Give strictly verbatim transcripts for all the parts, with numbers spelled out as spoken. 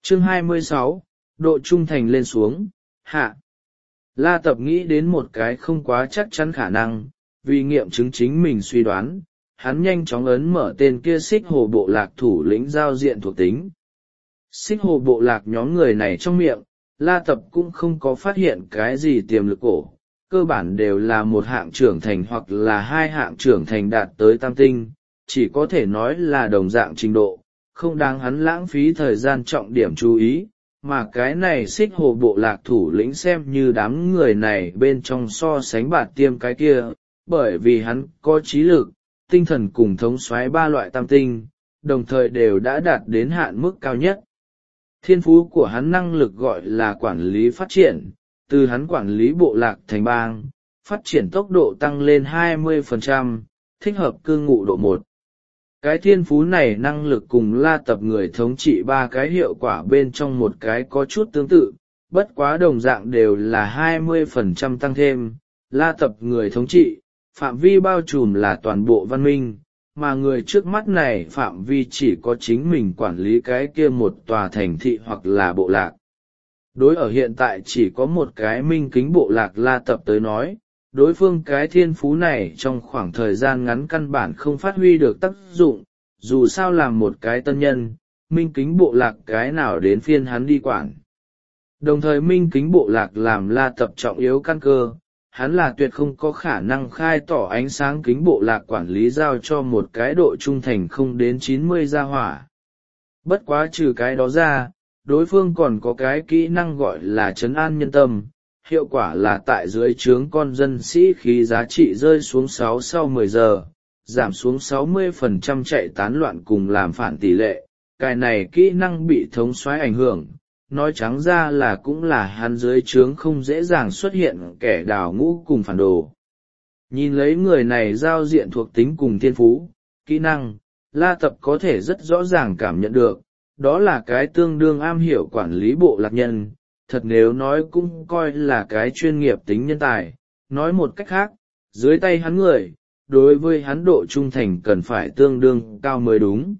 Chương hai mươi sáu, độ trung thành lên xuống, hạ. La Tập nghĩ đến một cái không quá chắc chắn khả năng, vì nghiệm chứng chính mình suy đoán, hắn nhanh chóng ấn mở tên kia xích hồ bộ lạc thủ lĩnh giao diện thuộc tính. Xích hồ bộ lạc nhóm người này trong miệng, La Tập cũng không có phát hiện cái gì tiềm lực cổ, cơ bản đều là một hạng trưởng thành hoặc là hai hạng trưởng thành đạt tới tam tinh, chỉ có thể nói là đồng dạng trình độ, không đáng hắn lãng phí thời gian trọng điểm chú ý, mà cái này xích hồ bộ lạc thủ lĩnh xem như đám người này bên trong so sánh bạt tiêm cái kia, bởi vì hắn có trí lực, tinh thần cùng thống soái ba loại tam tinh, đồng thời đều đã đạt đến hạn mức cao nhất. Thiên phú của hắn năng lực gọi là quản lý phát triển, từ hắn quản lý bộ lạc thành bang, phát triển tốc độ tăng lên hai mươi phần trăm, thích hợp cư ngụ độ một. Cái thiên phú này năng lực cùng La Tập người thống trị ba cái hiệu quả bên trong một cái có chút tương tự, bất quá đồng dạng đều là hai mươi phần trăm tăng thêm. La Tập người thống trị, phạm vi bao trùm là toàn bộ văn minh, mà người trước mắt này phạm vi chỉ có chính mình quản lý cái kia một tòa thành thị hoặc là bộ lạc. Đối ở hiện tại chỉ có một cái minh kính bộ lạc La Tập tới nói, đối phương cái thiên phú này trong khoảng thời gian ngắn căn bản không phát huy được tác dụng, dù sao làm một cái tân nhân, minh kính bộ lạc cái nào đến phiên hắn đi quản. Đồng thời minh kính bộ lạc làm La Tập trọng yếu căn cơ, hắn là tuyệt không có khả năng khai tỏ ánh sáng kính bộ lạc quản lý giao cho một cái độ trung thành không đến chín mươi gia hỏa. Bất quá trừ cái đó ra, đối phương còn có cái kỹ năng gọi là trấn an nhân tâm, hiệu quả là tại dưới trướng con dân sĩ khí giá trị rơi xuống sáu sau mười giờ, giảm xuống sáu mươi phần trăm chạy tán loạn cùng làm phản tỷ lệ. Cái này kỹ năng bị thống soái ảnh hưởng, nói trắng ra là cũng là hắn dưới trướng không dễ dàng xuất hiện kẻ đào ngũ cùng phản đồ. Nhìn lấy người này giao diện thuộc tính cùng thiên phú, kỹ năng, La Tập có thể rất rõ ràng cảm nhận được, đó là cái tương đương am hiểu quản lý bộ lạc nhân, thật nếu nói cũng coi là cái chuyên nghiệp tính nhân tài. Nói một cách khác, dưới tay hắn người, đối với hắn độ trung thành cần phải tương đương cao mới đúng.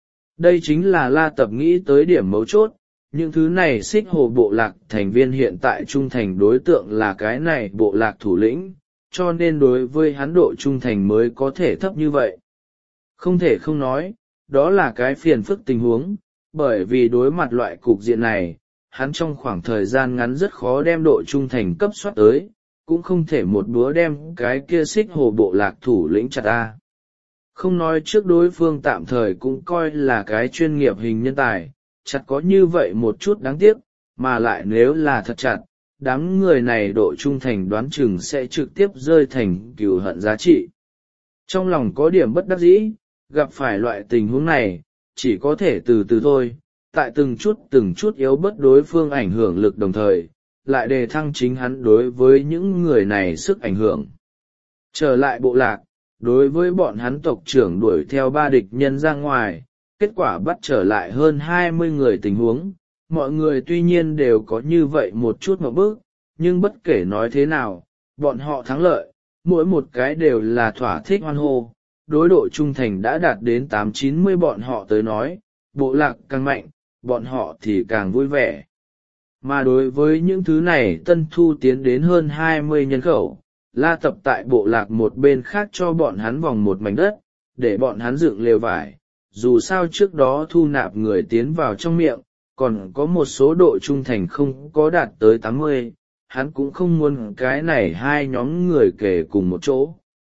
Đây chính là La Tập nghĩ tới điểm mấu chốt, những thứ này xích hồ bộ lạc thành viên hiện tại trung thành đối tượng là cái này bộ lạc thủ lĩnh, cho nên đối với hắn độ trung thành mới có thể thấp như vậy. Không thể không nói, đó là cái phiền phức tình huống, bởi vì đối mặt loại cục diện này, hắn trong khoảng thời gian ngắn rất khó đem độ trung thành cấp soát tới, cũng không thể một búa đem cái kia xích hồ bộ lạc thủ lĩnh chặt ta. Không nói trước đối phương tạm thời cũng coi là cái chuyên nghiệp hình nhân tài, chặt có như vậy một chút đáng tiếc, mà lại nếu là thật chặt, đám người này độ trung thành đoán chừng sẽ trực tiếp rơi thành cừu hận giá trị. Trong lòng có điểm bất đắc dĩ, gặp phải loại tình huống này, chỉ có thể từ từ thôi, tại từng chút từng chút yếu bớt đối phương ảnh hưởng lực đồng thời, lại đề thăng chính hắn đối với những người này sức ảnh hưởng. Trở lại bộ lạc, đối với bọn hắn tộc trưởng đuổi theo ba địch nhân ra ngoài, kết quả bắt trở lại hơn hai mươi người tình huống, mọi người tuy nhiên đều có như vậy một chút một bước, nhưng bất kể nói thế nào, bọn họ thắng lợi, mỗi một cái đều là thỏa thích hoan hô, đối độ trung thành đã đạt đến tám chín mươi bọn họ tới nói, bộ lạc càng mạnh, bọn họ thì càng vui vẻ. Mà đối với những thứ này tân thu tiến đến hơn hai mươi nhân khẩu, La Tập tại bộ lạc một bên khác cho bọn hắn vòng một mảnh đất, để bọn hắn dựng lều vải. Dù sao trước đó thu nạp người tiến vào trong miệng, còn có một số độ trung thành không có đạt tới tám mươi, hắn cũng không muốn cái này hai nhóm người kể cùng một chỗ.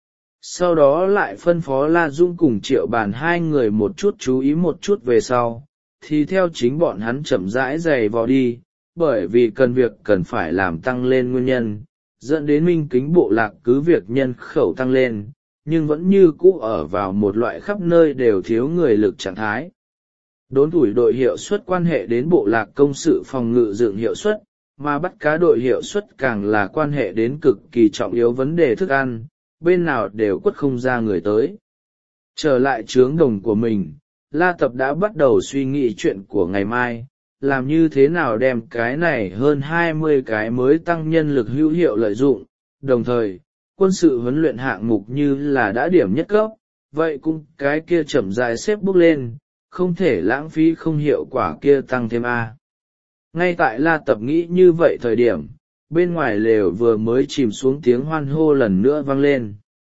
Sau đó lại phân phó La Dung cùng Triệu Bàn hai người một chút chú ý một chút về sau, thì theo chính bọn hắn chậm rãi giày vò đi, bởi vì cần việc cần phải làm tăng lên nguyên nhân, dẫn đến minh kính bộ lạc cứ việc nhân khẩu tăng lên, nhưng vẫn như cũ ở vào một loại khắp nơi đều thiếu người lực trạng thái. Đốn tuổi đội hiệu suất quan hệ đến bộ lạc công sự phòng ngự dựng hiệu suất, mà bắt cá đội hiệu suất càng là quan hệ đến cực kỳ trọng yếu vấn đề thức ăn, bên nào đều quất không ra người tới. Trở lại trướng đồng của mình, La Tập đã bắt đầu suy nghĩ chuyện của ngày mai, làm như thế nào đem cái này hơn hai mươi cái mới tăng nhân lực hữu hiệu lợi dụng, đồng thời, quân sự huấn luyện hạng mục như là đã điểm nhất cấp, vậy cũng cái kia chậm rãi xếp bước lên, không thể lãng phí không hiệu quả kia tăng thêm A. Ngay tại La Tập nghĩ như vậy thời điểm, bên ngoài lều vừa mới chìm xuống tiếng hoan hô lần nữa vang lên.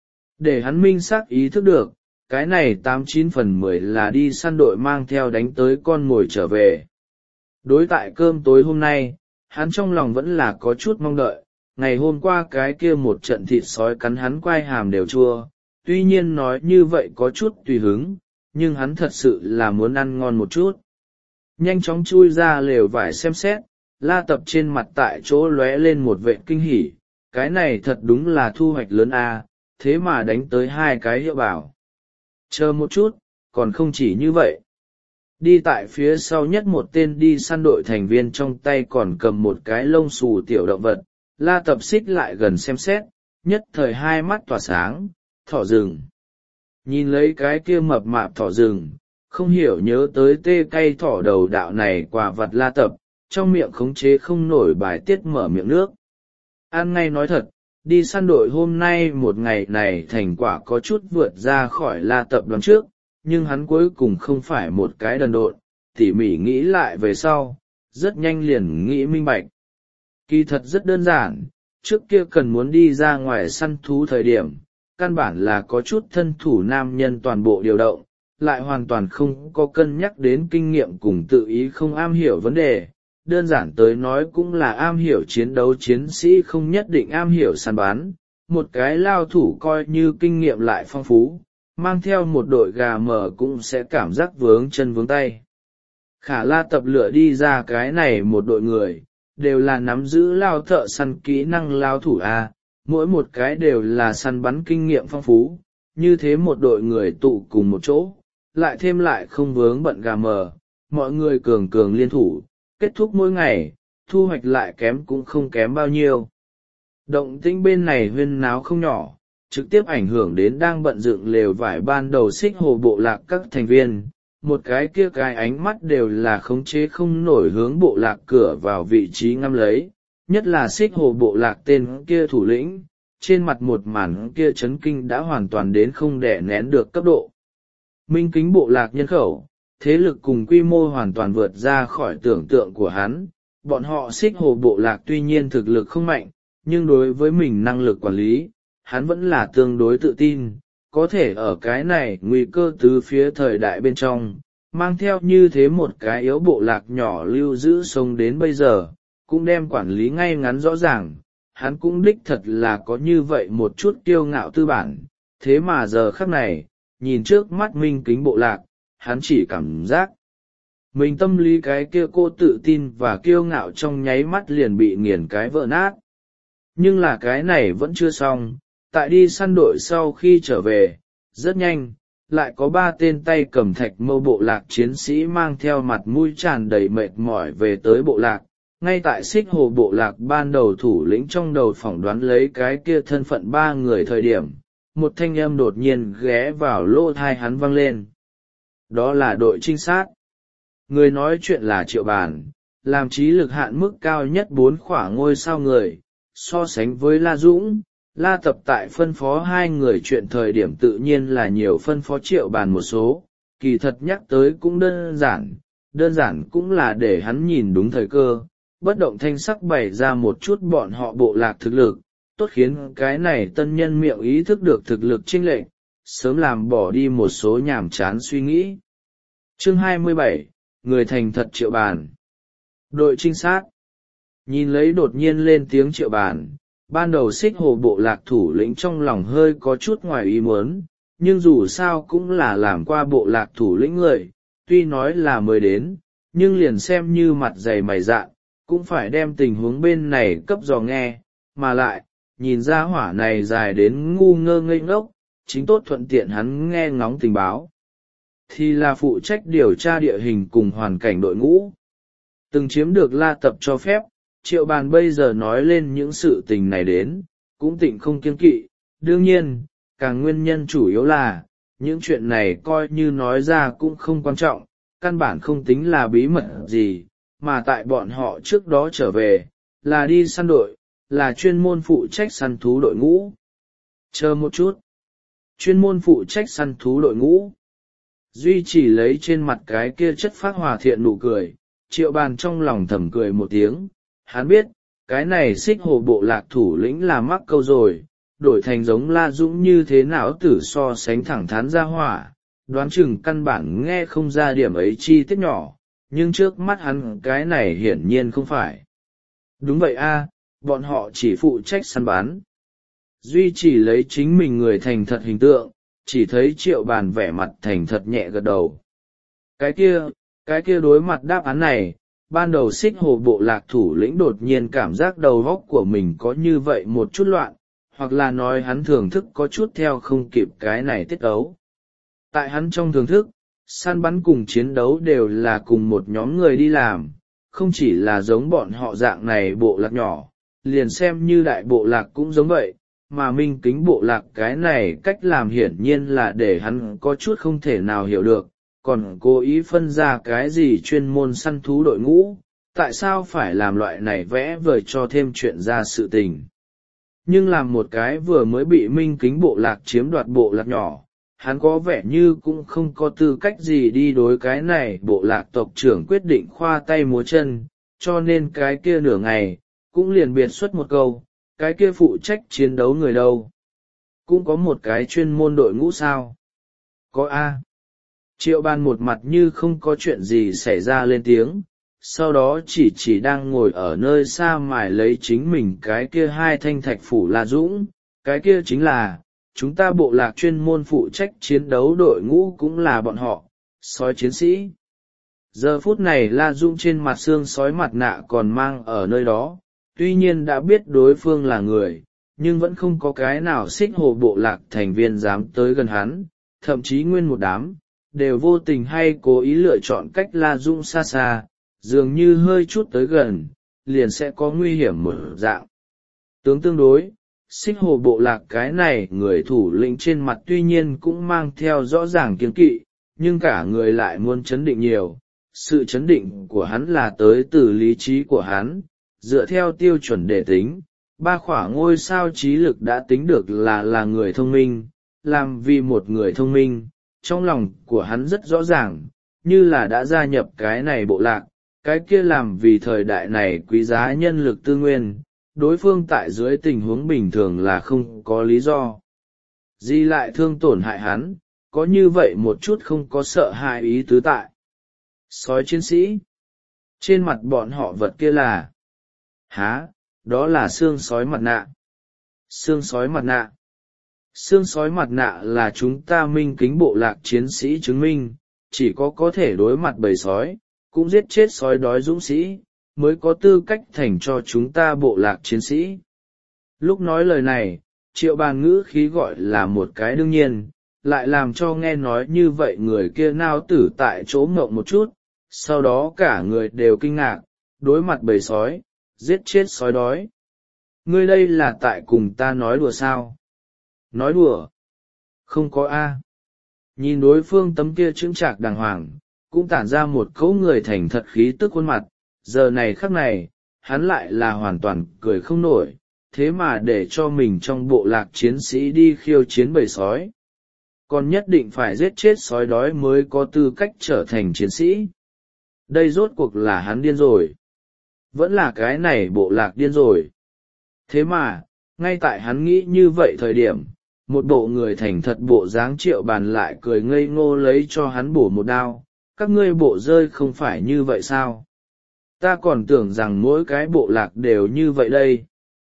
Để hắn minh xác ý thức được, cái này tám chín phần mười là đi săn đội mang theo đánh tới con mồi trở về. Đối tại cơm tối hôm nay, hắn trong lòng vẫn là có chút mong đợi. Ngày hôm qua cái kia một trận thịt sói cắn hắn quai hàm đều chua, tuy nhiên nói như vậy có chút tùy hứng, nhưng hắn thật sự là muốn ăn ngon một chút. Nhanh chóng chui ra lều vải xem xét, La Tập trên mặt tại chỗ lóe lên một vệt kinh hỉ, cái này thật đúng là thu hoạch lớn a, thế mà đánh tới hai cái hiệu bảo. Chờ một chút, còn không chỉ như vậy. Đi tại phía sau nhất một tên đi săn đội thành viên trong tay còn cầm một cái lông xù tiểu động vật, La Tập xích lại gần xem xét, nhất thời hai mắt tỏa sáng, thỏ rừng. Nhìn lấy cái kia mập mạp thỏ rừng, không hiểu nhớ tới tê cay thỏ đầu đạo này quả vật La Tập, trong miệng khống chế không nổi bài tiết mở miệng nước. Ăn ngay nói thật, đi săn đội hôm nay một ngày này thành quả có chút vượt ra khỏi La Tập đoán trước, nhưng hắn cuối cùng không phải một cái đần độn, tỉ mỉ nghĩ lại về sau, rất nhanh liền nghĩ minh bạch. Kỳ thật rất đơn giản, trước kia cần muốn đi ra ngoài săn thú thời điểm, căn bản là có chút thân thủ nam nhân toàn bộ điều động, lại hoàn toàn không có cân nhắc đến kinh nghiệm cùng tự ý không am hiểu vấn đề. Đơn giản tới nói cũng là am hiểu chiến đấu chiến sĩ không nhất định am hiểu săn bắn, một cái lao thủ coi như kinh nghiệm lại phong phú, mang theo một đội gà mờ cũng sẽ cảm giác vướng chân vướng tay. Khả La Tập lựa đi ra cái này một đội người, đều là nắm giữ lao thợ săn kỹ năng lao thủ A, mỗi một cái đều là săn bắn kinh nghiệm phong phú, như thế một đội người tụ cùng một chỗ, lại thêm lại không vướng bận gà mờ, mọi người cường cường liên thủ, kết thúc mỗi ngày, thu hoạch lại kém cũng không kém bao nhiêu. Động tĩnh bên này huyên náo không nhỏ, trực tiếp ảnh hưởng đến đang bận dựng lều vải ban đầu xích hồ bộ lạc các thành viên, một cái kia cái ánh mắt đều là khống chế không nổi hướng bộ lạc cửa vào vị trí ngắm lấy, nhất là xích hồ bộ lạc tên kia thủ lĩnh, trên mặt một màn kia chấn kinh đã hoàn toàn đến không đè nén được cấp độ. Minh kính bộ lạc nhân khẩu, thế lực cùng quy mô hoàn toàn vượt ra khỏi tưởng tượng của hắn, bọn họ xích hồ bộ lạc tuy nhiên thực lực không mạnh, nhưng đối với mình năng lực quản lý, hắn vẫn là tương đối tự tin, có thể ở cái này nguy cơ từ phía thời đại bên trong, mang theo như thế một cái yếu bộ lạc nhỏ lưu giữ sống đến bây giờ, cũng đem quản lý ngay ngắn rõ ràng, hắn cũng đích thật là có như vậy một chút kiêu ngạo tư bản, thế mà giờ khắc này, nhìn trước mắt minh kính bộ lạc, hắn chỉ cảm giác mình tâm lý cái kia cô tự tin và kiêu ngạo trong nháy mắt liền bị nghiền cái vỡ nát. Nhưng là cái này vẫn chưa xong, tại đi săn đội sau khi trở về, rất nhanh, lại có ba tên tay cầm thạch mâu bộ lạc chiến sĩ mang theo mặt mũi tràn đầy mệt mỏi về tới bộ lạc. Ngay tại xích hồ bộ lạc ban đầu thủ lĩnh trong đầu phỏng đoán lấy cái kia thân phận ba người thời điểm, một thanh âm đột nhiên ghé vào lỗ thai hắn vang lên. Đó là đội trinh sát. Người nói chuyện là Triệu Bàn, làm trí lực hạn mức cao nhất bốn khỏa ngôi sao người, so sánh với La Dũng, La Tập tại phân phó hai người chuyện thời điểm tự nhiên là nhiều phân phó Triệu Bàn một số, kỳ thật nhắc tới cũng đơn giản, đơn giản cũng là để hắn nhìn đúng thời cơ, bất động thanh sắc bày ra một chút bọn họ bộ lạc thực lực, tốt khiến cái này tân nhân miệng ý thức được thực lực chênh lệch, sớm làm bỏ đi một số nhàm chán suy nghĩ. Chương hai mươi bảy, Người thành thật Triệu Bàn. Đội trinh sát. Nhìn lấy đột nhiên lên tiếng Triệu Bàn, ban đầu xích hồ bộ lạc thủ lĩnh trong lòng hơi có chút ngoài ý muốn, nhưng dù sao cũng là làm qua bộ lạc thủ lĩnh người, tuy nói là mới đến, nhưng liền xem như mặt dày mày dạn, cũng phải đem tình huống bên này cấp dò nghe, mà lại, nhìn ra hỏa này dài đến ngu ngơ ngây ngốc, chính tốt thuận tiện hắn nghe ngóng tình báo. Thì là phụ trách điều tra địa hình cùng hoàn cảnh đội ngũ. Từng chiếm được La Tập cho phép, Triệu Bàn bây giờ nói lên những sự tình này đến, cũng tịnh không kiêng kỵ, đương nhiên, càng nguyên nhân chủ yếu là, những chuyện này coi như nói ra cũng không quan trọng, căn bản không tính là bí mật gì, mà tại bọn họ trước đó trở về, là đi săn đội, là chuyên môn phụ trách săn thú đội ngũ. Chờ một chút. Chuyên môn phụ trách săn thú đội ngũ. Duy chỉ lấy trên mặt cái kia chất phát hòa thiện nụ cười, Triệu Bàn trong lòng thầm cười một tiếng, hắn biết, cái này xích hồ bộ lạc thủ lĩnh là mắc câu rồi, đổi thành giống La Dũng như thế nào tử so sánh thẳng thắn ra hỏa, đoán chừng căn bản nghe không ra điểm ấy chi tiết nhỏ, nhưng trước mắt hắn cái này hiển nhiên không phải. Đúng vậy a, bọn họ chỉ phụ trách săn bắn. Duy chỉ lấy chính mình người thành thật hình tượng, chỉ thấy Triệu Bàn vẻ mặt thành thật nhẹ gật đầu. Cái kia, cái kia đối mặt đáp án này, ban đầu xích hồ bộ lạc thủ lĩnh đột nhiên cảm giác đầu óc của mình có như vậy một chút loạn, hoặc là nói hắn thưởng thức có chút theo không kịp cái này tiết ấu. Tại hắn trong thưởng thức, săn bắn cùng chiến đấu đều là cùng một nhóm người đi làm, không chỉ là giống bọn họ dạng này bộ lạc nhỏ, liền xem như đại bộ lạc cũng giống vậy, mà minh kính bộ lạc cái này cách làm hiển nhiên là để hắn có chút không thể nào hiểu được, còn cố ý phân ra cái gì chuyên môn săn thú đội ngũ, tại sao phải làm loại này vẽ vời cho thêm chuyện ra sự tình. Nhưng làm một cái vừa mới bị minh kính bộ lạc chiếm đoạt bộ lạc nhỏ, hắn có vẻ như cũng không có tư cách gì đi đối cái này bộ lạc tộc trưởng quyết định khoa tay múa chân, cho nên cái kia nửa ngày, cũng liền biệt xuất một câu, cái kia phụ trách chiến đấu người đâu. Cũng có một cái chuyên môn đội ngũ sao? Có A. Triệu Bàn một mặt như không có chuyện gì xảy ra lên tiếng, sau đó chỉ chỉ đang ngồi ở nơi xa mài lấy chính mình cái kia hai thanh thạch phủ La Dũng, cái kia chính là, chúng ta bộ lạc chuyên môn phụ trách chiến đấu đội ngũ cũng là bọn họ, sói chiến sĩ. Giờ phút này La Dũng trên mặt xương sói mặt nạ còn mang ở nơi đó, tuy nhiên đã biết đối phương là người, nhưng vẫn không có cái nào xích hồ bộ lạc thành viên dám tới gần hắn, thậm chí nguyên một đám, đều vô tình hay cố ý lựa chọn cách La Dũng xa xa, dường như hơi chút tới gần, liền sẽ có nguy hiểm một dạng. Tướng tương đối, xích hồ bộ lạc cái này người thủ lĩnh trên mặt tuy nhiên cũng mang theo rõ ràng kiêng kỵ, nhưng cả người lại muốn chấn định nhiều. Sự chấn định của hắn là tới từ lý trí của hắn, dựa theo tiêu chuẩn để tính, ba khỏa ngôi sao trí lực đã tính được là là người thông minh, làm vì một người thông minh, trong lòng của hắn rất rõ ràng, như là đã gia nhập cái này bộ lạc, cái kia làm vì thời đại này quý giá nhân lực tư nguyên, đối phương tại dưới tình huống bình thường là không có lý do gì lại thương tổn hại hắn, có như vậy một chút không có sợ hãi ý tứ tại. Sói chiến sĩ, trên mặt bọn họ vật kia là, há, đó là xương sói mặt nạ. Xương sói mặt nạ. Xương sói mặt nạ là chúng ta minh kính bộ lạc chiến sĩ chứng minh, chỉ có có thể đối mặt bầy sói, cũng giết chết sói đói dũng sĩ, mới có tư cách thành cho chúng ta bộ lạc chiến sĩ. Lúc nói lời này, Triệu Bàn ngữ khí gọi là một cái đương nhiên, lại làm cho nghe nói như vậy người kia nao tử tại chỗ ngộng một chút, sau đó cả người đều kinh ngạc, đối mặt bầy sói, giết chết sói đói. Ngươi đây là tại cùng ta nói đùa sao? Nói đùa? Không có A. Nhìn đối phương tấm kia chững chạc đàng hoàng, cũng tản ra một cấu người thành thật khí tức khuôn mặt, giờ này khắc này, hắn lại là hoàn toàn cười không nổi, thế mà để cho mình trong bộ lạc chiến sĩ đi khiêu chiến bầy sói. Còn nhất định phải giết chết sói đói mới có tư cách trở thành chiến sĩ. Đây rốt cuộc là hắn điên rồi. Vẫn là cái này bộ lạc điên rồi. Thế mà, ngay tại hắn nghĩ như vậy thời điểm, một bộ người thành thật bộ dáng Triệu Bàn lại cười ngây ngô lấy cho hắn bổ một đao. Các ngươi bộ rơi không phải như vậy sao? Ta còn tưởng rằng mỗi cái bộ lạc đều như vậy đây.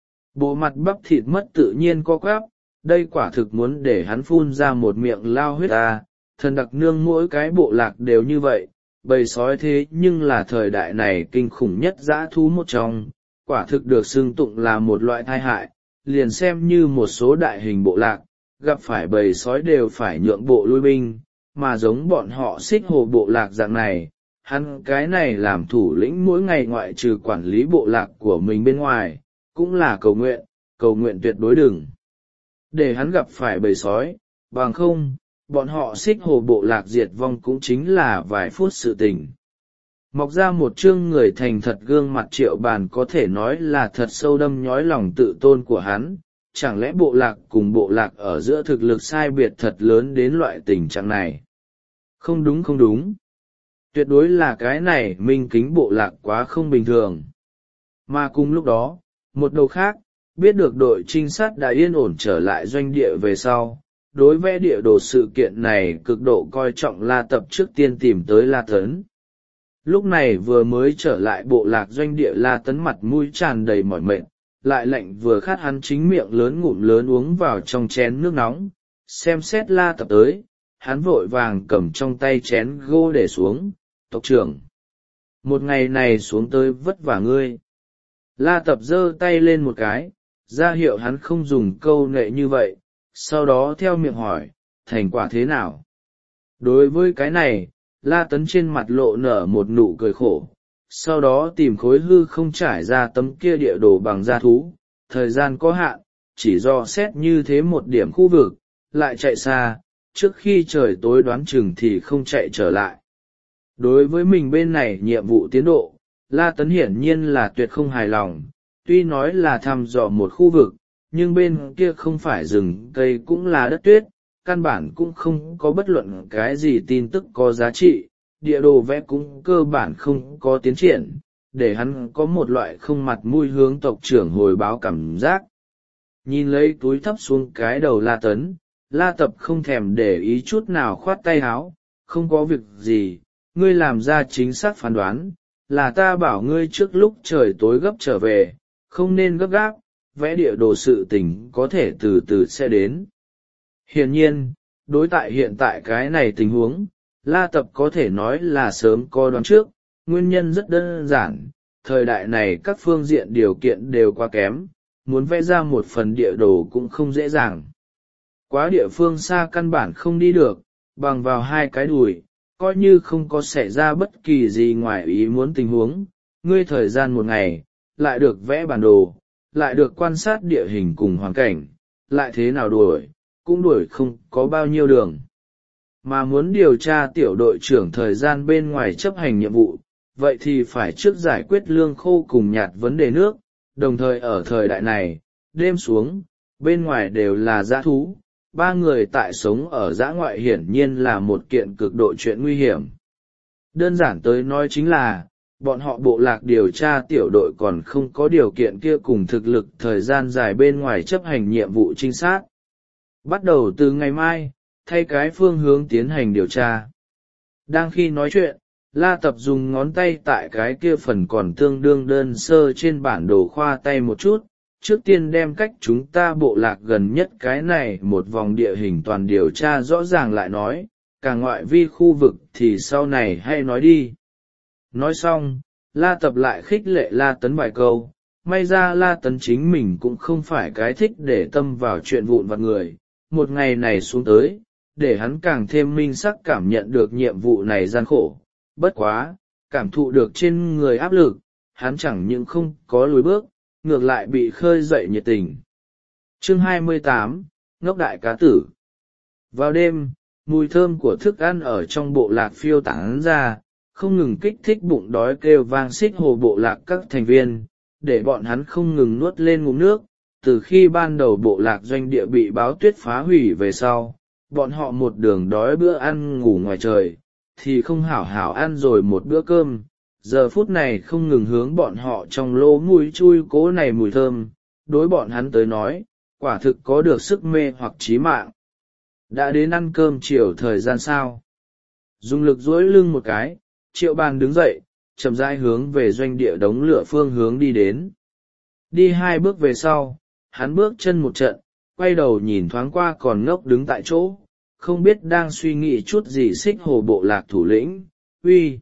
Bộ mặt bắp thịt mất tự nhiên co quắp, đây quả thực muốn để hắn phun ra một miệng lao huyết ta, thần đặc nương mỗi cái bộ lạc đều như vậy, bầy sói thế nhưng là thời đại này kinh khủng nhất dã thú một trong, quả thực được xưng tụng là một loại tai hại, liền xem như một số đại hình bộ lạc, gặp phải bầy sói đều phải nhượng bộ lui binh, mà giống bọn họ xích hồ bộ lạc dạng này, hắn cái này làm thủ lĩnh mỗi ngày ngoại trừ quản lý bộ lạc của mình bên ngoài, cũng là cầu nguyện, cầu nguyện tuyệt đối đừng để hắn gặp phải bầy sói, bằng không, bọn họ xích hồ bộ lạc diệt vong cũng chính là vài phút sự tình. Mọc ra một chương người thành thật gương mặt Triệu Bàn có thể nói là thật sâu đâm nhói lòng tự tôn của hắn, chẳng lẽ bộ lạc cùng bộ lạc ở giữa thực lực sai biệt thật lớn đến loại tình trạng này? Không đúng không đúng. Tuyệt đối là cái này minh kính bộ lạc quá không bình thường. Mà cùng lúc đó, một đầu khác, biết được đội trinh sát đã yên ổn trở lại doanh địa về sau, đối vẽ địa đồ sự kiện này cực độ coi trọng La Tập trước tiên tìm tới La Tấn. Lúc này vừa mới trở lại bộ lạc doanh địa La Tấn mặt mũi tràn đầy mỏi mệt, lại lạnh vừa khát, hắn chính miệng lớn ngụm lớn uống vào trong chén nước nóng, xem xét La Tập tới, hắn vội vàng cầm trong tay chén gô để xuống. Tộc trưởng, một ngày này xuống tới vất vả ngươi. La Tập giơ tay lên một cái, ra hiệu hắn không dùng câu nệ như vậy, sau đó theo miệng hỏi, thành quả thế nào? Đối với cái này, La Tấn trên mặt lộ nở một nụ cười khổ, sau đó tìm khối hư không trải ra tấm kia địa đồ bằng da thú, thời gian có hạn, chỉ do xét như thế một điểm khu vực, lại chạy xa, trước khi trời tối đoán chừng thì không chạy trở lại. Đối với mình bên này nhiệm vụ tiến độ, La Tấn hiển nhiên là tuyệt không hài lòng, tuy nói là thăm dò một khu vực, nhưng bên kia không phải rừng cây cũng là đất tuyết, căn bản cũng không có bất luận cái gì tin tức có giá trị, địa đồ vẽ cũng cơ bản không có tiến triển, để hắn có một loại không mặt mũi hướng tộc trưởng hồi báo cảm giác. Nhìn lấy túi thấp xuống cái đầu La Tấn, La Tập không thèm để ý chút nào khoát tay háo, không có việc gì, ngươi làm ra chính xác phán đoán, là ta bảo ngươi trước lúc trời tối gấp trở về, không nên gấp gáp, vẽ địa đồ sự tình có thể từ từ sẽ đến. Hiển nhiên, đối tại hiện tại cái này tình huống, La Tập có thể nói là sớm có đoán trước, nguyên nhân rất đơn giản, thời đại này các phương diện điều kiện đều quá kém, muốn vẽ ra một phần địa đồ cũng không dễ dàng. Quá địa phương xa căn bản không đi được, bằng vào hai cái đùi, coi như không có xảy ra bất kỳ gì ngoài ý muốn tình huống, ngươi thời gian một ngày, lại được vẽ bản đồ, lại được quan sát địa hình cùng hoàn cảnh, lại thế nào đuổi, cũng đuổi không có bao nhiêu đường. Mà muốn điều tra tiểu đội trưởng thời gian bên ngoài chấp hành nhiệm vụ, vậy thì phải trước giải quyết lương khô cùng nhạt vấn đề nước, đồng thời ở thời đại này, đêm xuống, bên ngoài đều là dã thú, ba người tại sống ở dã ngoại hiển nhiên là một kiện cực độ chuyện nguy hiểm. Đơn giản tới nói chính là, bọn họ bộ lạc điều tra tiểu đội còn không có điều kiện kia cùng thực lực thời gian dài bên ngoài chấp hành nhiệm vụ trinh sát. Bắt đầu từ ngày mai, thay cái phương hướng tiến hành điều tra. Đang khi nói chuyện, La Tập dùng ngón tay tại cái kia phần còn tương đương đơn sơ trên bản đồ khoa tay một chút, trước tiên đem cách chúng ta bộ lạc gần nhất cái này một vòng địa hình toàn điều tra rõ ràng lại nói, cả ngoại vi khu vực thì sau này hay nói đi. Nói xong, La Tập lại khích lệ La Tấn vài câu, may ra La Tấn chính mình cũng không phải cái thích để tâm vào chuyện vụn vặt người, một ngày này xuống tới, để hắn càng thêm minh sắc cảm nhận được nhiệm vụ này gian khổ, bất quá, cảm thụ được trên người áp lực, hắn chẳng những không có lùi bước, ngược lại bị khơi dậy nhiệt tình. Chương hai mươi tám, Ngốc đại cá tử. Vào đêm, mùi thơm của thức ăn ở trong bộ lạc phiêu tán ra, không ngừng kích thích bụng đói kêu vang xích hồ bộ lạc các thành viên, để bọn hắn không ngừng nuốt lên ngụm nước. Từ khi ban đầu bộ lạc doanh địa bị báo tuyết phá hủy về sau, bọn họ một đường đói bữa ăn ngủ ngoài trời, thì không hảo hảo ăn rồi một bữa cơm, giờ phút này không ngừng hướng bọn họ trong lỗ mũi chui cố này mùi thơm, đối bọn hắn tới nói, quả thực có được sức mê hoặc chí mạng. Đã đến ăn cơm chiều thời gian sao? Dùng lực duỗi lưng một cái, Triệu Bàn đứng dậy, chậm rãi hướng về doanh địa đống lửa phương hướng đi đến. Đi hai bước về sau, hắn bước chân một trận, quay đầu nhìn thoáng qua còn ngốc đứng tại chỗ, không biết đang suy nghĩ chút gì xích hồ bộ lạc thủ lĩnh. Uy,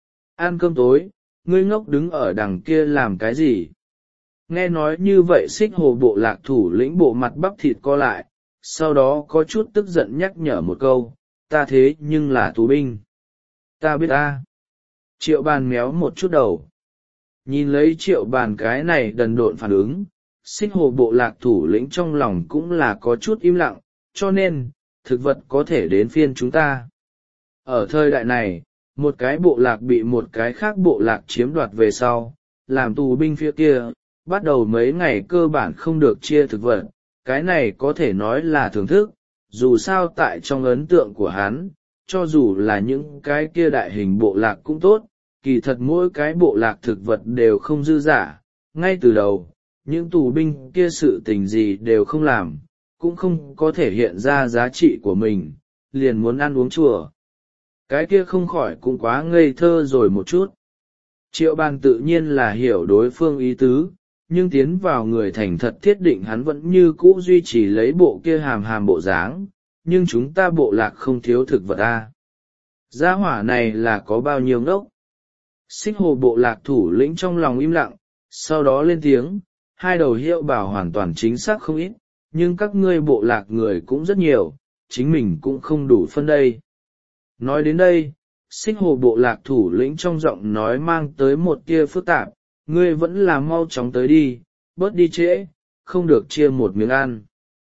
ăn cơm tối, ngươi ngốc đứng ở đằng kia làm cái gì? Nghe nói như vậy xích hồ bộ lạc thủ lĩnh bộ mặt bắp thịt co lại, sau đó có chút tức giận nhắc nhở một câu, ta thế nhưng là tù binh. Ta biết ta. Triệu Bàn méo một chút đầu. Nhìn lấy Triệu Bàn cái này đần độn phản ứng, xích hồ bộ lạc thủ lĩnh trong lòng cũng là có chút im lặng, cho nên, thực vật có thể đến phiên chúng ta. Ở thời đại này, một cái bộ lạc bị một cái khác bộ lạc chiếm đoạt về sau, làm tù binh phía kia, bắt đầu mấy ngày cơ bản không được chia thực vật, cái này có thể nói là thưởng thức, dù sao tại trong ấn tượng của hắn, cho dù là những cái kia đại hình bộ lạc cũng tốt, kỳ thật mỗi cái bộ lạc thực vật đều không dư dả. Ngay từ đầu, những tù binh kia sự tình gì đều không làm, cũng không có thể hiện ra giá trị của mình, liền muốn ăn uống chùa. Cái kia không khỏi cũng quá ngây thơ rồi một chút. Triệu Bàn tự nhiên là hiểu đối phương ý tứ, nhưng tiến vào người thành thật thiết định hắn vẫn như cũ duy trì lấy bộ kia hàm hàm bộ dáng, nhưng chúng ta bộ lạc không thiếu thực vật a. Gia hỏa này là có bao nhiêu ngốc? Xích Hồ bộ lạc thủ lĩnh trong lòng im lặng, sau đó lên tiếng, hai đầu hiệu bảo hoàn toàn chính xác không ít, nhưng các ngươi bộ lạc người cũng rất nhiều, chính mình cũng không đủ phân đây. Nói đến đây, Xích Hồ bộ lạc thủ lĩnh trong giọng nói mang tới một tia phức tạp, ngươi vẫn là mau chóng tới đi, bớt đi trễ, không được chia một miếng ăn.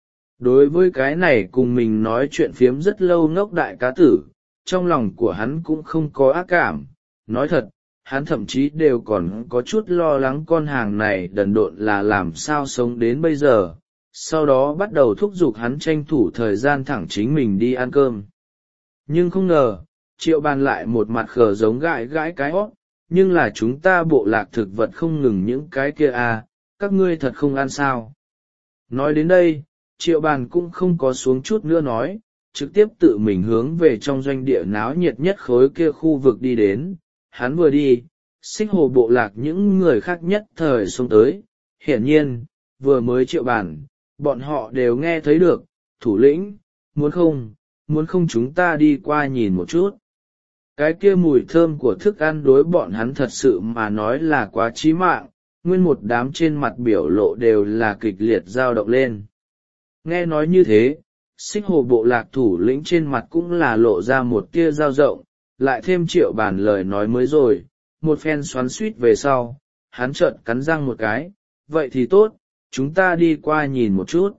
Đối với cái này cùng mình nói chuyện phiếm rất lâu ngốc đại cá tử, trong lòng của hắn cũng không có ác cảm. Nói thật, hắn thậm chí đều còn có chút lo lắng con hàng này đần độn là làm sao sống đến bây giờ, sau đó bắt đầu thúc giục hắn tranh thủ thời gian thẳng chính mình đi ăn cơm. Nhưng không ngờ, Triệu Bàn lại một mặt khờ giống gãi gãi cái hót, nhưng là chúng ta bộ lạc thực vật không ngừng những cái kia à, các ngươi thật không ăn sao. Nói đến đây, Triệu Bàn cũng không có xuống chút nữa nói, trực tiếp tự mình hướng về trong doanh địa náo nhiệt nhất khối kia khu vực đi đến. Hắn vừa đi, Xích Hồ bộ lạc những người khác nhất thời xông tới, hiển nhiên, vừa mới Triệu Bàn, bọn họ đều nghe thấy được, thủ lĩnh, muốn không, muốn không chúng ta đi qua nhìn một chút. Cái kia mùi thơm của thức ăn đối bọn hắn thật sự mà nói là quá chí mạng, nguyên một đám trên mặt biểu lộ đều là kịch liệt dao động lên. Nghe nói như thế, Xích Hồ bộ lạc thủ lĩnh trên mặt cũng là lộ ra một tia dao rộng, lại thêm Triệu Bàn lời nói mới rồi, một phen xoắn suýt về sau, hắn chợt cắn răng một cái, vậy thì tốt, chúng ta đi qua nhìn một chút.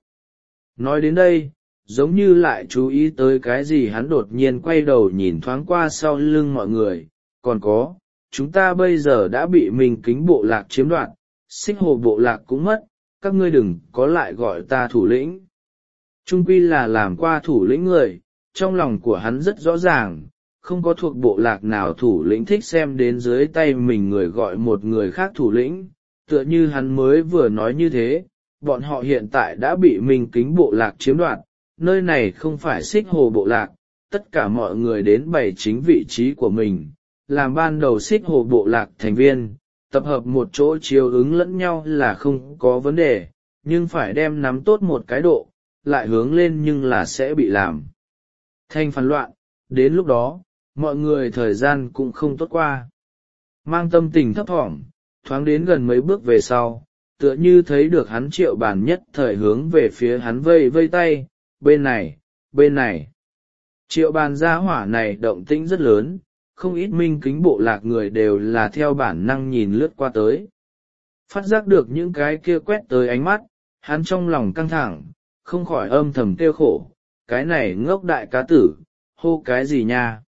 Nói đến đây, giống như lại chú ý tới cái gì hắn đột nhiên quay đầu nhìn thoáng qua sau lưng mọi người, còn có, chúng ta bây giờ đã bị Minh Kính bộ lạc chiếm đoạt, Xích Hồ bộ lạc cũng mất, các ngươi đừng có lại gọi ta thủ lĩnh. Trung quy là làm qua thủ lĩnh người, trong lòng của hắn rất rõ ràng, không có thuộc bộ lạc nào thủ lĩnh thích xem đến dưới tay mình người gọi một người khác thủ lĩnh, tựa như hắn mới vừa nói như thế, bọn họ hiện tại đã bị Minh Kính bộ lạc chiếm đoạt, nơi này không phải Xích Hồ bộ lạc, tất cả mọi người đến bày chính vị trí của mình, làm ban đầu Xích Hồ bộ lạc thành viên, tập hợp một chỗ chiếu ứng lẫn nhau là không có vấn đề, nhưng phải đem nắm tốt một cái độ, lại hướng lên nhưng là sẽ bị làm thành phản loạn, đến lúc đó, mọi người thời gian cũng không tốt qua. Mang tâm tình thấp thỏm, thoáng đến gần mấy bước về sau, tựa như thấy được hắn Triệu Bàn nhất thời hướng về phía hắn vây vây tay, bên này, bên này. Triệu Bàn gia hỏa này động tĩnh rất lớn, không ít Minh Kính bộ lạc người đều là theo bản năng nhìn lướt qua tới. Phát giác được những cái kia quét tới ánh mắt, hắn trong lòng căng thẳng, không khỏi âm thầm tiêu khổ, cái này ngốc đại cá tử, hô cái gì nha.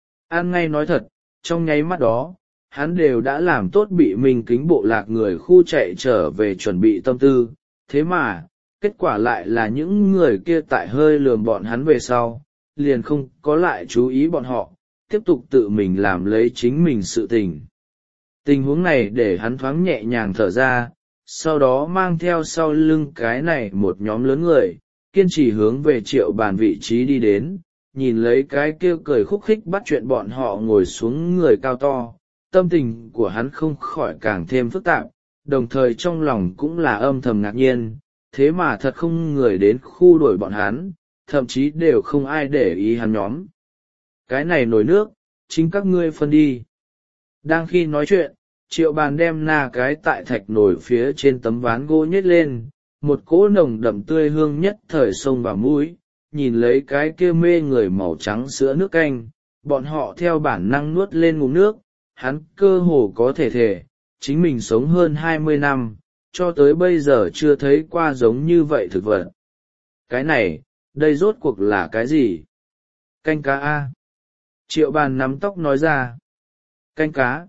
An ngay nói thật, trong nháy mắt đó, hắn đều đã làm tốt bị Minh Kính bộ lạc người khu chạy trở về chuẩn bị tâm tư, thế mà, kết quả lại là những người kia tại hơi lườm bọn hắn về sau, liền không có lại chú ý bọn họ, tiếp tục tự mình làm lấy chính mình sự tình. Tình huống này để hắn thoáng nhẹ nhàng thở ra, sau đó mang theo sau lưng cái này một nhóm lớn người, kiên trì hướng về Triệu Bàn vị trí đi đến, nhìn lấy cái kêu cười khúc khích bắt chuyện bọn họ ngồi xuống người cao to, tâm tình của hắn không khỏi càng thêm phức tạp, đồng thời trong lòng cũng là âm thầm ngạc nhiên, thế mà thật không người đến khu đuổi bọn hắn, thậm chí đều không ai để ý hắn nhóm. Cái này nổi nước, chính các ngươi phân đi. Đang khi nói chuyện, Triệu Bàn đem na cái tại thạch nổi phía trên tấm ván gỗ nhét lên, một cỗ nồng đậm tươi hương nhất thời xông vào mũi, nhìn lấy cái kia mê người màu trắng sữa nước canh, bọn họ theo bản năng nuốt lên ngụm nước, hắn cơ hồ có thể thể, chính mình sống hơn hai mươi năm, cho tới bây giờ chưa thấy qua giống như vậy thực vật. Cái này, đây rốt cuộc là cái gì? Canh cá A. Triệu Bàn nắm tóc nói ra. Canh cá.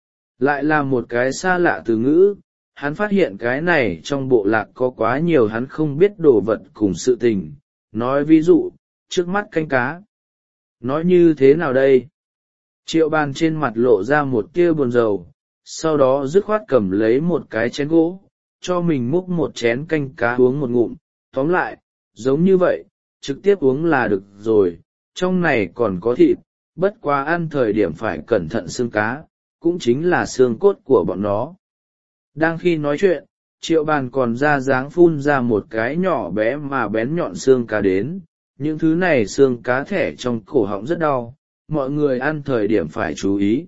Lại là một cái xa lạ từ ngữ, hắn phát hiện cái này trong bộ lạc có quá nhiều hắn không biết đồ vật cùng sự tình. Nói ví dụ, trước mắt canh cá. nói như thế nào đây? Triệu Bàn trên mặt lộ ra một tia buồn rầu, sau đó dứt khoát cầm lấy một cái chén gỗ, cho mình múc một chén canh cá uống một ngụm. Tóm lại, giống như vậy, trực tiếp uống là được rồi, trong này còn có thịt, bất quá ăn thời điểm phải cẩn thận xương cá, cũng chính là xương cốt của bọn nó. Đang khi nói chuyện, Triệu Bàn còn ra dáng phun ra một cái nhỏ bé mà bén nhọn xương cá đến, những thứ này xương cá thẻ trong cổ họng rất đau, mọi người ăn thời điểm phải chú ý.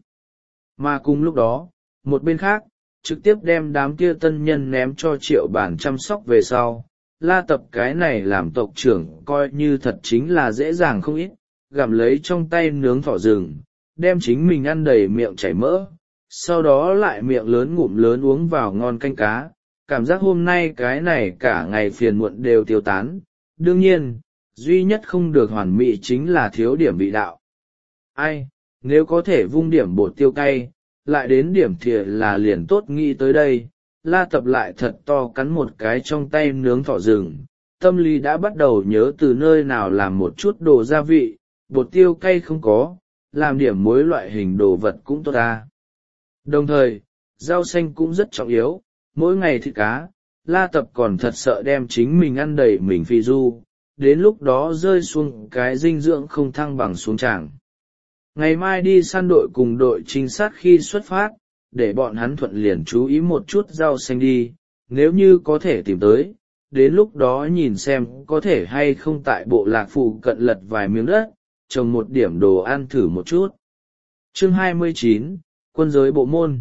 Mà cùng lúc đó, một bên khác, trực tiếp đem đám kia tân nhân ném cho Triệu Bàn chăm sóc về sau. La Tập cái này làm tộc trưởng coi như thật chính là dễ dàng không ít, gặm lấy trong tay nướng thỏ rừng, đem chính mình ăn đầy miệng chảy mỡ, sau đó lại miệng lớn ngụm lớn uống vào ngon canh cá, cảm giác hôm nay cái này cả ngày phiền muộn đều tiêu tán. Đương nhiên, duy nhất không được hoàn mỹ chính là thiếu điểm vị đạo. Ai, nếu có thể vung điểm bột tiêu cay, lại đến điểm thìa là liền tốt nghĩ tới đây. La Tập lại thật to cắn một cái trong tay nướng thỏ rừng, tâm lý đã bắt đầu nhớ từ nơi nào làm một chút đồ gia vị, bột tiêu cay không có, làm điểm muối loại hình đồ vật cũng tốt ta. Đồng thời, rau xanh cũng rất trọng yếu, mỗi ngày thịt cá, La Tập còn thật sợ đem chính mình ăn đầy mình phi du, đến lúc đó rơi xuống cái dinh dưỡng không thăng bằng xuống tràng. Ngày mai đi săn đội cùng đội trinh sát khi xuất phát, để bọn hắn thuận liền chú ý một chút rau xanh đi, nếu như có thể tìm tới, đến lúc đó nhìn xem có thể hay không tại bộ lạc phụ cận lật vài miếng đất, trồng một điểm đồ ăn thử một chút. Chương hai mươi chín, Quân giới bộ môn.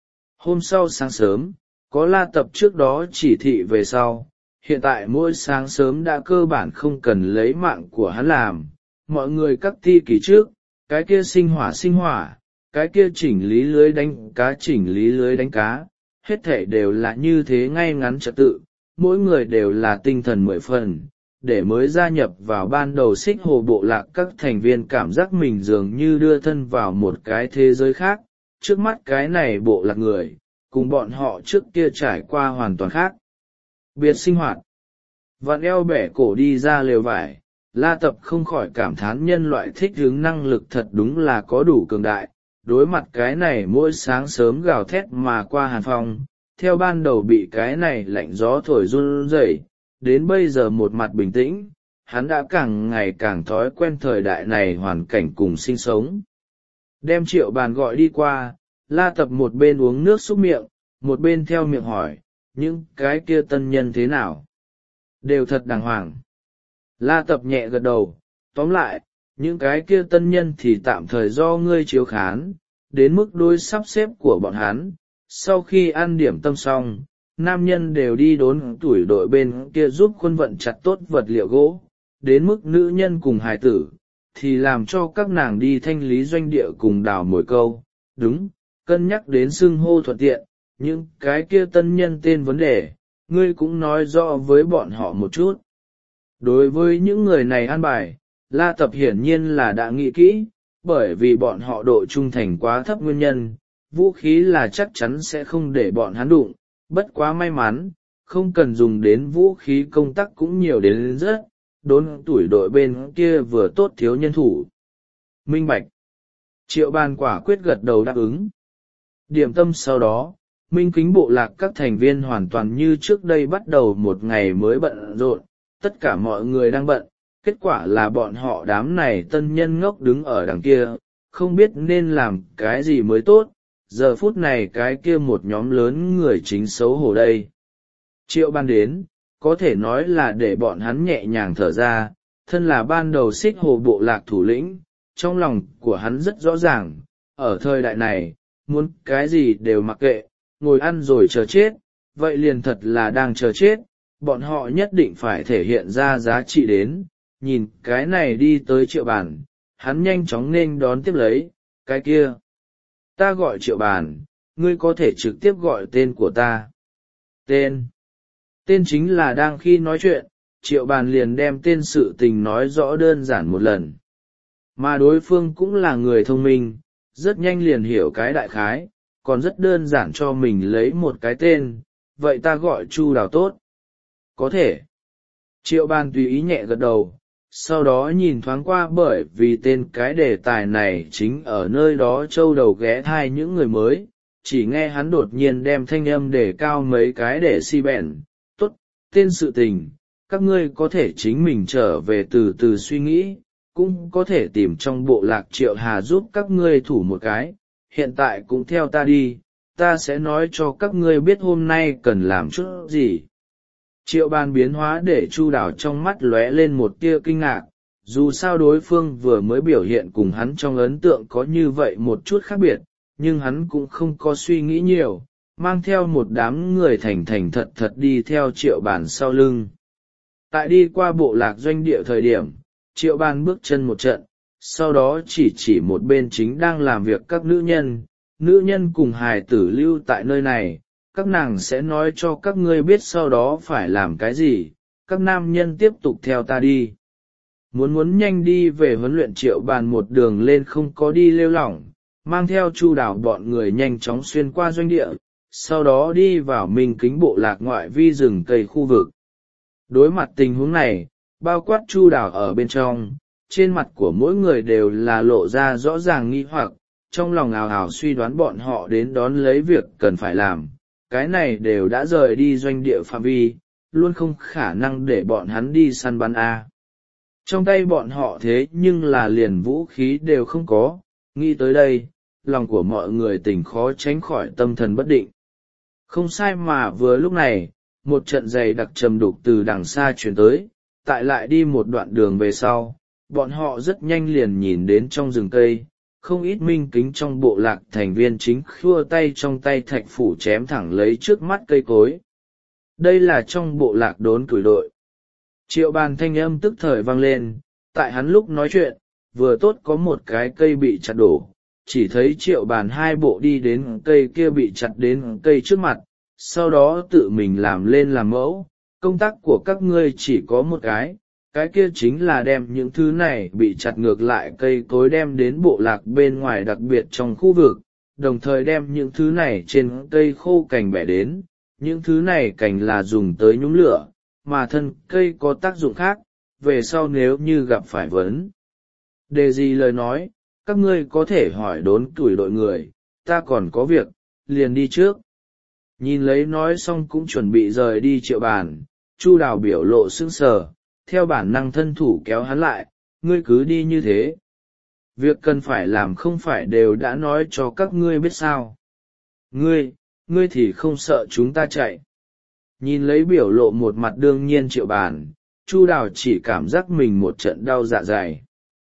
Hôm sau sáng sớm, có La Tập trước đó chỉ thị về sau, hiện tại mỗi sáng sớm đã cơ bản không cần lấy mạng của hắn làm, mọi người cắt ti kỳ trước, cái kia sinh hỏa sinh hỏa, cái kia chỉnh lý lưới đánh cá chỉnh lý lưới đánh cá, hết thể đều là như thế ngay ngắn trật tự, mỗi người đều là tinh thần mười phần, để mới gia nhập vào ban đầu xích hồ bộ lạc các thành viên cảm giác mình dường như đưa thân vào một cái thế giới khác, trước mắt cái này bộ lạc người, cùng bọn họ trước kia trải qua hoàn toàn khác. Biệt sinh hoạt, vặn eo bẻ cổ đi ra lều vải, La Tập không khỏi cảm thán nhân loại thích ứng năng lực thật đúng là có đủ cường đại. Đối mặt cái này mỗi sáng sớm gào thét mà qua hàn phong, theo ban đầu bị cái này lạnh gió thổi run rẩy, đến bây giờ một mặt bình tĩnh, hắn đã càng ngày càng thói quen thời đại này hoàn cảnh cùng sinh sống. Đem Triệu Bàn gọi đi qua, La Tập một bên uống nước xúc miệng, một bên theo miệng hỏi, những cái kia tân nhân thế nào? Đều thật đàng hoàng. La Tập nhẹ gật đầu, tóm lại, những cái kia tân nhân thì tạm thời do ngươi chiếu khán, đến mức đôi sắp xếp của bọn hắn. Sau khi ăn điểm tâm xong, nam nhân đều đi đốn tuổi đội bên kia giúp quân vận chặt tốt vật liệu gỗ, đến mức nữ nhân cùng hài tử, thì làm cho các nàng đi thanh lý doanh địa cùng đào mồi câu. Đúng, cân nhắc đến xưng hô thuận tiện, những cái kia tân nhân tên vấn đề, ngươi cũng nói rõ với bọn họ một chút. Đối với những người này an bài, La Tập hiển nhiên là đã nghĩ kỹ, bởi vì bọn họ độ trung thành quá thấp nguyên nhân, vũ khí là chắc chắn sẽ không để bọn hắn đụng, bất quá may mắn, không cần dùng đến vũ khí công tác cũng nhiều đến rất, đốn tuổi đội bên kia vừa tốt thiếu nhân thủ. Minh bạch. Triệu Bàn quả quyết gật đầu đáp ứng. Điểm tâm sau đó, Minh Kính bộ lạc các thành viên hoàn toàn như trước đây bắt đầu một ngày mới bận rộn, tất cả mọi người đang bận, kết quả là bọn họ đám này tân nhân ngốc đứng ở đằng kia, không biết nên làm cái gì mới tốt, giờ phút này cái kia một nhóm lớn người chính xấu hổ đây. Triệu Ban đến, có thể nói là để bọn hắn nhẹ nhàng thở ra, thân là ban đầu xích hồ bộ lạc thủ lĩnh, trong lòng của hắn rất rõ ràng, ở thời đại này, muốn cái gì đều mặc kệ, ngồi ăn rồi chờ chết, vậy liền thật là đang chờ chết, bọn họ nhất định phải thể hiện ra giá trị đến, nhìn cái này đi tới Triệu Bàn, hắn nhanh chóng nên đón tiếp lấy, cái kia. Ta gọi Triệu Bàn, ngươi có thể trực tiếp gọi tên của ta. Tên. Tên chính là đang khi nói chuyện, Triệu Bàn liền đem tên sự tình nói rõ đơn giản một lần. Mà đối phương cũng là người thông minh, rất nhanh liền hiểu cái đại khái, còn rất đơn giản cho mình lấy một cái tên, vậy ta gọi Chu Đào tốt. Có thể. Triệu Bàn tùy ý nhẹ gật đầu, sau đó nhìn thoáng qua bởi vì tên cái đề tài này chính ở nơi đó trâu đầu ghé thai những người mới, chỉ nghe hắn đột nhiên đem thanh âm để cao mấy cái để si bèn. Tốt, tên sự tình, các ngươi có thể chính mình trở về từ từ suy nghĩ, cũng có thể tìm trong bộ lạc Triệu Hà giúp các ngươi thủ một cái, hiện tại cũng theo ta đi, ta sẽ nói cho các ngươi biết hôm nay cần làm chút gì. Triệu Bàn biến hóa để Chu Đảo trong mắt lóe lên một tia kinh ngạc, dù sao đối phương vừa mới biểu hiện cùng hắn trong ấn tượng có như vậy một chút khác biệt, nhưng hắn cũng không có suy nghĩ nhiều, mang theo một đám người thành thành thật thật đi theo Triệu Bàn sau lưng. Tại đi qua bộ lạc doanh địa thời điểm, Triệu Bàn bước chân một trận, sau đó chỉ chỉ một bên chính đang làm việc các nữ nhân, nữ nhân cùng hài tử lưu tại nơi này, các nàng sẽ nói cho các ngươi biết sau đó phải làm cái gì, các nam nhân tiếp tục theo ta đi. Muốn muốn nhanh đi về huấn luyện. Triệu Bàn một đường lên không có đi lêu lỏng, mang theo Chu Đảo bọn người nhanh chóng xuyên qua doanh địa, sau đó đi vào Minh Kính bộ lạc ngoại vi rừng cây khu vực. Đối mặt tình huống này, bao quát Chu Đảo ở bên trong, trên mặt của mỗi người đều là lộ ra rõ ràng nghi hoặc, trong lòng ào ào suy đoán bọn họ đến đón lấy việc cần phải làm, cái này đều đã rời đi doanh địa phạm vi, luôn không khả năng để bọn hắn đi săn bắn a. Trong tay bọn họ thế nhưng là liền vũ khí đều không có, nghĩ tới đây, lòng của mọi người tỉnh khó tránh khỏi tâm thần bất định. Không sai mà vừa lúc này, một trận giày đặc trầm đục từ đằng xa chuyển tới, tại lại đi một đoạn đường về sau, bọn họ rất nhanh liền nhìn đến trong rừng cây, không ít Minh Kính trong bộ lạc thành viên chính khua tay trong tay thạch phủ chém thẳng lấy trước mắt cây cối. Đây là trong bộ lạc Đốn Củi đội. Triệu Bàn thanh âm tức thời vang lên, tại hắn lúc nói chuyện, vừa tốt có một cái cây bị chặt đổ, chỉ thấy Triệu Bàn hai bộ đi đến cây kia bị chặt đến cây trước mặt, sau đó tự mình làm lên làm mẫu, công tác của các ngươi chỉ có một cái, cái kia chính là đem những thứ này bị chặt ngược lại cây cối đem đến bộ lạc bên ngoài đặc biệt trong khu vực, đồng thời đem những thứ này trên cây khô cành bẻ đến, những thứ này cành là dùng tới nhúng lửa, mà thân cây có tác dụng khác, về sau nếu như gặp phải vấn đề gì lời nói, các ngươi có thể hỏi Đốn Củi đội người, ta còn có việc, liền đi trước. Nhìn lấy nói xong cũng chuẩn bị rời đi Triệu Bàn, Chu Đào biểu lộ sững sờ, theo bản năng thân thủ kéo hắn lại, ngươi cứ đi như thế. Việc cần phải làm không phải đều đã nói cho các ngươi biết sao. Ngươi, ngươi thì không sợ chúng ta chạy. Nhìn lấy biểu lộ một mặt đương nhiên Triệu Bàn, Chu Đào chỉ cảm giác mình một trận đau dạ dày.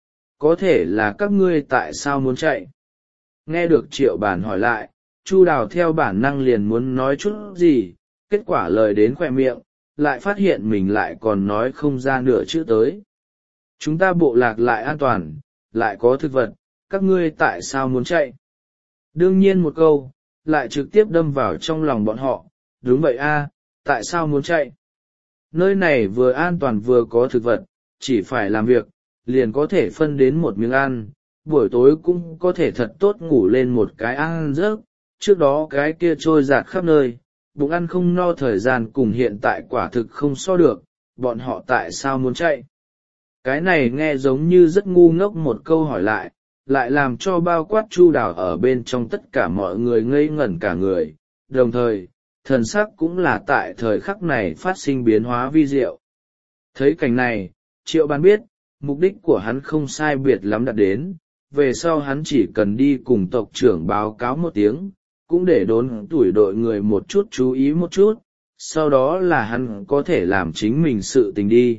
Có thể là các ngươi tại sao muốn chạy? Nghe được Triệu Bàn hỏi lại, Chu Đào theo bản năng liền muốn nói chút gì, kết quả lời đến khoe miệng, lại phát hiện mình lại còn nói không ra nửa chữ tới. Chúng ta bộ lạc lại an toàn, lại có thực vật, các ngươi tại sao muốn chạy? Đương nhiên một câu, lại trực tiếp đâm vào trong lòng bọn họ, đúng vậy a, tại sao muốn chạy? Nơi này vừa an toàn vừa có thực vật, chỉ phải làm việc, liền có thể phân đến một miếng ăn, buổi tối cũng có thể thật tốt ngủ lên một cái ăn giấc, trước đó cái kia trôi dạt khắp nơi, bụng ăn không no thời gian cùng hiện tại quả thực không so được, bọn họ tại sao muốn chạy? Cái này nghe giống như rất ngu ngốc một câu hỏi lại, lại làm cho bao quát Chu Đào ở bên trong tất cả mọi người ngây ngẩn cả người, đồng thời, thần sắc cũng là tại thời khắc này phát sinh biến hóa vi diệu. Thấy cảnh này, Triệu Bàn biết, mục đích của hắn không sai biệt lắm đạt đến, về sau hắn chỉ cần đi cùng tộc trưởng báo cáo một tiếng, cũng để Đốn Củi đội người một chút chú ý một chút, sau đó là hắn có thể làm chính mình sự tình đi.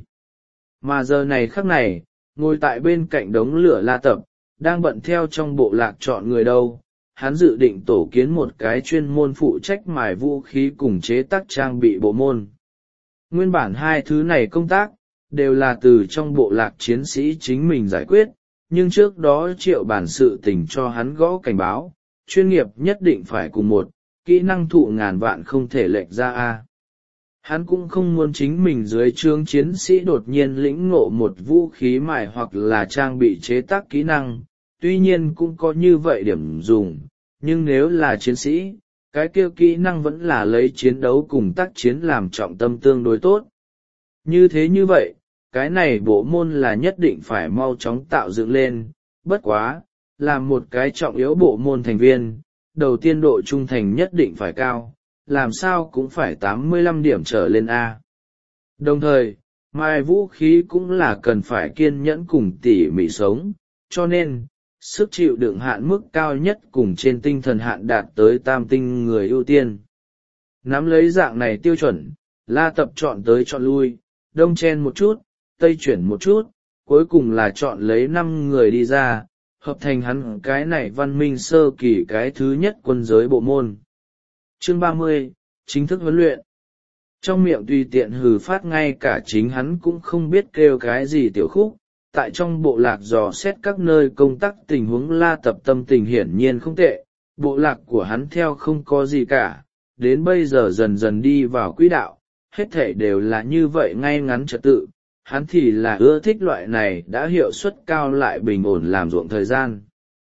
Mà giờ này khắc này, ngồi tại bên cạnh đống lửa La Tập, đang bận theo trong bộ lạc chọn người đâu, hắn dự định tổ kiến một cái chuyên môn phụ trách mài vũ khí cùng chế tác trang bị bộ môn. Nguyên bản hai thứ này công tác, đều là từ trong bộ lạc chiến sĩ chính mình giải quyết, nhưng trước đó Triệu Bản sự tình cho hắn gõ cảnh báo, chuyên nghiệp nhất định phải cùng một, kỹ năng thụ ngàn vạn không thể lệch ra a. Hắn cũng không muốn chính mình dưới trướng chiến sĩ đột nhiên lĩnh ngộ một vũ khí mài hoặc là trang bị chế tác kỹ năng, tuy nhiên cũng có như vậy điểm dùng, nhưng nếu là chiến sĩ, cái kia kỹ năng vẫn là lấy chiến đấu cùng tác chiến làm trọng tâm tương đối tốt. Như thế như vậy, cái này bộ môn là nhất định phải mau chóng tạo dựng lên, bất quá, làm một cái trọng yếu bộ môn thành viên, đầu tiên độ trung thành nhất định phải cao, làm sao cũng phải tám mươi lăm điểm trở lên A. Đồng thời, mai vũ khí cũng là cần phải kiên nhẫn cùng tỉ mỉ sống, cho nên, sức chịu đựng hạn mức cao nhất cùng trên tinh thần hạn đạt tới tam tinh người ưu tiên. Nắm lấy dạng này tiêu chuẩn, La Tập chọn tới chọn lui, đông chen một chút, tây chuyển một chút, cuối cùng là chọn lấy năm người đi ra, hợp thành hắn cái này văn minh sơ kỳ cái thứ nhất quân giới bộ môn. Chương ba mươi, chính thức huấn luyện. Trong miệng tùy tiện hừ phát, ngay cả chính hắn cũng không biết kêu cái gì tiểu khúc, tại trong bộ lạc dò xét các nơi công tác tình huống La Tập tâm tình hiển nhiên không tệ, bộ lạc của hắn theo không có gì cả, đến bây giờ dần dần đi vào quỹ đạo, hết thể đều là như vậy ngay ngắn trật tự, hắn thì là ưa thích loại này đã hiệu suất cao lại bình ổn làm ruộng thời gian.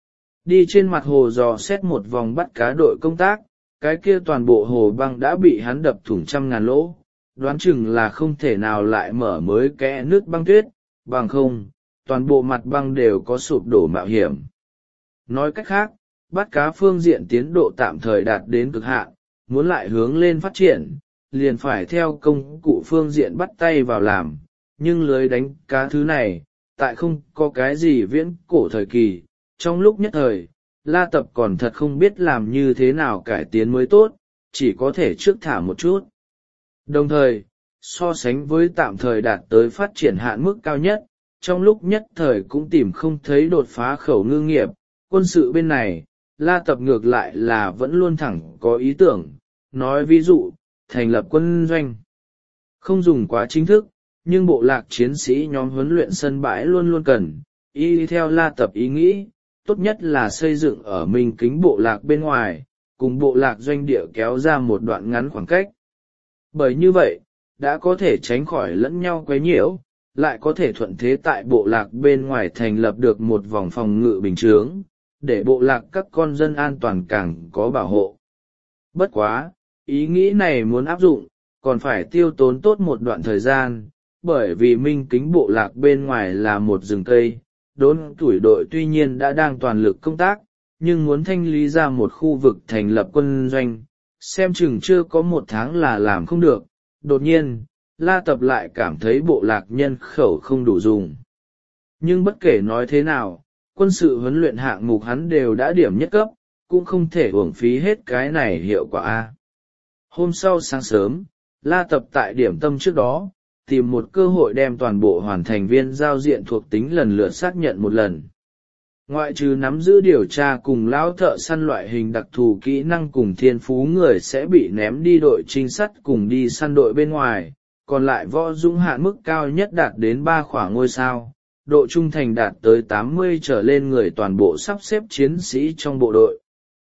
Đi trên mặt hồ dò xét một vòng bắt cá đội công tác, cái kia toàn bộ hồ băng đã bị hắn đập thủng trăm ngàn lỗ, đoán chừng là không thể nào lại mở mới kẽ nước băng tuyết, bằng không, toàn bộ mặt băng đều có sụp đổ mạo hiểm. Nói cách khác, bắt cá phương diện tiến độ tạm thời đạt đến cực hạn, muốn lại hướng lên phát triển, liền phải theo công cụ phương diện bắt tay vào làm, nhưng lưới đánh cá thứ này, tại không có cái gì viễn cổ thời kỳ, trong lúc nhất thời, La Tập còn thật không biết làm như thế nào cải tiến mới tốt, chỉ có thể trước thả một chút. Đồng thời, so sánh với tạm thời đạt tới phát triển hạn mức cao nhất, trong lúc nhất thời cũng tìm không thấy đột phá khẩu ngư nghiệp, quân sự bên này, La Tập ngược lại là vẫn luôn thẳng có ý tưởng, nói ví dụ, thành lập quân doanh. Không dùng quá chính thức, nhưng bộ lạc chiến sĩ nhóm huấn luyện sân bãi luôn luôn cần, y theo La Tập ý nghĩ, tốt nhất là xây dựng ở minh kính bộ lạc bên ngoài, cùng bộ lạc doanh địa kéo ra một đoạn ngắn khoảng cách. Bởi như vậy, đã có thể tránh khỏi lẫn nhau quấy nhiễu, lại có thể thuận thế tại bộ lạc bên ngoài thành lập được một vòng phòng ngự bình chướng, để bộ lạc các con dân an toàn càng có bảo hộ. Bất quá, ý nghĩ này muốn áp dụng, còn phải tiêu tốn tốt một đoạn thời gian, bởi vì minh kính bộ lạc bên ngoài là một rừng cây, đốn tuổi đội tuy nhiên đã đang toàn lực công tác, nhưng muốn thanh lý ra một khu vực thành lập quân doanh, xem chừng chưa có một tháng là làm không được. Đột nhiên, La Tập lại cảm thấy bộ lạc nhân khẩu không đủ dùng. Nhưng bất kể nói thế nào, quân sự huấn luyện hạng mục hắn đều đã điểm nhất cấp, cũng không thể uổng phí hết cái này hiệu quả a. Hôm sau sáng sớm, La Tập tại điểm tâm trước đó, tìm một cơ hội đem toàn bộ hoàn thành viên giao diện thuộc tính lần lượt xác nhận một lần. Ngoại trừ nắm giữ điều tra cùng lão thợ săn loại hình đặc thù kỹ năng cùng thiên phú người sẽ bị ném đi đội trinh sát cùng đi săn đội bên ngoài, còn lại võ dũng hạn mức cao nhất đạt đến ba khoảng ngôi sao, độ trung thành đạt tới tám mươi trở lên người toàn bộ sắp xếp chiến sĩ trong bộ đội.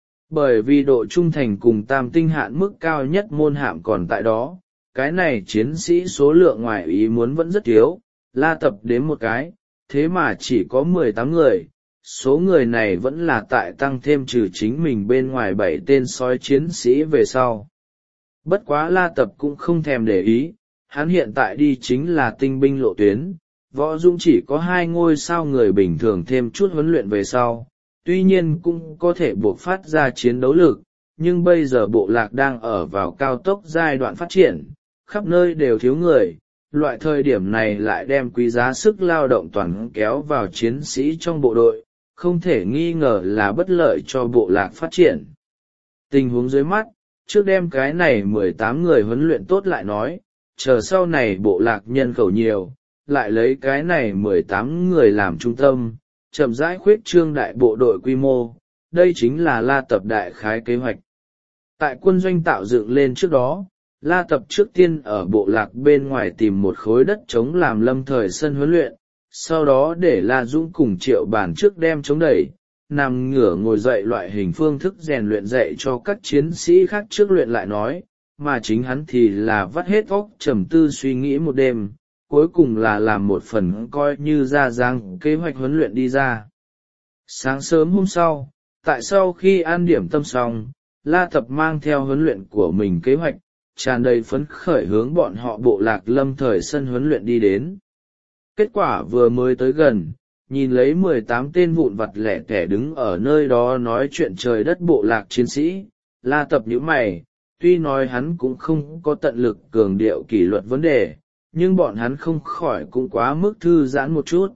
Bởi vì độ trung thành cùng tam tinh hạn mức cao nhất môn hạm còn tại đó, cái này chiến sĩ số lượng ngoài ý muốn vẫn rất thiếu, La Tập đến một cái, thế mà chỉ có mười tám người, số người này vẫn là tại tăng thêm trừ chính mình bên ngoài bảy tên sói chiến sĩ về sau. Bất quá La Tập cũng không thèm để ý, hắn hiện tại đi chính là tinh binh lộ tuyến, võ dũng chỉ có hai ngôi sao người bình thường thêm chút huấn luyện về sau, tuy nhiên cũng có thể buộc phát ra chiến đấu lực, nhưng bây giờ bộ lạc đang ở vào cao tốc giai đoạn phát triển, khắp nơi đều thiếu người, loại thời điểm này lại đem quý giá sức lao động toàn kéo vào chiến sĩ trong bộ đội, không thể nghi ngờ là bất lợi cho bộ lạc phát triển. Tình huống dưới mắt, trước đem cái này mười tám người huấn luyện tốt lại nói, chờ sau này bộ lạc nhân khẩu nhiều, lại lấy cái này mười tám người làm trung tâm, chậm rãi khuyết trương đại bộ đội quy mô, đây chính là La Tập đại khái kế hoạch. Tại quân doanh tạo dựng lên trước đó, La Tập trước tiên ở bộ lạc bên ngoài tìm một khối đất trống làm lâm thời sân huấn luyện, sau đó để La Dũng cùng Triệu Bản trước đem chống đẩy, nằm ngửa ngồi dậy loại hình phương thức rèn luyện dạy cho các chiến sĩ khác trước luyện lại nói, mà chính hắn thì là vắt hết óc trầm tư suy nghĩ một đêm, cuối cùng là làm một phần coi như ra dáng kế hoạch huấn luyện đi ra. Sáng sớm hôm sau, tại sau khi ăn điểm tâm xong, La Tập mang theo huấn luyện của mình kế hoạch, tràn đầy phấn khởi hướng bọn họ bộ lạc lâm thời sân huấn luyện đi đến. Kết quả vừa mới tới gần, nhìn lấy mười tám tên vụn vặt lẻ tẻ đứng ở nơi đó nói chuyện trời đất bộ lạc chiến sĩ, La Tập nhíu mày, tuy nói hắn cũng không có tận lực cường điệu kỷ luật vấn đề, nhưng bọn hắn không khỏi cũng quá mức thư giãn một chút.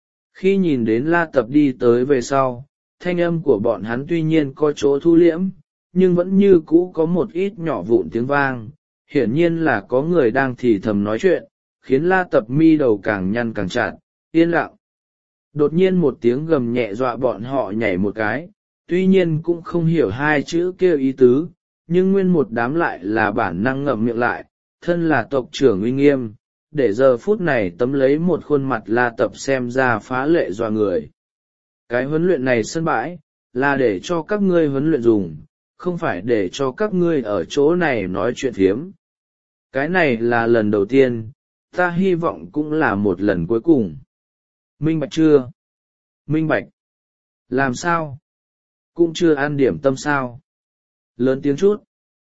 Khi nhìn đến La Tập đi tới về sau, thanh âm của bọn hắn tuy nhiên có chỗ thu liễm, nhưng vẫn như cũ có một ít nhỏ vụn tiếng vang, hiển nhiên là có người đang thì thầm nói chuyện, khiến La Tập mi đầu càng nhăn càng chặt, yên lặng. Đột nhiên một tiếng gầm nhẹ dọa bọn họ nhảy một cái, tuy nhiên cũng không hiểu hai chữ kêu ý tứ, nhưng nguyên một đám lại là bản năng ngậm miệng lại, thân là tộc trưởng uy nghiêm, để giờ phút này tấm lấy một khuôn mặt La Tập xem ra phá lệ dọa người. Cái huấn luyện này sân bãi, là để cho các ngươi huấn luyện dùng, không phải để cho các ngươi ở chỗ này nói chuyện phiếm. Cái này là lần đầu tiên, ta hy vọng cũng là một lần cuối cùng. Minh bạch chưa? Minh bạch. Làm sao? Cũng chưa ăn điểm tâm sao? Lớn tiếng chút.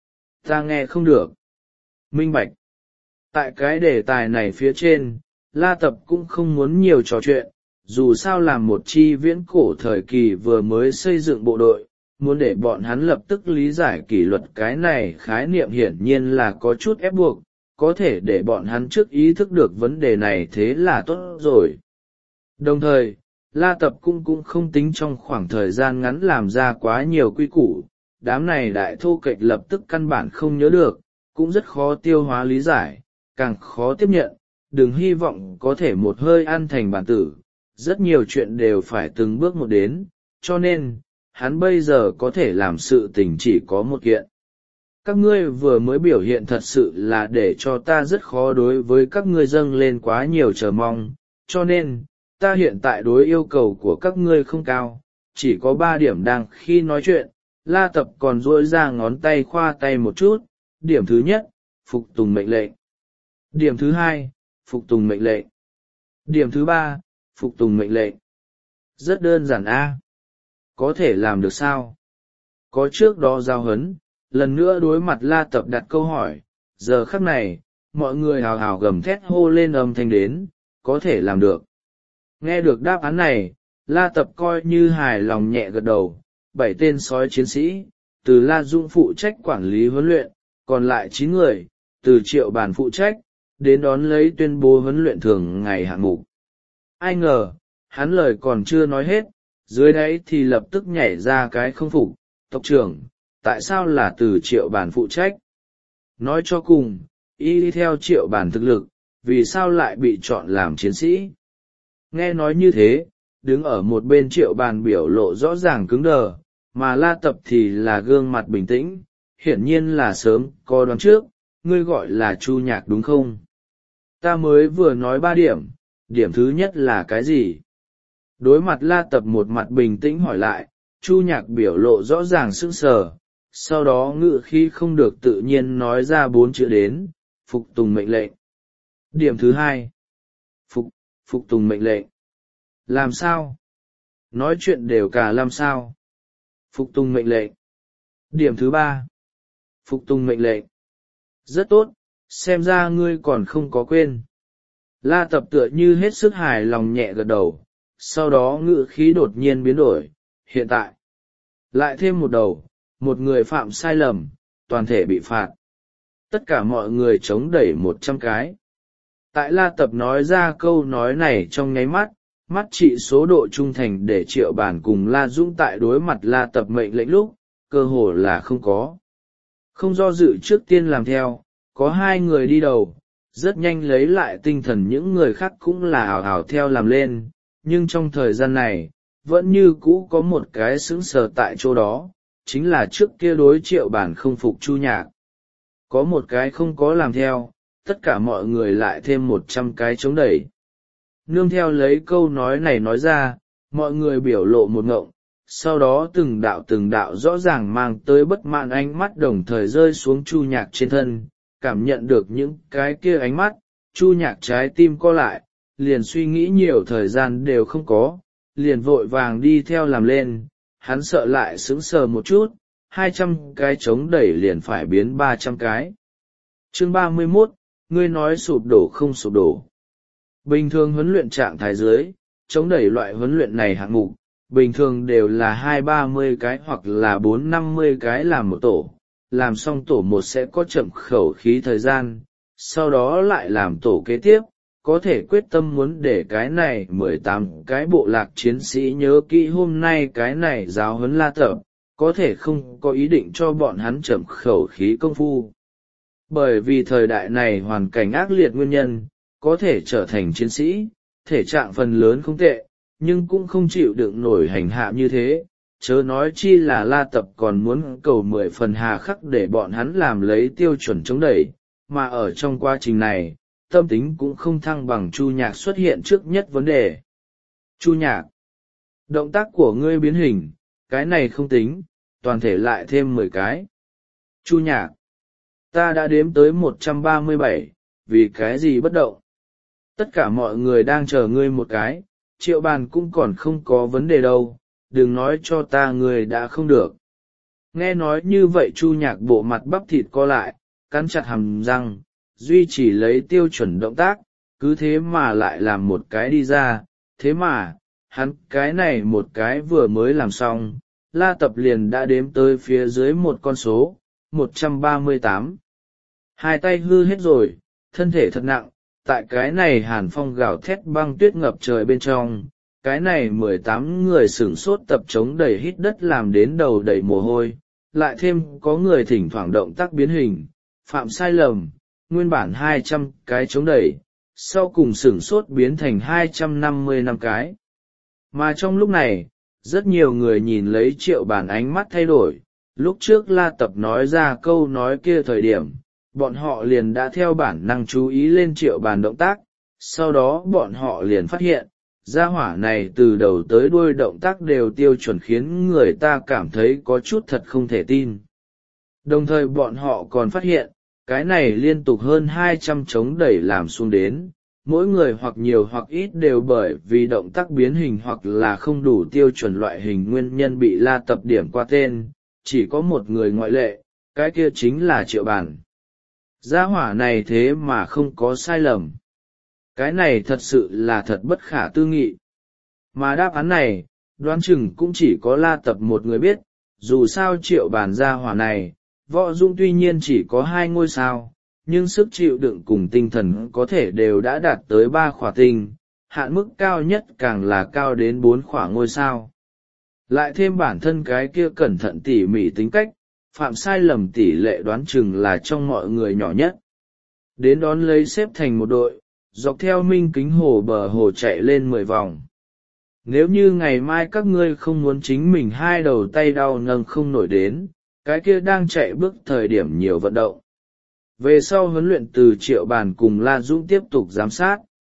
Ta nghe không được. Minh bạch. Tại cái đề tài này phía trên, La Tập cũng không muốn nhiều trò chuyện, dù sao làm một chi viễn cổ thời kỳ vừa mới xây dựng bộ đội, muốn để bọn hắn lập tức lý giải kỷ luật cái này khái niệm hiển nhiên là có chút ép buộc, có thể để bọn hắn trước ý thức được vấn đề này thế là tốt rồi. Đồng thời, La Tập cũng cũng không tính trong khoảng thời gian ngắn làm ra quá nhiều quy củ, đám này đại thô kệch lập tức căn bản không nhớ được, cũng rất khó tiêu hóa lý giải, càng khó tiếp nhận, đừng hy vọng có thể một hơi ăn thành bản tử, rất nhiều chuyện đều phải từng bước một đến, cho nên, hắn bây giờ có thể làm sự tình chỉ có một kiện. Các ngươi vừa mới biểu hiện thật sự là để cho ta rất khó đối với các ngươi dâng lên quá nhiều chờ mong, cho nên, ta hiện tại đối yêu cầu của các ngươi không cao, chỉ có ba điểm đang khi nói chuyện, La Tập còn duỗi ra ngón tay khoa tay một chút, điểm thứ nhất, phục tùng mệnh lệnh. Điểm thứ hai, phục tùng mệnh lệnh. Điểm thứ ba, phục tùng mệnh lệnh. Rất đơn giản a. Có thể làm được sao? Có trước đó giao hấn, lần nữa đối mặt La Tập đặt câu hỏi, giờ khắc này, mọi người hào hào gầm thét hô lên âm thanh đến, có thể làm được. Nghe được đáp án này, La Tập coi như hài lòng nhẹ gật đầu, bảy tên sói chiến sĩ, từ La Dung phụ trách quản lý huấn luyện, còn lại chín người, từ Triệu Bản phụ trách, đến đón lấy tuyên bố huấn luyện thường ngày hạng mục. Ai ngờ, hắn lời còn chưa nói hết, dưới đấy thì lập tức nhảy ra cái không phục, tộc trưởng, tại sao là từ Triệu Bản phụ trách? Nói cho cùng, y đi theo Triệu Bản thực lực, vì sao lại bị chọn làm chiến sĩ? Nghe nói như thế, đứng ở một bên Triệu Bản biểu lộ rõ ràng cứng đờ, mà La Tập thì là gương mặt bình tĩnh, hiển nhiên là sớm có đoán trước, ngươi gọi là Chu Nhạc đúng không? Ta mới vừa nói ba điểm, điểm thứ nhất là cái gì? Đối mặt La Tập một mặt bình tĩnh hỏi lại, Chu Nhạc biểu lộ rõ ràng sững sờ, sau đó ngự khí không được tự nhiên nói ra bốn chữ đến, phục tùng mệnh lệnh. Điểm thứ hai, phục, phục tùng mệnh lệnh. Làm sao? Nói chuyện đều cả làm sao? Phục tùng mệnh lệnh. Điểm thứ ba, phục tùng mệnh lệnh. Rất tốt, xem ra ngươi còn không có quên. La Tập tựa như hết sức hài lòng nhẹ gật đầu, sau đó ngữ khí đột nhiên biến đổi, hiện tại. Lại thêm một đầu, một người phạm sai lầm, toàn thể bị phạt. Tất cả mọi người chống đẩy một trăm cái. Tại La Tập nói ra câu nói này trong nháy mắt, mắt trị số độ trung thành để Triệu Bản cùng La Dũng tại đối mặt La Tập mệnh lệnh lúc, cơ hồ là không có. Không do dự trước tiên làm theo, có hai người đi đầu, rất nhanh lấy lại tinh thần những người khác cũng là ảo ảo theo làm lên, nhưng trong thời gian này, vẫn như cũ có một cái sững sờ tại chỗ đó, chính là trước kia đối Triệu Bản không phục Chu Nhạc. Có một cái không có làm theo, tất cả mọi người lại thêm một trăm cái chống đẩy. Nương theo lấy câu nói này nói ra, mọi người biểu lộ một ngộng, sau đó từng đạo từng đạo rõ ràng mang tới bất mãn ánh mắt đồng thời rơi xuống Chu Nhạc trên thân, cảm nhận được những cái kia ánh mắt, Chu Nhạc trái tim co lại, liền suy nghĩ nhiều thời gian đều không có, liền vội vàng đi theo làm lên, hắn sợ lại sững sờ một chút, hai trăm cái chống đẩy liền phải biến ba trăm cái. Chương ba mươi mốt, ngươi nói sụp đổ không sụp đổ. Bình thường huấn luyện trạng thái dưới, chống đẩy loại huấn luyện này hạng mục, bình thường đều là hai ba mươi cái hoặc là bốn năm mươi cái làm một tổ, làm xong tổ một sẽ có chậm khẩu khí thời gian, sau đó lại làm tổ kế tiếp, có thể quyết tâm muốn để cái này mười tám cái bộ lạc chiến sĩ nhớ kỹ hôm nay cái này giáo huấn La Tập, có thể không có ý định cho bọn hắn chậm khẩu khí công phu. Bởi vì thời đại này hoàn cảnh ác liệt nguyên nhân, có thể trở thành chiến sĩ, thể trạng phần lớn không tệ, nhưng cũng không chịu đựng nổi hành hạ như thế, chớ nói chi là La Tập còn muốn cầu mười phần hà khắc để bọn hắn làm lấy tiêu chuẩn chống đẩy, mà ở trong quá trình này, tâm tính cũng không thăng bằng Chu Nhạc xuất hiện trước nhất vấn đề. Chu Nhạc, động tác của ngươi biến hình, cái này không tính, toàn thể lại thêm mười cái. Chu Nhạc, ta đã đếm tới một trăm ba mươi bảy, vì cái gì bất động? Tất cả mọi người đang chờ ngươi một cái, Triệu Bàn cũng còn không có vấn đề đâu, đừng nói cho ta ngươi đã không được. Nghe nói như vậy Chu Nhạc bộ mặt bắp thịt co lại, cắn chặt hàm răng, duy trì lấy tiêu chuẩn động tác, cứ thế mà lại làm một cái đi ra, thế mà, hắn cái này một cái vừa mới làm xong, La Tập liền đã đếm tới phía dưới một con số, một trăm ba mươi tám. Hai tay hư hết rồi, thân thể thật nặng, tại cái này hàn phong gào thét băng tuyết ngập trời bên trong, cái này mười tám người sửng sốt tập chống đẩy hít đất làm đến đầu đầy mồ hôi, lại thêm có người thỉnh thoảng động tác biến hình, phạm sai lầm, nguyên bản hai trăm cái chống đẩy, sau cùng sửng sốt biến thành hai trăm năm mươi năm cái. Mà trong lúc này, rất nhiều người nhìn lấy Triệu Bàn ánh mắt thay đổi, lúc trước La Tập nói ra câu nói kia thời điểm, bọn họ liền đã theo bản năng chú ý lên Triệu Bàn động tác, sau đó bọn họ liền phát hiện, gia hỏa này từ đầu tới đuôi động tác đều tiêu chuẩn khiến người ta cảm thấy có chút thật không thể tin. Đồng thời bọn họ còn phát hiện, cái này liên tục hơn hai trăm chống đẩy làm xuống đến, mỗi người hoặc nhiều hoặc ít đều bởi vì động tác biến hình hoặc là không đủ tiêu chuẩn loại hình nguyên nhân bị La Tập điểm qua tên, chỉ có một người ngoại lệ, cái kia chính là Triệu Bàn. Gia hỏa này thế mà không có sai lầm. Cái này thật sự là thật bất khả tư nghị. Mà đáp án này, đoán chừng cũng chỉ có La Tập một người biết, dù sao Triệu Bàn gia hỏa này, võ dung tuy nhiên chỉ có hai ngôi sao, nhưng sức chịu đựng cùng tinh thần có thể đều đã đạt tới ba khỏa tinh, hạn mức cao nhất càng là cao đến bốn khỏa ngôi sao. Lại thêm bản thân cái kia cẩn thận tỉ mỉ tính cách, phạm sai lầm tỷ lệ đoán chừng là trong mọi người nhỏ nhất. Đến đón lấy xếp thành một đội, dọc theo Minh Kính Hồ bờ hồ chạy lên mười vòng. Nếu như ngày mai các ngươi không muốn chính mình hai đầu tay đau nâng không nổi đến, cái kia đang chạy bước thời điểm nhiều vận động. Về sau huấn luyện từ Triệu Bàn cùng La Dũng tiếp tục giám sát.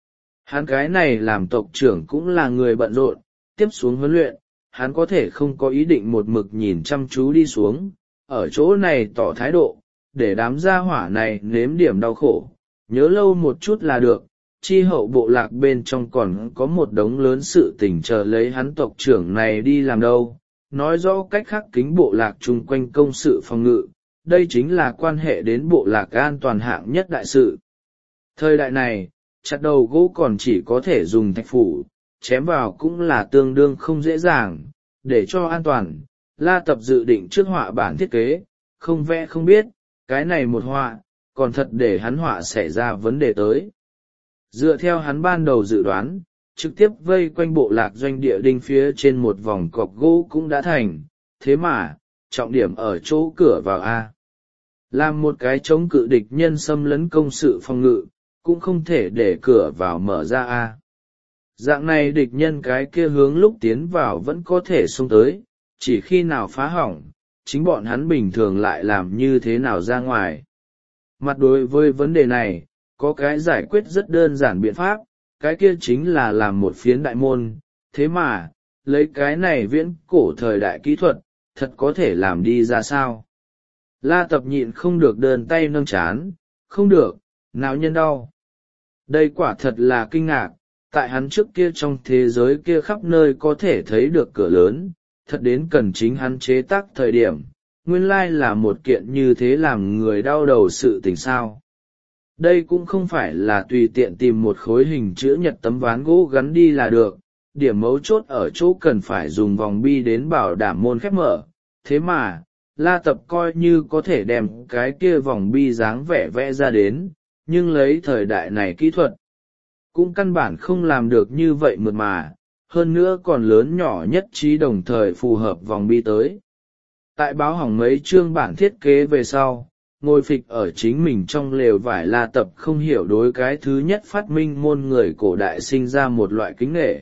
Hắn cái này làm tộc trưởng cũng là người bận rộn, tiếp xuống huấn luyện, hắn có thể không có ý định một mực nhìn chăm chú đi xuống, ở chỗ này tỏ thái độ, để đám gia hỏa này nếm điểm đau khổ, nhớ lâu một chút là được. Chi hậu bộ lạc bên trong còn có một đống lớn sự tình chờ lấy hắn tộc trưởng này đi làm đâu, nói rõ cách khắc kính bộ lạc chung quanh công sự phòng ngự, đây chính là quan hệ đến bộ lạc an toàn hạng nhất đại sự. Thời đại này, chặt đầu gỗ còn chỉ có thể dùng thạch phủ, chém vào cũng là tương đương không dễ dàng, để cho an toàn, La Tập dự định trước họa bản thiết kế, không vẽ không biết, cái này một họa, còn thật để hắn họa xảy ra vấn đề tới. Dựa theo hắn ban đầu dự đoán, trực tiếp vây quanh bộ lạc doanh địa đinh phía trên một vòng cọc gỗ cũng đã thành, thế mà, trọng điểm ở chỗ cửa vào A. Làm một cái chống cự địch nhân xâm lấn công sự phòng ngự, cũng không thể để cửa vào mở ra A. Dạng này địch nhân cái kia hướng lúc tiến vào vẫn có thể xông tới, chỉ khi nào phá hỏng, chính bọn hắn bình thường lại làm như thế nào ra ngoài. Mặt đối với vấn đề này, có cái giải quyết rất đơn giản biện pháp, cái kia chính là làm một phiến đại môn, thế mà, lấy cái này viễn cổ thời đại kỹ thuật, thật có thể làm đi ra sao. La Tập nhịn không được đơn tay nâng chán, không được, não nhân đau. Đây quả thật là kinh ngạc, tại hắn trước kia trong thế giới kia khắp nơi có thể thấy được cửa lớn, thật đến cần chính hắn chế tác thời điểm, nguyên lai là một kiện như thế làm người đau đầu sự tình sao. Đây cũng không phải là tùy tiện tìm một khối hình chữ nhật tấm ván gỗ gắn đi là được, điểm mấu chốt ở chỗ cần phải dùng vòng bi đến bảo đảm môn khép mở. Thế mà, La Tập coi như có thể đem cái kia vòng bi dáng vẻ vẽ ra đến, nhưng lấy thời đại này kỹ thuật, cũng căn bản không làm được như vậy mượt mà, hơn nữa còn lớn nhỏ nhất trí đồng thời phù hợp vòng bi tới. Tại báo hỏng mấy chương bản thiết kế về sau, ngồi phịch ở chính mình trong lều vải La Tập không hiểu đối cái thứ nhất phát minh môn người cổ đại sinh ra một loại kính nể.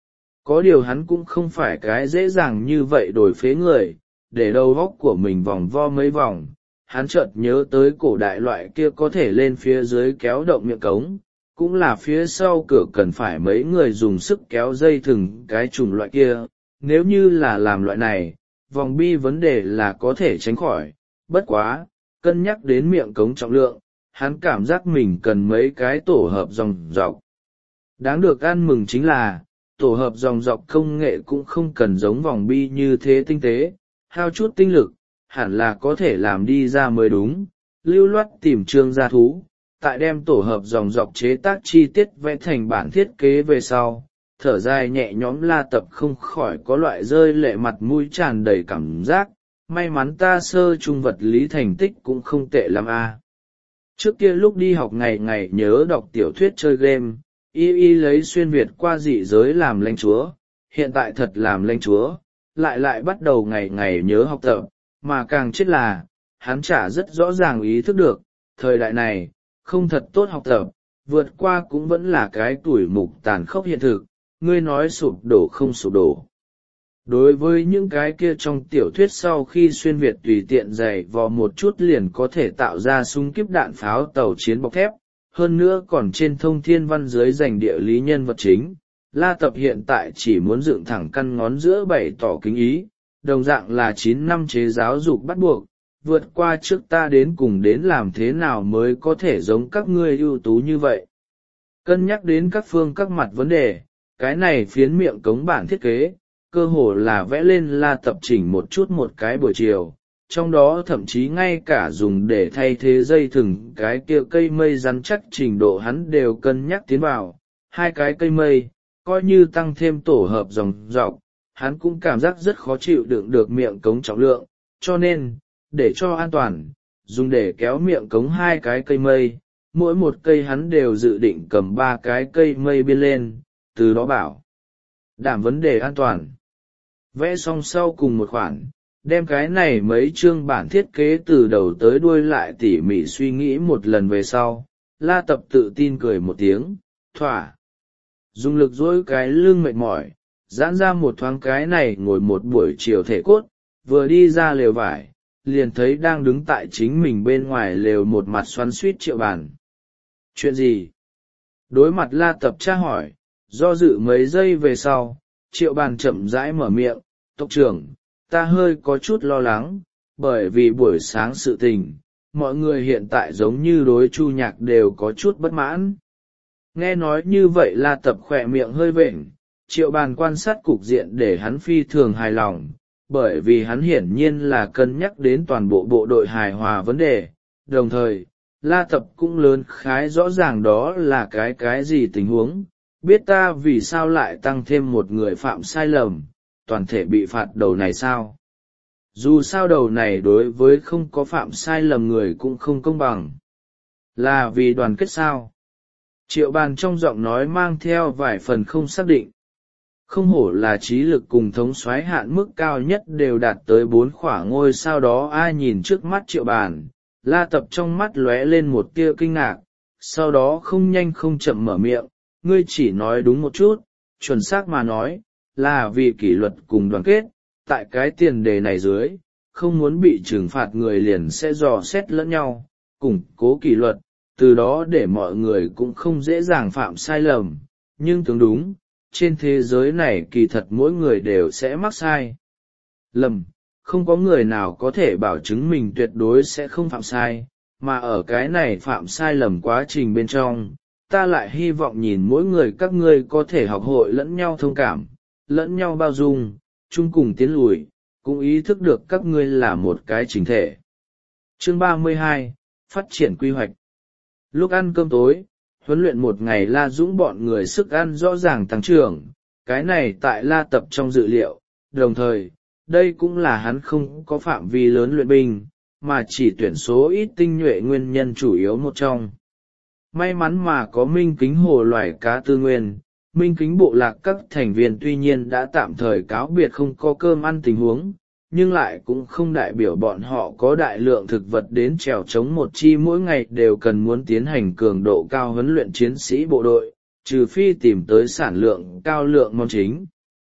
Có điều hắn cũng không phải cái dễ dàng như vậy đổi phế người, để đầu góc của mình vòng vo mấy vòng, hắn chợt nhớ tới cổ đại loại kia có thể lên phía dưới kéo động miệng cống, cũng là phía sau cửa cần phải mấy người dùng sức kéo dây thừng cái chủng loại kia. Nếu như là làm loại này, vòng bi vấn đề là có thể tránh khỏi, bất quá, cân nhắc đến miệng cống trọng lượng, hắn cảm giác mình cần mấy cái tổ hợp dòng dọc. Đáng được ăn mừng chính là, tổ hợp dòng dọc công nghệ cũng không cần giống vòng bi như thế tinh tế, hao chút tinh lực, hẳn là có thể làm đi ra mới đúng. Lưu loát tìm trương gia thú, tại đem tổ hợp dòng dọc chế tác chi tiết vẽ thành bản thiết kế về sau, thở dài nhẹ nhõm La Tập không khỏi có loại rơi lệ mặt mũi tràn đầy cảm giác, may mắn ta sơ trung vật lý thành tích cũng không tệ lắm a. Trước kia lúc đi học ngày ngày nhớ đọc tiểu thuyết chơi game, y y lấy xuyên Việt qua dị giới làm lãnh chúa, hiện tại thật làm lãnh chúa, lại lại bắt đầu ngày ngày nhớ học tập, mà càng chết là, hắn chả rất rõ ràng ý thức được, thời đại này, không thật tốt học tập, vượt qua cũng vẫn là cái tuổi mục tàn khốc hiện thực, ngươi nói sụp đổ không sụp đổ. Đối với những cái kia trong tiểu thuyết sau khi xuyên Việt tùy tiện giày vò một chút liền có thể tạo ra súng kíp đạn pháo tàu chiến bọc thép, hơn nữa còn trên thông thiên văn dưới dành địa lý nhân vật chính, La Tập hiện tại chỉ muốn dựng thẳng căn ngón giữa bày tỏ kính ý, đồng dạng là chín năm chế giáo dục bắt buộc, vượt qua trước ta đến cùng đến làm thế nào mới có thể giống các ngươi ưu tú như vậy. Cân nhắc đến các phương các mặt vấn đề, cái này phiến miệng cống bản thiết kế, cơ hồ là vẽ lên La Tập chỉnh một chút một cái buổi chiều, trong đó thậm chí ngay cả dùng để thay thế dây thừng cái kia cây mây rắn chắc trình độ hắn đều cân nhắc tiến vào, hai cái cây mây, coi như tăng thêm tổ hợp dòng dọc, hắn cũng cảm giác rất khó chịu đựng được miệng cống trọng lượng, cho nên, để cho an toàn, dùng để kéo miệng cống hai cái cây mây, mỗi một cây hắn đều dự định cầm ba cái cây mây biên lên, từ đó bảo đảm vấn đề an toàn. Vẽ xong sau cùng một khoản, đem cái này mấy chương bản thiết kế từ đầu tới đuôi lại tỉ mỉ suy nghĩ một lần về sau, La Tập tự tin cười một tiếng, thỏa. Dùng lực dỗi cái lưng mệt mỏi, giãn ra một thoáng cái này ngồi một buổi chiều thể cốt, vừa đi ra lều vải, liền thấy đang đứng tại chính mình bên ngoài lều một mặt xoắn suýt Triệu Bàn. Chuyện gì? Đối mặt La Tập tra hỏi, do dự mấy giây về sau, Triệu Bàn chậm rãi mở miệng, tộc trưởng, ta hơi có chút lo lắng, bởi vì buổi sáng sự tình, mọi người hiện tại giống như đối Chu Nhạc đều có chút bất mãn. Nghe nói như vậy La Tập khỏe miệng hơi vện, Triệu Bàn quan sát cục diện để hắn phi thường hài lòng, bởi vì hắn hiển nhiên là cân nhắc đến toàn bộ bộ đội hài hòa vấn đề, đồng thời, La Tập cũng lớn khái rõ ràng đó là cái cái gì tình huống, biết ta vì sao lại tăng thêm một người phạm sai lầm, toàn thể bị phạt đầu này sao? Dù sao đầu này đối với không có phạm sai lầm người cũng không công bằng. Là vì đoàn kết sao? Triệu Bàn trong giọng nói mang theo vài phần không xác định. Không hổ là trí lực cùng thống soái hạn mức cao nhất đều đạt tới bốn khỏa ngôi sao đó ai nhìn trước mắt Triệu Bàn, La Tập trong mắt lóe lên một tia kinh ngạc, sau đó không nhanh không chậm mở miệng, ngươi chỉ nói đúng một chút, chuẩn xác mà nói, là vì kỷ luật cùng đoàn kết, tại cái tiền đề này dưới, không muốn bị trừng phạt người liền sẽ dò xét lẫn nhau, củng cố kỷ luật, từ đó để mọi người cũng không dễ dàng phạm sai lầm, nhưng tưởng đúng, trên thế giới này kỳ thật mỗi người đều sẽ mắc sai lầm, không có người nào có thể bảo chứng mình tuyệt đối sẽ không phạm sai, mà ở cái này phạm sai lầm quá trình bên trong, ta lại hy vọng nhìn mỗi người các ngươi có thể học hội lẫn nhau thông cảm, lẫn nhau bao dung, chung cùng tiến lùi, cũng ý thức được các ngươi là một cái chỉnh thể. Chương ba mươi hai, Phát triển quy hoạch. Lúc ăn cơm tối, huấn luyện một ngày La Dũng bọn người sức ăn rõ ràng tăng trưởng, cái này tại La Tập trong dự liệu, đồng thời, đây cũng là hắn không có phạm vi lớn luyện binh, mà chỉ tuyển số ít tinh nhuệ nguyên nhân chủ yếu một trong. May mắn mà có Minh Kính Hồ loài cá tư nguyên, Minh Kính bộ lạc các thành viên tuy nhiên đã tạm thời cáo biệt không có cơm ăn tình huống, nhưng lại cũng không đại biểu bọn họ có đại lượng thực vật đến trèo chống một chi mỗi ngày đều cần muốn tiến hành cường độ cao huấn luyện chiến sĩ bộ đội, trừ phi tìm tới sản lượng cao lượng món chính.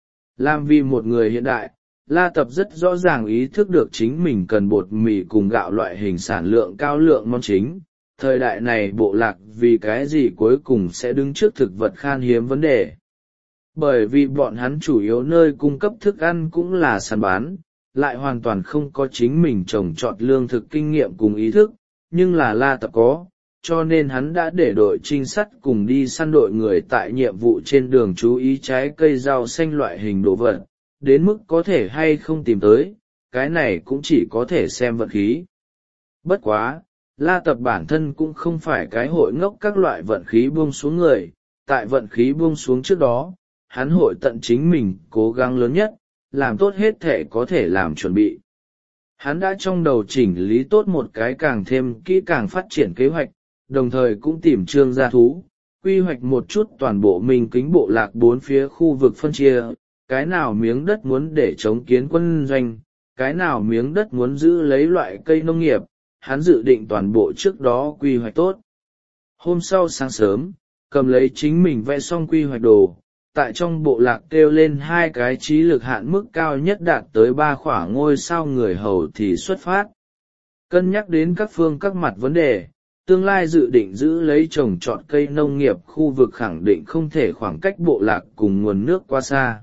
Làm vì một người hiện đại, La Tập rất rõ ràng ý thức được chính mình cần bột mì cùng gạo loại hình sản lượng cao lượng món chính. Thời đại này bộ lạc vì cái gì cuối cùng sẽ đứng trước thực vật khan hiếm vấn đề. Bởi vì bọn hắn chủ yếu nơi cung cấp thức ăn cũng là săn bán, lại hoàn toàn không có chính mình trồng trọt lương thực kinh nghiệm cùng ý thức, nhưng là La Tập có, cho nên hắn đã để đội trinh sát cùng đi săn đội người tại nhiệm vụ trên đường chú ý trái cây rau xanh loại hình đồ vật, đến mức có thể hay không tìm tới, cái này cũng chỉ có thể xem vận khí. Bất quá, La Tập bản thân cũng không phải cái hội ngốc các loại vận khí buông xuống người, tại vận khí buông xuống trước đó, hắn hội tận chính mình cố gắng lớn nhất, làm tốt hết thể có thể làm chuẩn bị. Hắn đã trong đầu chỉnh lý tốt một cái càng thêm kỹ càng phát triển kế hoạch, đồng thời cũng tìm trương gia thú, quy hoạch một chút toàn bộ Minh Kính bộ lạc bốn phía khu vực phân chia, cái nào miếng đất muốn để chống kiến quân doanh, cái nào miếng đất muốn giữ lấy loại cây nông nghiệp, hắn dự định toàn bộ trước đó quy hoạch tốt. Hôm sau sáng sớm, cầm lấy chính mình vẽ xong quy hoạch đồ, tại trong bộ lạc kêu lên hai cái trí lực hạn mức cao nhất đạt tới ba khỏa ngôi sao người hầu thì xuất phát. Cân nhắc đến các phương các mặt vấn đề, tương lai dự định giữ lấy trồng trọt cây nông nghiệp khu vực khẳng định không thể khoảng cách bộ lạc cùng nguồn nước quá xa.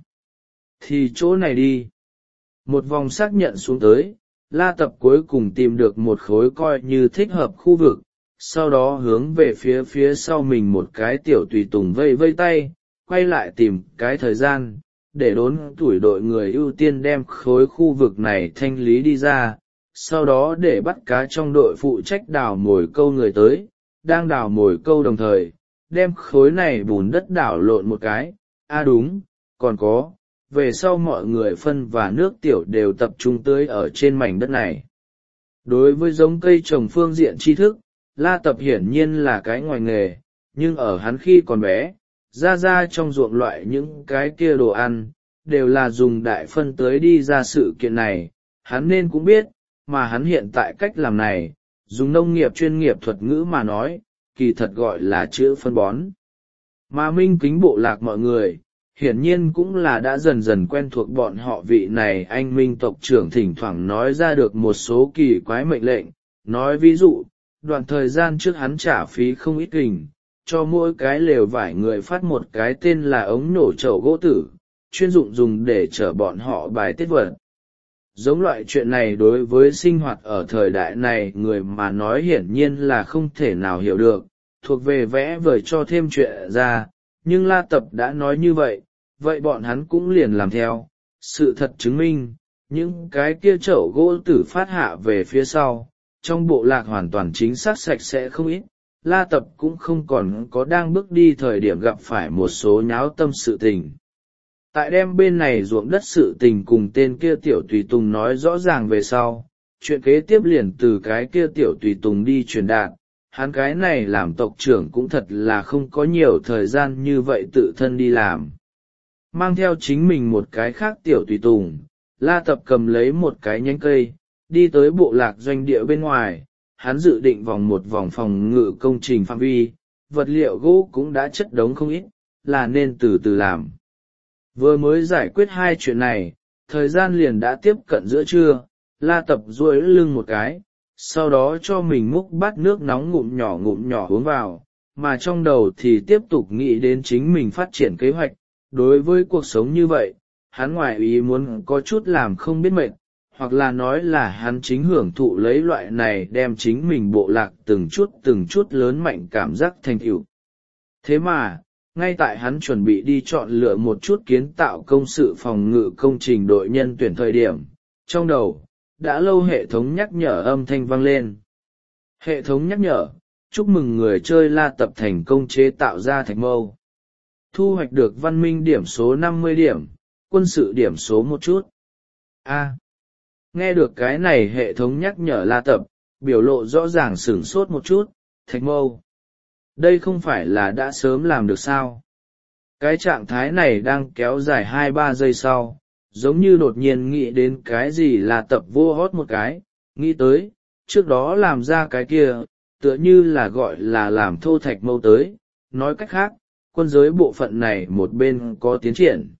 Thì chỗ này đi. Một vòng xác nhận xuống tới, La Tập cuối cùng tìm được một khối coi như thích hợp khu vực, sau đó hướng về phía phía sau mình một cái tiểu tùy tùng vây vây tay, quay lại tìm cái thời gian, để đốn tuổi đội người ưu tiên đem khối khu vực này thanh lý đi ra, sau đó để bắt cá trong đội phụ trách đào mồi câu người tới, đang đào mồi câu đồng thời, đem khối này bùn đất đảo lộn một cái, à đúng, còn có, về sau mọi người phân và nước tiểu đều tập trung tưới ở trên mảnh đất này. Đối với giống cây trồng phương diện tri thức, La Tập hiển nhiên là cái ngoài nghề, nhưng ở hắn khi còn bé, ra ra trong ruộng loại những cái kia đồ ăn, đều là dùng đại phân tưới đi ra sự kiện này, hắn nên cũng biết, mà hắn hiện tại cách làm này, dùng nông nghiệp chuyên nghiệp thuật ngữ mà nói, kỳ thật gọi là chữ phân bón. Mà Minh Kính bộ lạc mọi người, hiển nhiên cũng là đã dần dần quen thuộc bọn họ vị này anh Minh tộc trưởng thỉnh thoảng nói ra được một số kỳ quái mệnh lệnh, nói ví dụ, đoạn thời gian trước hắn trả phí không ít kình, cho mỗi cái lều vải người phát một cái tên là ống nổ chậu gỗ tử, chuyên dụng dùng để chở bọn họ bài tiết vật. Giống loại chuyện này đối với sinh hoạt ở thời đại này người mà nói hiển nhiên là không thể nào hiểu được, thuộc về vẽ vời cho thêm chuyện ra, nhưng La Tập đã nói như vậy, vậy bọn hắn cũng liền làm theo. Sự thật chứng minh, những cái kia chậu gỗ tử phát hạ về phía sau, trong bộ lạc hoàn toàn chính xác sạch sẽ không ít, La Tập cũng không còn có đang bước đi thời điểm gặp phải một số nháo tâm sự tình. Tại đem bên này ruộng đất sự tình cùng tên kia tiểu tùy tùng nói rõ ràng về sau, chuyện kế tiếp liền từ cái kia tiểu tùy tùng đi truyền đạt, hắn cái này làm tộc trưởng cũng thật là không có nhiều thời gian như vậy tự thân đi làm. Mang theo chính mình một cái khác tiểu tùy tùng, La Tập cầm lấy một cái nhánh cây, đi tới bộ lạc doanh địa bên ngoài, hắn dự định vòng một vòng phòng ngự công trình phạm vi, vật liệu gỗ cũng đã chất đống không ít, là nên từ từ làm. Vừa mới giải quyết hai chuyện này, thời gian liền đã tiếp cận giữa trưa, La Tập duỗi lưng một cái, sau đó cho mình múc bát nước nóng ngụm nhỏ ngụm nhỏ uống vào, mà trong đầu thì tiếp tục nghĩ đến chính mình phát triển kế hoạch. Đối với cuộc sống như vậy, hắn ngoài ý muốn có chút làm không biết mệt, hoặc là nói là hắn chính hưởng thụ lấy loại này đem chính mình bộ lạc từng chút từng chút lớn mạnh cảm giác thành tựu. Thế mà, ngay tại hắn chuẩn bị đi chọn lựa một chút kiến tạo công sự phòng ngự công trình đội nhân tuyển thời điểm, trong đầu, đã lâu hệ thống nhắc nhở âm thanh vang lên. Hệ thống nhắc nhở, chúc mừng người chơi La Tập thành công chế tạo ra thạch mâu. Thu hoạch được văn minh điểm số năm mươi điểm, quân sự điểm số một chút. A. Nghe được cái này hệ thống nhắc nhở La Tập, biểu lộ rõ ràng sửng sốt một chút, thạch mâu. Đây không phải là đã sớm làm được sao? Cái trạng thái này đang kéo dài hai ba giây sau, giống như đột nhiên nghĩ đến cái gì là Tập vô hót một cái, nghĩ tới, trước đó làm ra cái kia, tựa như là gọi là làm thô thạch mâu tới, nói cách khác, quân giới bộ phận này một bên có tiến triển.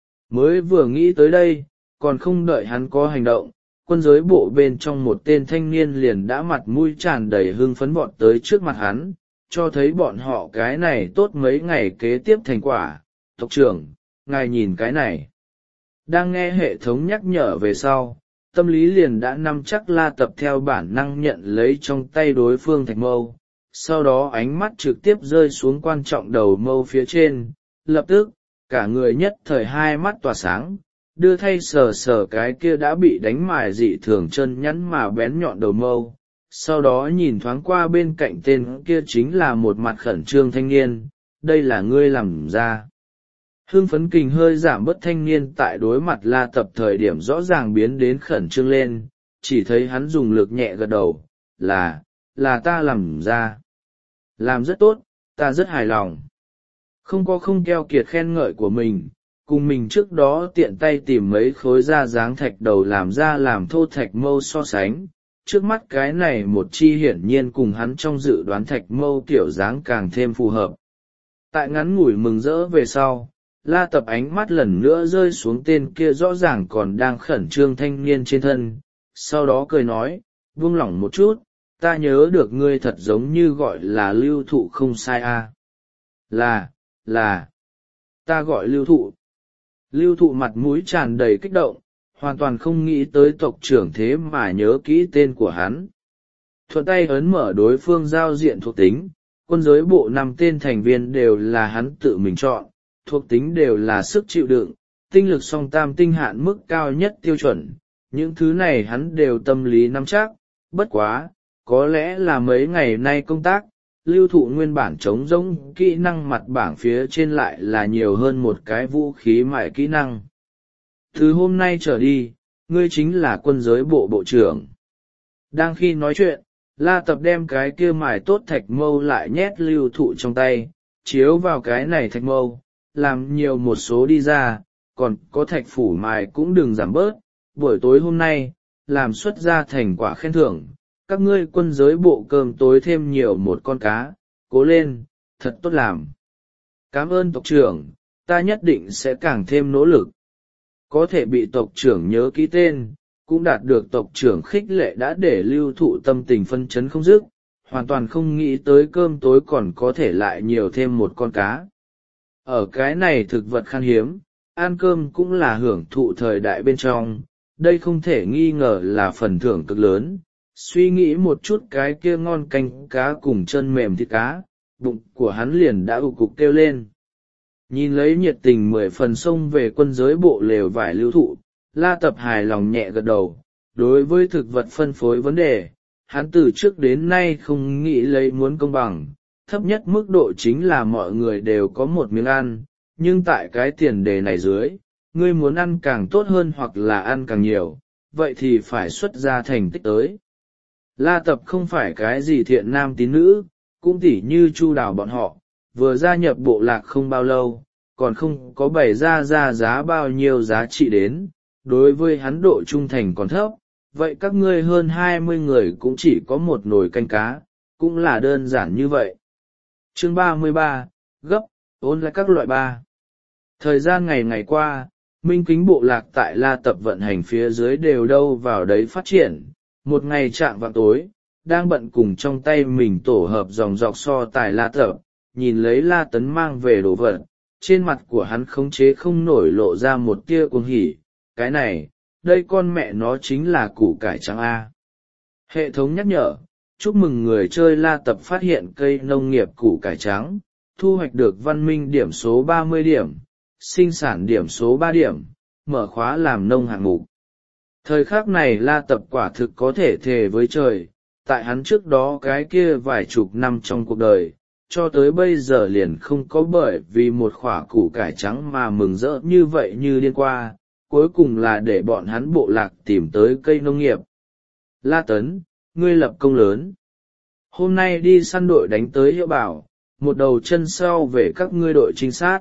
Mới vừa nghĩ tới đây, còn không đợi hắn có hành động, quân giới bộ bên trong một tên thanh niên liền đã mặt mũi tràn đầy hưng phấn vọt tới trước mặt hắn, cho thấy bọn họ cái này tốt mấy ngày kế tiếp thành quả. Tộc trưởng, ngài nhìn cái này. Đang nghe hệ thống nhắc nhở về sau, tâm lý liền đã nắm chắc La Tập theo bản năng nhận lấy trong tay đối phương thạch mâu, sau đó ánh mắt trực tiếp rơi xuống quan trọng đầu mâu phía trên, lập tức, cả người nhất thời hai mắt tỏa sáng, đưa thay sờ sờ cái kia đã bị đánh mài dị thường chân nhắn mà bén nhọn đầu mâu, sau đó nhìn thoáng qua bên cạnh tên kia chính là một mặt khẩn trương thanh niên, đây là ngươi làm ra. Hưng phấn kình hơi giảm bớt, thanh niên tại đối mặt La Tập thời điểm rõ ràng biến đến khẩn trương lên, chỉ thấy hắn dùng lực nhẹ gật đầu, là, là ta làm ra. Làm rất tốt, ta rất hài lòng. Không có không keo kiệt khen ngợi của mình, cùng mình trước đó tiện tay tìm mấy khối da dáng thạch đầu làm ra làm thô thạch mâu so sánh, trước mắt cái này một chi hiển nhiên cùng hắn trong dự đoán thạch mâu kiểu dáng càng thêm phù hợp. Tại ngắn ngủi mừng rỡ về sau, La Tập ánh mắt lần nữa rơi xuống tên kia rõ ràng còn đang khẩn trương thanh niên trên thân, sau đó cười nói, buông lỏng một chút, ta nhớ được ngươi thật giống như gọi là Lưu Thụ không sai à. Là, là, ta gọi Lưu Thụ. Lưu Thụ mặt mũi tràn đầy kích động, hoàn toàn không nghĩ tới tộc trưởng thế mà nhớ kỹ tên của hắn. Thuận tay ấn mở đối phương giao diện thuộc tính, quân giới bộ năm tên thành viên đều là hắn tự mình chọn, thuộc tính đều là sức chịu đựng, tinh lực song tam tinh hạn mức cao nhất tiêu chuẩn, những thứ này hắn đều tâm lý nắm chắc, bất quá, có lẽ là mấy ngày nay công tác, Lưu Thụ nguyên bản trống rỗng kỹ năng mặt bảng phía trên lại là nhiều hơn một cái vũ khí mại kỹ năng. Từ hôm nay trở đi, ngươi chính là quân giới bộ bộ trưởng. Đang khi nói chuyện, La Tập đem cái kia mài tốt thạch mâu lại nhét Lưu Thụ trong tay, chiếu vào cái này thạch mâu, làm nhiều một số đi ra, còn có thạch phủ mài cũng đừng giảm bớt, buổi tối hôm nay, làm xuất ra thành quả khen thưởng, các ngươi quân giới bộ cơm tối thêm nhiều một con cá, cố lên, thật tốt làm. Cảm ơn tộc trưởng, ta nhất định sẽ càng thêm nỗ lực. Có thể bị tộc trưởng nhớ ký tên, cũng đạt được tộc trưởng khích lệ đã để Lưu Thụ tâm tình phân chấn không dứt, hoàn toàn không nghĩ tới cơm tối còn có thể lại nhiều thêm một con cá. Ở cái này thực vật khan hiếm, ăn cơm cũng là hưởng thụ thời đại bên trong, đây không thể nghi ngờ là phần thưởng cực lớn. Suy nghĩ một chút cái kia ngon canh cá cùng chân mềm thịt cá, bụng của hắn liền đã ù cục kêu lên. Nhìn lấy nhiệt tình mười phần xông về quân giới bộ lều vải Lưu Thụ, La Tập hài lòng nhẹ gật đầu. Đối với thực vật phân phối vấn đề, hắn từ trước đến nay không nghĩ lấy muốn công bằng, thấp nhất mức độ chính là mọi người đều có một miếng ăn, nhưng tại cái tiền đề này dưới, ngươi muốn ăn càng tốt hơn hoặc là ăn càng nhiều, vậy thì phải xuất ra thành tích tới. La Tập không phải cái gì thiện nam tín nữ, cũng tỉ như Chu Đào bọn họ, vừa gia nhập bộ lạc không bao lâu, còn không có bày ra ra giá bao nhiêu giá trị đến, đối với hắn độ trung thành còn thấp, vậy các ngươi hơn hai mươi người cũng chỉ có một nồi canh cá, cũng là đơn giản như vậy. Chương ba mươi ba, gấp, ôn lại các loại ba. Thời gian ngày ngày qua, minh kính bộ lạc tại La Tập vận hành phía dưới đều đâu vào đấy phát triển. Một ngày chạm vào tối, đang bận cùng trong tay mình tổ hợp dòng dọc so tài La Tập, nhìn lấy La Tấn mang về đồ vật, trên mặt của hắn khống chế không nổi lộ ra một tia cuồng hỉ, cái này, đây con mẹ nó chính là củ cải trắng A. Hệ thống nhắc nhở, chúc mừng người chơi La Tập phát hiện cây nông nghiệp củ cải trắng, thu hoạch được văn minh điểm số ba mươi điểm, sinh sản điểm số ba điểm, mở khóa làm nông hạng mục. Thời khắc này La Tập quả thực có thể thề với trời, tại hắn trước đó cái kia vài chục năm trong cuộc đời, cho tới bây giờ liền không có bởi vì một khoả củ cải trắng mà mừng rỡ như vậy như điên qua, cuối cùng là để bọn hắn bộ lạc tìm tới cây nông nghiệp. La Tấn, ngươi lập công lớn. Hôm nay đi săn đội đánh tới Hiệu Bảo, một đầu chân sau về các ngươi đội trinh sát.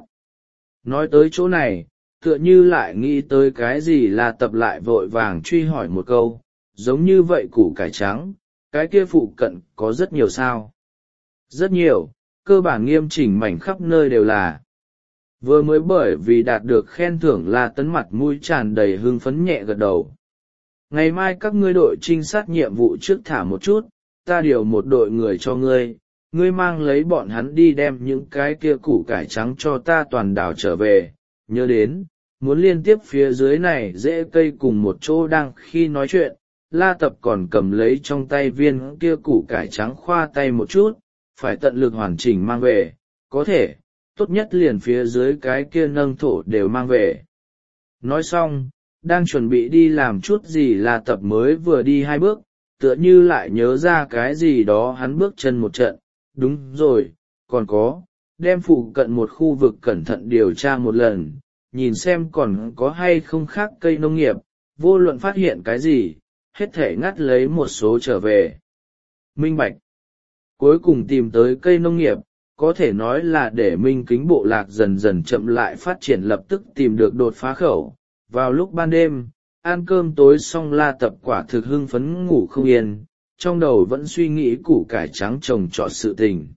Nói tới chỗ này, tựa như lại nghĩ tới cái gì là tập lại vội vàng truy hỏi một câu, giống như vậy củ cải trắng, cái kia phụ cận có rất nhiều sao. Rất nhiều, cơ bản nghiêm chỉnh mảnh khắp nơi đều là. Vừa mới bởi vì đạt được khen thưởng La Tấn mặt mũi tràn đầy hưng phấn nhẹ gật đầu. Ngày mai các ngươi đội trinh sát nhiệm vụ trước thả một chút, ta điều một đội người cho ngươi, ngươi mang lấy bọn hắn đi đem những cái kia củ cải trắng cho ta toàn đảo trở về, nhớ đến, muốn liên tiếp phía dưới này rễ cây cùng một chỗ đang khi nói chuyện, La Tập còn cầm lấy trong tay viên kia củ cải trắng khoa tay một chút, phải tận lực hoàn chỉnh mang về, có thể, tốt nhất liền phía dưới cái kia nâng thổ đều mang về. Nói xong, đang chuẩn bị đi làm chút gì La Tập mới vừa đi hai bước, tựa như lại nhớ ra cái gì đó hắn bước chân một trận, đúng rồi, còn có, đem phụ cận một khu vực cẩn thận điều tra một lần, nhìn xem còn có hay không khác cây nông nghiệp, vô luận phát hiện cái gì, hết thể ngắt lấy một số trở về. Minh bạch. Cuối cùng tìm tới cây nông nghiệp, có thể nói là để Minh Kính bộ lạc dần dần chậm lại phát triển, lập tức tìm được đột phá khẩu. Vào lúc ban đêm, ăn cơm tối xong La Tập quả thực hưng phấn ngủ không yên, trong đầu vẫn suy nghĩ củ cải trắng trồng trọt sự tình.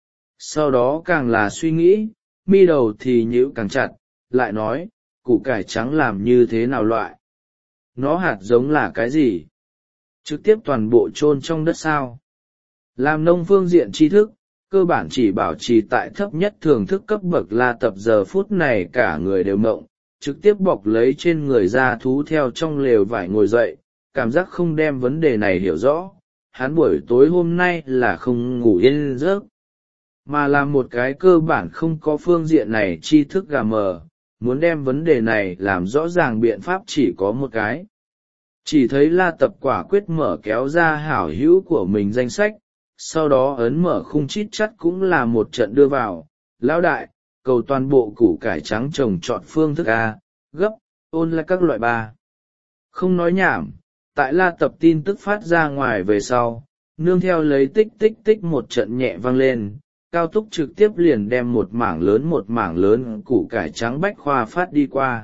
Sau đó càng là suy nghĩ, mi đầu thì nhíu càng chặt, lại nói, củ cải trắng làm như thế nào loại? Nó hạt giống là cái gì? Trực tiếp toàn bộ chôn trong đất sao? Làm nông phương diện tri thức, cơ bản chỉ bảo trì tại thấp nhất thưởng thức cấp bậc La Tập giờ phút này cả người đều mộng, trực tiếp bọc lấy trên người ra thú theo trong lều vải ngồi dậy, cảm giác không đem vấn đề này hiểu rõ, hắn buổi tối hôm nay là không ngủ yên giấc, mà là một cái cơ bản không có phương diện này tri thức gà mờ, muốn đem vấn đề này làm rõ ràng biện pháp chỉ có một cái. Chỉ thấy La Tập quả quyết mở kéo ra hảo hữu của mình danh sách, sau đó ấn mở khung chít chắt cũng là một trận đưa vào, lão đại, cầu toàn bộ củ cải trắng trồng trọt phương thức A, gấp, ôn lại các loại ba. Không nói nhảm, tại La Tập tin tức phát ra ngoài về sau, nương theo lấy tích tích tích một trận nhẹ vang lên, cao túc trực tiếp liền đem một mảng lớn một mảng lớn củ cải trắng bách khoa phát đi qua.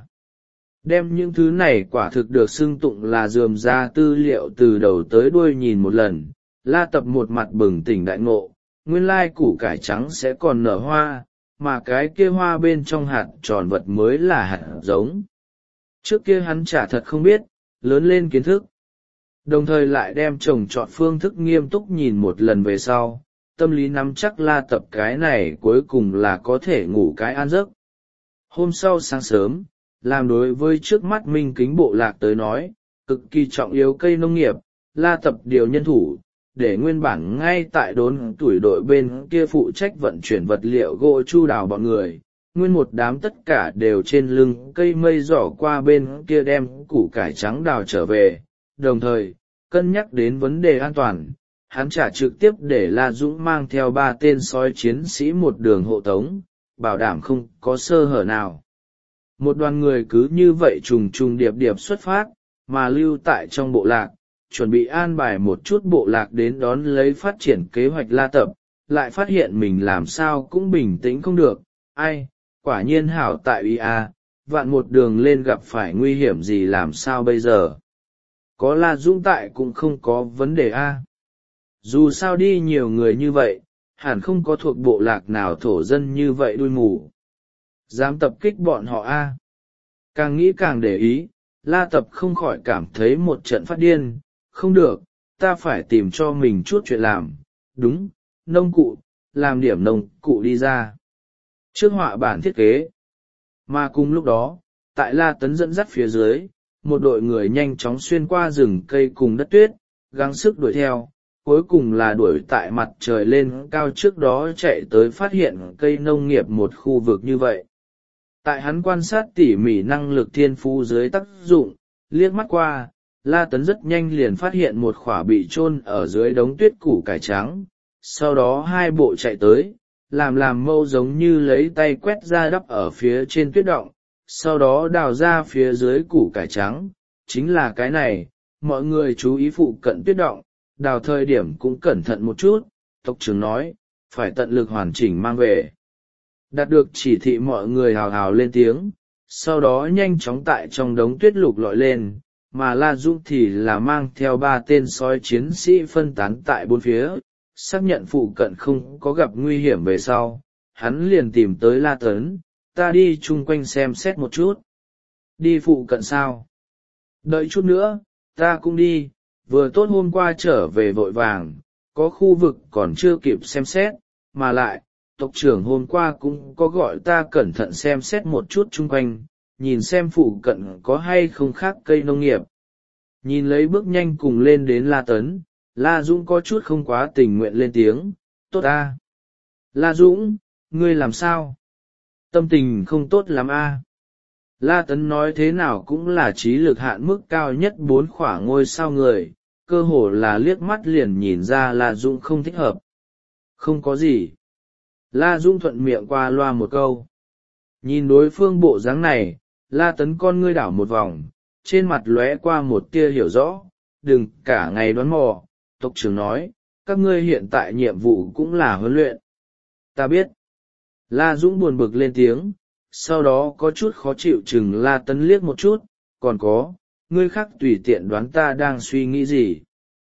Đem những thứ này quả thực được xưng tụng là dườm ra tư liệu từ đầu tới đuôi nhìn một lần, La Tập một mặt bừng tỉnh đại ngộ, nguyên lai củ cải trắng sẽ còn nở hoa, mà cái kia hoa bên trong hạt tròn vật mới là hạt giống. Trước kia hắn chả thật không biết, lớn lên kiến thức. Đồng thời lại đem trồng trọt phương thức nghiêm túc nhìn một lần về sau, tâm lý nắm chắc La Tập cái này cuối cùng là có thể ngủ cái an giấc. Hôm sau sáng sớm, làm đối với trước mắt Minh Kính bộ lạc tới nói, cực kỳ trọng yếu cây nông nghiệp, La Tập điều nhân thủ, để nguyên bản ngay tại đốn tuổi đội bên kia phụ trách vận chuyển vật liệu gỗ chu đào bọn người, nguyên một đám tất cả đều trên lưng cây mây giỏ qua bên kia đem củ cải trắng đào trở về, đồng thời, cân nhắc đến vấn đề an toàn, hắn trả trực tiếp để La Dũng mang theo ba tên sói chiến sĩ một đường hộ tống, bảo đảm không có sơ hở nào. Một đoàn người cứ như vậy trùng trùng điệp điệp xuất phát, mà lưu tại trong bộ lạc, chuẩn bị an bài một chút bộ lạc đến đón lấy phát triển kế hoạch La Tập, lại phát hiện mình làm sao cũng bình tĩnh không được, ai, quả nhiên hảo tại uy a, vạn một đường lên gặp phải nguy hiểm gì làm sao bây giờ. Có La Dũng tại cũng không có vấn đề a. Dù sao đi nhiều người như vậy, hẳn không có thuộc bộ lạc nào thổ dân như vậy đuôi mù. Dám tập kích bọn họ a. Càng nghĩ càng để ý, La Tập không khỏi cảm thấy một trận phát điên, không được, ta phải tìm cho mình chút chuyện làm, đúng, nông cụ, làm điểm nông cụ đi ra. Trước họa bản thiết kế. Mà cùng lúc đó, tại La Tấn dẫn dắt phía dưới, một đội người nhanh chóng xuyên qua rừng cây cùng đất tuyết, gắng sức đuổi theo, cuối cùng là đuổi tại mặt trời lên cao trước đó chạy tới phát hiện cây nông nghiệp một khu vực như vậy. Tại hắn quan sát tỉ mỉ năng lực thiên phú dưới tác dụng, liếc mắt qua, La Tấn rất nhanh liền phát hiện một khỏa bị chôn ở dưới đống tuyết củ cải trắng, sau đó hai bộ chạy tới, làm làm mâu giống như lấy tay quét ra đắp ở phía trên tuyết động, sau đó đào ra phía dưới củ cải trắng. Chính là cái này, mọi người chú ý phụ cận tuyết động, đào thời điểm cũng cẩn thận một chút, tộc trưởng nói, phải tận lực hoàn chỉnh mang về. Đạt được chỉ thị mọi người hào hào lên tiếng, sau đó nhanh chóng tại trong đống tuyết lục lọi lên, mà La Dũng thì là mang theo ba tên sói chiến sĩ phân tán tại bốn phía, xác nhận phụ cận không có gặp nguy hiểm về sau, hắn liền tìm tới La Tấn, ta đi chung quanh xem xét một chút. Đi phụ cận sao? Đợi chút nữa, ta cũng đi, vừa tốt hôm qua trở về vội vàng, có khu vực còn chưa kịp xem xét, mà lại, tộc trưởng hôm qua cũng có gọi ta cẩn thận xem xét một chút chung quanh, nhìn xem phụ cận có hay không khác cây nông nghiệp. Nhìn lấy bước nhanh cùng lên đến La Tấn, La Dũng có chút không quá tình nguyện lên tiếng, tốt a. La Dũng, ngươi làm sao? Tâm tình không tốt lắm a. La Tấn nói thế nào cũng là trí lực hạn mức cao nhất bốn khỏa ngôi sao người, cơ hồ là liếc mắt liền nhìn ra La Dũng không thích hợp. Không có gì. La Dũng thuận miệng qua loa một câu. Nhìn đối phương bộ dáng này, La Tấn con ngươi đảo một vòng, trên mặt lóe qua một tia hiểu rõ, đừng cả ngày đoán mò, tộc trưởng nói, các ngươi hiện tại nhiệm vụ cũng là huấn luyện. Ta biết. La Dũng buồn bực lên tiếng, sau đó có chút khó chịu chừng La Tấn liếc một chút, còn có, ngươi khác tùy tiện đoán ta đang suy nghĩ gì.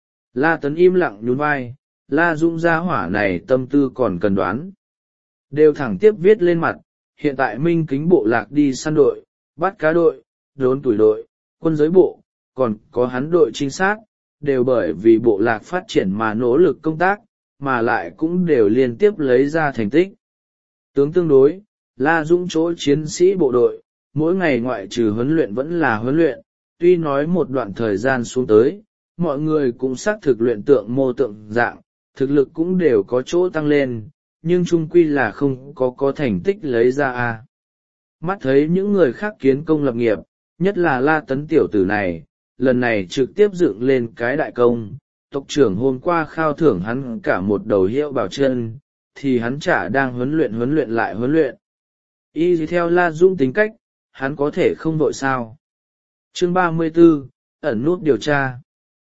La Tấn im lặng nhún vai, La Dũng gia hỏa này tâm tư còn cần đoán. Đều thẳng tiếp viết lên mặt, hiện tại Minh Kính bộ lạc đi săn đội, bắt cá đội, đốn tuổi đội, quân giới bộ, còn có hắn đội trinh sát, đều bởi vì bộ lạc phát triển mà nỗ lực công tác, mà lại cũng đều liên tiếp lấy ra thành tích. Tướng tương đối, La Dũng chỗ chiến sĩ bộ đội, mỗi ngày ngoại trừ huấn luyện vẫn là huấn luyện, tuy nói một đoạn thời gian xuống tới, mọi người cũng xác thực luyện tượng mô tượng dạng, thực lực cũng đều có chỗ tăng lên, nhưng chung quy là không có có thành tích lấy ra a. Mắt thấy những người khác kiến công lập nghiệp, nhất là La Tấn tiểu tử này, lần này trực tiếp dựng lên cái đại công, tộc trưởng hôm qua khao thưởng hắn cả một đầu hiệu bảo chân, thì hắn chả đang huấn luyện huấn luyện lại huấn luyện. Y theo La Dũng tính cách, hắn có thể không vội sao. Chương ba mươi 34, ẩn nút điều tra.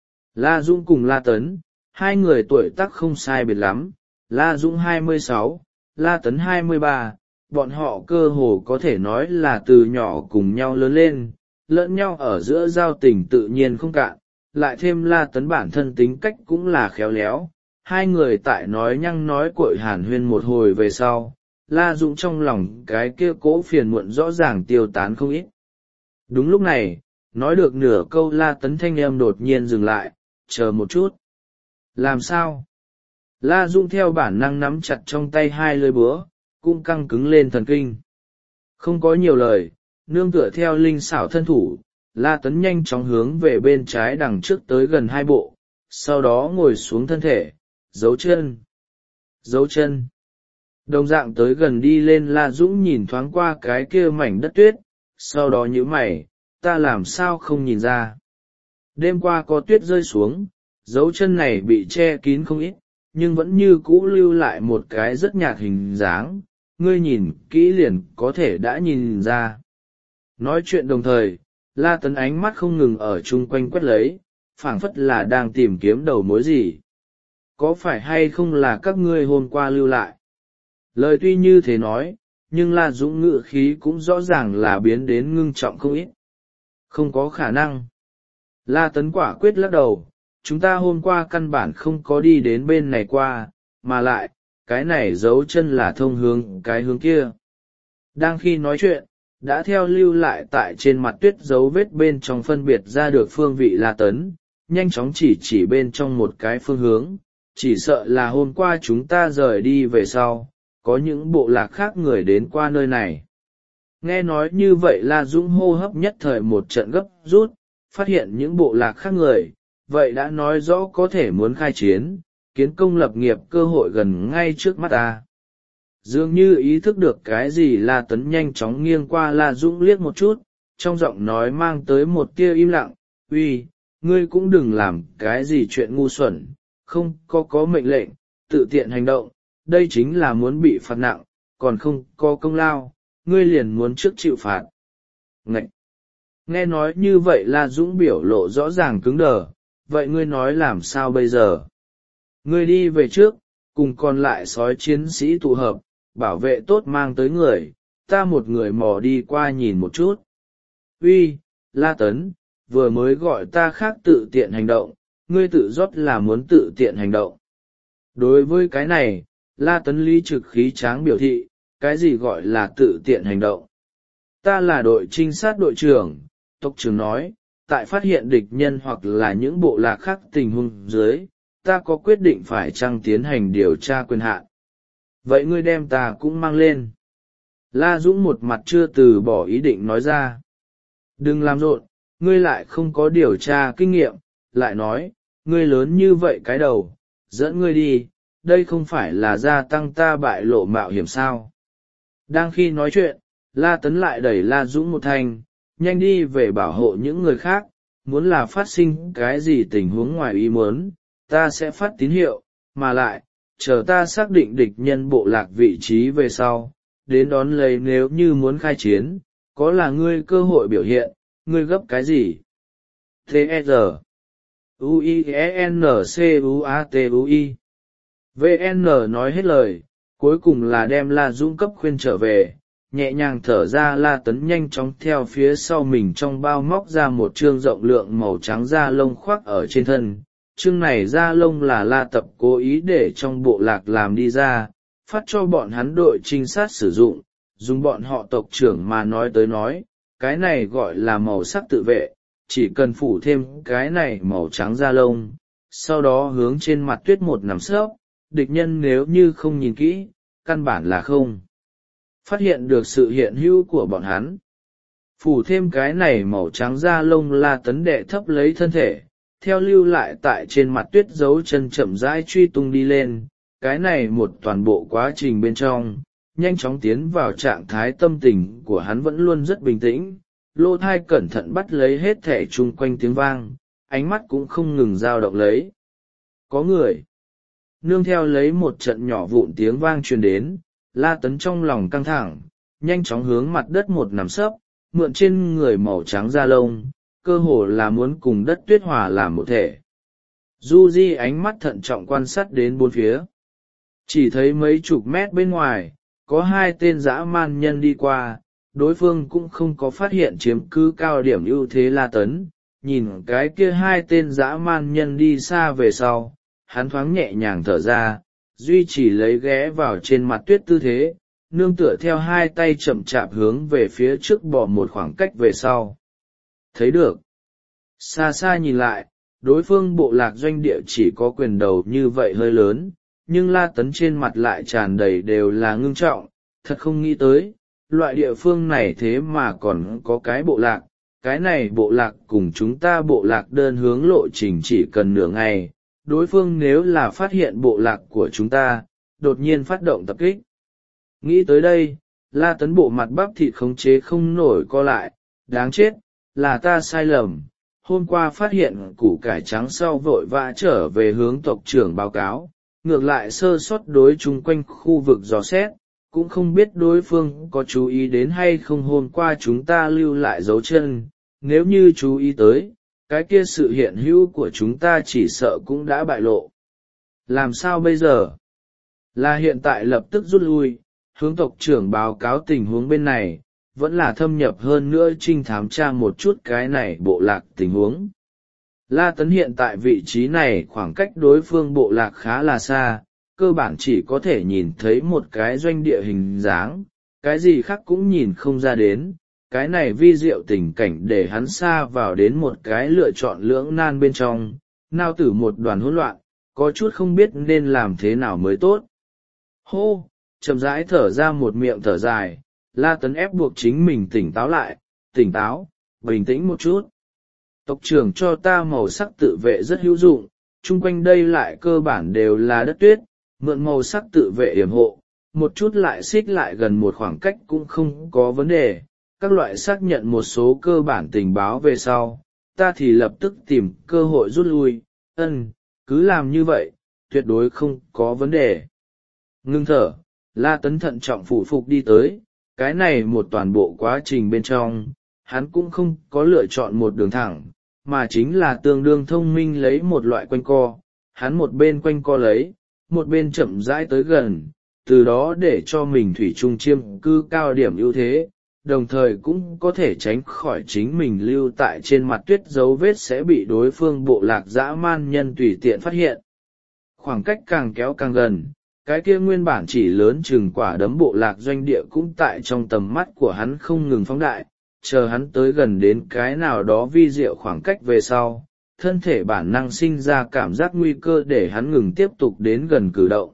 La Dũng cùng La Tấn, hai người tuổi tác không sai biệt lắm, La Dũng hai mươi sáu, La Tấn hai mươi ba, bọn họ cơ hồ có thể nói là từ nhỏ cùng nhau lớn lên, lẫn nhau ở giữa giao tình tự nhiên không cạn, lại thêm La Tấn bản thân tính cách cũng là khéo léo. Hai người tại nói nhăng nói cội hàn huyên một hồi về sau, La Dũng trong lòng cái kia cỗ phiền muộn rõ ràng tiêu tán không ít. Đúng lúc này, nói được nửa câu La Tấn thanh em đột nhiên dừng lại, chờ một chút. Làm sao? La Dũng theo bản năng nắm chặt trong tay hai lưỡi búa, cũng căng cứng lên thần kinh. Không có nhiều lời, nương tựa theo linh xảo thân thủ, La Tấn nhanh chóng hướng về bên trái đằng trước tới gần hai bộ, sau đó ngồi xuống thân thể, giấu chân. Giấu chân. Đồng dạng tới gần đi lên La Dũng nhìn thoáng qua cái kia mảnh đất tuyết, sau đó nhíu mày, ta làm sao không nhìn ra. Đêm qua có tuyết rơi xuống, dấu chân này bị che kín không ít, nhưng vẫn như cũ lưu lại một cái rất nhạt hình dáng, ngươi nhìn kỹ liền có thể đã nhìn ra. Nói chuyện đồng thời, La Tấn ánh mắt không ngừng ở chung quanh quét lấy, phảng phất là đang tìm kiếm đầu mối gì. Có phải hay không là các ngươi hôm qua lưu lại? Lời tuy như thế nói, nhưng La Dũng ngữ khí cũng rõ ràng là biến đến ngưng trọng không ít. Không có khả năng. La Tấn quả quyết lắc đầu, chúng ta hôm qua căn bản không có đi đến bên này qua, mà lại, cái này dấu chân là thông hướng cái hướng kia. Đang khi nói chuyện, đã theo lưu lại tại trên mặt tuyết dấu vết bên trong phân biệt ra được phương vị La Tấn, nhanh chóng chỉ chỉ bên trong một cái phương hướng, chỉ sợ là hôm qua chúng ta rời đi về sau, có những bộ lạc khác người đến qua nơi này. Nghe nói như vậy La Dũng hô hấp nhất thời một trận gấp rút, phát hiện những bộ lạc khác người, vậy đã nói rõ có thể muốn khai chiến, kiến công lập nghiệp cơ hội gần ngay trước mắt ta. Dường như ý thức được cái gì La Tấn nhanh chóng nghiêng qua La Dũng liếc một chút, trong giọng nói mang tới một tia im lặng, uy, ngươi cũng đừng làm cái gì chuyện ngu xuẩn, không có có mệnh lệnh, tự tiện hành động, đây chính là muốn bị phạt nặng, còn không có công lao, ngươi liền muốn trước chịu phạt. Ngậy! Nghe nói như vậy La Dũng biểu lộ rõ ràng cứng đờ, vậy ngươi nói làm sao bây giờ? Ngươi đi về trước, cùng còn lại sói chiến sĩ tụ hợp, bảo vệ tốt mang tới người, ta một người mò đi qua nhìn một chút. Uy, La Tấn, vừa mới gọi ta khác tự tiện hành động, ngươi tự rót là muốn tự tiện hành động. Đối với cái này, La Tấn lý trực khí tráng biểu thị, cái gì gọi là tự tiện hành động? Ta là đội trinh sát đội trưởng, tộc trưởng nói, tại phát hiện địch nhân hoặc là những bộ lạc khác tình huống dưới, ta có quyết định phải chăng tiến hành điều tra quyền hạn. Vậy ngươi đem ta cũng mang lên. La Dũng một mặt chưa từ bỏ ý định nói ra. Đừng làm rộn, ngươi lại không có điều tra kinh nghiệm, lại nói, ngươi lớn như vậy cái đầu, dẫn ngươi đi, đây không phải là gia tăng ta bại lộ mạo hiểm sao. Đang khi nói chuyện, La Tấn lại đẩy La Dũng một thanh, nhanh đi về bảo hộ những người khác, muốn là phát sinh cái gì tình huống ngoài ý muốn, ta sẽ phát tín hiệu, mà lại, chờ ta xác định địch nhân bộ lạc vị trí về sau, đến đón lấy nếu như muốn khai chiến, có là ngươi cơ hội biểu hiện, ngươi gấp cái gì? T E R U I E N C U A T U I V N nói hết lời, cuối cùng là đem La Dũng cấp khuyên trở về, nhẹ nhàng thở ra. La Tấn nhanh chóng theo phía sau mình trong bao móc ra một trương rộng lượng màu trắng da lông khoác ở trên thân. Trương này da lông là La Tập cố ý để trong bộ lạc làm đi ra, phát cho bọn hắn đội trinh sát sử dụng, dùng bọn họ tộc trưởng mà nói tới nói, cái này gọi là màu sắc tự vệ, chỉ cần phủ thêm cái này màu trắng da lông, sau đó hướng trên mặt tuyết một nằm sấp, địch nhân nếu như không nhìn kỹ, căn bản là không phát hiện được sự hiện hữu của bọn hắn. Phủ thêm cái này màu trắng da lông, La Tấn đệ thấp lấy thân thể, theo lưu lại tại trên mặt tuyết dấu chân chậm rãi truy tung đi lên. Cái này một toàn bộ quá trình bên trong, nhanh chóng tiến vào trạng thái tâm tình của hắn vẫn luôn rất bình tĩnh, lô thai cẩn thận bắt lấy hết thể chung quanh tiếng vang, ánh mắt cũng không ngừng dao động lấy. Có người! Nương theo lấy một trận nhỏ vụn tiếng vang truyền đến, La Tấn trong lòng căng thẳng, nhanh chóng hướng mặt đất một nằm sấp, mượn trên người màu trắng da lông, cơ hồ là muốn cùng đất tuyết hòa làm một thể. Du Di ánh mắt thận trọng quan sát đến bốn phía. Chỉ thấy mấy chục mét bên ngoài, có hai tên dã man nhân đi qua, đối phương cũng không có phát hiện chiếm cứ cao điểm ưu thế La Tấn. Nhìn cái kia hai tên dã man nhân đi xa về sau, hắn thoáng nhẹ nhàng thở ra, duy trì lấy ghé vào trên mặt tuyết tư thế, nương tựa theo hai tay chậm chạp hướng về phía trước bỏ một khoảng cách về sau. Thấy được. Xa xa nhìn lại, đối phương bộ lạc doanh địa chỉ có quyền đầu như vậy hơi lớn, nhưng La Tấn trên mặt lại tràn đầy đều là ngưng trọng, thật không nghĩ tới, loại địa phương này thế mà còn có cái bộ lạc, cái này bộ lạc cùng chúng ta bộ lạc đơn hướng lộ trình chỉ cần nửa ngày, đối phương nếu là phát hiện bộ lạc của chúng ta, đột nhiên phát động tập kích. Nghĩ tới đây, La Tấn bộ mặt bắp thịt khống chế không nổi co lại, đáng chết, là ta sai lầm. Hôm qua phát hiện củ cải trắng sau vội vã trở về hướng tộc trưởng báo cáo, ngược lại sơ sót đối chung quanh khu vực dò xét, cũng không biết đối phương có chú ý đến hay không. Hôm qua chúng ta lưu lại dấu chân, nếu như chú ý tới, cái kia sự hiện hữu của chúng ta chỉ sợ cũng đã bại lộ. Làm sao bây giờ? Là hiện tại lập tức rút lui, hướng tộc trưởng báo cáo tình huống bên này, vẫn là thâm nhập hơn nữa trinh thám tra một chút cái này bộ lạc tình huống. La Tấn hiện tại vị trí này khoảng cách đối phương bộ lạc khá là xa, cơ bản chỉ có thể nhìn thấy một cái doanh địa hình dáng, cái gì khác cũng nhìn không ra đến. Cái này vi diệu tình cảnh để hắn xa vào đến một cái lựa chọn lưỡng nan bên trong, nao tử một đoàn hỗn loạn, có chút không biết nên làm thế nào mới tốt. Hô, chậm rãi thở ra một miệng thở dài, La Tấn ép buộc chính mình tỉnh táo lại, tỉnh táo, bình tĩnh một chút. Tộc trưởng cho ta màu sắc tự vệ rất hữu dụng, chung quanh đây lại cơ bản đều là đất tuyết, mượn màu sắc tự vệ yểm hộ, một chút lại xích lại gần một khoảng cách cũng không có vấn đề. Các loại xác nhận một số cơ bản tình báo về sau, ta thì lập tức tìm cơ hội rút lui. Ân, cứ làm như vậy, tuyệt đối không có vấn đề. Ngưng thở, La Tấn thận trọng phủ phục đi tới, cái này một toàn bộ quá trình bên trong, hắn cũng không có lựa chọn một đường thẳng, mà chính là tương đương thông minh lấy một loại quanh co, hắn một bên quanh co lấy, một bên chậm rãi tới gần, từ đó để cho mình thủy chung chiêm cư cao điểm ưu thế, đồng thời cũng có thể tránh khỏi chính mình lưu tại trên mặt tuyết dấu vết sẽ bị đối phương bộ lạc dã man nhân tùy tiện phát hiện. Khoảng cách càng kéo càng gần, cái kia nguyên bản chỉ lớn chừng quả đấm bộ lạc doanh địa cũng tại trong tầm mắt của hắn không ngừng phóng đại, chờ hắn tới gần đến cái nào đó vi diệu khoảng cách về sau, thân thể bản năng sinh ra cảm giác nguy cơ để hắn ngừng tiếp tục đến gần cử động.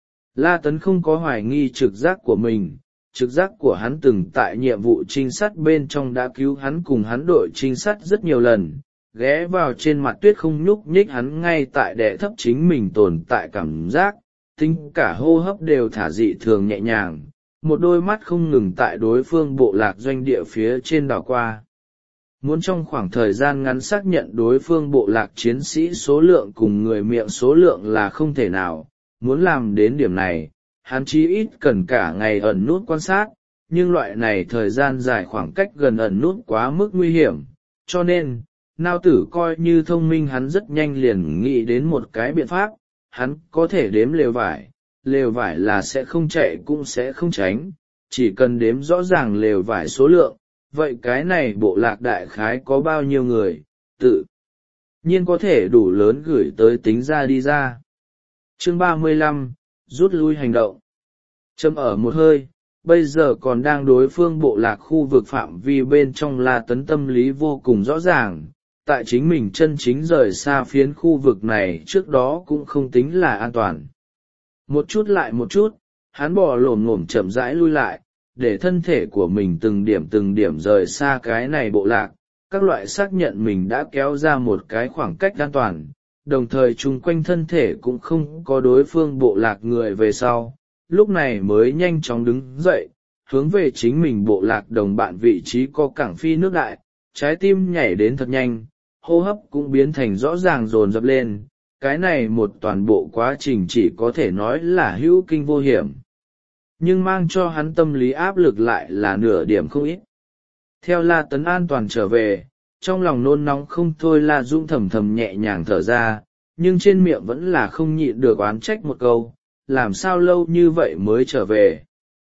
La Tấn không có hoài nghi trực giác của mình, trực giác của hắn từng tại nhiệm vụ trinh sát bên trong đã cứu hắn cùng hắn đội trinh sát rất nhiều lần, ghé vào trên mặt tuyết không nhúc nhích hắn ngay tại đè thấp chính mình tồn tại cảm giác, tính cả hô hấp đều thả dị thường nhẹ nhàng, một đôi mắt không ngừng tại đối phương bộ lạc doanh địa phía trên đảo qua. Muốn trong khoảng thời gian ngắn xác nhận đối phương bộ lạc chiến sĩ số lượng cùng người miệng số lượng là không thể nào, muốn làm đến điểm này, hắn chí ít cần cả ngày ẩn nút quan sát, nhưng loại này thời gian dài khoảng cách gần ẩn nút quá mức nguy hiểm, cho nên, nao tử coi như thông minh hắn rất nhanh liền nghĩ đến một cái biện pháp, hắn có thể đếm lều vải, lều vải là sẽ không chạy cũng sẽ không tránh, chỉ cần đếm rõ ràng lều vải số lượng, vậy cái này bộ lạc đại khái có bao nhiêu người, tự nhiên có thể đủ lớn gửi tới tính ra đi ra. Chương ba mươi lăm, rút lui hành động. Châm ở một hơi, bây giờ còn đang đối phương bộ lạc khu vực phạm vi bên trong La Tấn tâm lý vô cùng rõ ràng, tại chính mình chân chính rời xa phiến khu vực này trước đó cũng không tính là an toàn. Một chút lại một chút, hắn bò lổm ngổm chậm rãi lui lại, để thân thể của mình từng điểm từng điểm rời xa cái này bộ lạc, các loại xác nhận mình đã kéo ra một cái khoảng cách an toàn, đồng thời chung quanh thân thể cũng không có đối phương bộ lạc người về sau, lúc này mới nhanh chóng đứng dậy, hướng về chính mình bộ lạc đồng bạn vị trí có cảng phi nước đại, trái tim nhảy đến thật nhanh, hô hấp cũng biến thành rõ ràng dồn dập lên, cái này một toàn bộ quá trình chỉ có thể nói là hữu kinh vô hiểm. Nhưng mang cho hắn tâm lý áp lực lại là nửa điểm không ít. Theo La Tấn an toàn trở về, trong lòng nôn nóng không thôi La Dũng thầm thầm nhẹ nhàng thở ra, nhưng trên miệng vẫn là không nhịn được oán trách một câu, làm sao lâu như vậy mới trở về.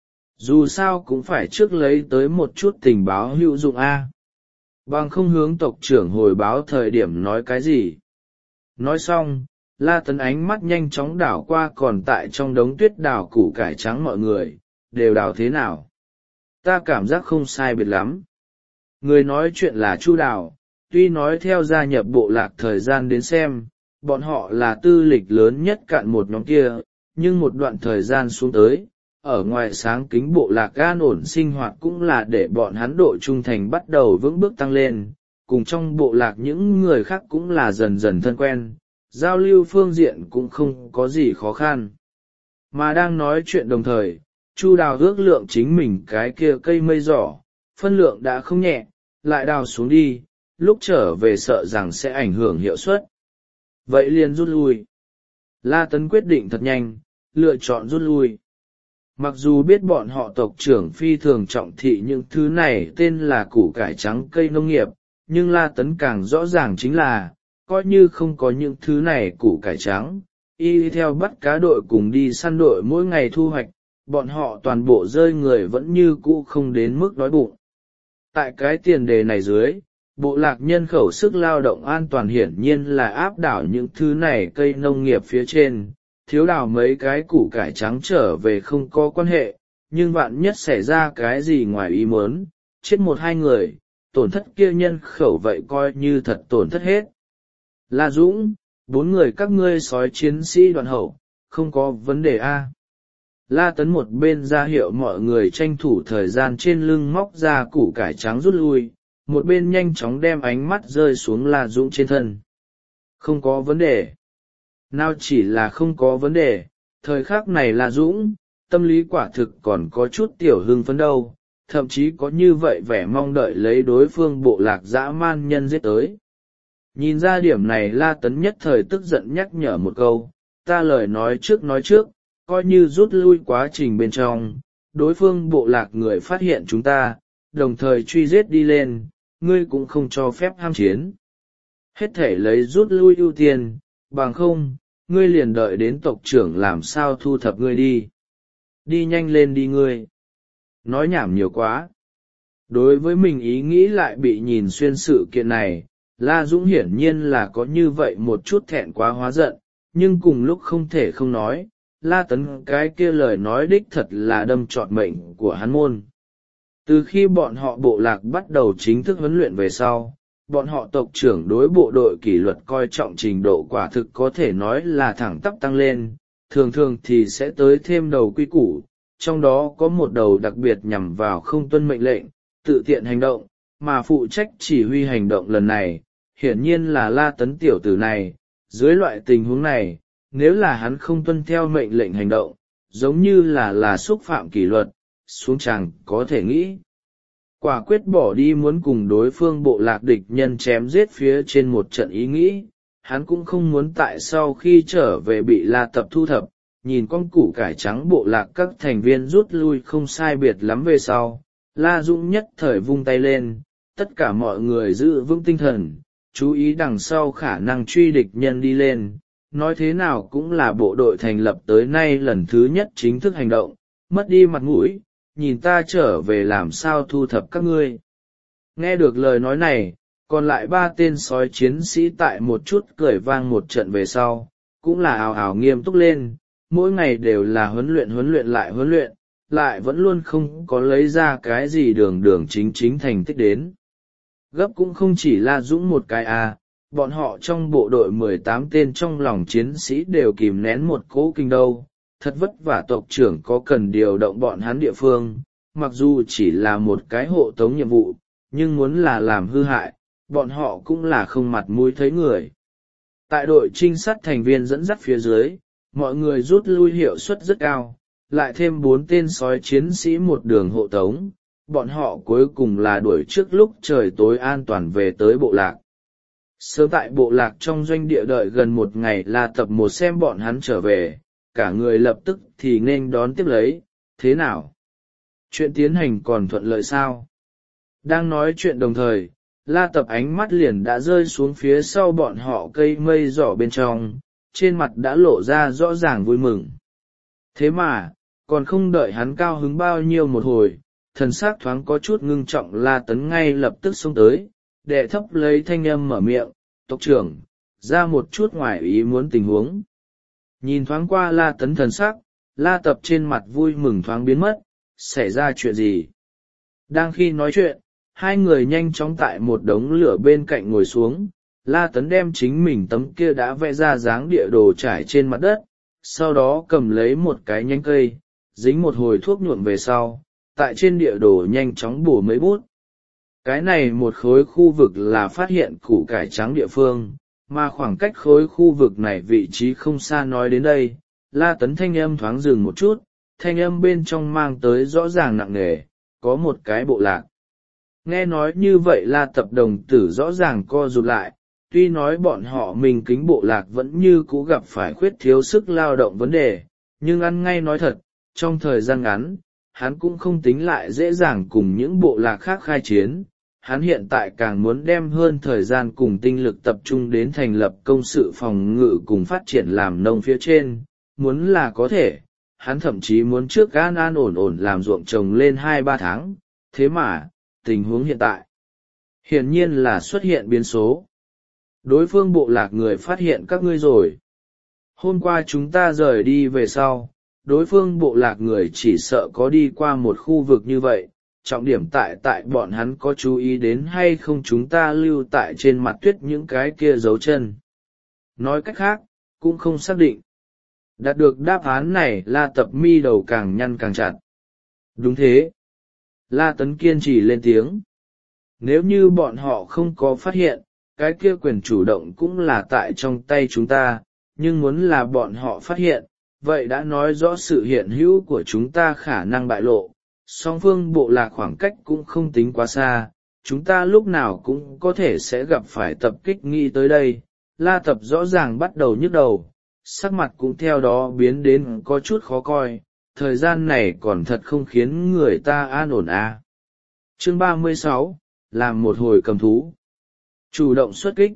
Dù sao cũng phải trước lấy tới một chút tình báo hữu dụng a. Bằng không hướng tộc trưởng hồi báo thời điểm nói cái gì. Nói xong, La Tấn ánh mắt nhanh chóng đảo qua còn tại trong đống tuyết đào củ cải trắng mọi người, đều đào thế nào. Ta cảm giác không sai biệt lắm. Người nói chuyện là Chu Đào, tuy nói theo gia nhập bộ lạc thời gian đến xem, bọn họ là tư lịch lớn nhất cạn một nhóm kia, nhưng một đoạn thời gian xuống tới, ở ngoài sáng kính bộ lạc an ổn sinh hoạt cũng là để bọn hắn độ trung thành bắt đầu vững bước tăng lên, cùng trong bộ lạc những người khác cũng là dần dần thân quen, giao lưu phương diện cũng không có gì khó khăn. Mà đang nói chuyện đồng thời, Chu Đào ước lượng chính mình cái kia cây mây giỏ, phân lượng đã không nhẹ, lại đào xuống đi, lúc trở về sợ rằng sẽ ảnh hưởng hiệu suất. Vậy liền rút lui. La Tấn quyết định thật nhanh, lựa chọn rút lui. Mặc dù biết bọn họ tộc trưởng phi thường trọng thị những thứ này tên là củ cải trắng cây nông nghiệp, nhưng La Tấn càng rõ ràng chính là, coi như không có những thứ này củ cải trắng, y theo bắt cá đội cùng đi săn đội mỗi ngày thu hoạch, bọn họ toàn bộ rơi người vẫn như cũ không đến mức đói bụng. Tại cái tiền đề này dưới, bộ lạc nhân khẩu sức lao động an toàn hiển nhiên là áp đảo những thứ này cây nông nghiệp phía trên, thiếu đào mấy cái củ cải trắng trở về không có quan hệ, nhưng vạn nhất xảy ra cái gì ngoài ý muốn, chết một hai người, tổn thất kia nhân khẩu vậy coi như thật tổn thất hết. La Dũng, bốn người các ngươi sói chiến sĩ đoàn hậu, không có vấn đề a. La Tấn một bên ra hiệu mọi người tranh thủ thời gian trên lưng móc ra củ cải trắng rút lui, một bên nhanh chóng đem ánh mắt rơi xuống La Dũng trên thân. Không có vấn đề. Nào chỉ là không có vấn đề, thời khắc này La Dũng, tâm lý quả thực còn có chút tiểu hưng phấn đâu, thậm chí có như vậy vẻ mong đợi lấy đối phương bộ lạc dã man nhân giết tới. Nhìn ra điểm này La Tấn nhất thời tức giận nhắc nhở một câu, ta lời nói trước nói trước, coi như rút lui quá trình bên trong, đối phương bộ lạc người phát hiện chúng ta, đồng thời truy giết đi lên, ngươi cũng không cho phép ham chiến. Hết thể lấy rút lui ưu tiên, bằng không, ngươi liền đợi đến tộc trưởng làm sao thu thập ngươi đi. Đi nhanh lên đi ngươi. Nói nhảm nhiều quá. Đối với mình ý nghĩ lại bị nhìn xuyên sự kiện này, La Dũng hiển nhiên là có như vậy một chút thẹn quá hóa giận, nhưng cùng lúc không thể không nói, La Tấn cái kia lời nói đích thật là đâm trọt mệnh của hắn môn. Từ khi bọn họ bộ lạc bắt đầu chính thức huấn luyện về sau, bọn họ tộc trưởng đối bộ đội kỷ luật coi trọng trình độ quả thực có thể nói là thẳng tắp tăng lên, thường thường thì sẽ tới thêm đầu quy củ, trong đó có một đầu đặc biệt nhằm vào không tuân mệnh lệnh, tự tiện hành động, mà phụ trách chỉ huy hành động lần này, hiển nhiên là La Tấn tiểu tử này. Dưới loại tình huống này, nếu là hắn không tuân theo mệnh lệnh hành động, giống như là là xúc phạm kỷ luật, xuống chàng có thể nghĩ. Quả quyết bỏ đi muốn cùng đối phương bộ lạc địch nhân chém giết phía trên một trận ý nghĩ, hắn cũng không muốn tại sau khi trở về bị La Tập thu thập, nhìn con củ cải trắng bộ lạc các thành viên rút lui không sai biệt lắm về sau. La Dũng nhất thời vung tay lên, tất cả mọi người giữ vững tinh thần, chú ý đằng sau khả năng truy địch nhân đi lên, nói thế nào cũng là bộ đội thành lập tới nay lần thứ nhất chính thức hành động, mất đi mặt mũi, nhìn ta trở về làm sao thu thập các ngươi. Nghe được lời nói này, còn lại ba tên sói chiến sĩ tại một chút cười vang một trận về sau, cũng là ào ào nghiêm túc lên, mỗi ngày đều là huấn luyện huấn luyện lại huấn luyện, lại vẫn luôn không có lấy ra cái gì đường đường chính chính thành tích đến. Gấp cũng không chỉ La Dũng một cái à, bọn họ trong bộ đội mười tám tên trong lòng chiến sĩ đều kìm nén một cỗ kinh đâu, thật vất vả tộc trưởng có cần điều động bọn hắn địa phương, mặc dù chỉ là một cái hộ tống nhiệm vụ, nhưng muốn là làm hư hại, bọn họ cũng là không mặt mũi thấy người. Tại đội trinh sát thành viên dẫn dắt phía dưới, mọi người rút lui hiệu suất rất cao, lại thêm bốn tên sói chiến sĩ một đường hộ tống, bọn họ cuối cùng là đuổi trước lúc trời tối an toàn về tới bộ lạc. Sớm tại bộ lạc trong doanh địa đợi gần một ngày La Tập một xem bọn hắn trở về, cả người lập tức thì nên đón tiếp lấy, thế nào? Chuyện tiến hành còn thuận lợi sao? Đang nói chuyện đồng thời, La Tập ánh mắt liền đã rơi xuống phía sau bọn họ cây mây giỏ bên trong, trên mặt đã lộ ra rõ ràng vui mừng. Thế mà, còn không đợi hắn cao hứng bao nhiêu một hồi, thần sắc thoáng có chút ngưng trọng La Tấn ngay lập tức xông tới, đệ thấp lấy thanh âm mở miệng, tộc trưởng, ra một chút ngoài ý muốn tình huống. Nhìn thoáng qua La Tấn thần sắc, La Tập trên mặt vui mừng thoáng biến mất, xảy ra chuyện gì? Đang khi nói chuyện, hai người nhanh chóng tại một đống lửa bên cạnh ngồi xuống, La Tấn đem chính mình tấm kia đã vẽ ra dáng địa đồ trải trên mặt đất, sau đó cầm lấy một cái nhánh cây, dính một hồi thuốc nhuộm về sau, tại trên địa đồ nhanh chóng bổ mấy bút. Cái này một khối khu vực là phát hiện củ cải trắng địa phương, mà khoảng cách khối khu vực này vị trí không xa nói đến đây, La Tấn thanh âm thoáng dừng một chút, thanh âm bên trong mang tới rõ ràng nặng nề, có một cái bộ lạc. Nghe nói như vậy La Tập đồng tử rõ ràng co rụt lại, tuy nói bọn họ mình kính bộ lạc vẫn như cũ gặp phải khuyết thiếu sức lao động vấn đề, nhưng ăn ngay nói thật, trong thời gian ngắn, hắn cũng không tính lại dễ dàng cùng những bộ lạc khác khai chiến. Hắn hiện tại càng muốn đem hơn thời gian cùng tinh lực tập trung đến thành lập công sự phòng ngự cùng phát triển làm nông phía trên, muốn là có thể, hắn thậm chí muốn trước an an ổn ổn làm ruộng trồng lên hai ba tháng, thế mà, tình huống hiện tại, hiển nhiên là xuất hiện biến số. Đối phương bộ lạc người phát hiện các ngươi rồi. Hôm qua chúng ta rời đi về sau, đối phương bộ lạc người chỉ sợ có đi qua một khu vực như vậy, trọng điểm tại tại bọn hắn có chú ý đến hay không chúng ta lưu tại trên mặt tuyết những cái kia dấu chân. Nói cách khác, cũng không xác định. Đạt được đáp án này La Tập mi đầu càng nhăn càng chặt. Đúng thế. La Tấn kiên trì lên tiếng. Nếu như bọn họ không có phát hiện, cái kia quyền chủ động cũng là tại trong tay chúng ta, nhưng muốn là bọn họ phát hiện, vậy đã nói rõ sự hiện hữu của chúng ta khả năng bại lộ. Song phương bộ lạc khoảng cách cũng không tính quá xa, chúng ta lúc nào cũng có thể sẽ gặp phải tập kích. Nghĩ tới đây, La Tập rõ ràng bắt đầu nhức đầu, sắc mặt cũng theo đó biến đến có chút khó coi, thời gian này còn thật không khiến người ta an ổn à. Chương ba mươi sáu, làm một hồi cầm thú. Chủ động xuất kích.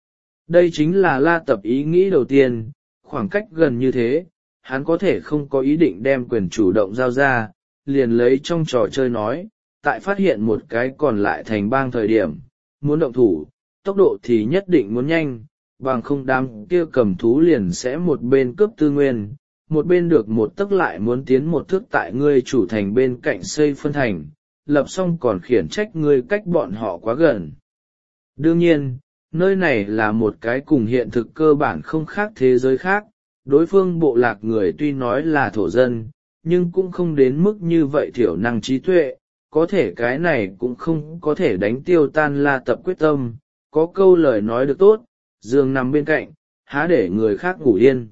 Đây chính là La Tập ý nghĩ đầu tiên, khoảng cách gần như thế, hắn có thể không có ý định đem quyền chủ động giao ra, liền lấy trong trò chơi nói, tại phát hiện một cái còn lại thành bang thời điểm, muốn động thủ, tốc độ thì nhất định muốn nhanh, bằng không đám kia cầm thú liền sẽ một bên cướp tư nguyên, một bên được một tấc lại muốn tiến một thước tại ngươi chủ thành bên cạnh xây phân thành, lập xong còn khiển trách ngươi cách bọn họ quá gần. Đương nhiên, nơi này là một cái cùng hiện thực cơ bản không khác thế giới khác, đối phương bộ lạc người tuy nói là thổ dân, nhưng cũng không đến mức như vậy thiểu năng trí tuệ, có thể cái này cũng không có thể đánh tiêu tan La Tập quyết tâm, có câu lời nói được tốt, giường nằm bên cạnh, há để người khác ngủ yên.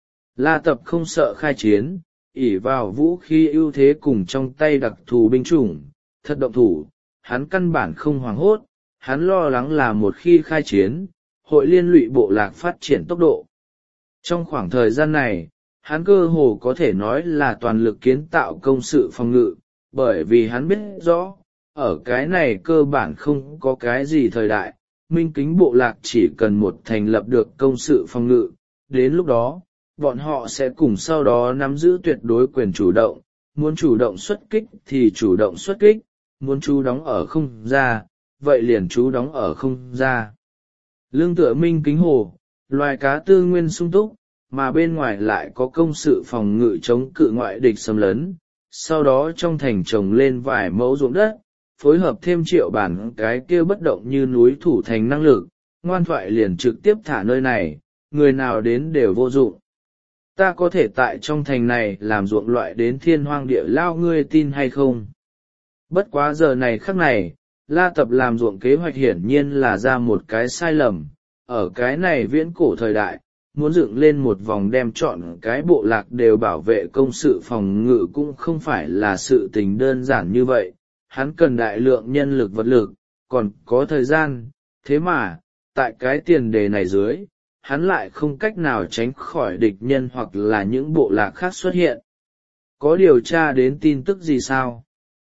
La Tập không sợ khai chiến, ỷ vào vũ khí ưu thế cùng trong tay đặc thù binh chủng, thật động thủ, hắn căn bản không hoảng hốt, hắn lo lắng là một khi khai chiến, hội liên lụy bộ lạc phát triển tốc độ. Trong khoảng thời gian này, hắn cơ hồ có thể nói là toàn lực kiến tạo công sự phòng ngự, bởi vì hắn biết rõ, ở cái này cơ bản không có cái gì thời đại, minh kính bộ lạc chỉ cần một thành lập được công sự phòng ngự, đến lúc đó, bọn họ sẽ cùng sau đó nắm giữ tuyệt đối quyền chủ động, muốn chủ động xuất kích thì chủ động xuất kích, muốn chú đóng ở không ra, vậy liền chú đóng ở không ra. Lương tựa minh kính hồ, loài cá tư nguyên sung túc, mà bên ngoài lại có công sự phòng ngự chống cự ngoại địch xâm lấn, sau đó trong thành trồng lên vài mẫu ruộng đất, phối hợp thêm triệu bản cái kia bất động như núi thủ thành năng lực, ngoan thoại liền trực tiếp thả nơi này, người nào đến đều vô dụng. Ta có thể tại trong thành này làm ruộng loại đến thiên hoang địa lao, ngươi tin hay không? Bất quá giờ này khắc này, La Tập làm ruộng kế hoạch hiển nhiên là ra một cái sai lầm, ở cái này viễn cổ thời đại, muốn dựng lên một vòng đem chọn cái bộ lạc đều bảo vệ công sự phòng ngự cũng không phải là sự tình đơn giản như vậy, hắn cần đại lượng nhân lực vật lực, còn có thời gian, thế mà, tại cái tiền đề này dưới, hắn lại không cách nào tránh khỏi địch nhân hoặc là những bộ lạc khác xuất hiện. Có điều tra đến tin tức gì sao?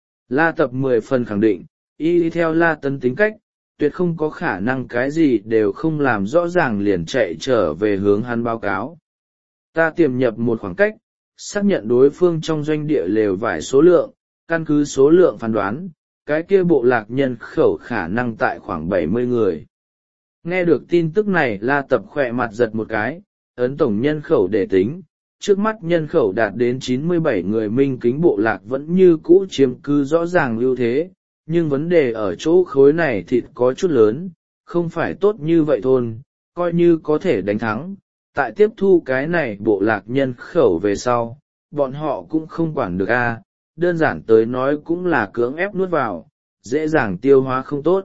La Tập mười phần khẳng định, y theo La Tấn tính cách, tuyệt không có khả năng cái gì đều không làm rõ ràng liền chạy trở về hướng hắn báo cáo. Ta tiềm nhập một khoảng cách, xác nhận đối phương trong doanh địa lều vải số lượng, căn cứ số lượng phán đoán, cái kia bộ lạc nhân khẩu khả năng tại khoảng bảy mươi người. Nghe được tin tức này, La Tập khỏe mặt giật một cái, ấn tổng nhân khẩu để tính, trước mắt nhân khẩu đạt đến chín mươi bảy người, minh kính bộ lạc vẫn như cũ chiếm cứ rõ ràng ưu thế, nhưng vấn đề ở chỗ khối này thịt có chút lớn, không phải tốt như vậy thôn, coi như có thể đánh thắng, tại tiếp thu cái này bộ lạc nhân khẩu về sau, bọn họ cũng không quản được a, đơn giản tới nói cũng là cưỡng ép nuốt vào, dễ dàng tiêu hóa không tốt.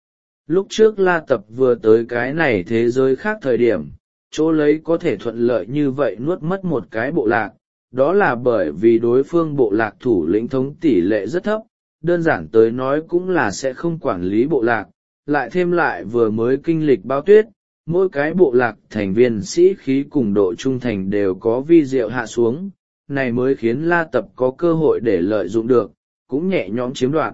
Lúc trước La Tập vừa tới cái này thế giới khác thời điểm, chỗ lấy có thể thuận lợi như vậy nuốt mất một cái bộ lạc, đó là bởi vì đối phương bộ lạc thủ lĩnh thống tỷ lệ rất thấp, đơn giản tới nói cũng là sẽ không quản lý bộ lạc, lại thêm lại vừa mới kinh lịch bao tuyết, mỗi cái bộ lạc thành viên sĩ khí cùng độ trung thành đều có vi diệu hạ xuống, này mới khiến La Tập có cơ hội để lợi dụng được, cũng nhẹ nhõm chiếm đoạt.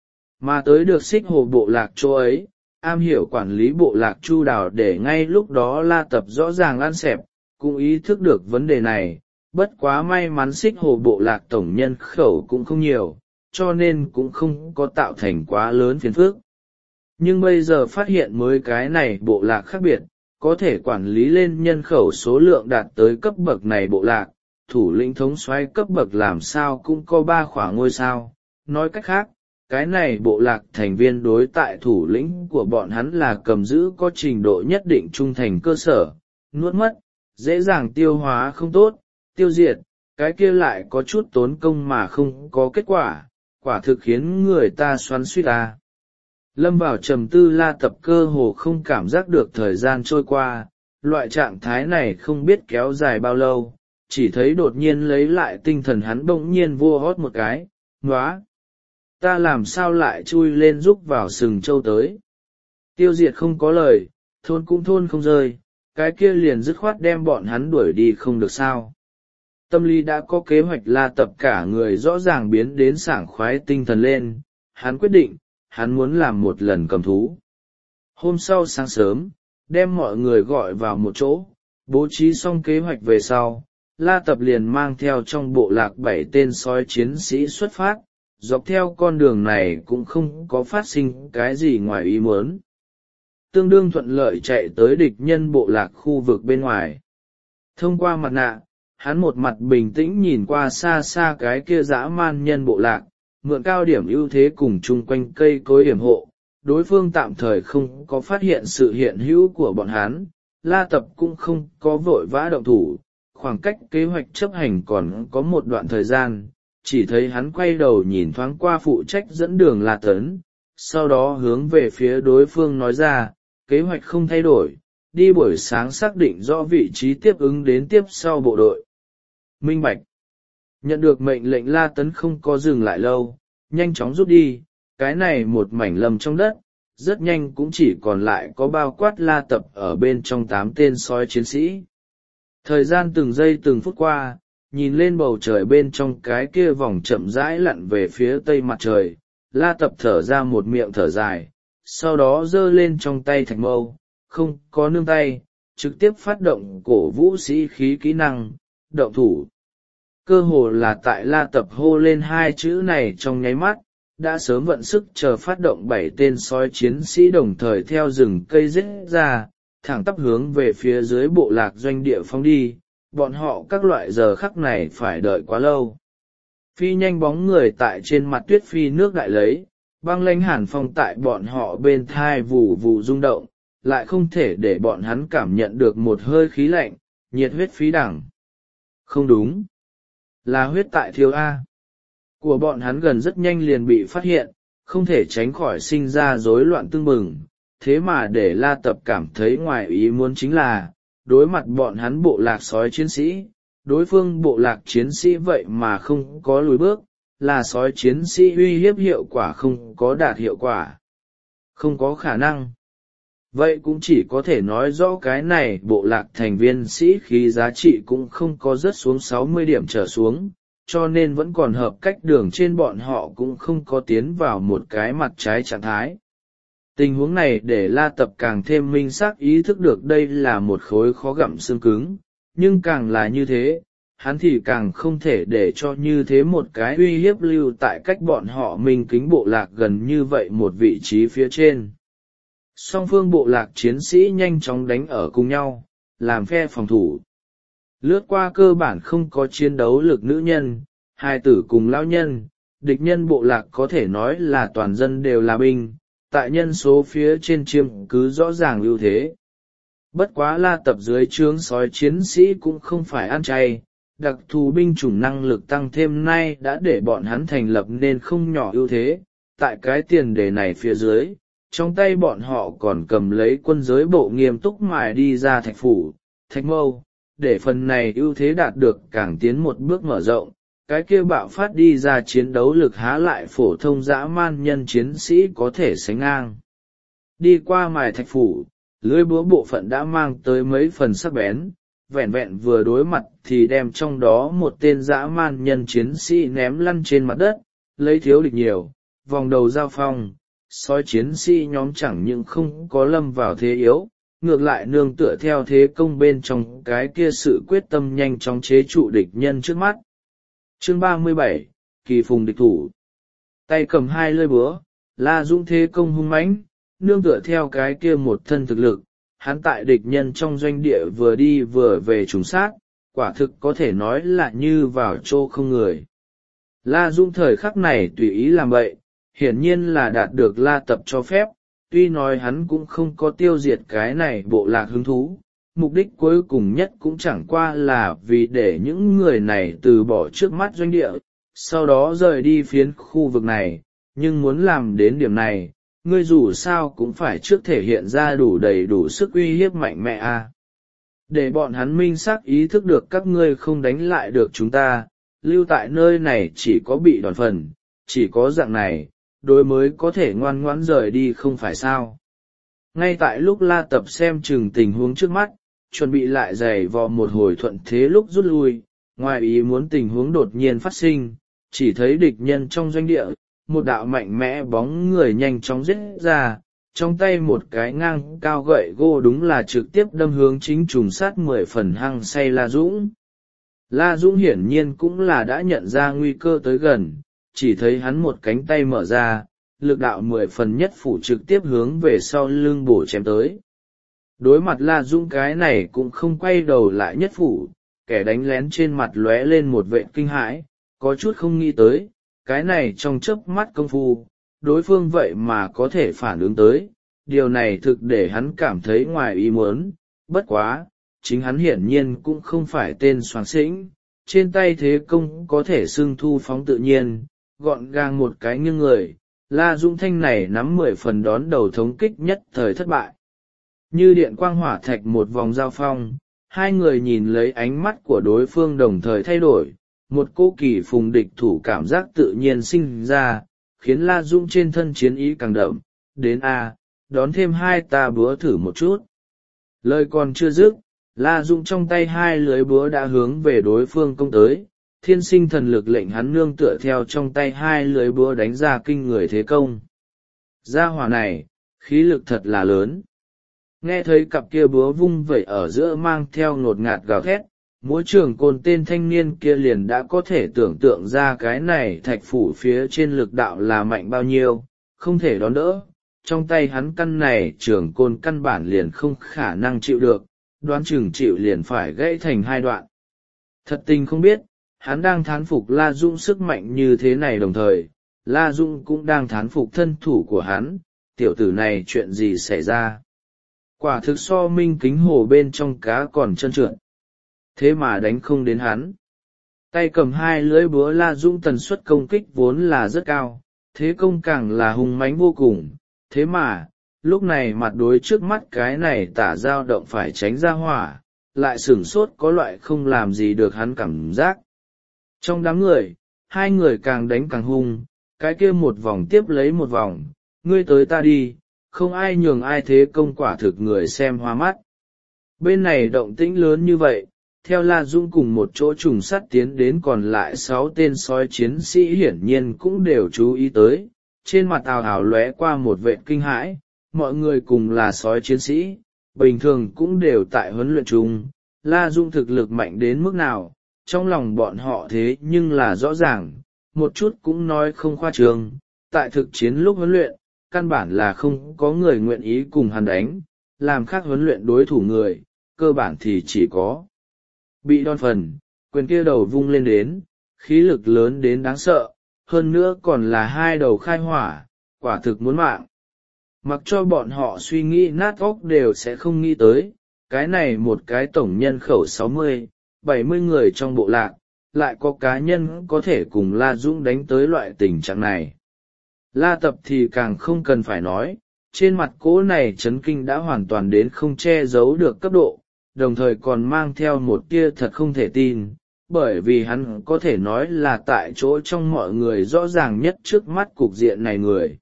Mà tới được Xích Hồ bộ lạc chỗ ấy, am hiểu quản lý bộ lạc chu đào để ngay lúc đó La Tập rõ ràng ăn xẹp, cũng ý thức được vấn đề này, bất quá may mắn Xích Hồ bộ lạc tổng nhân khẩu cũng không nhiều, cho nên cũng không có tạo thành quá lớn phiền phức. Nhưng bây giờ phát hiện mới cái này bộ lạc khác biệt, có thể quản lý lên nhân khẩu số lượng đạt tới cấp bậc này bộ lạc, thủ lĩnh thống soái cấp bậc làm sao cũng có ba khỏa ngôi sao. Nói cách khác, cái này bộ lạc thành viên đối tại thủ lĩnh của bọn hắn là cầm giữ có trình độ nhất định trung thành cơ sở, nuốt mất, dễ dàng tiêu hóa không tốt, tiêu diệt, cái kia lại có chút tốn công mà không có kết quả, quả thực khiến người ta xoắn suýt ta. Lâm vào trầm tư, La Tập cơ hồ không cảm giác được thời gian trôi qua, loại trạng thái này không biết kéo dài bao lâu, chỉ thấy đột nhiên lấy lại tinh thần hắn bỗng nhiên vua hót một cái, nóa. ta làm sao lại chui lên rúc vào sừng trâu tới. Tiêu diệt không có lời, thôn cũng thôn không rơi, cái kia liền dứt khoát đem bọn hắn đuổi đi không được sao. Tâm lý đã có kế hoạch, La Tập cả người rõ ràng biến đến sảng khoái tinh thần lên, hắn quyết định, hắn muốn làm một lần cầm thú. Hôm sau sáng sớm, đem mọi người gọi vào một chỗ, bố trí xong kế hoạch về sau, La Tập liền mang theo trong bộ lạc bảy tên sói chiến sĩ xuất phát, dọc theo con đường này cũng không có phát sinh cái gì ngoài ý muốn. Tương đương thuận lợi chạy tới địch nhân bộ lạc khu vực bên ngoài. Thông qua mặt nạ, hắn một mặt bình tĩnh nhìn qua xa xa cái kia dã man nhân bộ lạc, mượn cao điểm ưu thế cùng chung quanh cây cối hiểm hộ, đối phương tạm thời không có phát hiện sự hiện hữu của bọn hắn. La Tập cũng không có vội vã động thủ, khoảng cách kế hoạch chấp hành còn có một đoạn thời gian, chỉ thấy hắn quay đầu nhìn thoáng qua phụ trách dẫn đường La Tấn, sau đó hướng về phía đối phương nói ra, kế hoạch không thay đổi, đi buổi sáng xác định rõ vị trí tiếp ứng đến tiếp sau bộ đội. Minh bạch. Nhận được mệnh lệnh, La Tấn không có dừng lại lâu, nhanh chóng rút đi, cái này một mảnh lâm trong đất, rất nhanh cũng chỉ còn lại có bao quát La Tập ở bên trong tám tên sói chiến sĩ. Thời gian từng giây từng phút qua, nhìn lên bầu trời bên trong cái kia vòng chậm rãi lặn về phía tây mặt trời, La Tập thở ra một miệng thở dài, sau đó giơ lên trong tay thạch mâu, không có nương tay, trực tiếp phát động cổ vũ sĩ khí kỹ năng, động thủ. Cơ hồ là tại La Tập hô lên hai chữ này trong nháy mắt, đã sớm vận sức chờ phát động bảy tên sói chiến sĩ đồng thời theo rừng cây rết ra, thẳng tắp hướng về phía dưới bộ lạc doanh địa phóng đi, bọn họ các loại giờ khắc này phải đợi quá lâu. Phi nhanh bóng người tại trên mặt tuyết phi nước đại lấy, băng lãnh hàn phong tại bọn họ bên thai vù vù rung động, lại không thể để bọn hắn cảm nhận được một hơi khí lạnh, nhiệt huyết phí đẳng. Không đúng, là huyết tại thiếu A. Của bọn hắn gần rất nhanh liền bị phát hiện, không thể tránh khỏi sinh ra rối loạn tương bừng, thế mà để La Tập cảm thấy ngoài ý muốn chính là, đối mặt bọn hắn bộ lạc sói chiến sĩ, đối phương bộ lạc chiến sĩ vậy mà không có lùi bước, là sói chiến sĩ uy hiếp hiệu quả không có đạt hiệu quả. Không có khả năng. Vậy cũng chỉ có thể nói rõ cái này bộ lạc thành viên sĩ khí giá trị cũng không có rớt xuống sáu mươi điểm trở xuống, cho nên vẫn còn hợp cách đường trên bọn họ cũng không có tiến vào một cái mặt trái trạng thái. Tình huống này để La Tập càng thêm minh xác ý thức được đây là một khối khó gặm xương cứng, nhưng càng là như thế, hắn thì càng không thể để cho như thế một cái uy hiếp lưu tại cách bọn họ minh kính bộ lạc gần như vậy một vị trí phía trên. Song phương bộ lạc chiến sĩ nhanh chóng đánh ở cùng nhau, làm phe phòng thủ. Lướt qua cơ bản không có chiến đấu lực nữ nhân, hài tử cùng lão nhân, địch nhân bộ lạc có thể nói là toàn dân đều là binh, tại nhân số phía trên chiếm cứ rõ ràng ưu thế. Bất quá La Tập dưới trướng sói chiến sĩ cũng không phải ăn chay, đặc thù binh chủng năng lực tăng thêm nay đã để bọn hắn thành lập nên không nhỏ ưu thế, tại cái tiền đề này phía dưới, trong tay bọn họ còn cầm lấy quân giới bộ nghiêm túc mài đi ra thạch phủ, thạch mâu, để phần này ưu thế đạt được càng tiến một bước mở rộng, cái kia bạo phát đi ra chiến đấu lực há lại phổ thông dã man nhân chiến sĩ có thể sánh ngang. Đi qua mài thạch phủ, lưỡi búa bộ phận đã mang tới mấy phần sắc bén, vẹn vẹn vừa đối mặt thì đem trong đó một tên dã man nhân chiến sĩ ném lăn trên mặt đất, lấy thiếu địch nhiều, vòng đầu giao phong, sói chiến sĩ nhóm chẳng những không có lâm vào thế yếu, ngược lại nương tựa theo thế công bên trong cái kia sự quyết tâm nhanh chóng chế trụ địch nhân trước mắt. Chương ba mươi bảy, Kỳ phùng địch thủ. Tay cầm hai lưỡi búa, La Dũng thế công hung mãnh, nương tựa theo cái kia một thân thực lực, hắn tại địch nhân trong doanh địa vừa đi vừa về trùng sát, quả thực có thể nói là như vào chỗ không người. La Dũng thời khắc này tùy ý làm vậy, hiển nhiên là đạt được La Tập cho phép, tuy nói hắn cũng không có tiêu diệt cái này bộ lạc hứng thú, mục đích cuối cùng nhất cũng chẳng qua là vì để những người này từ bỏ trước mắt doanh địa, sau đó rời đi phiến khu vực này, nhưng muốn làm đến điểm này, ngươi dù sao cũng phải trước thể hiện ra đủ đầy đủ sức uy hiếp mạnh mẽ a. Để bọn hắn minh xác ý thức được các ngươi không đánh lại được chúng ta, lưu tại nơi này chỉ có bị đòn phần, chỉ có dạng này, đối mới có thể ngoan ngoãn rời đi không phải sao. Ngay tại lúc La Tập xem chừng tình huống trước mắt, chuẩn bị lại giày vò một hồi thuận thế lúc rút lui, ngoài ý muốn tình huống đột nhiên phát sinh, chỉ thấy địch nhân trong doanh địa, một đạo mạnh mẽ bóng người nhanh chóng giết ra, trong tay một cái ngang cao gậy gỗ đúng là trực tiếp đâm hướng chính trùng sát mười phần hăng say La Dũng. La Dũng hiển nhiên cũng là đã nhận ra nguy cơ tới gần, chỉ thấy hắn một cánh tay mở ra, lực đạo mười phần nhất phủ trực tiếp hướng về sau lưng bổ chém tới. Đối mặt La Dũng cái này cũng không quay đầu lại nhất phủ, kẻ đánh lén trên mặt lóe lên một vệ kinh hãi, có chút không nghĩ tới, cái này trong chớp mắt công phu, đối phương vậy mà có thể phản ứng tới, điều này thực để hắn cảm thấy ngoài ý muốn, bất quá, chính hắn hiển nhiên cũng không phải tên soàng xĩnh, trên tay thế công có thể xưng thu phóng tự nhiên, gọn gàng một cái nghiêng người, La Dũng thanh này nắm mười phần đón đầu thống kích nhất thời thất bại. Như điện quang hỏa thạch một vòng giao phong, hai người nhìn lấy ánh mắt của đối phương đồng thời thay đổi, một cô kỳ phùng địch thủ cảm giác tự nhiên sinh ra, khiến La Dũng trên thân chiến ý càng đậm, đến a đón thêm hai ta búa thử một chút. Lời còn chưa dứt, La Dũng trong tay hai lưới búa đã hướng về đối phương công tới, thiên sinh thần lực lệnh hắn nương tựa theo trong tay hai lưới búa đánh ra kinh người thế công. Gia hỏa này, khí lực thật là lớn. Nghe thấy cặp kia búa vung vẩy ở giữa mang theo ngột ngạt gào thét, múa trưởng côn tên thanh niên kia liền đã có thể tưởng tượng ra cái này thạch phủ phía trên lực đạo là mạnh bao nhiêu, không thể đón đỡ. Trong tay hắn căn này trưởng côn căn bản liền không khả năng chịu được, đoán chừng chịu liền phải gãy thành hai đoạn. Thật tình không biết, hắn đang thán phục La Dũng sức mạnh như thế này đồng thời, La Dũng cũng đang thán phục thân thủ của hắn, tiểu tử này chuyện gì xảy ra. Quả thực so minh kính hồ bên trong cá còn trơn trượt. Thế mà đánh không đến hắn. Tay cầm hai lưỡi búa La Dũng tần suất công kích vốn là rất cao, thế công càng là hùng mãnh vô cùng. Thế mà, lúc này mặt đối trước mắt cái này tả dao động phải tránh ra hỏa, lại sửng sốt có loại không làm gì được hắn cảm giác. Trong đám người, hai người càng đánh càng hung, cái kia một vòng tiếp lấy một vòng, ngươi tới ta đi, không ai nhường ai thế công quả thực người xem hoa mắt. Bên này động tĩnh lớn như vậy, theo La Dũng cùng một chỗ trùng sát tiến đến còn lại sáu tên sói chiến sĩ hiển nhiên cũng đều chú ý tới, trên mặt ào ào lóe qua một vệ kinh hãi, mọi người cùng là sói chiến sĩ, bình thường cũng đều tại huấn luyện chung, La Dũng thực lực mạnh đến mức nào, trong lòng bọn họ thế nhưng là rõ ràng, một chút cũng nói không khoa trương, tại thực chiến lúc huấn luyện, căn bản là không có người nguyện ý cùng hắn đánh, làm khác huấn luyện đối thủ người, cơ bản thì chỉ có bị đòn phần, quyền kia đầu vung lên đến, khí lực lớn đến đáng sợ, hơn nữa còn là hai đầu khai hỏa, quả thực muốn mạng. Mặc cho bọn họ suy nghĩ nát óc đều sẽ không nghĩ tới, cái này một cái tổng nhân khẩu sáu mươi, bảy mươi người trong bộ lạc, lại có cá nhân có thể cùng La Dũng đánh tới loại tình trạng này. La Tập thì càng không cần phải nói, trên mặt cỗ này chấn kinh đã hoàn toàn đến không che giấu được cấp độ, đồng thời còn mang theo một tia thật không thể tin, bởi vì hắn có thể nói là tại chỗ trong mọi người rõ ràng nhất trước mắt cục diện này người.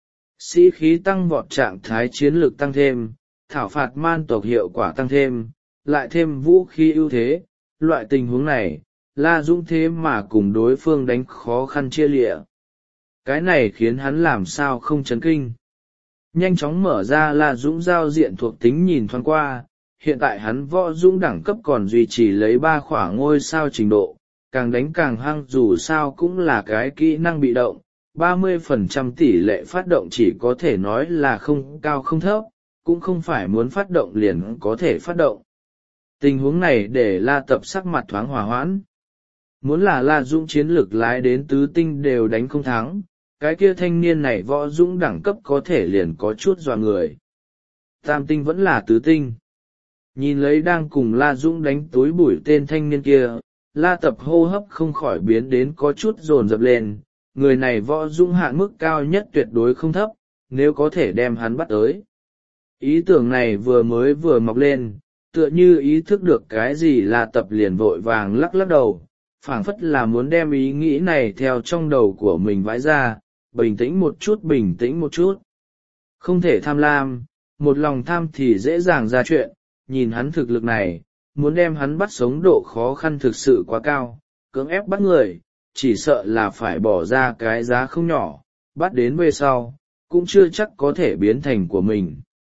Sĩ khí tăng vọt, trạng thái chiến lược tăng thêm, thảo phạt man tộc hiệu quả tăng thêm, lại thêm vũ khí ưu thế, loại tình huống này, La Dũng thế mà cùng đối phương đánh khó khăn chia lịa. Cái này khiến hắn làm sao không chấn kinh. Nhanh chóng mở ra La Dũng giao diện thuộc tính nhìn thoáng qua, hiện tại hắn võ dũng đẳng cấp còn duy trì lấy ba khỏa ngôi sao trình độ, càng đánh càng hăng dù sao cũng là cái kỹ năng bị động, ba mươi phần trăm tỷ lệ phát động chỉ có thể nói là không cao không thấp, cũng không phải muốn phát động liền có thể phát động. Tình huống này để La Tập sắc mặt thoáng hòa hoãn. Muốn là La Dũng chiến lược lái đến tứ tinh đều đánh không thắng, cái kia thanh niên này võ dũng đẳng cấp có thể liền có chút dọa người. Tam tinh vẫn là tứ tinh. Nhìn lấy đang cùng La Dũng đánh túi bụi tên thanh niên kia, La Tập hô hấp không khỏi biến đến có chút dồn dập lên, người này võ dũng hạn mức cao nhất tuyệt đối không thấp, nếu có thể đem hắn bắt tới. Ý tưởng này vừa mới vừa mọc lên, tựa như ý thức được cái gì La Tập liền vội vàng lắc lắc đầu, phảng phất là muốn đem ý nghĩ này theo trong đầu của mình vãi ra. Bình tĩnh một chút, bình tĩnh một chút. Không thể tham lam, một lòng tham thì dễ dàng ra chuyện. Nhìn hắn thực lực này, muốn đem hắn bắt sống độ khó khăn thực sự quá cao, cưỡng ép bắt người, chỉ sợ là phải bỏ ra cái giá không nhỏ, bắt đến về sau, cũng chưa chắc có thể biến thành của mình.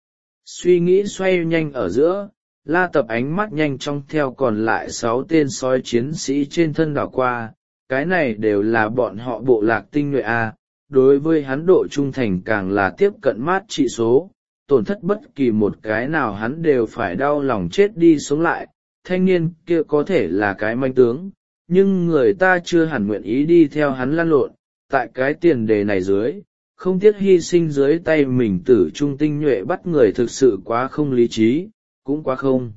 Suy nghĩ xoay nhanh ở giữa, La Tập ánh mắt nhanh chóng theo còn lại sáu tên sói chiến sĩ trên thân đảo qua, cái này đều là bọn họ bộ lạc tinh nhuệ A, đối với hắn độ trung thành càng là tiếp cận mát trị số, tổn thất bất kỳ một cái nào hắn đều phải đau lòng chết đi sống lại. Thanh niên kia có thể là cái manh tướng, nhưng người ta chưa hẳn nguyện ý đi theo hắn lăn lộn, tại cái tiền đề này dưới, không tiếc hy sinh dưới tay mình tử trung tinh nhuệ bắt người thực sự quá không lý trí, cũng quá không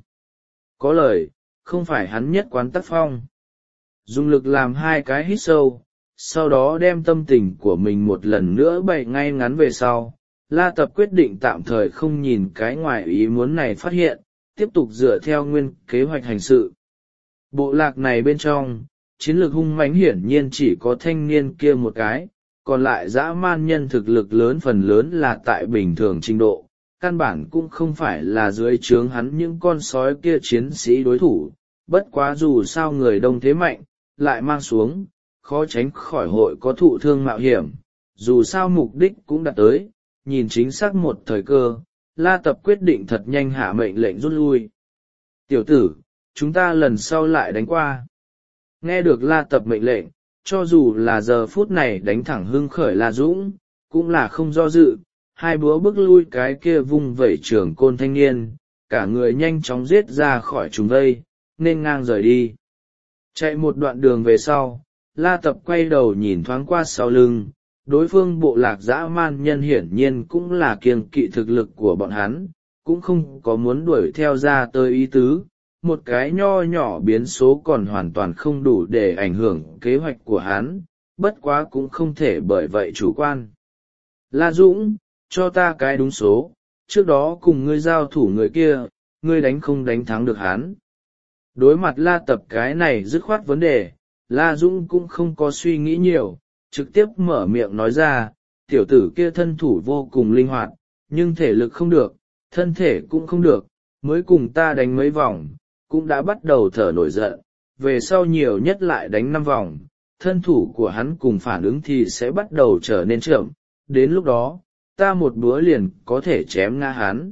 có lời, không phải hắn nhất quán tác phong. Dùng lực làm hai cái hít sâu, sau đó đem tâm tình của mình một lần nữa bày ngay ngắn về sau, La Tập quyết định tạm thời không nhìn cái ngoài ý muốn này phát hiện, tiếp tục dựa theo nguyên kế hoạch hành sự. Bộ lạc này bên trong, chiến lược hung mãnh hiển nhiên chỉ có thanh niên kia một cái, còn lại dã man nhân thực lực lớn phần lớn là tại bình thường trình độ, căn bản cũng không phải là dưới trướng hắn những con sói kia chiến sĩ đối thủ, bất quá dù sao người đông thế mạnh, lại mang xuống, khó tránh khỏi hội có thụ thương mạo hiểm, dù sao mục đích cũng đã tới, nhìn chính xác một thời cơ, La Tập quyết định thật nhanh hạ mệnh lệnh rút lui. Tiểu tử, chúng ta lần sau lại đánh qua. Nghe được La Tập mệnh lệnh, cho dù là giờ phút này đánh thẳng hưng khởi La Dũng, cũng là không do dự, hai búa bước lui cái kia vung vẩy trường côn thanh niên, cả người nhanh chóng giết ra khỏi chúng vây, nên ngang rời đi. Chạy một đoạn đường về sau, La Tập quay đầu nhìn thoáng qua sau lưng, đối phương bộ lạc dã man nhân hiển nhiên cũng là kiêng kỵ thực lực của bọn hắn, cũng không có muốn đuổi theo ra tới ý tứ, một cái nho nhỏ biến số còn hoàn toàn không đủ để ảnh hưởng kế hoạch của hắn, bất quá cũng không thể bởi vậy chủ quan. La Dũng, cho ta cái đúng số, trước đó cùng ngươi giao thủ người kia, ngươi đánh không đánh thắng được hắn. Đối mặt La Tập cái này dứt khoát vấn đề, La Dũng cũng không có suy nghĩ nhiều, trực tiếp mở miệng nói ra, tiểu tử kia thân thủ vô cùng linh hoạt, nhưng thể lực không được, thân thể cũng không được, mới cùng ta đánh mấy vòng, cũng đã bắt đầu thở nổi giận, về sau nhiều nhất lại đánh năm vòng, thân thủ của hắn cùng phản ứng thì sẽ bắt đầu trở nên chậm, đến lúc đó, ta một búa liền có thể chém ngã hắn.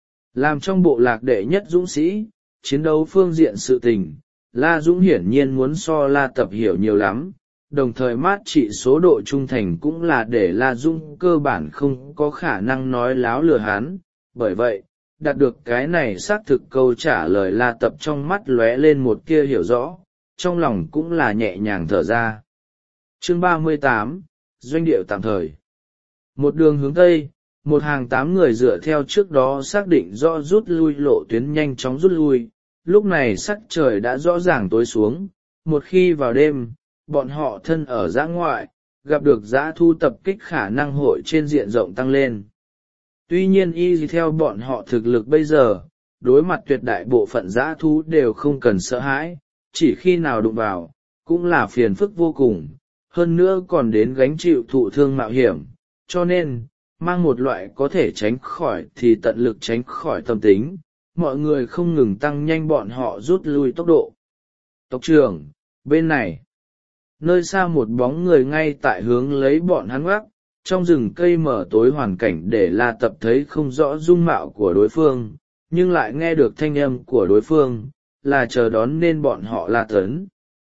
Làm trong bộ lạc đệ nhất dũng sĩ, chiến đấu phương diện sự tình, La Dũng hiển nhiên muốn so La Tập hiểu nhiều lắm, đồng thời mát trị số độ trung thành cũng là để La Dũng cơ bản không có khả năng nói láo lừa hắn, bởi vậy, đạt được cái này xác thực câu trả lời La Tập trong mắt lóe lên một kia hiểu rõ, trong lòng cũng là nhẹ nhàng thở ra. Chương ba mươi tám, Doanh điệu tạm thời. Một đường hướng Tây, một hàng tám người dựa theo trước đó xác định rõ rút lui lộ tuyến nhanh chóng rút lui, lúc này sắc trời đã rõ ràng tối xuống, một khi vào đêm, bọn họ thân ở dã ngoại, gặp được dã thu tập kích khả năng hội trên diện rộng tăng lên. Tuy nhiên y gì theo bọn họ thực lực bây giờ, đối mặt tuyệt đại bộ phận dã thú đều không cần sợ hãi, chỉ khi nào đụng vào, cũng là phiền phức vô cùng, hơn nữa còn đến gánh chịu thụ thương mạo hiểm, cho nên, mang một loại có thể tránh khỏi thì tận lực tránh khỏi tâm tính, mọi người không ngừng tăng nhanh bọn họ rút lui tốc độ. Tộc trưởng, bên này, nơi xa một bóng người ngay tại hướng lấy bọn hắn ngoắc, trong rừng cây mở tối hoàn cảnh để La Tập thấy không rõ dung mạo của đối phương, nhưng lại nghe được thanh âm của đối phương, là chờ đón nên bọn họ La Tấn.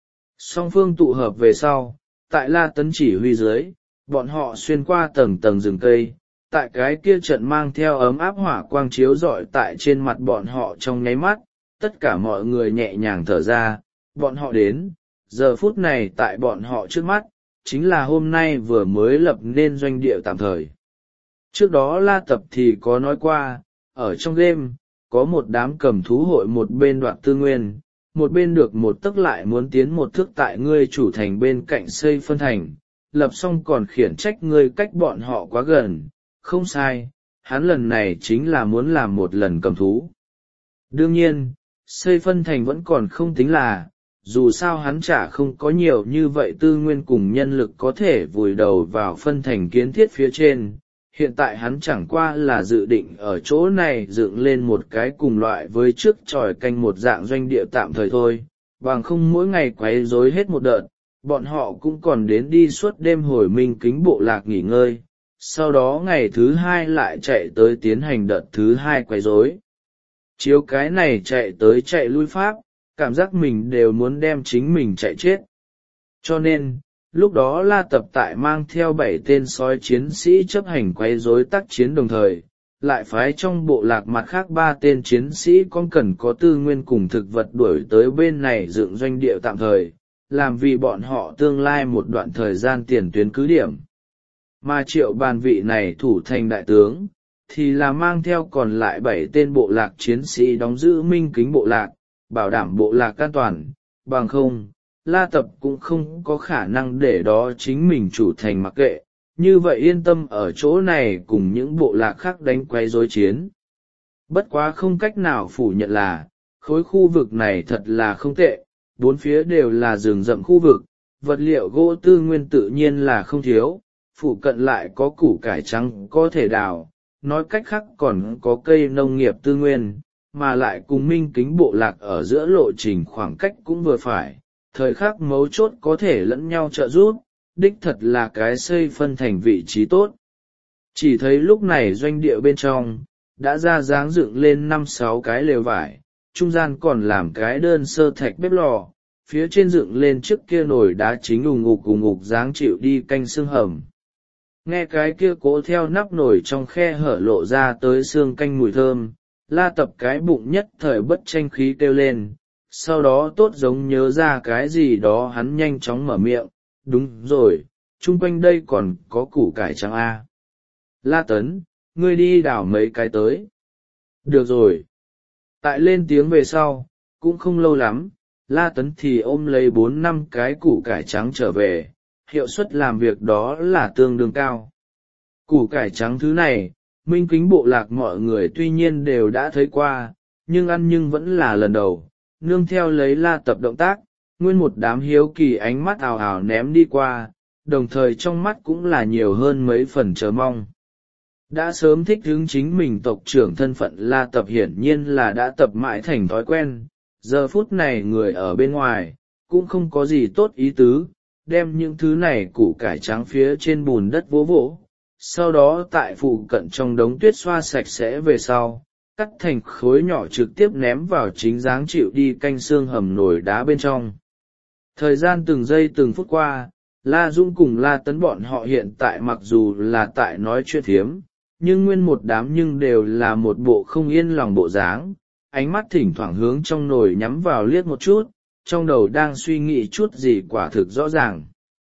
Song phương tụ hợp về sau, tại La Tấn chỉ huy dưới, bọn họ xuyên qua tầng tầng rừng cây, tại cái kia trận mang theo ấm áp hỏa quang chiếu rọi tại trên mặt bọn họ trong nháy mắt, tất cả mọi người nhẹ nhàng thở ra, bọn họ đến, giờ phút này tại bọn họ trước mắt, chính là hôm nay vừa mới lập nên doanh địa tạm thời. Trước đó La Tập thì có nói qua, ở trong game, có một đám cầm thú hội một bên đoạt tư nguyên, một bên được một tấc lại muốn tiến một thước tại ngươi chủ thành bên cạnh xây phân thành, lập xong còn khiển trách ngươi cách bọn họ quá gần, không sai, hắn lần này chính là muốn làm một lần cầm thú. Đương nhiên, xây phân thành vẫn còn không tính là, dù sao hắn chả không có nhiều như vậy tư nguyên cùng nhân lực có thể vùi đầu vào phân thành kiến thiết phía trên. Hiện tại hắn chẳng qua là dự định ở chỗ này dựng lên một cái cùng loại với trước tròi canh một dạng doanh địa tạm thời thôi, bằng không mỗi ngày quấy rối hết một đợt, bọn họ cũng còn đến đi suốt đêm hồi minh kính bộ lạc nghỉ ngơi, sau đó ngày thứ hai lại chạy tới tiến hành đợt thứ hai quấy rối. Chiếu cái này chạy tới chạy lui pháp, cảm giác mình đều muốn đem chính mình chạy chết. Cho nên, lúc đó La Tập tại mang theo bảy tên sói chiến sĩ chấp hành quấy rối tác chiến đồng thời, lại phái trong bộ lạc mặt khác ba tên chiến sĩ con cần có tư nguyên cùng thực vật đuổi tới bên này dựng doanh địa tạm thời, làm vì bọn họ tương lai một đoạn thời gian tiền tuyến cứ điểm. Mà Triệu Bàn vị này thủ thành đại tướng, thì là mang theo còn lại bảy tên bộ lạc chiến sĩ đóng giữ minh kính bộ lạc, bảo đảm bộ lạc an toàn, bằng không, La Tập cũng không có khả năng để đó chính mình chủ thành mặc kệ, như vậy yên tâm ở chỗ này cùng những bộ lạc khác đánh quấy rối chiến. Bất quá không cách nào phủ nhận là, khối khu vực này thật là không tệ, bốn phía đều là rừng rậm khu vực, vật liệu gỗ tư nguyên tự nhiên là không thiếu, phụ cận lại có củ cải trắng có thể đào, nói cách khác còn có cây nông nghiệp tư nguyên, mà lại cùng minh kính bộ lạc ở giữa lộ trình khoảng cách cũng vừa phải, thời khắc mấu chốt có thể lẫn nhau trợ giúp, đích thật là cái xây phân thành vị trí tốt. Chỉ thấy lúc này doanh địa bên trong, đã ra dáng dựng lên năm sáu cái lều vải, trung gian còn làm cái đơn sơ thạch bếp lò, phía trên dựng lên trước kia nồi đá chính ùng ngục ùng ngục dáng chịu đi canh xương hầm. Nghe cái kia cố theo nắp nồi trong khe hở lộ ra tới xương canh mùi thơm, La Tập cái bụng nhất thời bất tranh khí kêu lên, sau đó tốt giống nhớ ra cái gì đó hắn nhanh chóng mở miệng, đúng rồi, chung quanh đây còn có củ cải trắng a. La Tấn, ngươi đi đảo mấy cái tới. Được rồi. Tại lên tiếng về sau, cũng không lâu lắm, La Tấn thì ôm lấy bốn năm cái củ cải trắng trở về, hiệu suất làm việc đó là tương đương cao. Củ cải trắng thứ này, minh kính bộ lạc mọi người tuy nhiên đều đã thấy qua, nhưng ăn nhưng vẫn là lần đầu, nương theo lấy La Tập động tác, nguyên một đám hiếu kỳ ánh mắt ào ào ném đi qua, đồng thời trong mắt cũng là nhiều hơn mấy phần chờ mong. Đã sớm thích hứng chính mình tộc trưởng thân phận La Tập hiển nhiên là đã tập mãi thành thói quen, giờ phút này người ở bên ngoài, cũng không có gì tốt ý tứ, đem những thứ này củ cải trắng phía trên bùn đất vỗ vỗ, sau đó tại phụ cận trong đống tuyết xoa sạch sẽ về sau, cắt thành khối nhỏ trực tiếp ném vào chính dáng chịu đi canh xương hầm nồi đá bên trong. Thời gian từng giây từng phút qua, La Dung cùng La Tấn bọn họ hiện tại mặc dù là tại nói chuyện thiếm, nhưng nguyên một đám nhưng đều là một bộ không yên lòng bộ dáng, ánh mắt thỉnh thoảng hướng trong nồi nhắm vào liếc một chút, trong đầu đang suy nghĩ chút gì quả thực rõ ràng.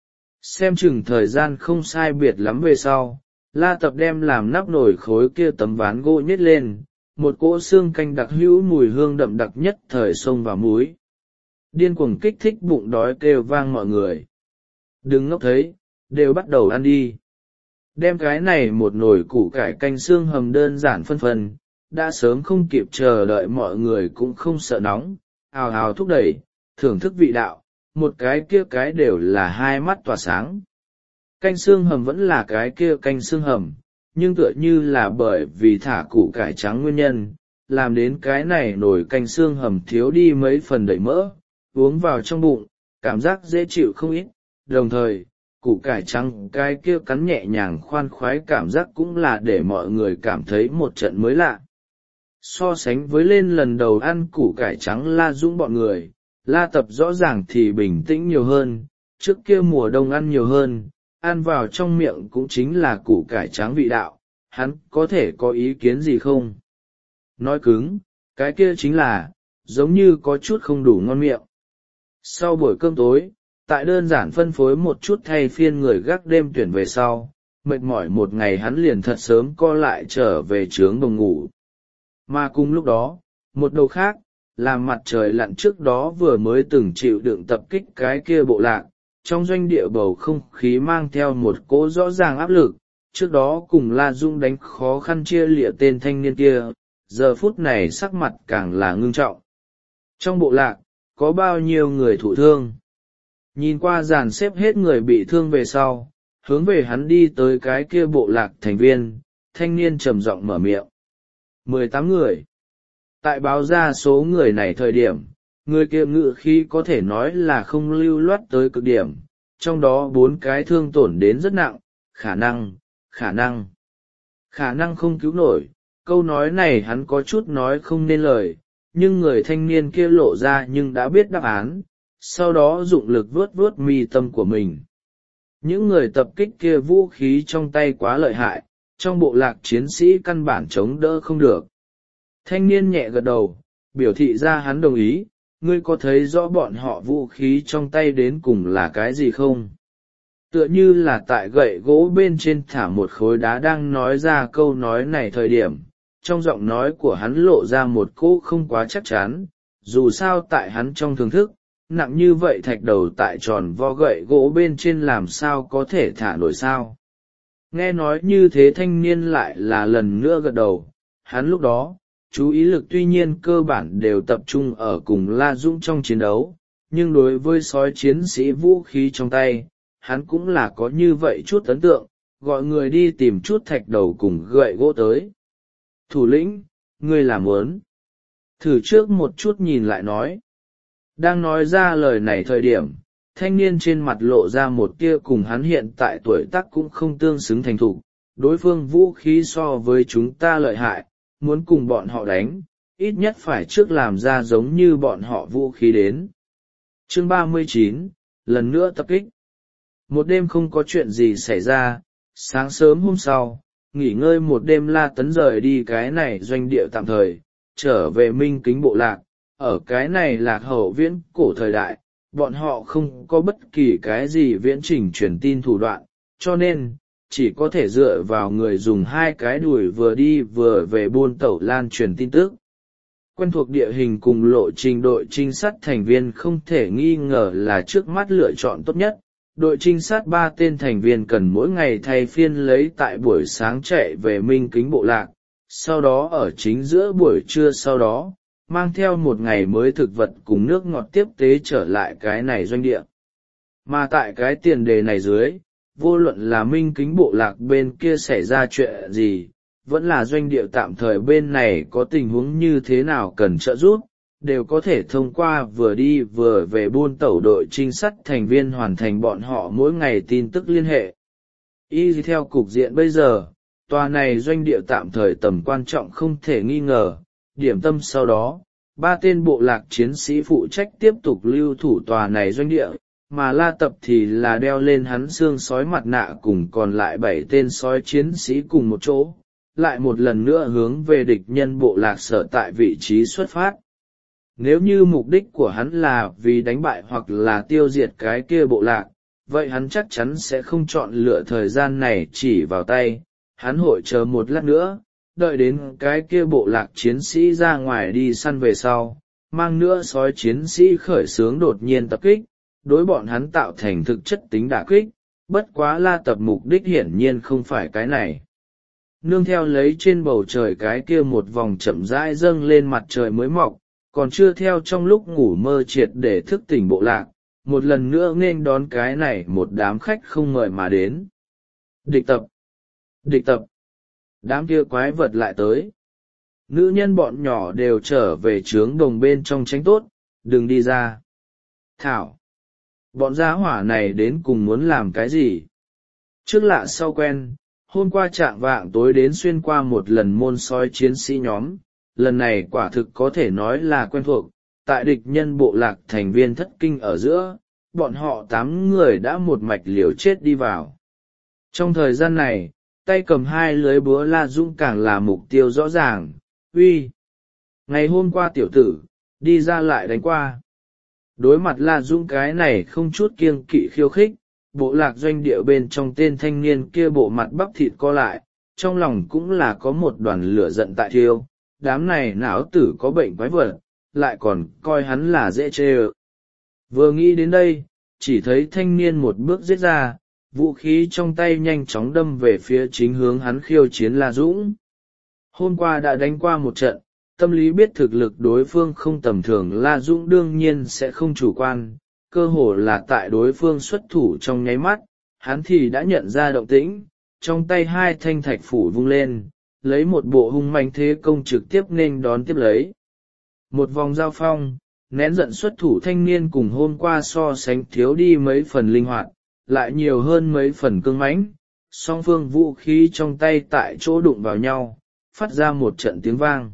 Xem chừng thời gian không sai biệt lắm về sau, La Tập đem làm nắp nồi khối kia tấm ván gỗ nhét lên, một cỗ xương canh đặc hữu mùi hương đậm đặc nhất thời xông vào múi. Điên cuồng kích thích bụng đói kêu vang mọi người. Đừng ngốc thấy, đều bắt đầu ăn đi. Đem cái này một nồi củ cải canh xương hầm đơn giản phân phân, đã sớm không kịp chờ đợi mọi người cũng không sợ nóng, ào ào thúc đẩy, thưởng thức vị đạo, một cái kia cái đều là hai mắt tỏa sáng. Canh xương hầm vẫn là cái kia canh xương hầm, nhưng tựa như là bởi vì thả củ cải trắng nguyên nhân, làm đến cái này nồi canh xương hầm thiếu đi mấy phần đẩy mỡ, uống vào trong bụng, cảm giác dễ chịu không ít, đồng thời, củ cải trắng cái kia cắn nhẹ nhàng khoan khoái cảm giác cũng là để mọi người cảm thấy một trận mới lạ. So sánh với lên lần đầu ăn củ cải trắng La Dũng bọn người, La Tập rõ ràng thì bình tĩnh nhiều hơn, trước kia mùa đông ăn nhiều hơn, ăn vào trong miệng cũng chính là củ cải trắng vị đạo, hắn có thể có ý kiến gì không? Nói cứng, cái kia chính là, giống như có chút không đủ ngon miệng. Sau buổi cơm tối, tại đơn giản phân phối một chút thay phiên người gác đêm tuyển về sau, mệt mỏi một ngày hắn liền thật sớm co lại trở về trướng đồng ngủ. Mà cùng lúc đó, một đầu khác, làm mặt trời lặn trước đó vừa mới từng chịu đựng tập kích cái kia bộ lạc, trong doanh địa bầu không khí mang theo một cỗ rõ ràng áp lực, trước đó cùng La Dung đánh khó khăn chia lịa tên thanh niên kia, giờ phút này sắc mặt càng là ngưng trọng. Trong bộ lạc, có bao nhiêu người thụ thương. Nhìn qua dàn xếp hết người bị thương về sau, hướng về hắn đi tới cái kia bộ lạc thành viên, thanh niên trầm giọng mở miệng. Mười tám người. Tại báo ra số người này thời điểm, người kia ngự khí có thể nói là không lưu loát tới cực điểm, trong đó bốn cái thương tổn đến rất nặng, khả năng, khả năng, khả năng không cứu nổi. Câu nói này hắn có chút nói không nên lời, nhưng người thanh niên kia lộ ra nhưng đã biết đáp án, sau đó dụng lực vuốt vuốt mi tâm của mình. Những người tập kích kia vũ khí trong tay quá lợi hại, trong bộ lạc chiến sĩ căn bản chống đỡ không được. Thanh niên nhẹ gật đầu, biểu thị ra hắn đồng ý. Ngươi có thấy rõ bọn họ vũ khí trong tay đến cùng là cái gì không? Tựa như là tại gậy gỗ bên trên thả một khối đá. Đang nói ra câu nói này thời điểm, trong giọng nói của hắn lộ ra một cỗ không quá chắc chắn, dù sao tại hắn trong thưởng thức, nặng như vậy thạch đầu tại tròn vo gậy gỗ bên trên làm sao có thể thả nổi sao. Nghe nói như thế thanh niên lại là lần nữa gật đầu, hắn lúc đó, chú ý lực tuy nhiên cơ bản đều tập trung ở cùng La Dũng trong chiến đấu, nhưng đối với sói chiến sĩ vũ khí trong tay, hắn cũng là có như vậy chút ấn tượng, gọi người đi tìm chút thạch đầu cùng gậy gỗ tới. Thủ lĩnh, ngươi làm muốn thử trước một chút nhìn lại nói. Đang nói ra lời này thời điểm, thanh niên trên mặt lộ ra một tia cùng hắn hiện tại tuổi tác cũng không tương xứng thành thục, đối phương vũ khí so với chúng ta lợi hại, muốn cùng bọn họ đánh, ít nhất phải trước làm ra giống như bọn họ vũ khí đến. Chương ba mươi chín, lần nữa tập kích. Một đêm không có chuyện gì xảy ra, sáng sớm hôm sau, nghỉ ngơi một đêm La Tấn rời đi cái này doanh địa tạm thời, trở về Minh Kính bộ lạc. Ở cái này lạc hậu viễn cổ thời đại, bọn họ không có bất kỳ cái gì viễn trình truyền tin thủ đoạn, cho nên, chỉ có thể dựa vào người dùng hai cái đùi vừa đi vừa về buôn tẩu lan truyền tin tức. Quen thuộc địa hình cùng lộ trình đội trinh sát thành viên không thể nghi ngờ là trước mắt lựa chọn tốt nhất. Đội trinh sát ba tên thành viên cần mỗi ngày thay phiên lấy tại buổi sáng chạy về Minh Kính bộ lạc, sau đó ở chính giữa buổi trưa sau đó, mang theo một ngày mới thực vật cùng nước ngọt tiếp tế trở lại cái này doanh địa. Mà tại cái tiền đề này dưới, vô luận là Minh Kính bộ lạc bên kia xảy ra chuyện gì, vẫn là doanh địa tạm thời bên này có tình huống như thế nào cần trợ giúp, đều có thể thông qua vừa đi vừa về buôn tẩu đội trinh sát thành viên hoàn thành bọn họ mỗi ngày tin tức liên hệ. Y theo cục diện bây giờ, tòa này doanh địa tạm thời tầm quan trọng không thể nghi ngờ, điểm tâm sau đó, ba tên bộ lạc chiến sĩ phụ trách tiếp tục lưu thủ tòa này doanh địa, mà La Tập thì là đeo lên hắn xương sói mặt nạ cùng còn lại bảy tên sói chiến sĩ cùng một chỗ, lại một lần nữa hướng về địch nhân bộ lạc sở tại vị trí xuất phát. Nếu như mục đích của hắn là vì đánh bại hoặc là tiêu diệt cái kia bộ lạc, vậy hắn chắc chắn sẽ không chọn lựa thời gian này chỉ vào tay, hắn hội chờ một lát nữa, đợi đến cái kia bộ lạc chiến sĩ ra ngoài đi săn về sau, mang nữa sói chiến sĩ khởi xướng đột nhiên tập kích, đối bọn hắn tạo thành thực chất tính đả kích, bất quá La Tập mục đích hiển nhiên không phải cái này. Nương theo lấy trên bầu trời cái kia một vòng chậm rãi dâng lên mặt trời mới mọc, còn chưa theo trong lúc ngủ mơ triệt để thức tỉnh bộ lạc, một lần nữa nghênh đón cái này một đám khách không mời mà đến. Địch tập! Địch tập! Đám kia quái vật lại tới. Nữ nhân bọn nhỏ đều trở về trướng đồng bên trong tránh tốt, đừng đi ra. Thảo! Bọn gia hỏa này đến cùng muốn làm cái gì? Trước lạ sau quen, hôm qua trạng vạng tối đến xuyên qua một lần môn sói chiến sĩ nhóm, lần này quả thực có thể nói là quen thuộc, tại địch nhân bộ lạc thành viên thất kinh ở giữa, bọn họ tám người đã một mạch liều chết đi vào. Trong thời gian này, tay cầm hai lưới búa La Dũng càng là mục tiêu rõ ràng, uy. Ngày hôm qua tiểu tử, đi ra lại đánh qua. Đối mặt La Dũng cái này không chút kiêng kỵ khiêu khích, bộ lạc doanh địa bên trong tên thanh niên kia bộ mặt bắp thịt co lại, trong lòng cũng là có một đoàn lửa giận tại thiêu, đám này não tử có bệnh quái vật, lại còn coi hắn là dễ chê ơ. Vừa nghĩ đến đây, chỉ thấy thanh niên một bước giết ra, vũ khí trong tay nhanh chóng đâm về phía chính hướng hắn khiêu chiến La Dũng. Hôm qua đã đánh qua một trận, tâm lý biết thực lực đối phương không tầm thường, La Dũng đương nhiên sẽ không chủ quan, cơ hồ là tại đối phương xuất thủ trong nháy mắt, hắn thì đã nhận ra động tĩnh, trong tay hai thanh thạch phủ vung lên, lấy một bộ hung manh thế công trực tiếp nên đón tiếp lấy. Một vòng giao phong, nén giận xuất thủ thanh niên cùng hôm qua so sánh thiếu đi mấy phần linh hoạt, lại nhiều hơn mấy phần cương mãnh, song phương vũ khí trong tay tại chỗ đụng vào nhau, phát ra một trận tiếng vang.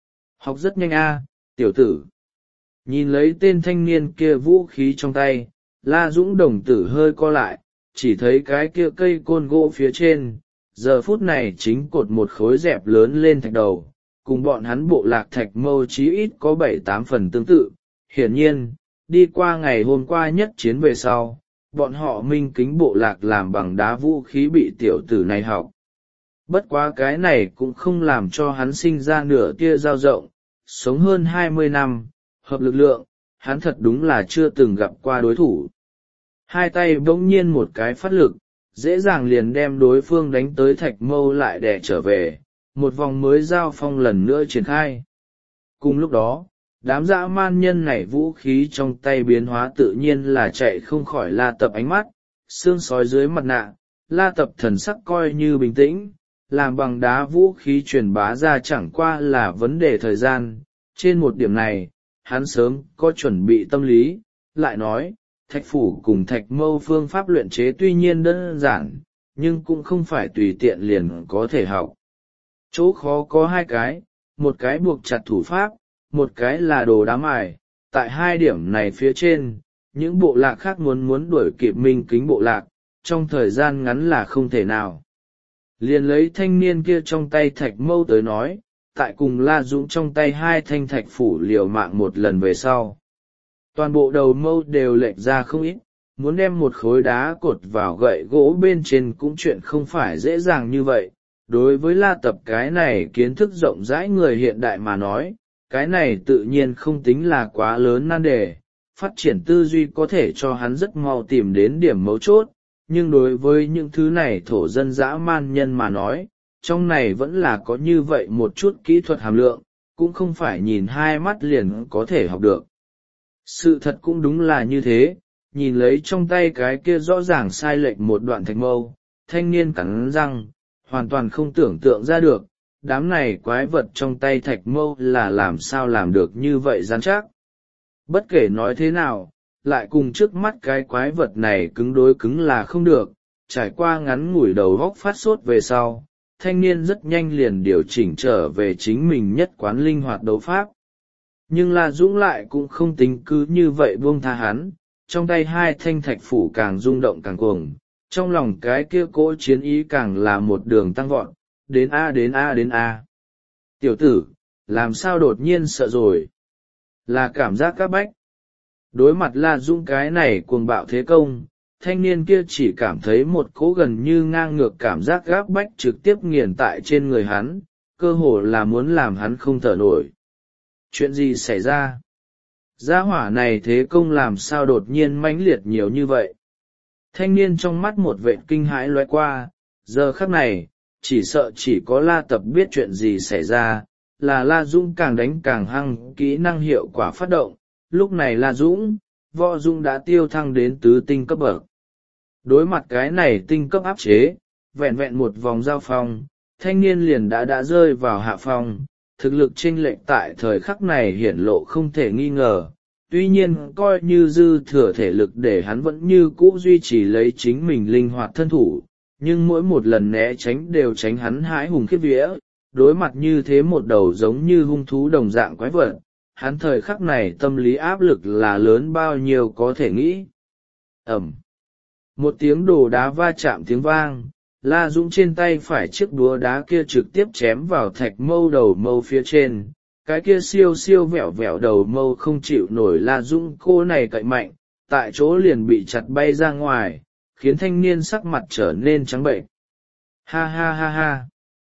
Học rất nhanh a, tiểu tử. Nhìn lấy tên thanh niên kia vũ khí trong tay, La Dũng đồng tử hơi co lại, chỉ thấy cái kia cây côn gỗ phía trên, giờ phút này chính cột một khối dẹp lớn lên thạch đầu, cùng bọn hắn bộ lạc thạch mâu chí ít có bảy tám phần tương tự. Hiển nhiên, đi qua ngày hôm qua nhất chiến về sau, bọn họ minh kính bộ lạc làm bằng đá vũ khí bị tiểu tử này học. Bất quá cái này cũng không làm cho hắn sinh ra nửa tia dao rộng, sống hơn hai mươi năm, hợp lực lượng, hắn thật đúng là chưa từng gặp qua đối thủ. Hai tay bỗng nhiên một cái phát lực, dễ dàng liền đem đối phương đánh tới thạch mâu lại đè trở về, một vòng mới giao phong lần nữa triển khai. Cùng lúc đó, đám dã man nhân này vũ khí trong tay biến hóa tự nhiên là chạy không khỏi La Tập ánh mắt, xương sói dưới mặt nạ, La Tập thần sắc coi như bình tĩnh, làm bằng đá vũ khí truyền bá ra chẳng qua là vấn đề thời gian. Trên một điểm này, hắn sớm có chuẩn bị tâm lý, lại nói, thạch phủ cùng thạch mâu phương pháp luyện chế tuy nhiên đơn giản, nhưng cũng không phải tùy tiện liền có thể học. Chỗ khó có hai cái, một cái buộc chặt thủ pháp, một cái là đồ đá mài. Tại hai điểm này phía trên, những bộ lạc khác muốn muốn đuổi kịp minh kính bộ lạc, trong thời gian ngắn là không thể nào. Liền lấy thanh niên kia trong tay thạch mâu tới nói, tại cùng La Dũng trong tay hai thanh thạch phủ liều mạng một lần về sau. Toàn bộ đầu mâu đều lệch ra không ít, muốn đem một khối đá cột vào gậy gỗ bên trên cũng chuyện không phải dễ dàng như vậy. Đối với La Tập cái này kiến thức rộng rãi người hiện đại mà nói, cái này tự nhiên không tính là quá lớn nan đề, phát triển tư duy có thể cho hắn rất mau tìm đến điểm mấu chốt, nhưng đối với những thứ này thổ dân dã man nhân mà nói, trong này vẫn là có như vậy một chút kỹ thuật hàm lượng, cũng không phải nhìn hai mắt liền có thể học được. Sự thật cũng đúng là như thế, nhìn lấy trong tay cái kia rõ ràng sai lệch một đoạn thạch mâu, thanh niên cắn răng, hoàn toàn không tưởng tượng ra được, đám này quái vật trong tay thạch mâu là làm sao làm được như vậy rắn chắc. Bất kể nói thế nào, lại cùng trước mắt cái quái vật này cứng đối cứng là không được, trải qua ngắn ngủi đầu góc phát sốt về sau, thanh niên rất nhanh liền điều chỉnh trở về chính mình nhất quán linh hoạt đấu pháp. Nhưng La Dũng lại cũng không tính cứ như vậy buông tha hắn, trong tay hai thanh thạch phủ càng rung động càng cuồng, trong lòng cái kia cỗ chiến ý càng là một đường tăng vọt, đến A đến A đến A. Tiểu tử, làm sao đột nhiên sợ rồi? Là cảm giác các bách. Đối mặt La Dũng cái này cuồng bạo thế công, thanh niên kia chỉ cảm thấy một cỗ gần như ngang ngược cảm giác gáp bách trực tiếp nghiền tại trên người hắn, cơ hồ là muốn làm hắn không thở nổi. Chuyện gì xảy ra? Gia hỏa này thế công làm sao đột nhiên mãnh liệt nhiều như vậy? Thanh niên trong mắt một vệt kinh hãi lóe qua, giờ khắc này, chỉ sợ chỉ có La Tập biết chuyện gì xảy ra, là La Dũng càng đánh càng hăng, kỹ năng hiệu quả phát động, lúc này La Dũng, Võ Dũng đã tiêu thăng đến tứ tinh cấp bậc. Đối mặt cái này tinh cấp áp chế, vẹn vẹn một vòng giao phong, thanh niên liền đã đã rơi vào hạ phong, thực lực chênh lệch tại thời khắc này hiển lộ không thể nghi ngờ. Tuy nhiên coi như dư thừa thể lực để hắn vẫn như cũ duy trì lấy chính mình linh hoạt thân thủ, nhưng mỗi một lần né tránh đều tránh hắn hãi hùng khiếp vía, đối mặt như thế một đầu giống như hung thú đồng dạng quái vật, hắn thời khắc này tâm lý áp lực là lớn bao nhiêu có thể nghĩ. Ẩm. Một tiếng đồ đá va chạm tiếng vang, La Dũng trên tay phải chiếc búa đá kia trực tiếp chém vào thạch mâu đầu mâu phía trên, cái kia siêu siêu vẹo vẹo đầu mâu không chịu nổi La Dũng cô này cậy mạnh, tại chỗ liền bị chặt bay ra ngoài, khiến thanh niên sắc mặt trở nên trắng bệnh. Ha ha ha ha!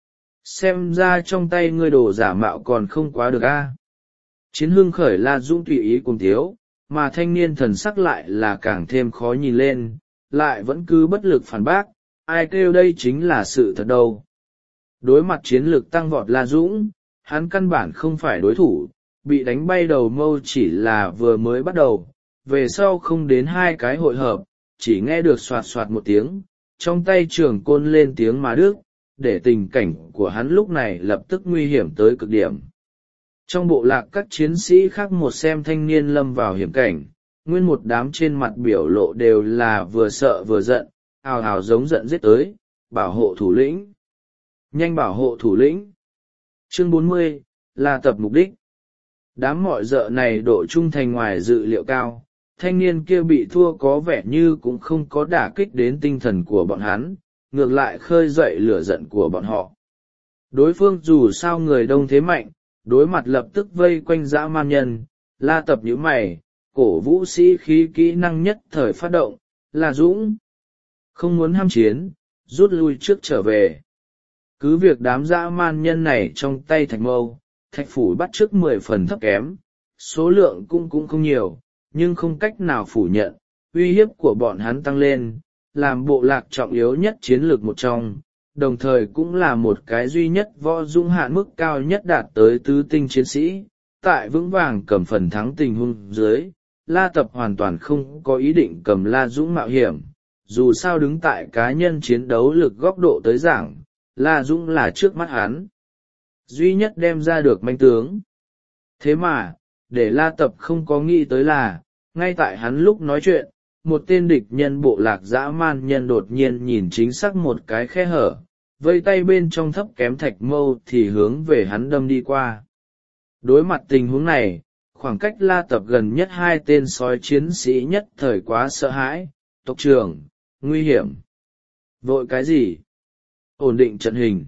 Xem ra trong tay ngươi đồ giả mạo còn không quá được a. Chiến hưng khởi La Dũng tùy ý cùng thiếu, mà thanh niên thần sắc lại là càng thêm khó nhìn lên, lại vẫn cứ bất lực phản bác, ai kêu đây chính là sự thật đâu. Đối mặt chiến lược tăng vọt La Dũng, hắn căn bản không phải đối thủ, bị đánh bay đầu mâu chỉ là vừa mới bắt đầu, về sau không đến hai cái hội hợp, chỉ nghe được soạt soạt một tiếng, trong tay trường côn lên tiếng mà đứt, để tình cảnh của hắn lúc này lập tức nguy hiểm tới cực điểm. Trong bộ lạc các chiến sĩ khác một xem thanh niên lâm vào hiểm cảnh, nguyên một đám trên mặt biểu lộ đều là vừa sợ vừa giận, ào ào giống giận giết tới, bảo hộ thủ lĩnh. Nhanh bảo hộ thủ lĩnh. Chương bốn mươi, là tập mục đích. Đám mọi dợ này độ trung thành ngoài dự liệu cao, thanh niên kia bị thua có vẻ như cũng không có đả kích đến tinh thần của bọn hắn, ngược lại khơi dậy lửa giận của bọn họ. Đối phương dù sao người đông thế mạnh, đối mặt lập tức vây quanh dã man nhân, La Tập nhíu mày, cổ vũ sĩ khí kỹ năng nhất thời phát động, là dũng. Không muốn ham chiến, rút lui trước trở về. Cứ việc đám dã man nhân này trong tay thạch mâu, thạch phủ bắt chước mười phần thấp kém, số lượng cũng cũng không nhiều, nhưng không cách nào phủ nhận, uy hiếp của bọn hắn tăng lên, làm bộ lạc trọng yếu nhất chiến lược một trong, đồng thời cũng là một cái duy nhất võ dũng hạn mức cao nhất đạt tới tứ tinh chiến sĩ. Tại vững vàng cầm phần thắng tình huống dưới, La Tập hoàn toàn không có ý định cầm La Dũng mạo hiểm, dù sao đứng tại cá nhân chiến đấu lực góc độ tới giảng, La Dũng là trước mắt hắn duy nhất đem ra được manh tướng. Thế mà, để La Tập không có nghĩ tới là, ngay tại hắn lúc nói chuyện, một tên địch nhân bộ lạc dã man nhân đột nhiên nhìn chính xác một cái khe hở, vây tay bên trong thấp kém thạch mâu thì hướng về hắn đâm đi qua. Đối mặt tình huống này, khoảng cách La Tập gần nhất hai tên sói chiến sĩ nhất thời quá sợ hãi, tộc trưởng, nguy hiểm. Vội cái gì? Ổn định trận hình.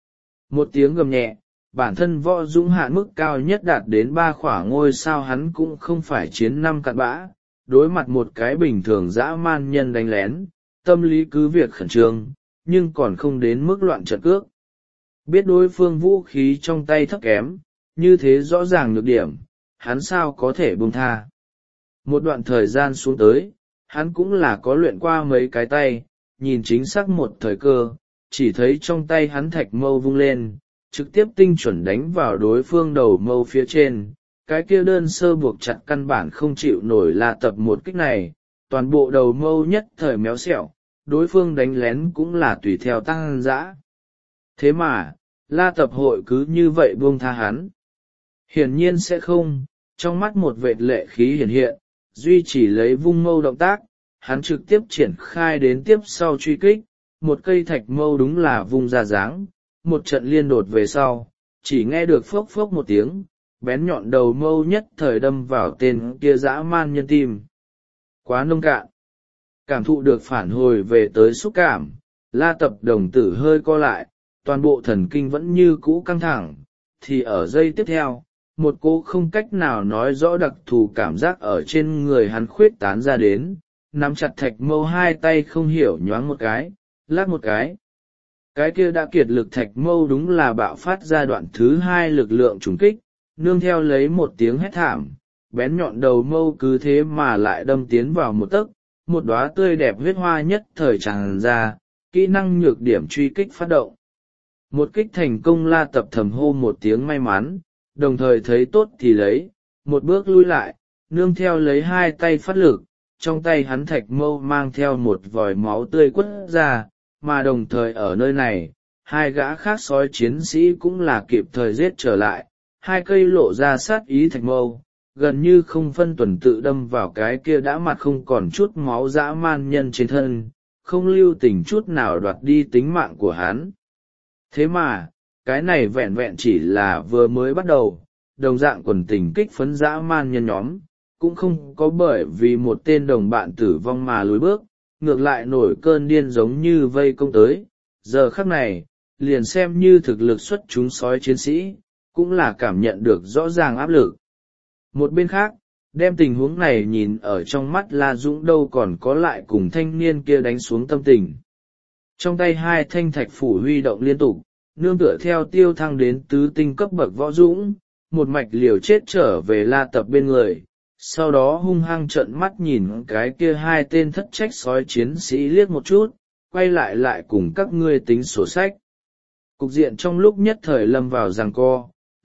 Một tiếng gầm nhẹ, bản thân võ dũng hạn mức cao nhất đạt đến ba khỏa ngôi sao hắn cũng không phải chiến năm cặn bã, đối mặt một cái bình thường dã man nhân đánh lén, tâm lý cứ việc khẩn trương, nhưng còn không đến mức loạn trận cước. Biết đối phương vũ khí trong tay thấp kém, như thế rõ ràng nhược điểm, hắn sao có thể buông tha. Một đoạn thời gian xuống tới, hắn cũng là có luyện qua mấy cái tay, nhìn chính xác một thời cơ, chỉ thấy trong tay hắn thạch mâu vung lên, trực tiếp tinh chuẩn đánh vào đối phương đầu mâu phía trên. Cái kia đơn sơ buộc chặt căn bản không chịu nổi La Tập một kích này, toàn bộ đầu mâu nhất thời méo xẹo, đối phương đánh lén cũng là tùy theo tăng dã. Thế mà, La Tập hội cứ như vậy buông tha hắn? Hiển nhiên sẽ không, trong mắt một vệt lệ khí hiển hiện, duy chỉ lấy vung mâu động tác, hắn trực tiếp triển khai đến tiếp sau truy kích, một cây thạch mâu đúng là vung ra dáng, một trận liên đột về sau, chỉ nghe được phốc phốc một tiếng, bén nhọn đầu mâu nhất thời đâm vào tên kia dã man nhân tim. Quá nông cạn. Cảm thụ được phản hồi về tới xúc cảm, La Tập đồng tử hơi co lại, toàn bộ thần kinh vẫn như cũ căng thẳng, thì ở giây tiếp theo, một cô không cách nào nói rõ đặc thù cảm giác ở trên người hắn khuyết tán ra đến, nắm chặt thạch mâu hai tay không hiểu nhoáng một cái, lắc một cái. Cái kia đã kiệt lực thạch mâu đúng là bạo phát ra đoạn thứ hai lực lượng trùng kích, nương theo lấy một tiếng hét thảm, bén nhọn đầu mâu cứ thế mà lại đâm tiến vào một tấc, một đóa tươi đẹp huyết hoa nhất thời tràn ra, kỹ năng nhược điểm truy kích phát động. Một kích thành công. La Tập thầm hô một tiếng may mắn, đồng thời thấy tốt thì lấy, một bước lui lại, nương theo lấy hai tay phát lực, trong tay hắn thạch mâu mang theo một vòi máu tươi quất ra, mà đồng thời ở nơi này, hai gã khác sói chiến sĩ cũng là kịp thời giết trở lại, hai cây lộ ra sát ý thạch mâu, gần như không phân tuần tự đâm vào cái kia đã mặt không còn chút máu dã man nhân trên thân, không lưu tình chút nào đoạt đi tính mạng của hắn. Thế mà, cái này vẹn vẹn chỉ là vừa mới bắt đầu, đồng dạng quần tình kích phấn dã man nhân nhóm, cũng không có bởi vì một tên đồng bạn tử vong mà lùi bước, ngược lại nổi cơn điên giống như vây công tới. Giờ khắc này, liền xem như thực lực xuất chúng sói chiến sĩ, cũng là cảm nhận được rõ ràng áp lực. Một bên khác, đem tình huống này nhìn ở trong mắt La Dũng đâu còn có lại cùng thanh niên kia đánh xuống tâm tình. Trong tay hai thanh thạch phủ huy động liên tục, nương tựa theo tiêu thăng đến tứ tinh cấp bậc võ dũng, một mạch liều chết trở về La Tập bên người, sau đó hung hăng trợn mắt nhìn cái kia hai tên thất trách sói chiến sĩ liếc một chút, quay lại lại cùng các ngươi tính sổ sách. Cục diện trong lúc nhất thời lâm vào giằng co,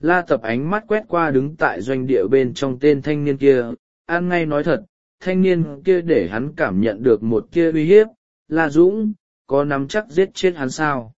La Tập ánh mắt quét qua đứng tại doanh địa bên trong tên thanh niên kia, an ngay nói thật, thanh niên kia để hắn cảm nhận được một kia uy hiếp. La Dũng, có nắm chắc giết chết hắn sao?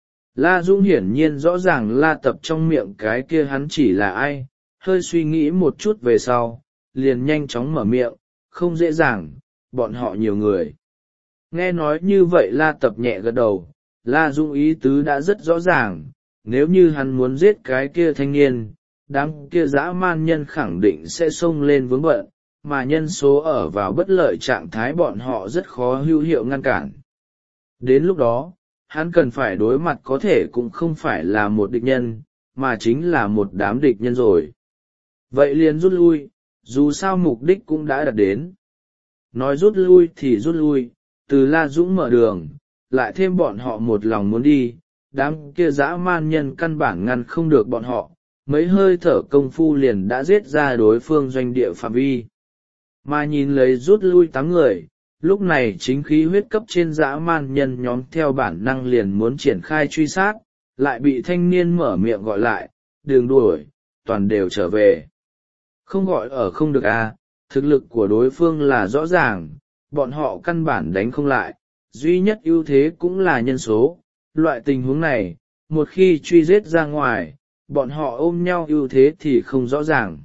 La Dũng hiển nhiên rõ ràng La Tập trong miệng cái kia hắn chỉ là ai, hơi suy nghĩ một chút về sau, liền nhanh chóng mở miệng, không dễ dàng, bọn họ nhiều người. Nghe nói như vậy La Tập nhẹ gật đầu, La Dũng ý tứ đã rất rõ ràng, nếu như hắn muốn giết cái kia thanh niên, đám kia dã man nhân khẳng định sẽ xông lên vướng bận, mà nhân số ở vào bất lợi trạng thái bọn họ rất khó hữu hiệu ngăn cản. Đến lúc đó, hắn cần phải đối mặt có thể cũng không phải là một địch nhân, mà chính là một đám địch nhân rồi. Vậy liền rút lui, dù sao mục đích cũng đã đạt đến. Nói rút lui thì rút lui, từ La Dũng mở đường, lại thêm bọn họ một lòng muốn đi, đám kia dã man nhân căn bản ngăn không được bọn họ, mấy hơi thở công phu liền đã giết ra đối phương doanh địa phạm vi. Mà nhìn lấy rút lui tám người, lúc này chính khí huyết cấp trên dã man nhân nhóm theo bản năng liền muốn triển khai truy sát, lại bị thanh niên mở miệng gọi lại, đường đuổi, toàn đều trở về. Không gọi ở không được à, thực lực của đối phương là rõ ràng, bọn họ căn bản đánh không lại, duy nhất ưu thế cũng là nhân số. Loại tình huống này, một khi truy giết ra ngoài, bọn họ ôm nhau ưu thế thì không rõ ràng.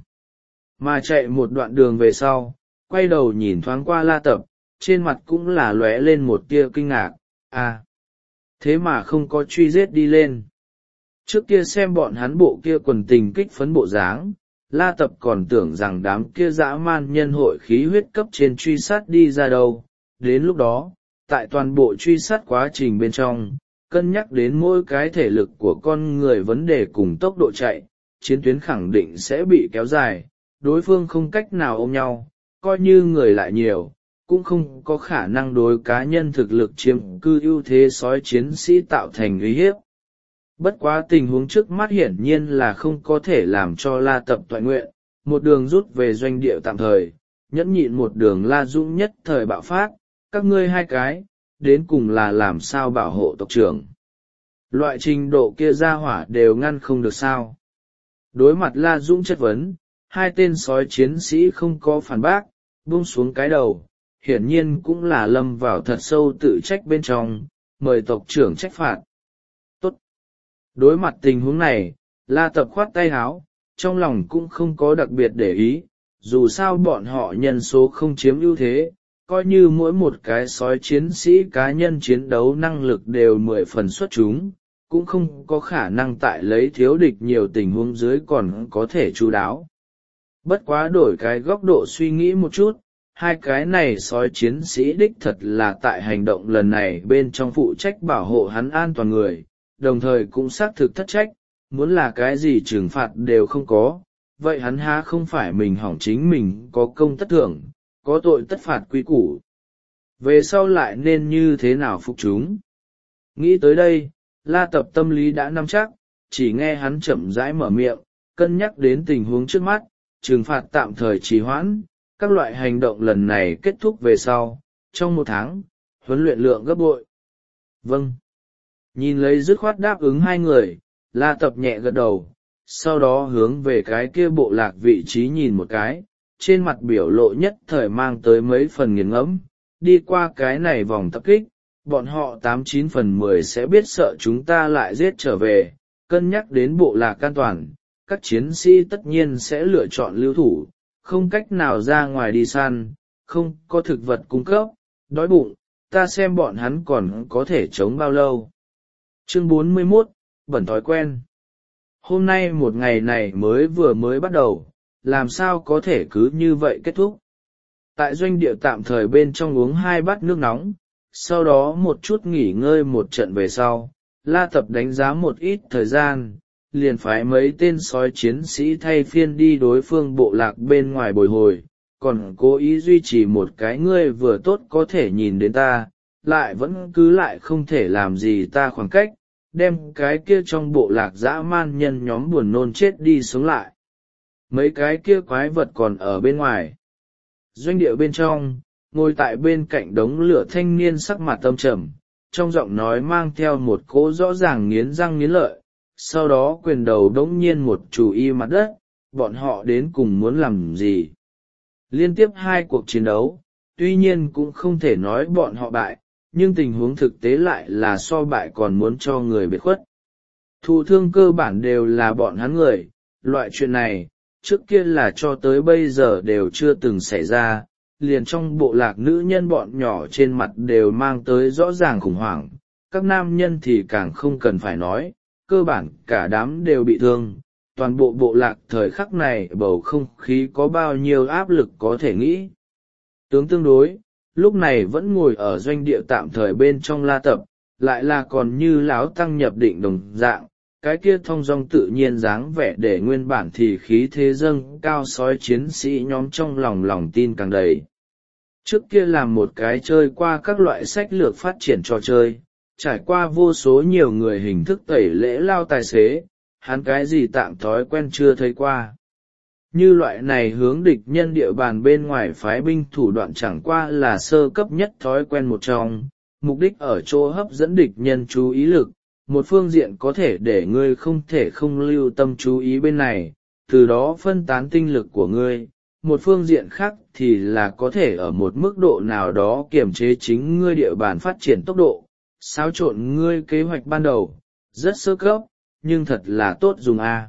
Mà chạy một đoạn đường về sau, quay đầu nhìn thoáng qua La Tập, trên mặt cũng là lóe lên một tia kinh ngạc, à, thế mà không có truy giết đi lên. Trước kia xem bọn hắn bộ kia quần tình kích phấn bộ dáng, La Tập còn tưởng rằng đám kia dã man nhân hội khí huyết cấp trên truy sát đi ra đâu. Đến lúc đó, tại toàn bộ truy sát quá trình bên trong, cân nhắc đến mỗi cái thể lực của con người vấn đề cùng tốc độ chạy, chiến tuyến khẳng định sẽ bị kéo dài, đối phương không cách nào ôm nhau, coi như người lại nhiều, cũng không có khả năng đối cá nhân thực lực chiếm cư ưu thế sói chiến sĩ tạo thành uy hiếp. Bất quá tình huống trước mắt hiển nhiên là không có thể làm cho La Tập toại nguyện, một đường rút về doanh địa tạm thời, nhẫn nhịn một đường La Dũng nhất thời bạo phát, các ngươi hai cái, đến cùng là làm sao bảo hộ tộc trưởng. Loại trình độ kia ra hỏa đều ngăn không được sao. Đối mặt La Dũng chất vấn, hai tên sói chiến sĩ không có phản bác, buông xuống cái đầu, hiển nhiên cũng là lâm vào thật sâu tự trách bên trong, mời tộc trưởng trách phạt. Tốt. Đối mặt tình huống này, La Tập khoát tay áo, trong lòng cũng không có đặc biệt để ý, dù sao bọn họ nhân số không chiếm ưu thế, coi như mỗi một cái sói chiến sĩ cá nhân chiến đấu năng lực đều mười phần xuất chúng, cũng không có khả năng tại lấy thiếu địch nhiều tình huống dưới còn có thể chu đáo. Bất quá đổi cái góc độ suy nghĩ một chút, hai cái này sói chiến sĩ đích thật là tại hành động lần này bên trong phụ trách bảo hộ hắn an toàn người, đồng thời cũng xác thực thất trách, muốn là cái gì trừng phạt đều không có, vậy hắn há không phải mình hỏng chính mình có công tất thưởng, có tội tất phạt quy củ. Về sau lại nên như thế nào phục chúng? Nghĩ tới đây, La Tập tâm lý đã nắm chắc, chỉ nghe hắn chậm rãi mở miệng, cân nhắc đến tình huống trước mắt, trừng phạt tạm thời trì hoãn, các loại hành động lần này kết thúc về sau, trong một tháng, huấn luyện lượng gấp bội. Vâng. Nhìn lấy dứt khoát đáp ứng hai người, La Tập nhẹ gật đầu, sau đó hướng về cái kia bộ lạc vị trí nhìn một cái, trên mặt biểu lộ nhất thời mang tới mấy phần nghiền ngẫm. Đi qua cái này vòng tập kích, bọn họ tám chín phần mười sẽ biết sợ chúng ta lại giết trở về, cân nhắc đến bộ lạc an toàn, các chiến sĩ tất nhiên sẽ lựa chọn lưu thủ, không cách nào ra ngoài đi săn, không có thực vật cung cấp, đói bụng, ta xem bọn hắn còn có thể chống bao lâu. Chương bốn mươi mốt, bẩn thói quen. Hôm nay một ngày này mới vừa mới bắt đầu, làm sao có thể cứ như vậy kết thúc. Tại doanh địa tạm thời bên trong uống hai bát nước nóng, sau đó một chút nghỉ ngơi một trận về sau, La Tập đánh giá một ít thời gian, liền phái mấy tên sói chiến sĩ thay phiên đi đối phương bộ lạc bên ngoài bồi hồi, còn cố ý duy trì một cái ngươi vừa tốt có thể nhìn đến ta, lại vẫn cứ lại không thể làm gì ta khoảng cách, đem cái kia trong bộ lạc dã man nhân nhóm buồn nôn chết đi sống lại. Mấy cái kia quái vật còn ở bên ngoài. Doanh địa bên trong, ngồi tại bên cạnh đống lửa thanh niên sắc mặt âm trầm, trong giọng nói mang theo một cỗ rõ ràng nghiến răng nghiến lợi, sau đó quyền đầu đ ỗ n g nhiên một chù y mặt đất. Bọn họ đến cùng muốn làm gì? Liên tiếp hai cuộc chiến đấu, tuy nhiên cũng không thể nói bọn họ bại, nhưng tình huống thực tế lại là so bại còn muốn cho người biệt khuất. Thụ thương cơ bản đều là bọn hắn người, loại chuyện này, trước kia là cho tới bây giờ đều chưa từng xảy ra, liền trong bộ lạc nữ nhân bọn nhỏ trên mặt đều mang tới rõ ràng khủng hoảng, các nam nhân thì càng không cần phải nói, cơ bản cả đám đều bị thương. Toàn bộ bộ lạc thời khắc này bầu không khí có bao nhiêu áp lực có thể nghĩ. Tướng tương đối, lúc này vẫn ngồi ở doanh địa tạm thời bên trong La Tập, lại là còn như láo tăng nhập định đồng dạng, cái kia thong dong tự nhiên dáng vẻ để nguyên bản thì khí thế dâng cao sói chiến sĩ nhóm trong lòng lòng tin càng đầy. Trước kia làm một cái chơi qua các loại sách lược phát triển trò chơi, trải qua vô số nhiều người hình thức tẩy lễ lao tài xế, hắn cái gì tạm thói quen chưa thấy qua. Như loại này hướng địch nhân địa bàn bên ngoài phái binh thủ đoạn chẳng qua là sơ cấp nhất thói quen một trong, mục đích ở chỗ hấp dẫn địch nhân chú ý lực, một phương diện có thể để ngươi không thể không lưu tâm chú ý bên này, từ đó phân tán tinh lực của ngươi, một phương diện khác thì là có thể ở một mức độ nào đó kiềm chế chính ngươi địa bàn phát triển tốc độ, xáo trộn ngươi kế hoạch ban đầu, rất sơ cấp, nhưng thật là tốt dùng a.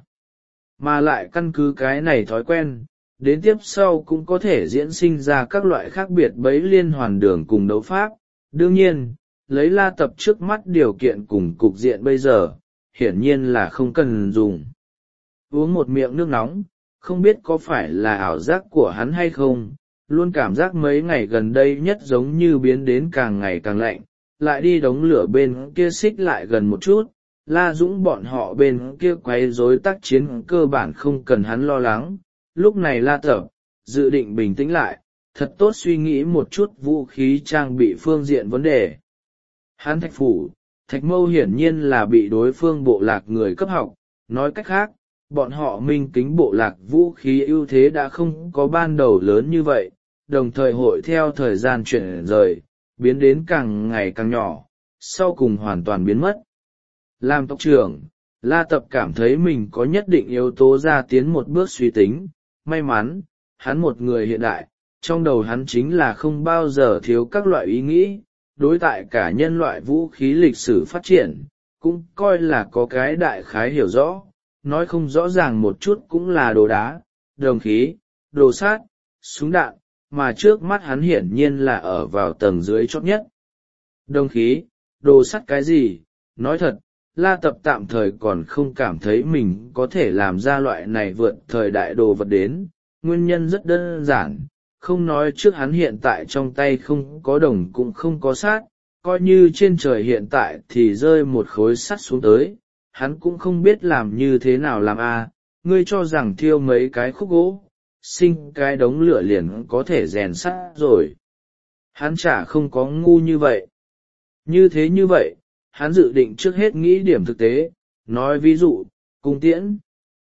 Mà lại căn cứ cái này thói quen, đến tiếp sau cũng có thể diễn sinh ra các loại khác biệt bẫy liên hoàn đường cùng đấu pháp. Đương nhiên, lấy La Tập trước mắt điều kiện cùng cục diện bây giờ, hiển nhiên là không cần dùng. Uống một miệng nước nóng, không biết có phải là ảo giác của hắn hay không, luôn cảm giác mấy ngày gần đây nhất giống như biến đến càng ngày càng lạnh, lại đi đống lửa bên kia xích lại gần một chút. La Dũng bọn họ bên kia quấy rối tác chiến cơ bản không cần hắn lo lắng, lúc này La Tập dự định bình tĩnh lại, thật tốt suy nghĩ một chút vũ khí trang bị phương diện vấn đề. Hắn Thạch Phủ, Thạch Mâu hiển nhiên là bị đối phương bộ lạc người cấp học, nói cách khác, bọn họ minh kính bộ lạc vũ khí ưu thế đã không có ban đầu lớn như vậy, đồng thời hội theo thời gian chuyển rời, biến đến càng ngày càng nhỏ, sau cùng hoàn toàn biến mất. Làm tộc trưởng, La Tập cảm thấy mình có nhất định yếu tố ra tiến một bước suy tính, may mắn, hắn một người hiện đại, trong đầu hắn chính là không bao giờ thiếu các loại ý nghĩ, đối tại cả nhân loại vũ khí lịch sử phát triển, cũng coi là có cái đại khái hiểu rõ, nói không rõ ràng một chút cũng là đồ đá, đồng khí, đồ sát, súng đạn, mà trước mắt hắn hiển nhiên là ở vào tầng dưới chót nhất. Đồng khí, đồ sắt cái gì, nói thật, La Tập tạm thời còn không cảm thấy mình có thể làm ra loại này vượt thời đại đồ vật đến, nguyên nhân rất đơn giản, không nói trước hắn hiện tại trong tay không có đồng cũng không có sát, coi như trên trời hiện tại thì rơi một khối sắt xuống tới, hắn cũng không biết làm như thế nào làm a. À, ngươi cho rằng thiêu mấy cái khúc gỗ, sinh cái đống lửa liền có thể rèn sắt rồi. Hắn chả không có ngu như vậy. Như thế như vậy, hắn dự định trước hết nghĩ điểm thực tế, nói ví dụ, cung tiễn.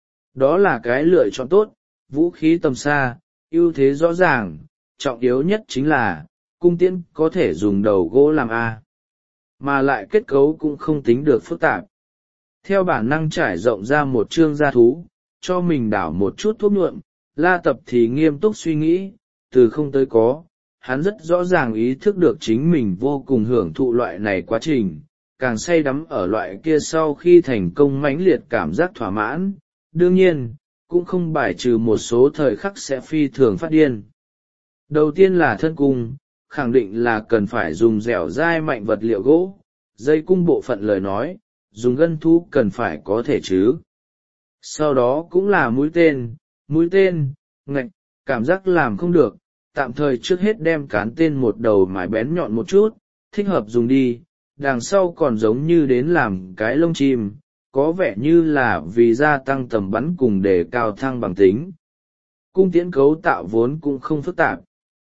Đó là cái lựa chọn tốt, vũ khí tầm xa, ưu thế rõ ràng, trọng yếu nhất chính là, cung tiễn có thể dùng đầu gỗ làm A. Mà lại kết cấu cũng không tính được phức tạp. Theo bản năng trải rộng ra một chương gia thú, cho mình đảo một chút thuốc nhuộm, La Tập thì nghiêm túc suy nghĩ, từ không tới có, hắn rất rõ ràng ý thức được chính mình vô cùng hưởng thụ loại này quá trình, càng say đắm ở loại kia sau khi thành công mãnh liệt cảm giác thỏa mãn, đương nhiên, cũng không bài trừ một số thời khắc sẽ phi thường phát điên. Đầu tiên là thân cung, khẳng định là cần phải dùng dẻo dai mạnh vật liệu gỗ, dây cung bộ phận lời nói, dùng gân thú cần phải có thể chứ. Sau đó cũng là mũi tên, mũi tên, ngạch, cảm giác làm không được, tạm thời trước hết đem cán tên một đầu mài bén nhọn một chút, thích hợp dùng đi, đằng sau còn giống như đến làm cái lông chim, có vẻ như là vì gia tăng tầm bắn cùng đề cao thăng bằng tính. Cung tiễn cấu tạo vốn cũng không phức tạp.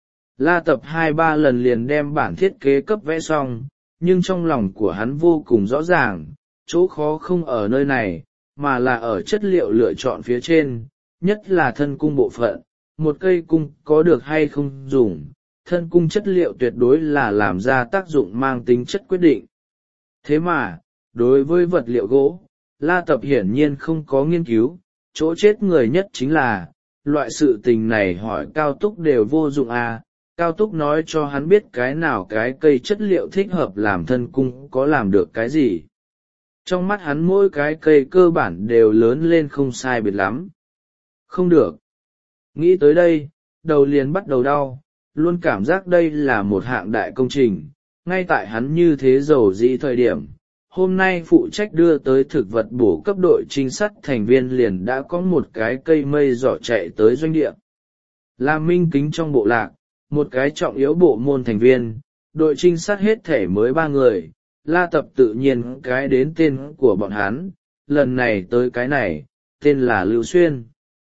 La Tập hai ba lần liền đem bản thiết kế cấp vẽ xong, nhưng trong lòng của hắn vô cùng rõ ràng, chỗ khó không ở nơi này, mà là ở chất liệu lựa chọn phía trên, nhất là thân cung bộ phận, một cây cung có được hay không dùng, thân cung chất liệu tuyệt đối là làm ra tác dụng mang tính chất quyết định. Thế mà, đối với vật liệu gỗ, La Tập hiển nhiên không có nghiên cứu, chỗ chết người nhất chính là, loại sự tình này hỏi Cao Túc đều vô dụng à. Cao Túc nói cho hắn biết cái nào cái cây chất liệu thích hợp làm thân cung có làm được cái gì. Trong mắt hắn mỗi cái cây cơ bản đều lớn lên không sai biệt lắm. Không được. Nghĩ tới đây, đầu liền bắt đầu đau, luôn cảm giác đây là một hạng đại công trình. Ngay tại hắn như thế giàu dĩ thời điểm, hôm nay phụ trách đưa tới thực vật bổ cấp đội trinh sát thành viên liền đã có một cái cây mây giỏ chạy tới doanh địa. Là Minh Kính trong bộ lạc, một cái trọng yếu bộ môn thành viên, đội trinh sát hết thể mới ba người. La Tập tự nhiên cái đến tên của bọn hắn, lần này tới cái này, tên là Lưu Xuyên.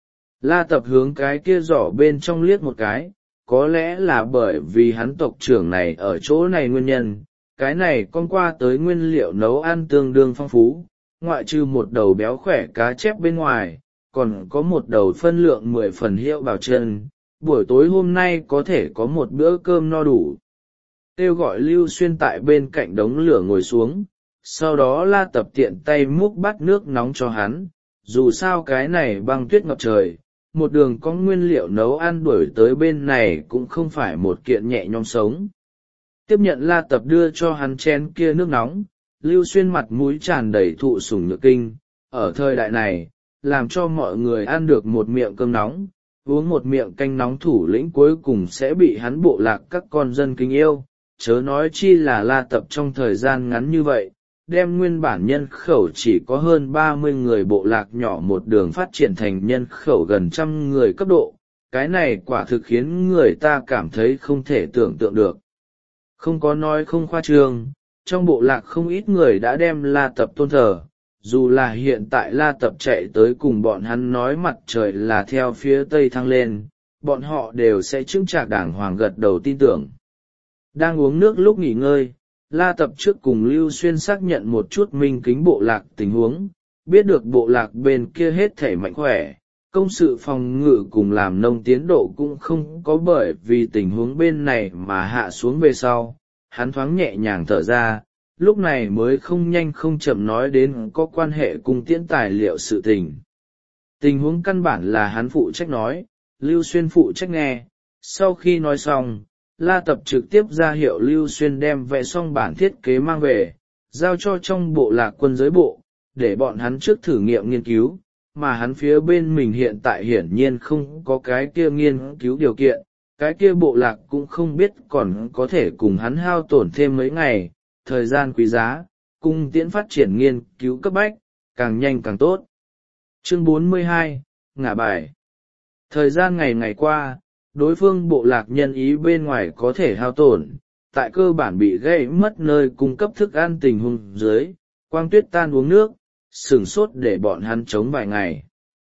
La Tập hướng cái kia giỏ bên trong liếc một cái, có lẽ là bởi vì hắn tộc trưởng này ở chỗ này nguyên nhân, cái này con qua tới nguyên liệu nấu ăn tương đương phong phú, ngoại trừ một đầu béo khỏe cá chép bên ngoài, còn có một đầu phân lượng mười phần hiệu bảo chân, buổi tối hôm nay có thể có một bữa cơm no đủ. Kêu gọi Lưu Xuyên tại bên cạnh đống lửa ngồi xuống, sau đó La Tập tiện tay múc bát nước nóng cho hắn, dù sao cái này băng tuyết ngập trời, một đường có nguyên liệu nấu ăn đuổi tới bên này cũng không phải một kiện nhẹ nhõm sống. Tiếp nhận La Tập đưa cho hắn chén kia nước nóng, Lưu Xuyên mặt mũi tràn đầy thụ sủng nhược kinh, ở thời đại này, làm cho mọi người ăn được một miệng cơm nóng, uống một miệng canh nóng thủ lĩnh cuối cùng sẽ bị hắn bộ lạc các con dân kính yêu, chớ nói chi là La Tập trong thời gian ngắn như vậy, đem nguyên bản nhân khẩu chỉ có hơn ba mươi người bộ lạc nhỏ một đường phát triển thành nhân khẩu gần trăm người cấp độ, cái này quả thực khiến người ta cảm thấy không thể tưởng tượng được. Không có nói không khoa trương, trong bộ lạc không ít người đã đem La Tập tôn thờ, dù là hiện tại La Tập chạy tới cùng bọn hắn nói mặt trời là theo phía tây thăng lên, bọn họ đều sẽ chững chạc đàng hoàng gật đầu tin tưởng. Đang uống nước lúc nghỉ ngơi, La Tập trước cùng Lưu Xuyên xác nhận một chút Minh Kính bộ lạc tình huống, biết được bộ lạc bên kia hết thể mạnh khỏe, công sự phòng ngự cùng làm nông tiến độ cũng không có bởi vì tình huống bên này mà hạ xuống về sau, hắn thoáng nhẹ nhàng thở ra, lúc này mới không nhanh không chậm nói đến có quan hệ cùng tiễn tài liệu sự tình. Tình huống căn bản là hắn phụ trách nói, Lưu Xuyên phụ trách nghe, sau khi nói xong, La Tập trực tiếp ra hiệu Lưu Xuyên đem vẽ xong bản thiết kế mang về, giao cho trong bộ lạc quân giới bộ, để bọn hắn trước thử nghiệm nghiên cứu, mà hắn phía bên mình hiện tại hiển nhiên không có cái kia nghiên cứu điều kiện, cái kia bộ lạc cũng không biết còn có thể cùng hắn hao tổn thêm mấy ngày, thời gian quý giá, cung tiễn phát triển nghiên cứu cấp bách, càng nhanh càng tốt. Chương bốn mươi hai, ngả bài. Thời gian ngày ngày qua, đối phương bộ lạc nhân ý bên ngoài có thể hao tổn, tại cơ bản bị gây mất nơi cung cấp thức ăn tình huống dưới, quang tuyết tan uống nước, sửng sốt để bọn hắn chống vài ngày.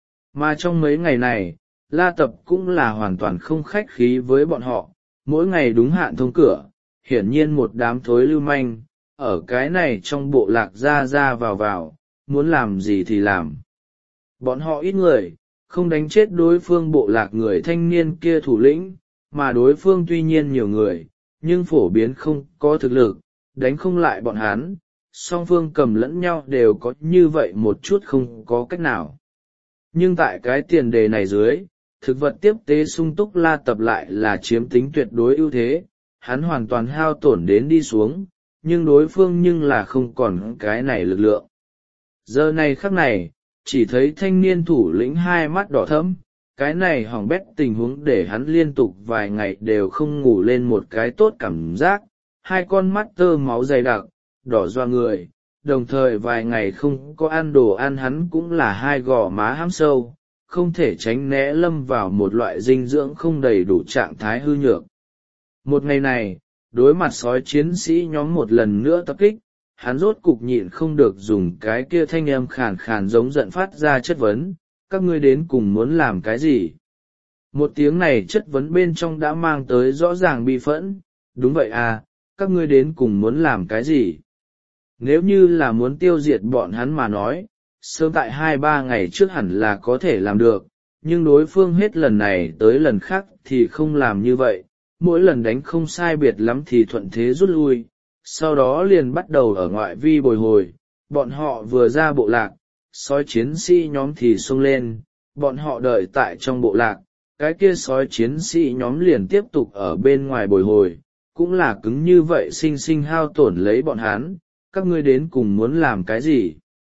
Mà trong mấy ngày này, La Tập cũng là hoàn toàn không khách khí với bọn họ, mỗi ngày đúng hạn thông cửa, hiển nhiên một đám thối lưu manh, ở cái này trong bộ lạc ra ra vào vào, muốn làm gì thì làm. Bọn họ ít người, không đánh chết đối phương bộ lạc người thanh niên kia thủ lĩnh, mà đối phương tuy nhiên nhiều người, nhưng phổ biến không có thực lực, đánh không lại bọn hắn, song phương cầm lẫn nhau đều có như vậy một chút không có cách nào. Nhưng tại cái tiền đề này dưới, thực vật tiếp tế sung túc La Tập lại là chiếm tính tuyệt đối ưu thế, hắn hoàn toàn hao tổn đến đi xuống, nhưng đối phương nhưng là không còn cái này lực lượng. Giờ này khắc này, chỉ thấy thanh niên thủ lĩnh hai mắt đỏ thẫm, cái này hỏng bét tình huống để hắn liên tục vài ngày đều không ngủ lên một cái tốt cảm giác, hai con mắt tơ máu dày đặc, đỏ doa người, đồng thời vài ngày không có ăn đồ ăn hắn cũng là hai gò má hãm sâu, không thể tránh né lâm vào một loại dinh dưỡng không đầy đủ trạng thái hư nhược. Một ngày này, đối mặt sói chiến sĩ nhóm một lần nữa tập kích, hắn rốt cục nhịn không được dùng cái kia thanh âm khàn khàn giống giận phát ra chất vấn, các ngươi đến cùng muốn làm cái gì? Một tiếng này chất vấn bên trong đã mang tới rõ ràng bi phẫn, đúng vậy à, các ngươi đến cùng muốn làm cái gì? Nếu như là muốn tiêu diệt bọn hắn mà nói, sớm tại hai ba ngày trước hẳn là có thể làm được, nhưng đối phương hết lần này tới lần khác thì không làm như vậy, mỗi lần đánh không sai biệt lắm thì thuận thế rút lui, sau đó liền bắt đầu ở ngoại vi bồi hồi, bọn họ vừa ra bộ lạc, sói chiến sĩ nhóm thì xông lên, bọn họ đợi tại trong bộ lạc, cái kia sói chiến sĩ nhóm liền tiếp tục ở bên ngoài bồi hồi, cũng là cứng như vậy sinh sinh hao tổn lấy bọn hắn, các ngươi đến cùng muốn làm cái gì?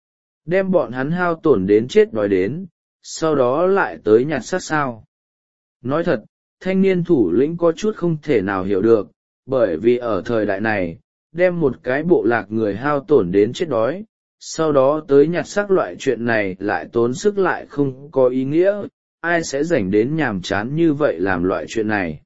Đem bọn hắn hao tổn đến chết đói đến, sau đó lại tới nhặt xác sao? Nói thật, thanh niên thủ lĩnh có chút không thể nào hiểu được, bởi vì ở thời đại này, đem một cái bộ lạc người hao tổn đến chết đói, sau đó tới nhặt xác loại chuyện này lại tốn sức lại không có ý nghĩa, ai sẽ rảnh đến nhàm chán như vậy làm loại chuyện này.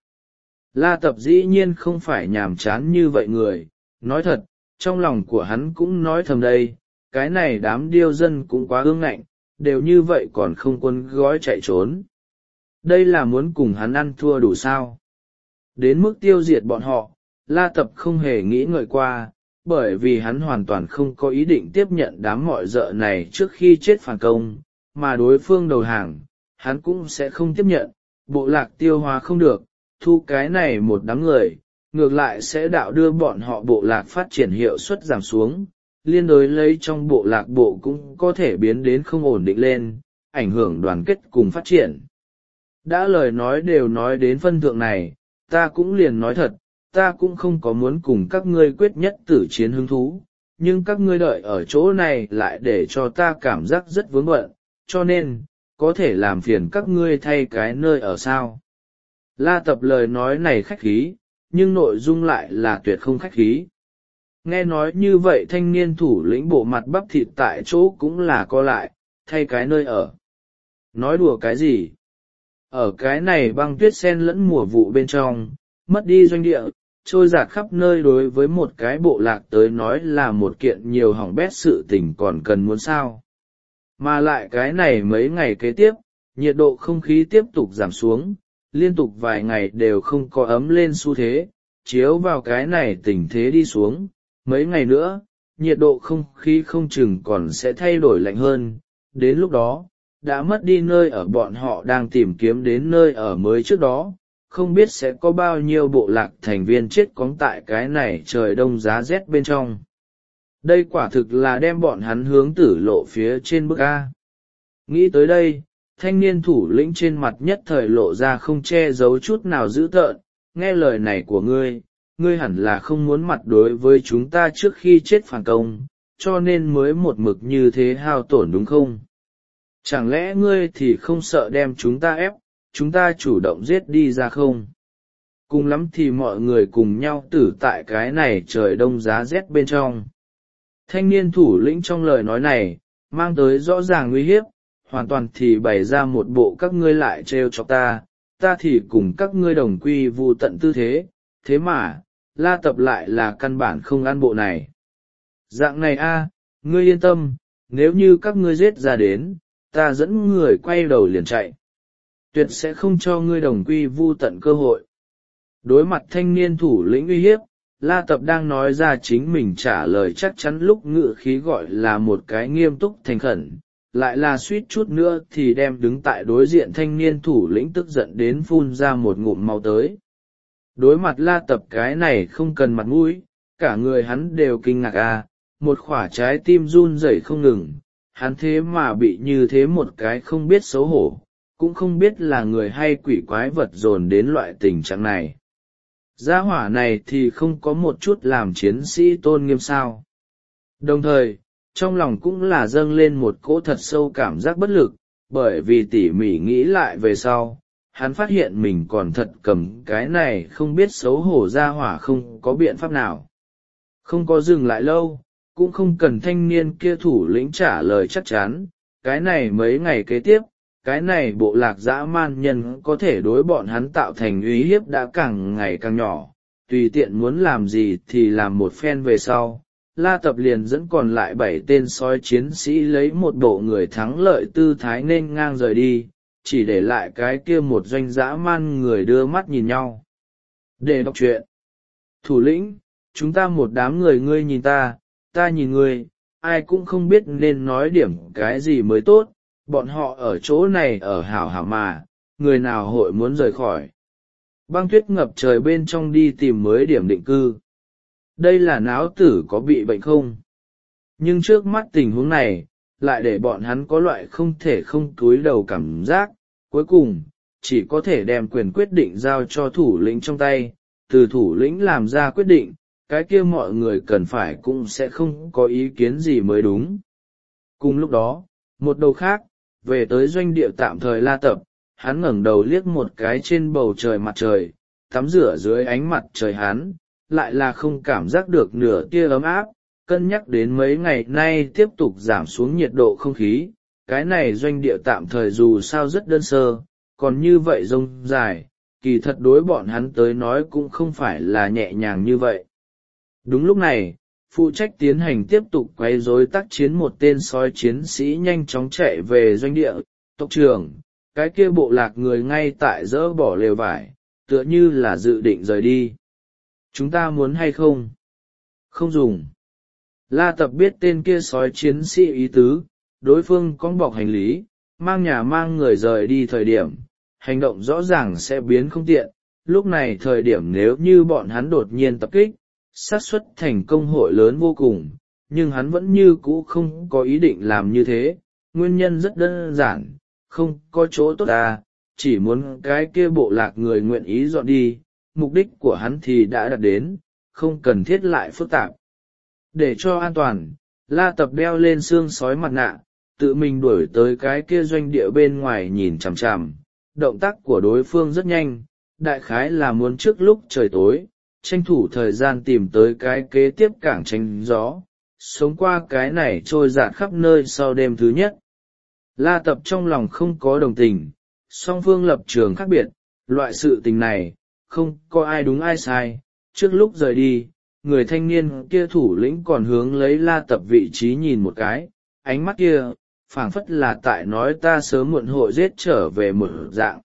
La Tập dĩ nhiên không phải nhàm chán như vậy người, nói thật, trong lòng của hắn cũng nói thầm đây, cái này đám điêu dân cũng quá ương ngạnh, đều như vậy còn không quân gói chạy trốn. Đây là muốn cùng hắn ăn thua đủ sao. Đến mức tiêu diệt bọn họ, La Tập không hề nghĩ ngợi qua, bởi vì hắn hoàn toàn không có ý định tiếp nhận đám mọi dợ này trước khi chết phản công, mà đối phương đầu hàng, hắn cũng sẽ không tiếp nhận, bộ lạc tiêu hóa không được, thu cái này một đám người, ngược lại sẽ đạo đưa bọn họ bộ lạc phát triển hiệu suất giảm xuống, liên đối lấy trong bộ lạc bộ cũng có thể biến đến không ổn định lên, ảnh hưởng đoàn kết cùng phát triển. Đã lời nói đều nói đến phân thượng này, ta cũng liền nói thật, ta cũng không có muốn cùng các ngươi quyết nhất tử chiến hứng thú, nhưng các ngươi đợi ở chỗ này lại để cho ta cảm giác rất vướng bận, cho nên, có thể làm phiền các ngươi thay cái nơi ở sao. La Tập lời nói này khách khí, nhưng nội dung lại là tuyệt không khách khí. Nghe nói như vậy thanh niên thủ lĩnh bộ mặt bắp thịt tại chỗ cũng là co lại, thay cái nơi ở. Nói đùa cái gì? Ở cái này băng tuyết sen lẫn mùa vụ bên trong, mất đi doanh địa, trôi dạt khắp nơi đối với một cái bộ lạc tới nói là một kiện nhiều hỏng bét sự tình còn cần muốn sao. Mà lại cái này mấy ngày kế tiếp, nhiệt độ không khí tiếp tục giảm xuống, liên tục vài ngày đều không có ấm lên xu thế, chiếu vào cái này tình thế đi xuống, mấy ngày nữa, nhiệt độ không khí không chừng còn sẽ thay đổi lạnh hơn, đến lúc đó, đã mất đi nơi ở bọn họ đang tìm kiếm đến nơi ở mới trước đó, không biết sẽ có bao nhiêu bộ lạc thành viên chết cóng tại cái này trời đông giá rét bên trong. Đây quả thực là đem bọn hắn hướng tử lộ phía trên bức A. Nghĩ tới đây, thanh niên thủ lĩnh trên mặt nhất thời lộ ra không che giấu chút nào dữ tợn, nghe lời này của ngươi, ngươi hẳn là không muốn mặt đối với chúng ta trước khi chết phản công, cho nên mới một mực như thế hao tổn đúng không? Chẳng lẽ ngươi thì không sợ đem chúng ta ép, chúng ta chủ động giết đi ra không? Cùng lắm thì mọi người cùng nhau tử tại cái này trời đông giá rét bên trong. Thanh niên thủ lĩnh trong lời nói này, mang tới rõ ràng nguy hiếp, hoàn toàn thì bày ra một bộ các ngươi lại trêu chọc ta, ta thì cùng các ngươi đồng quy vu tận tư thế, thế mà, La Tập lại là căn bản không ăn bộ này. Dạng này a, ngươi yên tâm, nếu như các ngươi giết ra đến, ta dẫn người quay đầu liền chạy. Tuyệt sẽ không cho ngươi đồng quy vu tận cơ hội. Đối mặt thanh niên thủ lĩnh uy hiếp, La Tập đang nói ra chính mình trả lời chắc chắn lúc ngự khí gọi là một cái nghiêm túc thành khẩn, lại là suýt chút nữa thì đem đứng tại đối diện thanh niên thủ lĩnh tức giận đến phun ra một ngụm máu tới. Đối mặt La Tập cái này không cần mặt mũi, cả người hắn đều kinh ngạc à, một khỏa trái tim run rẩy không ngừng, hắn thế mà bị như thế một cái không biết xấu hổ, cũng không biết là người hay quỷ quái vật dồn đến loại tình trạng này. Gia hỏa này thì không có một chút làm chiến sĩ tôn nghiêm sao. Đồng thời, trong lòng cũng là dâng lên một cỗ thật sâu cảm giác bất lực, bởi vì tỉ mỉ nghĩ lại về sau, hắn phát hiện mình còn thật cầm cái này không biết xấu hổ gia hỏa không có biện pháp nào. Không có dừng lại lâu, cũng không cần thanh niên kia thủ lĩnh trả lời chắc chắn, cái này mấy ngày kế tiếp, cái này bộ lạc dã man nhân có thể đối bọn hắn tạo thành uy hiếp đã càng ngày càng nhỏ, tùy tiện muốn làm gì thì làm một phen về sau. La Tập liền dẫn còn lại bảy tên sói chiến sĩ lấy một bộ người thắng lợi tư thái nên ngang rời đi, chỉ để lại cái kia một doanh dã man người đưa mắt nhìn nhau. Để đọc truyện. Thủ lĩnh, chúng ta một đám người ngươi nhìn ta, ta nhìn ngươi, ai cũng không biết nên nói điểm cái gì mới tốt, bọn họ ở chỗ này ở hảo hảo mà, người nào hội muốn rời khỏi. Băng tuyết ngập trời bên trong đi tìm mới điểm định cư. Đây là náo tử có bị bệnh không? Nhưng trước mắt tình huống này, lại để bọn hắn có loại không thể không cúi đầu cảm giác, cuối cùng chỉ có thể đem quyền quyết định giao cho thủ lĩnh trong tay, từ thủ lĩnh làm ra quyết định, cái kia mọi người cần phải cũng sẽ không có ý kiến gì mới đúng. Cùng lúc đó, một đầu khác, về tới doanh địa tạm thời La Tập, hắn ngẩng đầu liếc một cái trên bầu trời mặt trời, tắm rửa dưới ánh mặt trời hắn, lại là không cảm giác được nửa tia ấm áp, cân nhắc đến mấy ngày nay tiếp tục giảm xuống nhiệt độ không khí, cái này doanh địa tạm thời dù sao rất đơn sơ, còn như vậy rông dài, kỳ thật đối bọn hắn tới nói cũng không phải là nhẹ nhàng như vậy. Đúng lúc này, phụ trách tiến hành tiếp tục quấy rối tác chiến một tên sói chiến sĩ nhanh chóng chạy về doanh địa, tộc trưởng, cái kia bộ lạc người ngay tại dỡ bỏ lều vải, tựa như là dự định rời đi. Chúng ta muốn hay không? Không dùng. La Tập biết tên kia sói chiến sĩ ý tứ, đối phương cong bọc hành lý, mang nhà mang người rời đi thời điểm, hành động rõ ràng sẽ biến không tiện, lúc này thời điểm nếu như bọn hắn đột nhiên tập kích, xác suất thành công hội lớn vô cùng, nhưng hắn vẫn như cũ không có ý định làm như thế, nguyên nhân rất đơn giản, không có chỗ tốt à, chỉ muốn cái kia bộ lạc người nguyện ý dọn đi, mục đích của hắn thì đã đạt đến, không cần thiết lại phức tạp. Để cho an toàn, La Tập đeo lên xương sói mặt nạ, tự mình đuổi tới cái kia doanh địa bên ngoài nhìn chằm chằm, động tác của đối phương rất nhanh, đại khái là muốn trước lúc trời tối, tranh thủ thời gian tìm tới cái kế tiếp cảng tránh gió, sống qua cái này trôi dạt khắp nơi sau đêm thứ nhất. La Tập trong lòng không có đồng tình, song phương lập trường khác biệt, loại sự tình này, không có ai đúng ai sai, trước lúc rời đi, người thanh niên kia thủ lĩnh còn hướng lấy La Tập vị trí nhìn một cái, ánh mắt kia, phảng phất là tại nói ta sớm muộn hội giết trở về một dạng.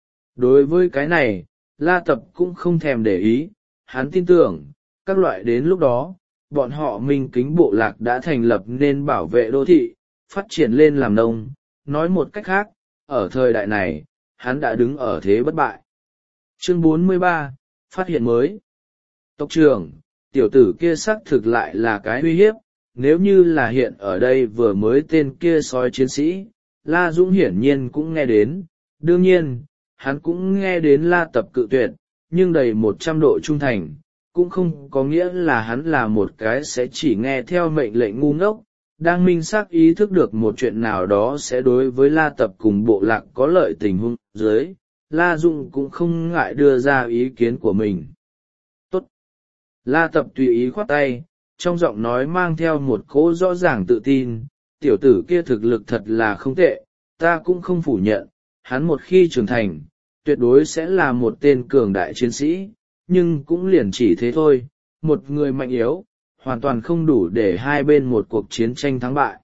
Đối với cái này, La Tập cũng không thèm để ý, hắn tin tưởng, các loại đến lúc đó, bọn họ minh kính bộ lạc đã thành lập nên bảo vệ đô thị, phát triển lên làm nông, nói một cách khác, ở thời đại này, hắn đã đứng ở thế bất bại. Chương bốn mươi ba, phát hiện mới. Tộc trưởng, tiểu tử kia xác thực lại là cái uy hiếp, nếu như là hiện ở đây vừa mới tên kia sói chiến sĩ, La Dũng hiển nhiên cũng nghe đến, đương nhiên, hắn cũng nghe đến La Tập cự tuyệt, nhưng đầy một trăm độ trung thành, cũng không có nghĩa là hắn là một cái sẽ chỉ nghe theo mệnh lệnh ngu ngốc, đang minh xác ý thức được một chuyện nào đó sẽ đối với La Tập cùng bộ lạc có lợi tình huống dưới, La Dũng cũng không ngại đưa ra ý kiến của mình. Tốt! La Tập tùy ý khoát tay, trong giọng nói mang theo một cỗ rõ ràng tự tin, tiểu tử kia thực lực thật là không tệ, ta cũng không phủ nhận, hắn một khi trưởng thành, tuyệt đối sẽ là một tên cường đại chiến sĩ, nhưng cũng liền chỉ thế thôi, một người mạnh yếu, hoàn toàn không đủ để hai bên một cuộc chiến tranh thắng bại.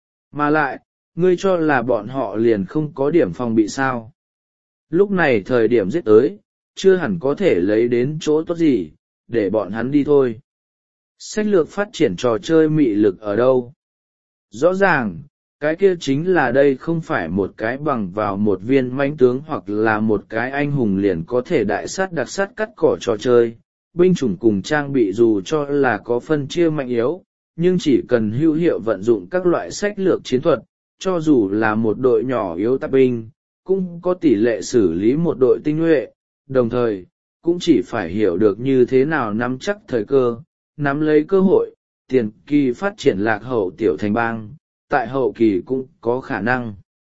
Mà lại, ngươi cho là bọn họ liền không có điểm phòng bị sao. Lúc này thời điểm giết tới, chưa hẳn có thể lấy đến chỗ tốt gì, để bọn hắn đi thôi. Sách lược phát triển trò chơi mị lực ở đâu? Rõ ràng, cái kia chính là đây không phải một cái bằng vào một viên mãnh tướng hoặc là một cái anh hùng liền có thể đại sát đặc sát cắt cỏ trò chơi. Binh chủng cùng trang bị dù cho là có phân chia mạnh yếu, nhưng chỉ cần hữu hiệu vận dụng các loại sách lược chiến thuật, cho dù là một đội nhỏ yếu tạp binh, cũng có tỷ lệ xử lý một đội tinh nhuệ, đồng thời, cũng chỉ phải hiểu được như thế nào nắm chắc thời cơ, nắm lấy cơ hội, tiền kỳ phát triển lạc hậu tiểu thành bang, tại hậu kỳ cũng có khả năng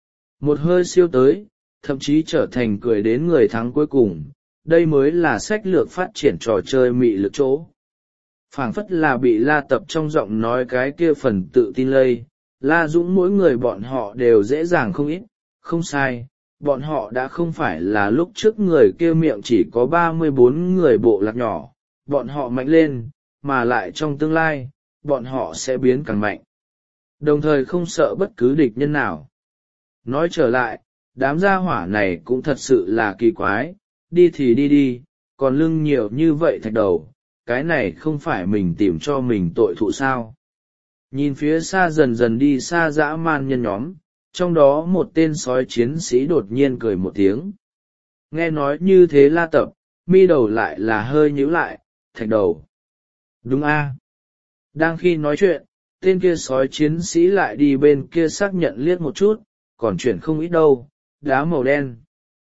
một hơi siêu tới, thậm chí trở thành cười đến người thắng cuối cùng. Đây mới là sách lược phát triển trò chơi mị lực chỗ. Phảng phất là bị La Tập trong giọng nói cái kia phần tự tin lây, La Dũng mỗi người bọn họ đều dễ dàng không ít, không sai, bọn họ đã không phải là lúc trước người kia miệng chỉ có ba mươi bốn người bộ lạc nhỏ, bọn họ mạnh lên, mà lại trong tương lai, bọn họ sẽ biến càng mạnh. Đồng thời không sợ bất cứ địch nhân nào. Nói trở lại, đám gia hỏa này cũng thật sự là kỳ quái, đi thì đi đi, còn lưng nhiều như vậy thạch đầu, cái này không phải mình tìm cho mình tội thụ sao. Nhìn phía xa dần dần đi xa dã man nhân nhóm, trong đó một tên sói chiến sĩ đột nhiên cười một tiếng. Nghe nói như thế La Tập, mi đầu lại là hơi nhíu lại, thạch đầu. Đúng a. Đang khi nói chuyện, tên kia sói chiến sĩ lại đi bên kia xác nhận liếc một chút, còn chuyển không ít đâu, đá màu đen.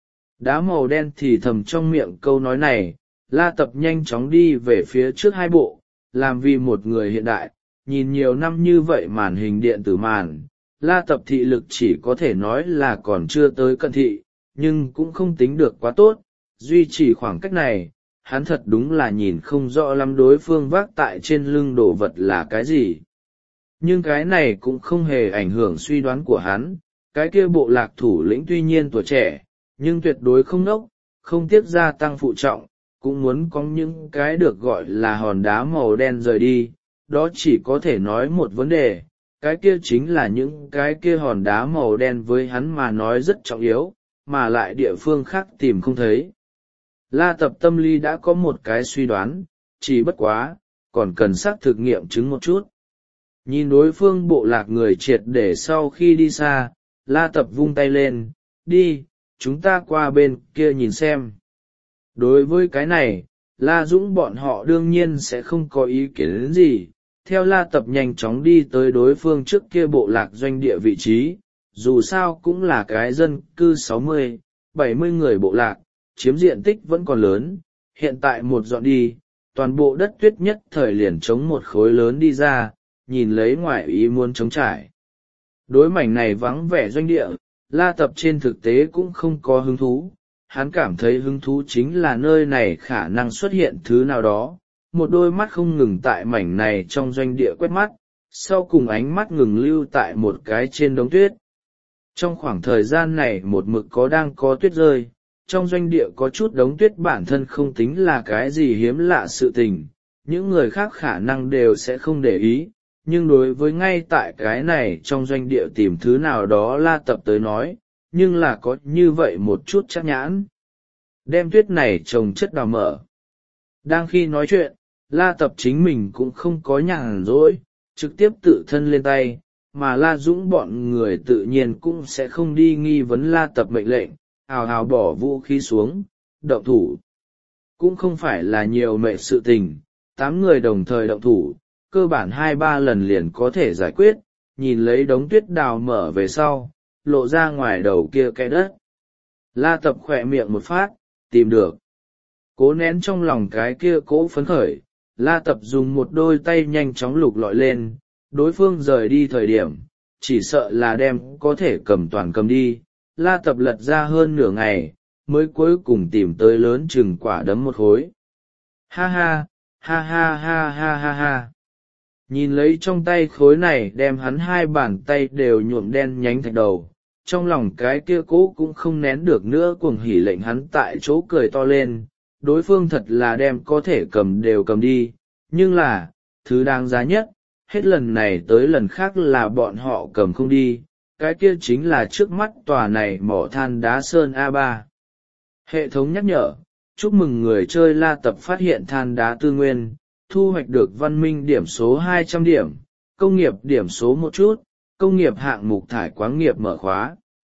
Đá màu đen thì thầm trong miệng câu nói này, La Tập nhanh chóng đi về phía trước hai bộ, làm vì một người hiện đại, nhìn nhiều năm như vậy màn hình điện tử màn, La Tập thị lực chỉ có thể nói là còn chưa tới cận thị, nhưng cũng không tính được quá tốt, duy trì khoảng cách này, hắn thật đúng là nhìn không rõ lắm đối phương vác tại trên lưng đồ vật là cái gì. Nhưng cái này cũng không hề ảnh hưởng suy đoán của hắn, cái kia bộ lạc thủ lĩnh tuy nhiên tuổi trẻ, nhưng tuyệt đối không nốc, không tiếc gia tăng phụ trọng, cũng muốn có những cái được gọi là hòn đá màu đen rời đi, đó chỉ có thể nói một vấn đề, cái kia chính là những cái kia hòn đá màu đen với hắn mà nói rất trọng yếu, mà lại địa phương khác tìm không thấy. La Tập tâm lý đã có một cái suy đoán, chỉ bất quá, còn cần xác thực nghiệm chứng một chút. Nhìn đối phương bộ lạc người triệt để sau khi đi xa, La Tập vung tay lên, đi, chúng ta qua bên kia nhìn xem. Đối với cái này, La Dũng bọn họ đương nhiên sẽ không có ý kiến gì, theo La Tập nhanh chóng đi tới đối phương trước kia bộ lạc doanh địa vị trí, dù sao cũng là cái dân cư sáu mươi, bảy mươi người bộ lạc, chiếm diện tích vẫn còn lớn, hiện tại một dọn đi, toàn bộ đất tuyết nhất thời liền chống một khối lớn đi ra, nhìn lấy ngoại ý muốn chống trải. Đối mảnh này vắng vẻ doanh địa, La Tập trên thực tế cũng không có hứng thú, hắn cảm thấy hứng thú chính là nơi này khả năng xuất hiện thứ nào đó, một đôi mắt không ngừng tại mảnh này trong doanh địa quét mắt, sau cùng ánh mắt ngừng lưu tại một cái trên đống tuyết. Trong khoảng thời gian này một mực có đang có tuyết rơi, trong doanh địa có chút đống tuyết bản thân không tính là cái gì hiếm lạ sự tình, những người khác khả năng đều sẽ không để ý, nhưng đối với ngay tại cái này trong doanh địa tìm thứ nào đó La Tập tới nói, nhưng là có như vậy một chút chắc nhãn. Đem tuyết này trồng chất đào mở. Đang khi nói chuyện, La Tập chính mình cũng không có nhàn rỗi, trực tiếp tự thân lên tay, mà La Dũng bọn người tự nhiên cũng sẽ không đi nghi vấn La Tập mệnh lệnh, ào ào bỏ vũ khí xuống, động thủ. Cũng không phải là nhiều mệnh sự tình, tám người đồng thời động thủ, cơ bản hai ba lần liền có thể giải quyết, nhìn lấy đống tuyết đào mở về sau, lộ ra ngoài đầu kia cái đất. La Tập khỏe miệng một phát, tìm được. Cố nén trong lòng cái kia cố phấn khởi, La Tập dùng một đôi tay nhanh chóng lục lọi lên, đối phương rời đi thời điểm, chỉ sợ là đem có thể cầm toàn cầm đi. La Tập lật ra hơn nửa ngày, mới cuối cùng tìm tới lớn chừng quả đấm một khối. Ha ha, ha ha ha ha ha ha. Nhìn lấy trong tay khối này đem hắn hai bàn tay đều nhuộm đen nhánh thạch đầu, trong lòng cái kia cố cũng không nén được nữa cuồng hỉ lệnh hắn tại chỗ cười to lên, đối phương thật là đem có thể cầm đều cầm đi, nhưng là, thứ đáng giá nhất, hết lần này tới lần khác là bọn họ cầm không đi, cái kia chính là trước mắt tòa này mỏ than đá sơn a ba. Hệ thống nhắc nhở, chúc mừng người chơi La Tập phát hiện than đá tư nguyên, thu hoạch được văn minh điểm số hai trăm điểm, công nghiệp điểm số một chút, công nghiệp hạng mục thải quáng nghiệp mở khóa.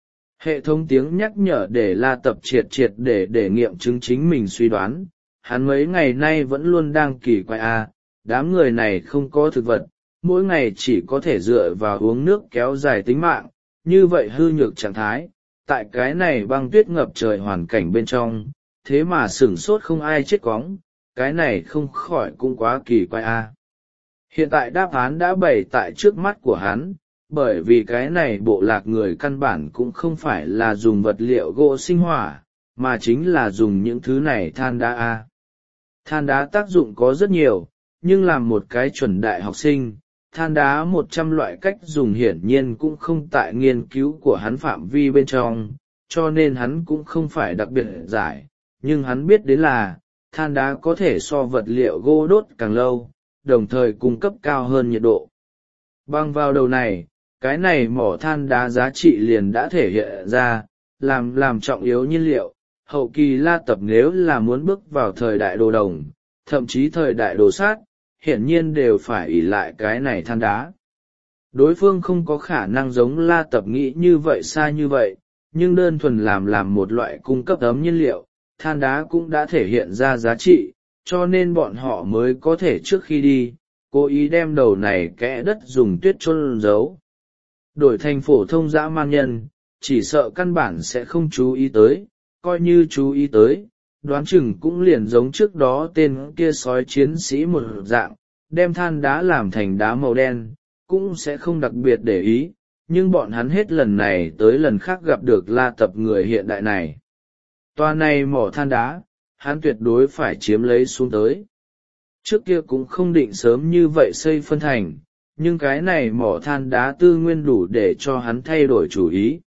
Hệ thống tiếng nhắc nhở để La Tập triệt triệt để để nghiệm chứng chính mình suy đoán, hắn mấy ngày nay vẫn luôn đang kỳ quái a, đám người này không có thực vật, mỗi ngày chỉ có thể dựa vào uống nước kéo dài tính mạng, như vậy hư nhược trạng thái, tại cái này băng tuyết ngập trời hoàn cảnh bên trong, thế mà sửng sốt không ai chết cóng, cái này không khỏi cũng quá kỳ quái a. Hiện tại đáp án đã bày tại trước mắt của hắn, bởi vì cái này bộ lạc người căn bản cũng không phải là dùng vật liệu gỗ sinh hỏa, mà chính là dùng những thứ này than đá a. Than đá tác dụng có rất nhiều, nhưng làm một cái chuẩn đại học sinh, than đá một trăm loại cách dùng hiển nhiên cũng không tại nghiên cứu của hắn phạm vi bên trong, cho nên hắn cũng không phải đặc biệt giải, nhưng hắn biết đến là, than đá có thể so vật liệu gỗ đốt càng lâu, đồng thời cung cấp cao hơn nhiệt độ. Bằng vào đầu này, cái này mỏ than đá giá trị liền đã thể hiện ra, làm làm trọng yếu nhiên liệu, hậu kỳ La Tập nếu là muốn bước vào thời đại đồ đồng, thậm chí thời đại đồ sát, hiển nhiên đều phải ỷ lại cái này than đá. Đối phương không có khả năng giống La Tập nghĩ như vậy xa như vậy, nhưng đơn thuần làm làm một loại cung cấp ấm nhiên liệu, than đá cũng đã thể hiện ra giá trị, cho nên bọn họ mới có thể trước khi đi, cố ý đem đầu này kẽ đất dùng tuyết chôn giấu. Đổi thành phổ thông dã man nhân, chỉ sợ căn bản sẽ không chú ý tới, coi như chú ý tới, đoán chừng cũng liền giống trước đó tên kia sói chiến sĩ một dạng, đem than đá làm thành đá màu đen, cũng sẽ không đặc biệt để ý, nhưng bọn hắn hết lần này tới lần khác gặp được La Tập người hiện đại này. Toa này mỏ than đá, hắn tuyệt đối phải chiếm lấy xuống tới. Trước kia cũng không định sớm như vậy xây phân thành, nhưng cái này mỏ than đá tư nguyên đủ để cho hắn thay đổi chủ ý.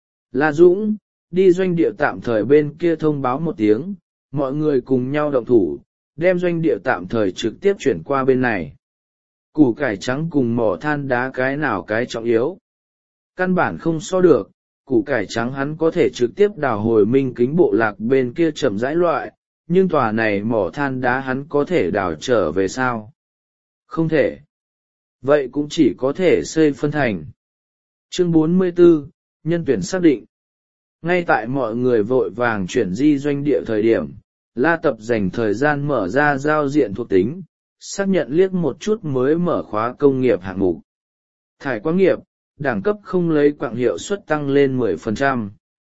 La Dũng, đi doanh địa tạm thời bên kia thông báo một tiếng, mọi người cùng nhau động thủ, đem doanh địa tạm thời trực tiếp chuyển qua bên này. Củ cải trắng cùng mỏ than đá cái nào cái trọng yếu. Căn bản không so được, củ cải trắng hắn có thể trực tiếp đào hồi minh kính bộ lạc bên kia chậm rãi loại, nhưng tòa này mỏ than đá hắn có thể đào trở về sao? Không thể. Vậy cũng chỉ có thể xây phân thành. Chương bốn mươi tư, nhân tuyển xác định. Ngay tại mọi người vội vàng chuyển di doanh địa thời điểm, La Tập dành thời gian mở ra giao diện thuộc tính, xác nhận liếc một chút mới mở khóa công nghiệp hạng mục. Thải quang nghiệp, đẳng cấp không lấy quạng hiệu suất tăng lên mười phần trăm.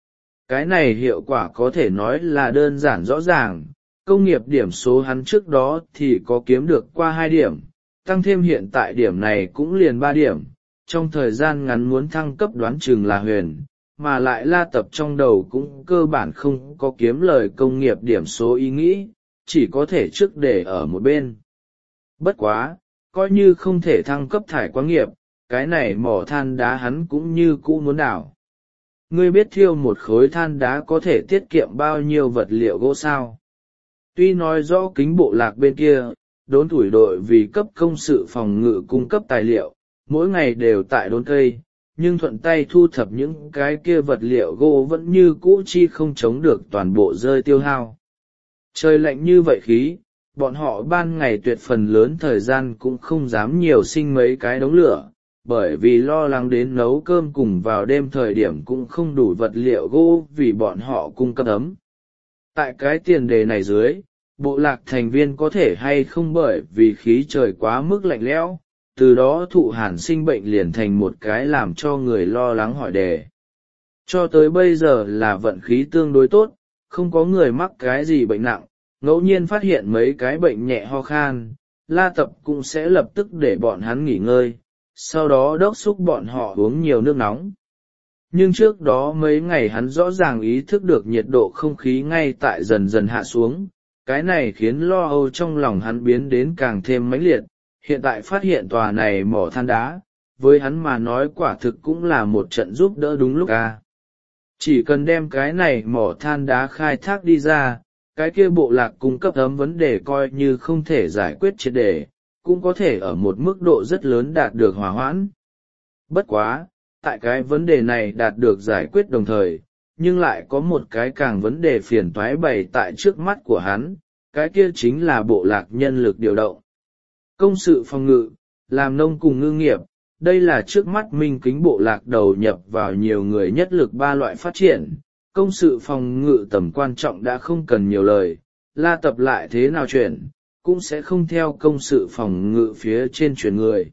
Cái này hiệu quả có thể nói là đơn giản rõ ràng, công nghiệp điểm số hắn trước đó thì có kiếm được qua hai điểm, tăng thêm hiện tại điểm này cũng liền ba điểm, trong thời gian ngắn muốn thăng cấp đoán chừng là huyền, mà lại La Tập trong đầu cũng cơ bản không có kiếm lời công nghiệp điểm số ý nghĩ, chỉ có thể trước để ở một bên. Bất quá, coi như không thể thăng cấp thải quang nghiệp, cái này mỏ than đá hắn cũng như cũ muốn đảo. Ngươi biết thiêu một khối than đá có thể tiết kiệm bao nhiêu vật liệu gỗ sao? Tuy nói rõ kính bộ lạc bên kia, đốn tuổi đội vì cấp công sự phòng ngự cung cấp tài liệu, mỗi ngày đều tại đốn cây, nhưng thuận tay thu thập những cái kia vật liệu gỗ vẫn như cũ chi không chống được toàn bộ rơi tiêu hao. Trời lạnh như vậy khí, bọn họ ban ngày tuyệt phần lớn thời gian cũng không dám nhiều sinh mấy cái đống lửa, bởi vì lo lắng đến nấu cơm cùng vào đêm thời điểm cũng không đủ vật liệu gỗ vì bọn họ cung cấp ấm. Tại cái tiền đề này dưới, bộ lạc thành viên có thể hay không bởi vì khí trời quá mức lạnh lẽo, từ đó thụ hàn sinh bệnh liền thành một cái làm cho người lo lắng hỏi đề. Cho tới bây giờ là vận khí tương đối tốt, không có người mắc cái gì bệnh nặng, ngẫu nhiên phát hiện mấy cái bệnh nhẹ ho khan, La Tập cũng sẽ lập tức để bọn hắn nghỉ ngơi, sau đó đốc thúc bọn họ uống nhiều nước nóng. Nhưng trước đó mấy ngày hắn rõ ràng ý thức được nhiệt độ không khí ngay tại dần dần hạ xuống, cái này khiến lo âu trong lòng hắn biến đến càng thêm mãnh liệt. Hiện tại phát hiện tòa này mỏ than đá, với hắn mà nói quả thực cũng là một trận giúp đỡ đúng lúc à. Chỉ cần đem cái này mỏ than đá khai thác đi ra, cái kia bộ lạc cung cấp ấm vấn đề coi như không thể giải quyết triệt để, cũng có thể ở một mức độ rất lớn đạt được hòa hoãn. Bất quá, tại cái vấn đề này đạt được giải quyết đồng thời, nhưng lại có một cái càng vấn đề phiền toái bày tại trước mắt của hắn, cái kia chính là bộ lạc nhân lực điều động. Công sự phòng ngự, làm nông cùng ngư nghiệp, đây là trước mắt minh kính bộ lạc đầu nhập vào nhiều người nhất lực ba loại phát triển. Công sự phòng ngự tầm quan trọng đã không cần nhiều lời, La Tập lại thế nào chuyển, cũng sẽ không theo công sự phòng ngự phía trên chuyển người.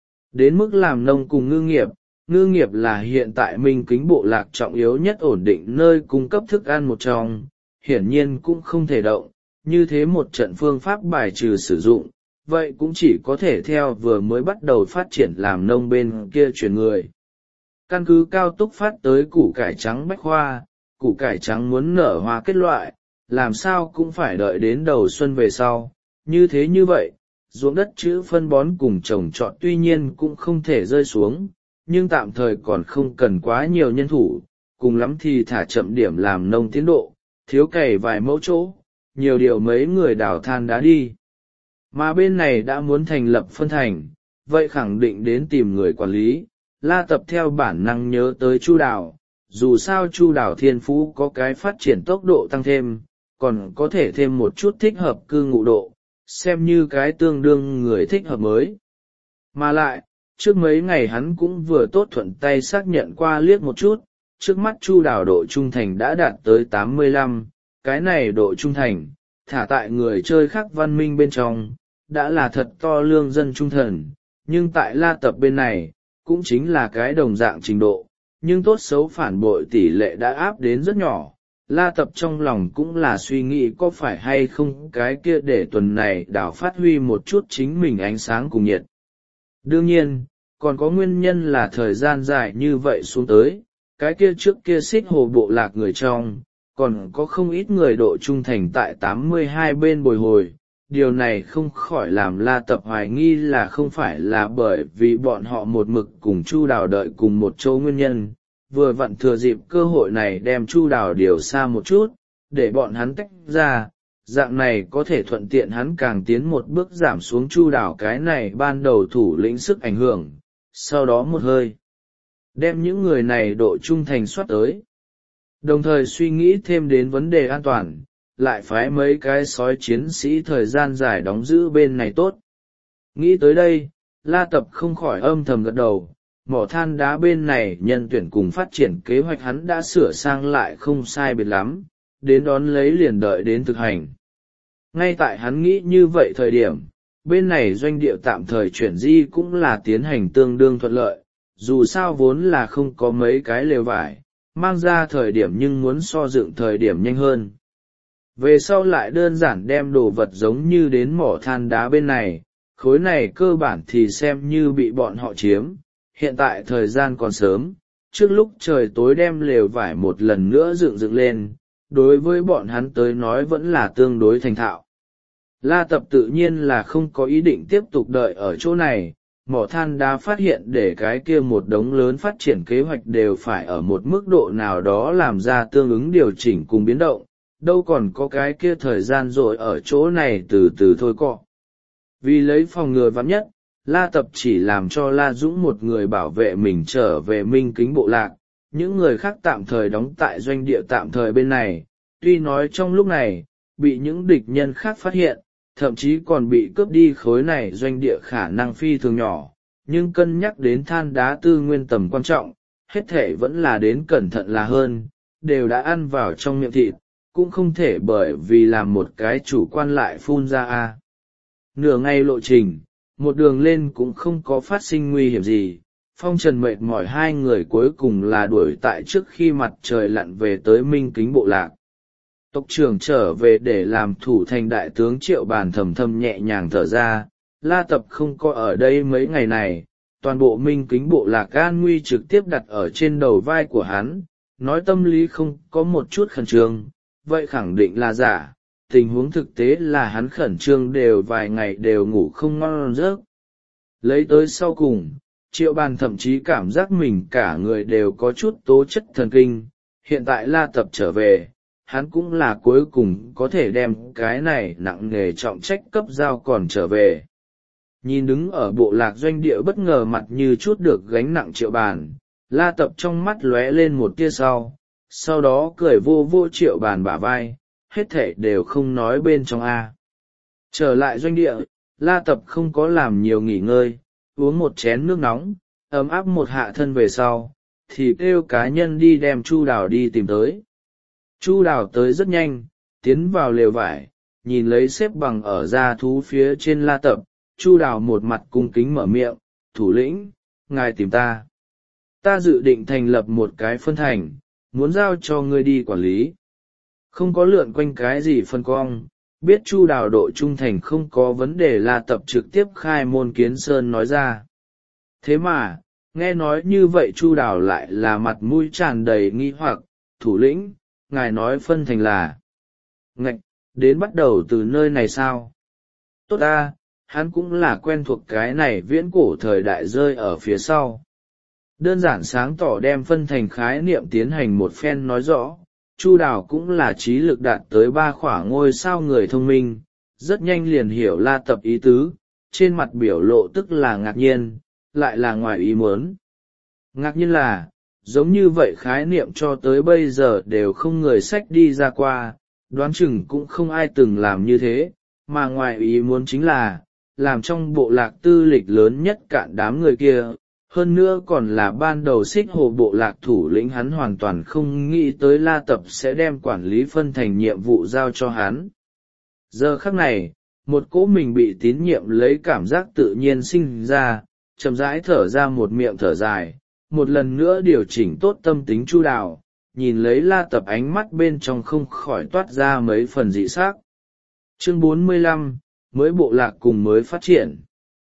Đến mức làm nông cùng ngư nghiệp, ngư nghiệp là hiện tại minh kính bộ lạc trọng yếu nhất ổn định nơi cung cấp thức ăn một trong, hiển nhiên cũng không thể động, như thế một trận phương pháp bài trừ sử dụng, vậy cũng chỉ có thể theo vừa mới bắt đầu phát triển làm nông bên kia chuyển người. Căn cứ cao túc phát tới củ cải trắng bách khoa, củ cải trắng muốn nở hoa kết loại, làm sao cũng phải đợi đến đầu xuân về sau, như thế như vậy, ruộng đất chữ phân bón cùng trồng trọt tuy nhiên cũng không thể rơi xuống, nhưng tạm thời còn không cần quá nhiều nhân thủ, cùng lắm thì thả chậm điểm làm nông tiến độ, thiếu cày vài mẫu chỗ, nhiều điều mấy người đào than đá đi. Mà bên này đã muốn thành lập phân thành, vậy khẳng định đến tìm người quản lý. La Tập theo bản năng nhớ tới Chu Đào, dù sao Chu Đào thiên phú có cái phát triển tốc độ tăng thêm, còn có thể thêm một chút thích hợp cư ngụ độ, xem như cái tương đương người thích hợp mới. Mà lại, trước mấy ngày hắn cũng vừa tốt thuận tay xác nhận qua liếc một chút, trước mắt Chu Đào độ trung thành đã đạt tới tám mươi lăm, cái này độ trung thành, thả tại người chơi khác văn minh bên trong, đã là thật to lương dân trung thần, nhưng tại La Tập bên này, cũng chính là cái đồng dạng trình độ, nhưng tốt xấu phản bội tỷ lệ đã áp đến rất nhỏ. La Tập trong lòng cũng là suy nghĩ có phải hay không cái kia để tuần này đảo phát huy một chút chính mình ánh sáng cùng nhiệt. Đương nhiên, còn có nguyên nhân là thời gian dài như vậy xuống tới, cái kia trước kia xích hồ bộ lạc người trong, còn có không ít người độ trung thành tại tám mươi hai bên bồi hồi. Điều này không khỏi làm La Tập hoài nghi là không phải là bởi vì bọn họ một mực cùng Chu Đào đợi cùng một chỗ nguyên nhân, vừa vặn thừa dịp cơ hội này đem Chu Đào điều xa một chút, để bọn hắn tách ra, dạng này có thể thuận tiện hắn càng tiến một bước giảm xuống Chu Đào cái này ban đầu thủ lĩnh sức ảnh hưởng, sau đó một hơi đem những người này độ trung thành soát tới. Đồng thời suy nghĩ thêm đến vấn đề an toàn, lại phái mấy cái sói chiến sĩ thời gian dài đóng giữ bên này tốt. Nghĩ tới đây, La Tập không khỏi âm thầm gật đầu, mỏ than đá bên này nhân tuyển cùng phát triển kế hoạch hắn đã sửa sang lại không sai biệt lắm, đến đón lấy liền đợi đến thực hành. Ngay tại hắn nghĩ như vậy thời điểm, bên này doanh địa tạm thời chuyển di cũng là tiến hành tương đương thuận lợi, dù sao vốn là không có mấy cái lều vải, mang ra thời điểm nhưng muốn so dựng thời điểm nhanh hơn. Về sau lại đơn giản đem đồ vật giống như đến mỏ than đá bên này, khối này cơ bản thì xem như bị bọn họ chiếm. Hiện tại thời gian còn sớm, trước lúc trời tối đem lều vải một lần nữa dựng dựng lên, đối với bọn hắn tới nói vẫn là tương đối thành thạo. La Tập tự nhiên là không có ý định tiếp tục đợi ở chỗ này, mỏ than đá phát hiện để cái kia một đống lớn phát triển kế hoạch đều phải ở một mức độ nào đó làm ra tương ứng điều chỉnh cùng biến động, đâu còn có cái kia thời gian rồi ở chỗ này từ từ thôi cọ. Vì lấy phòng ngừa vắn nhất, La Tập chỉ làm cho La Dũng một người bảo vệ mình trở về Minh Kính bộ lạc, những người khác tạm thời đóng tại doanh địa tạm thời bên này, tuy nói trong lúc này, bị những địch nhân khác phát hiện, thậm chí còn bị cướp đi khối này doanh địa khả năng phi thường nhỏ, nhưng cân nhắc đến than đá tư nguyên tầm quan trọng, hết thể vẫn là đến cẩn thận là hơn, đều đã ăn vào trong miệng thịt, cũng không thể bởi vì làm một cái chủ quan lại phun ra a. Nửa ngày lộ trình, một đường lên cũng không có phát sinh nguy hiểm gì, Phong Trần mệt mỏi hai người cuối cùng là đuổi tại trước khi mặt trời lặn về tới Minh Kính bộ lạc. Tộc trưởng trở về để làm thủ thành đại tướng Triệu Bàn thầm thầm nhẹ nhàng thở ra, La Tập không có ở đây mấy ngày này, toàn bộ Minh Kính bộ lạc an nguy trực tiếp đặt ở trên đầu vai của hắn, nói tâm lý không có một chút khẩn trương, vậy khẳng định là giả. Tình huống thực tế là hắn khẩn trương đều vài ngày đều ngủ không ngon giấc. Lấy tới sau cùng, Triệu Bàn thậm chí cảm giác mình cả người đều có chút tố chất thần kinh, hiện tại La Tập trở về, hắn cũng là cuối cùng có thể đem cái này nặng nề trọng trách cấp giao còn trở về. Nhìn đứng ở bộ lạc doanh địa bất ngờ mặt như chút được gánh nặng Triệu Bàn, La Tập trong mắt lóe lên một tia sau, sau đó cười vô vô Triệu Bàn bả vai, hết thể đều không nói bên trong A. Trở lại doanh địa, La Tập không có làm nhiều nghỉ ngơi, uống một chén nước nóng, ấm áp một hạ thân về sau, thì kêu cá nhân đi đem Chu Đào đi tìm tới. Chu Đào tới rất nhanh, tiến vào lều vải, nhìn lấy xếp bằng ở da thú phía trên La Tập, Chu Đào một mặt cung kính mở miệng, thủ lĩnh, ngài tìm ta. Ta dự định thành lập một cái phân thành, muốn giao cho ngươi đi quản lý. Không có lượn quanh cái gì phân cong, biết Chu Đào độ trung thành không có vấn đề, La Tập trực tiếp khai môn kiến sơn nói ra. Thế mà, nghe nói như vậy Chu Đào lại là mặt mũi tràn đầy nghi hoặc, thủ lĩnh, ngài nói phân thành là ngạch, đến bắt đầu từ nơi này sao? Tốt ta, hắn cũng là quen thuộc cái này viễn cổ thời đại rơi ở phía sau. Đơn giản sáng tỏ đem phân thành khái niệm tiến hành một phen nói rõ, Chu Đào cũng là trí lực đạt tới ba khỏa ngôi sao người thông minh, rất nhanh liền hiểu La Tập ý tứ, trên mặt biểu lộ tức là ngạc nhiên, lại là ngoài ý muốn. Ngạc nhiên là, giống như vậy khái niệm cho tới bây giờ đều không người sách đi ra qua, đoán chừng cũng không ai từng làm như thế, mà ngoài ý muốn chính là, làm trong bộ lạc tư lịch lớn nhất cạn đám người kia, hơn nữa còn là ban đầu xích hồ bộ lạc thủ lĩnh, hắn hoàn toàn không nghĩ tới La Tập sẽ đem quản lý phân thành nhiệm vụ giao cho hắn. Giờ khắc này, một cỗ mình bị tín nhiệm lấy cảm giác tự nhiên sinh ra, chậm rãi thở ra một miệng thở dài, một lần nữa điều chỉnh tốt tâm tính chu đào, nhìn lấy La Tập ánh mắt bên trong không khỏi toát ra mấy phần dị sắc. Chương bốn mươi lăm, mới bộ lạc cùng mới phát triển.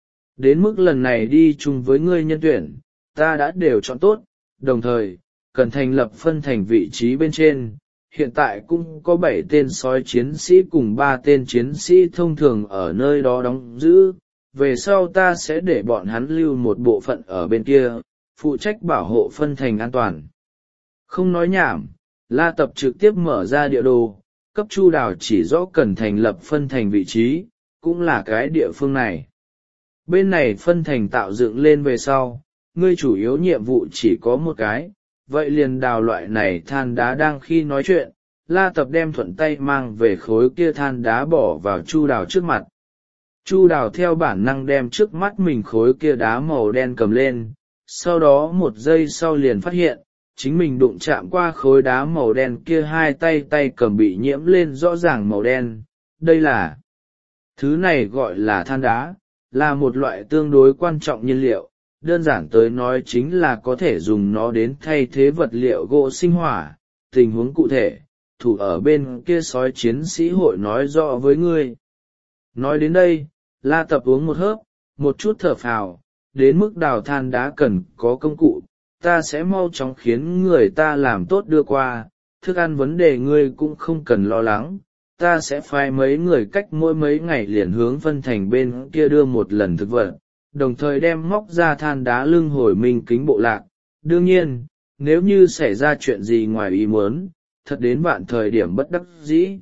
Đến mức lần này đi chung với ngươi nhân tuyển, ta đã đều chọn tốt, đồng thời, cần thành lập phân thành vị trí bên trên. Hiện tại cũng có bảy tên sói chiến sĩ cùng ba tên chiến sĩ thông thường ở nơi đó đóng giữ, về sau ta sẽ để bọn hắn lưu một bộ phận ở bên kia, phụ trách bảo hộ phân thành an toàn. Không nói nhảm, La Tập trực tiếp mở ra địa đồ, cấp chu đào chỉ rõ cần thành lập phân thành vị trí, cũng là cái địa phương này. Bên này phân thành tạo dựng lên về sau, ngươi chủ yếu nhiệm vụ chỉ có một cái, vậy liền đào loại này than đá. Đang khi nói chuyện, La Tập đem thuận tay mang về khối kia than đá bỏ vào chu đào trước mặt. Chu đào theo bản năng đem trước mắt mình khối kia đá màu đen cầm lên, sau đó một giây sau liền phát hiện, chính mình đụng chạm qua khối đá màu đen kia, hai tay tay cầm bị nhiễm lên rõ ràng màu đen. Đây là thứ này gọi là than đá, là một loại tương đối quan trọng nhiên liệu, đơn giản tới nói chính là có thể dùng nó đến thay thế vật liệu gỗ sinh hỏa. Tình huống cụ thể, thủ ở bên kia sói chiến sĩ hội nói rõ với ngươi. Nói đến đây, La Tập uống một hớp, một chút thở phào, đến mức đào than đá cần có công cụ, ta sẽ mau chóng khiến người ta làm tốt đưa qua, thức ăn vấn đề ngươi cũng không cần lo lắng, ta sẽ phái mấy người cách mỗi mấy ngày liền hướng phân thành bên kia đưa một lần thực vật, đồng thời đem móc ra than đá lưng hồi minh kính bộ lạc. Đương nhiên, nếu như xảy ra chuyện gì ngoài ý muốn, thật đến bạn thời điểm bất đắc dĩ.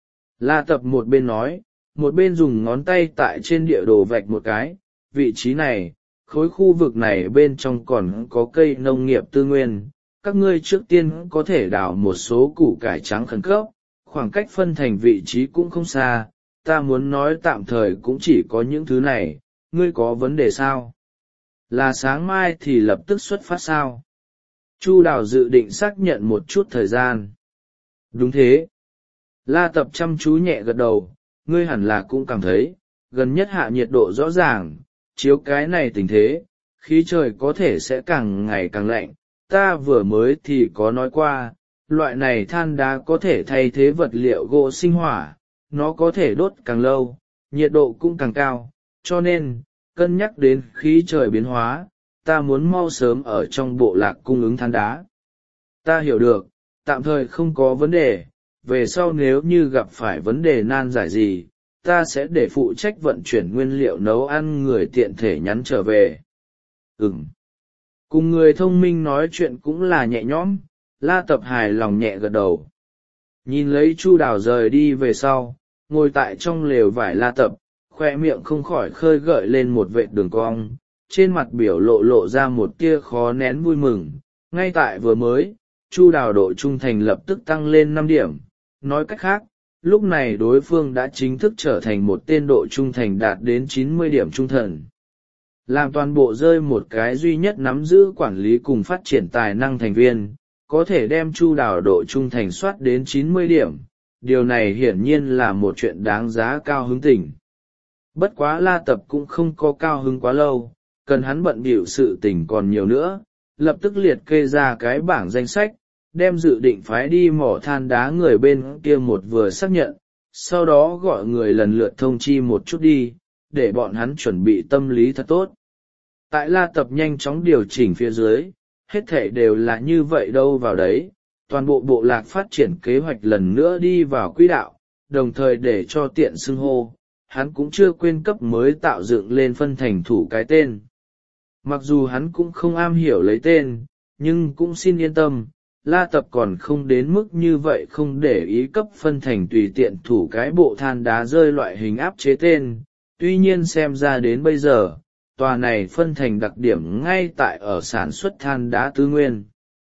La Tập một bên nói, một bên dùng ngón tay tại trên địa đồ vạch một cái, vị trí này, khối khu vực này bên trong còn có cây nông nghiệp tư nguyên, các ngươi trước tiên có thể đào một số củ cải trắng khẩn cấp, khoảng cách phân thành vị trí cũng không xa, ta muốn nói tạm thời cũng chỉ có những thứ này, ngươi có vấn đề sao? Là sáng mai thì lập tức xuất phát sao? Chu Đào dự định xác nhận một chút thời gian. Đúng thế. La Tập chăm chú nhẹ gật đầu, ngươi hẳn là cũng cảm thấy, gần nhất hạ nhiệt độ rõ ràng, chiếu cái này tình thế, khí trời có thể sẽ càng ngày càng lạnh. Ta vừa mới thì có nói qua, loại này than đá có thể thay thế vật liệu gỗ sinh hỏa, nó có thể đốt càng lâu, nhiệt độ cũng càng cao, cho nên, cân nhắc đến khí trời biến hóa, ta muốn mau sớm ở trong bộ lạc cung ứng than đá. Ta hiểu được, tạm thời không có vấn đề, về sau nếu như gặp phải vấn đề nan giải gì, ta sẽ để phụ trách vận chuyển nguyên liệu nấu ăn người tiện thể nhắn trở về. Ừm. Cùng người thông minh nói chuyện cũng là nhẹ nhõm, La Tập hài lòng nhẹ gật đầu. Nhìn lấy Chu Đào rời đi về sau, ngồi tại trong lều vải La Tập, khoe miệng không khỏi khơi gợi lên một vệt đường cong, trên mặt biểu lộ lộ ra một tia khó nén vui mừng. Ngay tại vừa mới, Chu Đào độ trung thành lập tức tăng lên năm điểm, nói cách khác, lúc này đối phương đã chính thức trở thành một tên độ trung thành đạt đến chín mươi điểm trung thần. Làm toàn bộ rơi một cái duy nhất nắm giữ quản lý cùng phát triển tài năng thành viên, có thể đem Chu Đào độ trung thành soát đến chín mươi điểm, điều này hiển nhiên là một chuyện đáng giá cao hứng tình. Bất quá La Tập cũng không có cao hứng quá lâu, cần hắn bận bịu sự tình còn nhiều nữa, lập tức liệt kê ra cái bảng danh sách, đem dự định phái đi mỏ than đá người bên kia một vừa xác nhận, sau đó gọi người lần lượt thông chi một chút đi, để bọn hắn chuẩn bị tâm lý thật tốt. Tại La Tập nhanh chóng điều chỉnh phía dưới, hết thể đều là như vậy đâu vào đấy, toàn bộ bộ lạc phát triển kế hoạch lần nữa đi vào quỹ đạo, đồng thời để cho tiện xưng hô, hắn cũng chưa quên cấp mới tạo dựng lên phân thành thủ cái tên. Mặc dù hắn cũng không am hiểu lấy tên, nhưng cũng xin yên tâm, La Tập còn không đến mức như vậy không để ý cấp phân thành tùy tiện thủ cái bộ than đá rơi loại hình áp chế tên. Tuy nhiên xem ra đến bây giờ, tòa này phân thành đặc điểm ngay tại ở sản xuất than đá tư nguyên.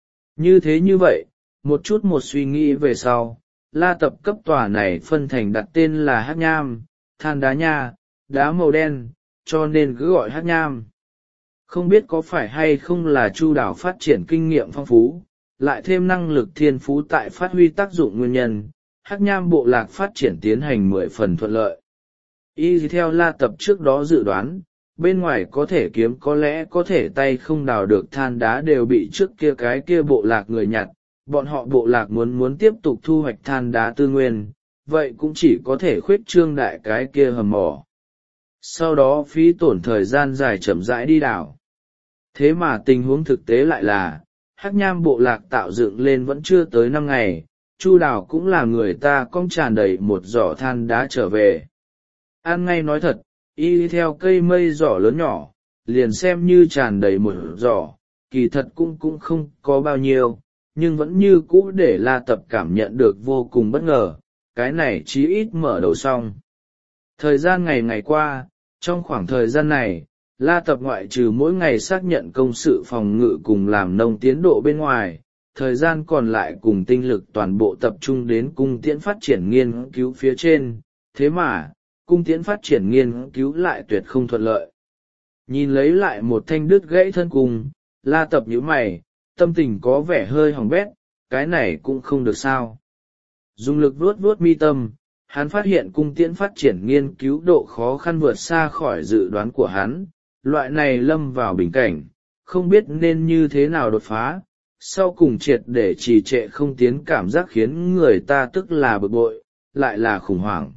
Như thế như vậy, một chút một suy nghĩ về sau, La Tập cấp tòa này phân thành đặt tên là Hắc Nham, than đá nha, đá màu đen, cho nên cứ gọi Hắc Nham. Không biết có phải hay không là Chu Đào phát triển kinh nghiệm phong phú, lại thêm năng lực thiên phú tại phát huy tác dụng nguyên nhân, Hắc Nham bộ lạc phát triển tiến hành mười phần thuận lợi. y theo La Tập trước đó dự đoán, bên ngoài có thể kiếm có lẽ có thể tay không đào được than đá đều bị trước kia cái kia bộ lạc người nhặt, bọn họ bộ lạc muốn muốn tiếp tục thu hoạch than đá tư nguyên, vậy cũng chỉ có thể khuyết trương đại cái kia hầm mỏ. Sau đó phí tổn thời gian dài chậm rãi đi đào. Thế mà tình huống thực tế lại là, Hắc Nham bộ lạc tạo dựng lên vẫn chưa tới năm ngày, Chu Đào cũng là người ta cong tràn đầy một giỏ than đá trở về. An ngay nói thật, y theo cây mây giỏ lớn nhỏ, liền xem như tràn đầy một giỏ, kỳ thật cũng cũng không có bao nhiêu, nhưng vẫn như cũ để La Tập cảm nhận được vô cùng bất ngờ, cái này chí ít mở đầu xong. Thời gian ngày ngày qua, trong khoảng thời gian này, La Tập ngoại trừ mỗi ngày xác nhận công sự phòng ngự cùng làm nông tiến độ bên ngoài, thời gian còn lại cùng tinh lực toàn bộ tập trung đến cung tiễn phát triển nghiên cứu phía trên, thế mà, cung tiễn phát triển nghiên cứu lại tuyệt không thuận lợi. Nhìn lấy lại một thanh đứt gãy thân cung, La Tập nhíu mày, tâm tình có vẻ hơi hỏng bét, cái này cũng không được sao. Dùng lực vuốt vuốt mi tâm, hắn phát hiện cung tiễn phát triển nghiên cứu độ khó khăn vượt xa khỏi dự đoán của hắn, loại này lâm vào bình cảnh, không biết nên như thế nào đột phá, sau cùng triệt để trì trệ không tiến, cảm giác khiến người ta tức là bực bội, lại là khủng hoảng.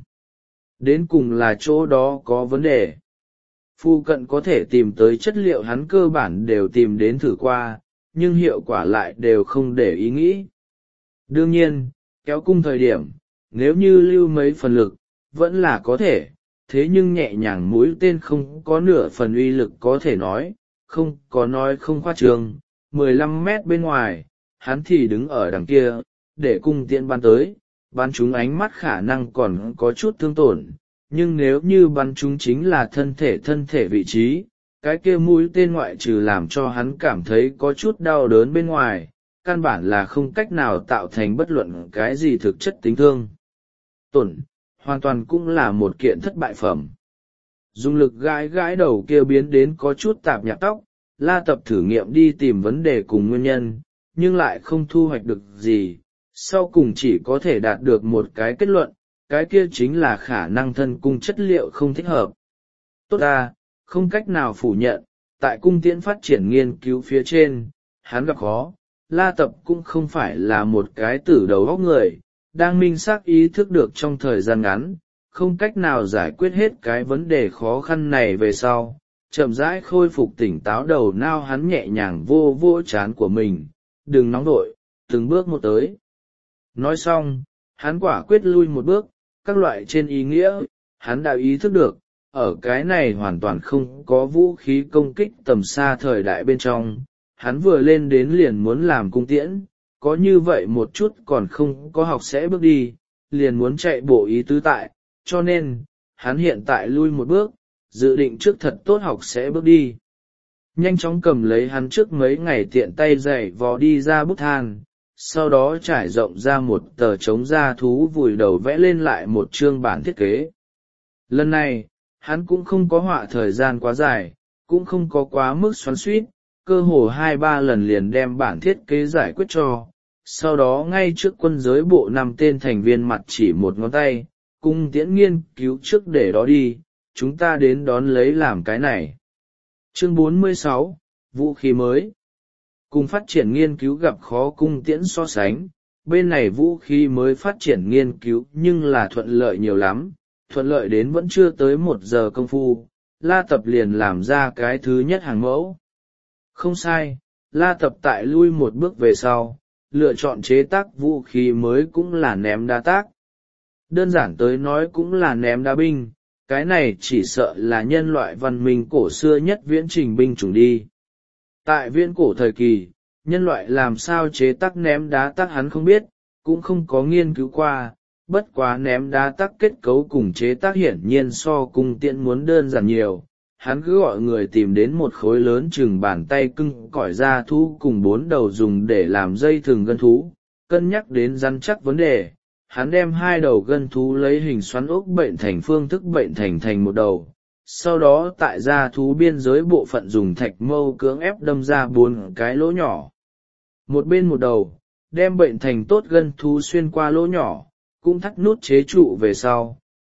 Đến cùng là chỗ đó có vấn đề. Phu cận có thể tìm tới chất liệu hắn cơ bản đều tìm đến thử qua, nhưng hiệu quả lại đều không để ý nghĩ. Đương nhiên, kéo cung thời điểm, nếu như lưu mấy phần lực, vẫn là có thể, thế nhưng nhẹ nhàng mũi tên không có nửa phần uy lực có thể nói, không có nói không khoa trương, mười lăm mét bên ngoài, hắn thì đứng ở đằng kia, để cung tiễn bắn tới, bắn chúng ánh mắt khả năng còn có chút thương tổn, nhưng nếu như bắn chúng chính là thân thể thân thể vị trí, cái kia mũi tên ngoại trừ làm cho hắn cảm thấy có chút đau đớn bên ngoài, căn bản là không cách nào tạo thành bất luận cái gì thực chất tính thương tổn, hoàn toàn cũng là một kiện thất bại phẩm. Dùng lực gãi gãi đầu kia biến đến có chút tạp nhạp tóc, La Tập thử nghiệm đi tìm vấn đề cùng nguyên nhân, nhưng lại không thu hoạch được gì, sau cùng chỉ có thể đạt được một cái kết luận, cái kia chính là khả năng thân cung chất liệu không thích hợp. Tốt ta, không cách nào phủ nhận, tại cung tiễn phát triển nghiên cứu phía trên, hắn gặp khó, La Tập cũng không phải là một cái tử đầu óc người, đang minh xác ý thức được trong thời gian ngắn, không cách nào giải quyết hết cái vấn đề khó khăn này về sau, chậm rãi khôi phục tỉnh táo đầu nao hắn nhẹ nhàng vô vô chán của mình, đừng nóng vội, từng bước một tới. Nói xong, hắn quả quyết lui một bước, các loại trên ý nghĩa, hắn đã ý thức được, ở cái này hoàn toàn không có vũ khí công kích tầm xa thời đại bên trong, hắn vừa lên đến liền muốn làm cung tiễn, có như vậy một chút còn không có học sẽ bước đi, liền muốn chạy bộ ý tứ tại, cho nên, hắn hiện tại lui một bước, dự định trước thật tốt học sẽ bước đi. Nhanh chóng cầm lấy hắn trước mấy ngày tiện tay dạy vò đi ra bức than, sau đó trải rộng ra một tờ trống da thú vùi đầu vẽ lên lại một chương bản thiết kế. Lần này, hắn cũng không có họa thời gian quá dài, cũng không có quá mức xoắn xuýt, cơ hồ hai ba lần liền đem bản thiết kế giải quyết cho. Sau đó ngay trước quân giới bộ năm tên thành viên mặt chỉ một ngón tay, cung tiễn nghiên cứu trước để đó đi, chúng ta đến đón lấy làm cái này. Chương bốn mươi sáu, vũ khí mới. Cùng phát triển nghiên cứu gặp khó cung tiễn so sánh, bên này vũ khí mới phát triển nghiên cứu nhưng là thuận lợi nhiều lắm, thuận lợi đến vẫn chưa tới một giờ công phu, La Tập liền làm ra cái thứ nhất hàng mẫu. Không sai, La Tập tại lui một bước về sau, lựa chọn chế tác vũ khí mới cũng là ném đá tác. Đơn giản tới nói cũng là ném đá binh, cái này chỉ sợ là nhân loại văn minh cổ xưa nhất viễn trình binh chủng đi. Tại viễn cổ thời kỳ, nhân loại làm sao chế tác ném đá tác hắn không biết, cũng không có nghiên cứu qua, bất quá ném đá tác kết cấu cùng chế tác hiển nhiên so cung tiễn muốn đơn giản nhiều. Hắn cứ gọi người tìm đến một khối lớn chừng bàn tay cưng cỏi da thú cùng bốn đầu dùng để làm dây thừng gân thú, cân nhắc đến rắn chắc vấn đề. Hắn đem hai đầu gân thú lấy hình xoắn ốc bệnh thành phương thức bệnh thành thành một đầu, sau đó tại da thú biên giới bộ phận dùng thạch mâu cưỡng ép đâm ra bốn cái lỗ nhỏ. Một bên một đầu, đem bệnh thành tốt gân thú xuyên qua lỗ nhỏ, cũng thắt nút chế trụ về sau,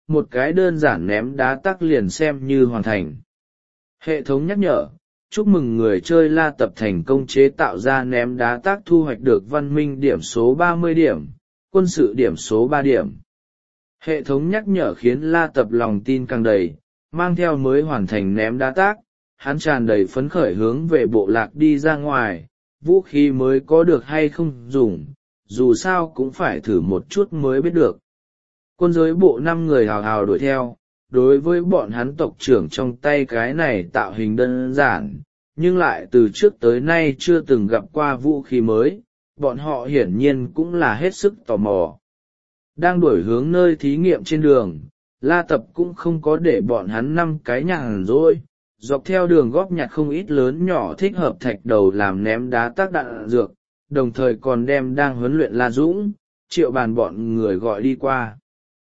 một cái đơn giản ném đá tắc liền xem như hoàn thành. Hệ thống nhắc nhở, chúc mừng người chơi La Tập thành công chế tạo ra ném đá tắc, thu hoạch được văn minh điểm số ba mươi điểm, quân sự điểm số ba điểm. Hệ thống nhắc nhở khiến La Tập lòng tin càng đầy, mang theo mới hoàn thành ném đá tắc, hắn tràn đầy phấn khởi hướng về bộ lạc đi ra ngoài. Vũ khí mới có được hay không dùng, dù sao cũng phải thử một chút mới biết được. Quân giới bộ năm người hào hào đuổi theo, đối với bọn hắn tộc trưởng trong tay cái này tạo hình đơn giản, nhưng lại từ trước tới nay chưa từng gặp qua vũ khí mới, bọn họ hiển nhiên cũng là hết sức tò mò. Đang đuổi hướng nơi thí nghiệm trên đường, La Tập cũng không có để bọn hắn năm cái nhàn rỗi, dọc theo đường góp nhặt không ít lớn nhỏ thích hợp thạch đầu làm ném đá tác đạn dược, đồng thời còn đem đang huấn luyện La Dũng, Triệu Bàn bọn người gọi đi qua.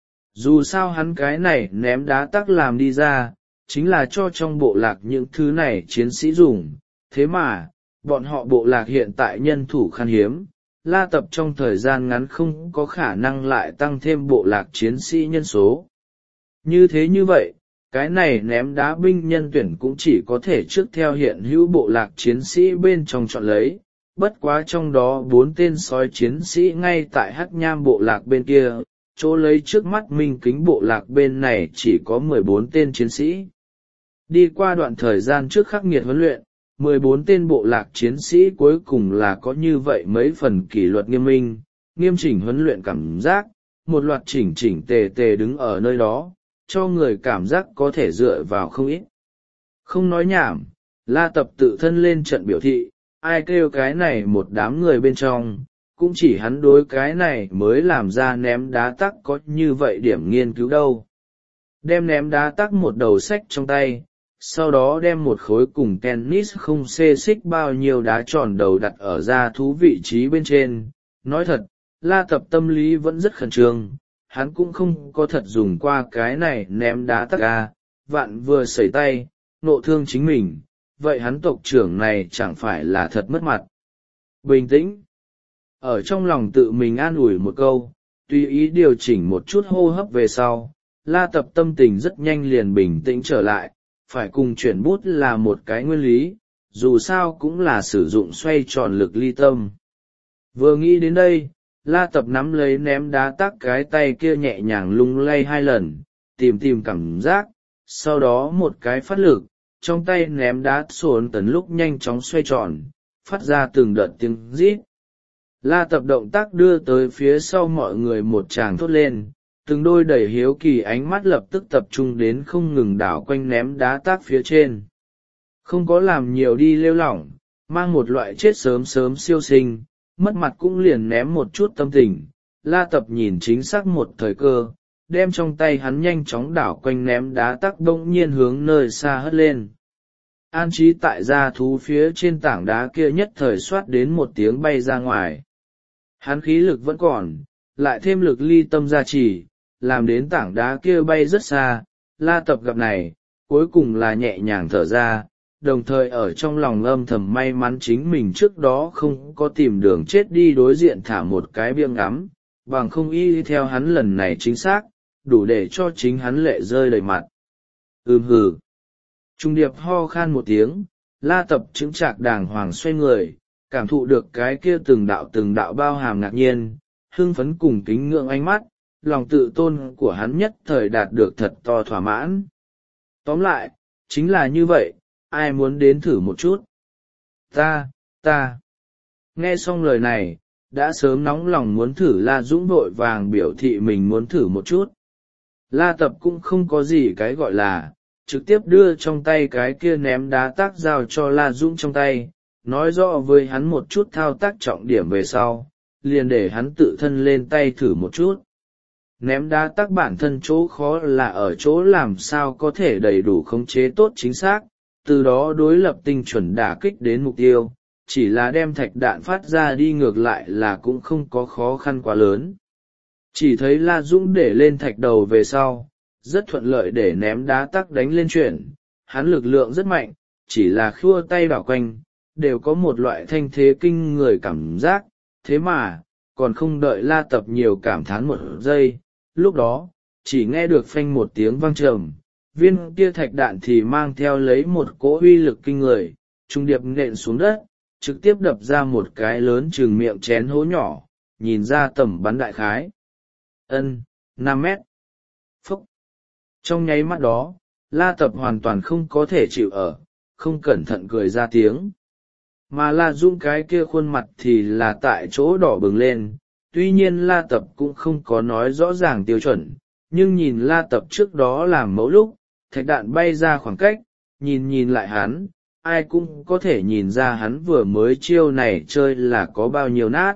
Dù sao hắn cái này ném đá tác làm đi ra, chính là cho trong bộ lạc những thứ này chiến sĩ dùng, thế mà, bọn họ bộ lạc hiện tại nhân thủ khan hiếm, La Tập trong thời gian ngắn không có khả năng lại tăng thêm bộ lạc chiến sĩ nhân số. Như thế như vậy, cái này ném đá binh nhân tuyển cũng chỉ có thể trước theo hiện hữu bộ lạc chiến sĩ bên trong chọn lấy, bất quá trong đó bốn tên sói chiến sĩ ngay tại Hắc Nham bộ lạc bên kia, chỗ lấy trước mắt Minh Kính bộ lạc bên này chỉ có mười bốn tên chiến sĩ. Đi qua đoạn thời gian trước khắc nghiệt huấn luyện, mười bốn tên bộ lạc chiến sĩ cuối cùng là có như vậy mấy phần kỷ luật nghiêm minh, nghiêm chỉnh huấn luyện cảm giác, một loạt chỉnh chỉnh tề tề đứng ở nơi đó, cho người cảm giác có thể dựa vào không ít. Không nói nhảm, La Tập tự thân lên trận biểu thị, ai kêu cái này một đám người bên trong, cũng chỉ hắn đối cái này mới làm ra ném đá tắc có như vậy điểm nghiên cứu đâu. Đem ném đá tắc một đầu sách trong tay, sau đó đem một khối cùng tennis không xê xích bao nhiêu đá tròn đầu đặt ở ra thú vị trí bên trên. Nói thật, La Tập tâm lý vẫn rất khẩn trương, hắn cũng không có thật dùng qua cái này ném đá tắc à, vạn vừa xảy tay, nộ thương chính mình, vậy hắn tộc trưởng này chẳng phải là thật mất mặt. Bình tĩnh. Ở trong lòng tự mình an ủi một câu, tùy ý điều chỉnh một chút hô hấp về sau, La Tập tâm tình rất nhanh liền bình tĩnh trở lại, phải cùng chuyển bút là một cái nguyên lý, dù sao cũng là sử dụng xoay tròn lực ly tâm. Vừa nghĩ đến đây, La Tập nắm lấy ném đá tắc cái tay kia nhẹ nhàng lung lay hai lần, tìm tìm cảm giác, sau đó một cái phát lực, trong tay ném đá sồn tấn lúc nhanh chóng xoay tròn, phát ra từng đợt tiếng rít. La Tập động tác đưa tới phía sau mọi người một tràng thốt lên, từng đôi đầy hiếu kỳ ánh mắt lập tức tập trung đến không ngừng đảo quanh ném đá tác phía trên. Không có làm nhiều đi lêu lỏng, mang một loại chết sớm sớm siêu sinh, mất mặt cũng liền ném một chút tâm tình. La Tập nhìn chính xác một thời cơ, đem trong tay hắn nhanh chóng đảo quanh ném đá tắc bỗng nhiên hướng nơi xa hất lên. An trí tại gia thú phía trên tảng đá kia nhất thời xoát đến một tiếng bay ra ngoài. Hắn khí lực vẫn còn, lại thêm lực ly tâm gia trì, làm đến tảng đá kia bay rất xa. La Tập gặp này, cuối cùng là nhẹ nhàng thở ra, đồng thời ở trong lòng âm thầm may mắn chính mình trước đó không có tìm đường chết đi đối diện thả một cái biếng ngắm, bằng không y theo hắn lần này chính xác, đủ để cho chính hắn lệ rơi đầy mặt. Ừm hừ. Trung điệp ho khan một tiếng, La Tập chững chạc đàng hoàng xoay người, cảm thụ được cái kia từng đạo từng đạo bao hàm ngạc nhiên, hưng phấn cùng kính ngưỡng ánh mắt, lòng tự tôn của hắn nhất thời đạt được thật to thỏa mãn. Tóm lại, chính là như vậy, ai muốn đến thử một chút? Ta, ta. Nghe xong lời này, đã sớm nóng lòng muốn thử La Dũng vội vàng biểu thị mình muốn thử một chút. La Tập cũng không có gì cái gọi là, trực tiếp đưa trong tay cái kia ném đá tác giao cho La Dũng trong tay, nói rõ với hắn một chút thao tác trọng điểm về sau, liền để hắn tự thân lên tay thử một chút. Ném đá tác bản thân chỗ khó là ở chỗ làm sao có thể đầy đủ khống chế tốt chính xác, từ đó đối lập tinh chuẩn đả kích đến mục tiêu, chỉ là đem thạch đạn phát ra đi ngược lại là cũng không có khó khăn quá lớn. Chỉ thấy La Dũng để lên thạch đầu về sau, rất thuận lợi để ném đá tắc đánh lên chuyển, hắn lực lượng rất mạnh, chỉ là khua tay đảo quanh, đều có một loại thanh thế kinh người cảm giác, thế mà, còn không đợi La Tập nhiều cảm thán một giây, lúc đó, chỉ nghe được phanh một tiếng vang trầm, viên kia thạch đạn thì mang theo lấy một cỗ uy lực kinh người, trung điệp nện xuống đất, trực tiếp đập ra một cái lớn chừng miệng chén hố nhỏ, nhìn ra tầm bắn đại khái ân năm mét. Phúc! Trong nháy mắt đó, La Tập hoàn toàn không có thể chịu ở, không cẩn thận cười ra tiếng. Mà La Dũng cái kia khuôn mặt thì là tại chỗ đỏ bừng lên, tuy nhiên La Tập cũng không có nói rõ ràng tiêu chuẩn, nhưng nhìn La Tập trước đó làm mẫu lúc, thạch đạn bay ra khoảng cách, nhìn nhìn lại hắn, ai cũng có thể nhìn ra hắn vừa mới chiêu này chơi là có bao nhiêu nát.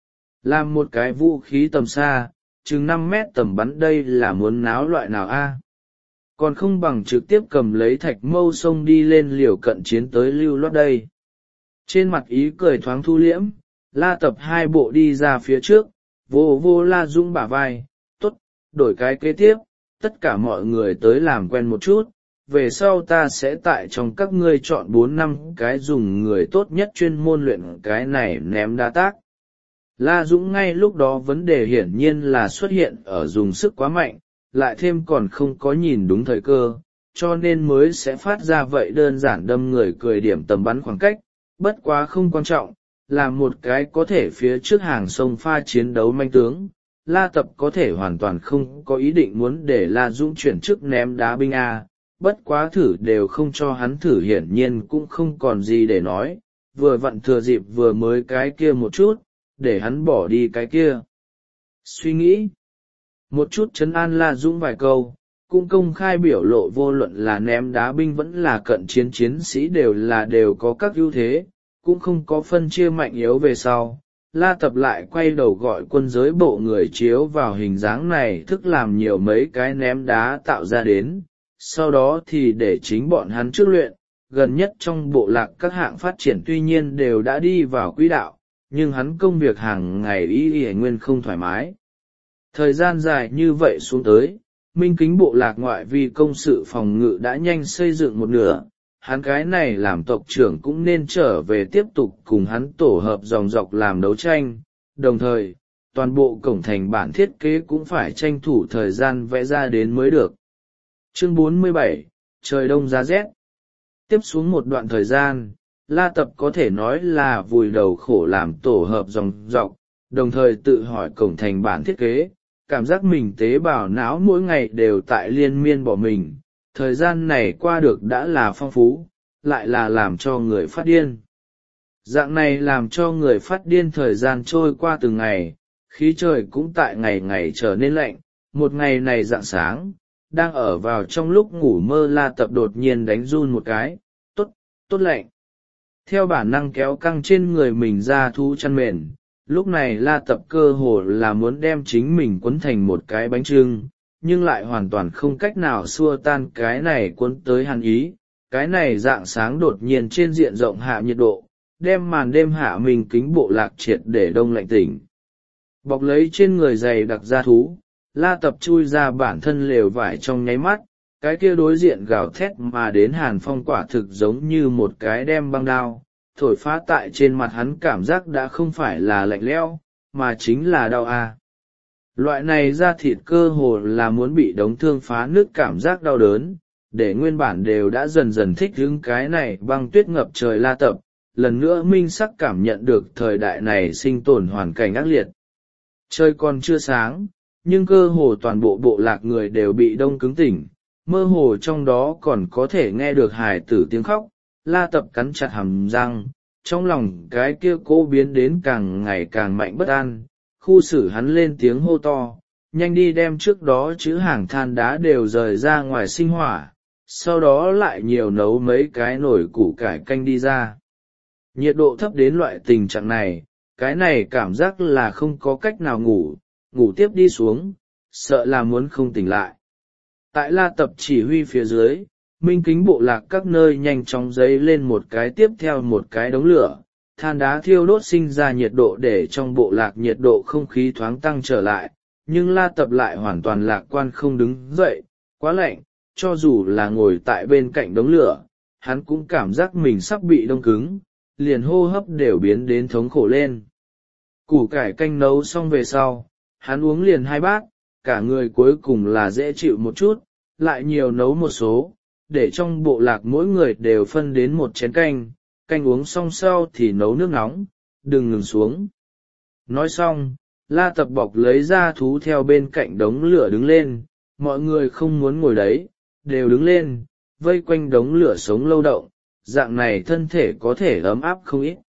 Làm một cái vũ khí tầm xa, chừng năm mét tầm bắn đây là muốn náo loại nào a? Còn không bằng trực tiếp cầm lấy thạch mâu xông đi lên liều cận chiến tới lưu loát đây. Trên mặt ý cười thoáng thu liễm, La Tập hai bộ đi ra phía trước, vô vô La Dũng bả vai, tốt, đổi cái kế tiếp, tất cả mọi người tới làm quen một chút, về sau ta sẽ tại trong các ngươi chọn bốn năm cái dùng người tốt nhất chuyên môn luyện cái này ném đá tác. La Dũng ngay lúc đó vấn đề hiển nhiên là xuất hiện ở dùng sức quá mạnh, lại thêm còn không có nhìn đúng thời cơ, cho nên mới sẽ phát ra vậy đơn giản đâm người cười điểm tầm bắn khoảng cách, bất quá không quan trọng, là một cái có thể phía trước hàng sông pha chiến đấu manh tướng. La Tập có thể hoàn toàn không có ý định muốn để La Dũng chuyển chức ném đá binh A, bất quá thử đều không cho hắn thử hiển nhiên cũng không còn gì để nói, vừa vặn thừa dịp vừa mới cái kia một chút, để hắn bỏ đi cái kia. Suy nghĩ một chút trấn an La Dũng vài câu, cũng công khai biểu lộ vô luận là ném đá binh vẫn là cận chiến chiến sĩ đều là đều có các ưu thế, cũng không có phân chia mạnh yếu về sau. La Tập lại quay đầu gọi quân giới bộ người chiếu vào hình dáng này thức làm nhiều mấy cái ném đá tạo ra đến, sau đó thì để chính bọn hắn trước luyện. Gần nhất trong bộ lạc các hạng phát triển tuy nhiên đều đã đi vào quỹ đạo, nhưng hắn công việc hàng ngày y y nguyên không thoải mái. Thời gian dài như vậy xuống tới, minh kính bộ lạc ngoại vi công sự phòng ngự đã nhanh xây dựng một nửa, hắn cái này làm tộc trưởng cũng nên trở về tiếp tục cùng hắn tổ hợp dòng dọc làm đấu tranh, đồng thời, toàn bộ cổng thành bản thiết kế cũng phải tranh thủ thời gian vẽ ra đến mới được. Chương bốn mươi bảy, trời đông giá rét. Tiếp xuống một đoạn thời gian, La Tập có thể nói là vùi đầu khổ làm tổ hợp dòng dọc, đồng thời tự hỏi cổng thành bản thiết kế, cảm giác mình tế bào não mỗi ngày đều tại liên miên bỏ mình, thời gian này qua được đã là phong phú, lại là làm cho người phát điên. Dạng này làm cho người phát điên thời gian trôi qua từng ngày, khí trời cũng tại ngày ngày trở nên lạnh, một ngày này rạng sáng, đang ở vào trong lúc ngủ mơ La Tập đột nhiên đánh run một cái, tốt, tốt lạnh. Theo bản năng kéo căng trên người mình ra thú chăn mền, lúc này La Tập cơ hồ là muốn đem chính mình quấn thành một cái bánh chưng, nhưng lại hoàn toàn không cách nào xua tan cái này cuốn tới hàn ý. Cái này dạng sáng đột nhiên trên diện rộng hạ nhiệt độ, đem màn đêm hạ mình kính bộ lạc triệt để đông lạnh tỉnh. Bọc lấy trên người dày đặc da thú, La Tập chui ra bản thân lều vải trong nháy mắt, cái kia đối diện gào thét mà đến hàn phong quả thực giống như một cái đem băng đao, thổi phá tại trên mặt hắn, cảm giác đã không phải là lạnh lẽo, mà chính là đau a. Loại này da thịt cơ hồ là muốn bị đống thương phá nứt cảm giác đau đớn, để nguyên bản đều đã dần dần thích hứng cái này băng tuyết ngập trời La Tập, lần nữa minh sắc cảm nhận được thời đại này sinh tồn hoàn cảnh ác liệt. Trời còn chưa sáng, nhưng cơ hồ toàn bộ bộ lạc người đều bị đông cứng tỉnh, mơ hồ trong đó còn có thể nghe được hài tử tiếng khóc. La Tập cắn chặt hàm răng, trong lòng cái kia cố biến đến càng ngày càng mạnh bất an, khu xử hắn lên tiếng hô to, nhanh đi đem trước đó chữ hàng than đá đều rời ra ngoài sinh hỏa, sau đó lại nhiều nấu mấy cái nồi củ cải canh đi ra. Nhiệt độ thấp đến loại tình trạng này, cái này cảm giác là không có cách nào ngủ, ngủ tiếp đi xuống, sợ là muốn không tỉnh lại. Tại La Tập chỉ huy phía dưới, minh kính bộ lạc các nơi nhanh chóng dấy lên một cái tiếp theo một cái đống lửa, than đá thiêu đốt sinh ra nhiệt độ để trong bộ lạc nhiệt độ không khí thoáng tăng trở lại, nhưng La Tập lại hoàn toàn lạc quan không đứng dậy, quá lạnh, cho dù là ngồi tại bên cạnh đống lửa, hắn cũng cảm giác mình sắp bị đông cứng, liền hô hấp đều biến đến thống khổ lên. Củ cải canh nấu xong về sau, hắn uống liền hai bát, cả người cuối cùng là dễ chịu một chút, lại nhiều nấu một số, để trong bộ lạc mỗi người đều phân đến một chén canh, canh uống xong sau thì nấu nước nóng, đừng ngừng xuống. Nói xong, La Tập bọc lấy ra thú theo bên cạnh đống lửa đứng lên, mọi người không muốn ngồi đấy, đều đứng lên, vây quanh đống lửa sống lâu động, dạng này thân thể có thể ấm áp không ít.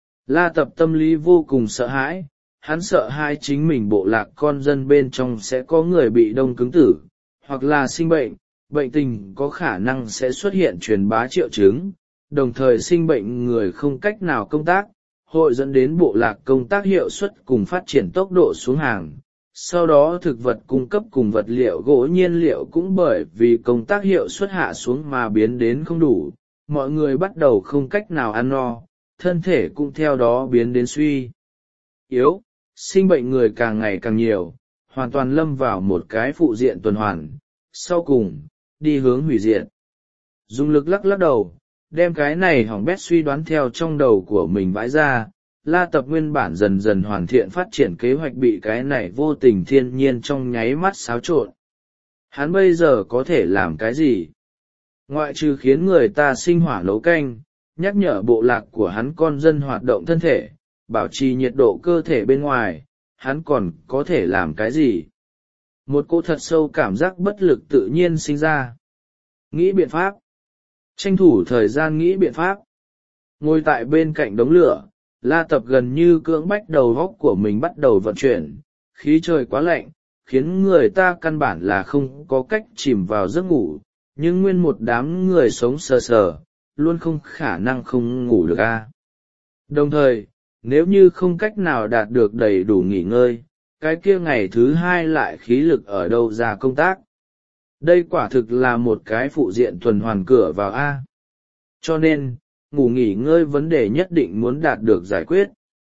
La Tập tâm lý vô cùng sợ hãi, hắn sợ hai chính mình bộ lạc con dân bên trong sẽ có người bị đông cứng tử, hoặc là sinh bệnh, bệnh tình có khả năng sẽ xuất hiện truyền bá triệu chứng, đồng thời sinh bệnh người không cách nào công tác, hội dẫn đến bộ lạc công tác hiệu suất cùng phát triển tốc độ xuống hàng. Sau đó thực vật cung cấp cùng vật liệu gỗ nhiên liệu cũng bởi vì công tác hiệu suất hạ xuống mà biến đến không đủ, mọi người bắt đầu không cách nào ăn no, thân thể cũng theo đó biến đến suy yếu, sinh bệnh người càng ngày càng nhiều, hoàn toàn lâm vào một cái phụ diện tuần hoàn, sau cùng, đi hướng hủy diệt. Dùng lực lắc lắc đầu, đem cái này hỏng bét suy đoán theo trong đầu của mình vãi ra, La Tập nguyên bản dần dần hoàn thiện phát triển kế hoạch bị cái này vô tình thiên nhiên trong nháy mắt xáo trộn. Hắn bây giờ có thể làm cái gì? Ngoại trừ khiến người ta sinh hỏa nấu canh, nhắc nhở bộ lạc của hắn con dân hoạt động thân thể, bảo trì nhiệt độ cơ thể bên ngoài, hắn còn có thể làm cái gì? Một cô thật sâu cảm giác bất lực tự nhiên sinh ra. Nghĩ biện pháp. Tranh thủ thời gian nghĩ biện pháp. Ngồi tại bên cạnh đống lửa, La Tập gần như cưỡng bách đầu óc của mình bắt đầu vận chuyển, khí trời quá lạnh, khiến người ta căn bản là không có cách chìm vào giấc ngủ, nhưng nguyên một đám người sống sờ sờ, luôn không khả năng không ngủ được a. Đồng thời, nếu như không cách nào đạt được đầy đủ nghỉ ngơi, cái kia ngày thứ hai lại khí lực ở đâu ra công tác. Đây quả thực là một cái phụ diện tuần hoàn cửa vào A. Cho nên, ngủ nghỉ ngơi vấn đề nhất định muốn đạt được giải quyết.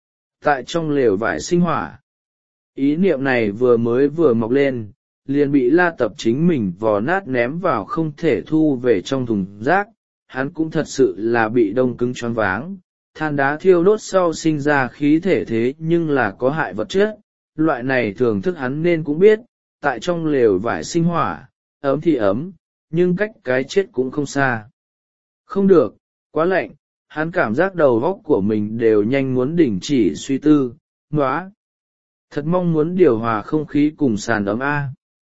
Tại trong lều vải sinh hỏa, ý niệm này vừa mới vừa mọc lên, liền bị La Tập chính mình vò nát ném vào không thể thu về trong thùng rác. Hắn cũng thật sự là bị đông cứng choáng váng, than đá thiêu đốt sau sinh ra khí thể thế nhưng là có hại vật chất, loại này thường thức hắn nên cũng biết, tại trong lều vải sinh hỏa, ấm thì ấm, nhưng cách cái chết cũng không xa. Không được, quá lạnh, hắn cảm giác đầu óc của mình đều nhanh muốn đình chỉ suy tư, nóa. Thật mong muốn điều hòa không khí cùng sàn ấm A.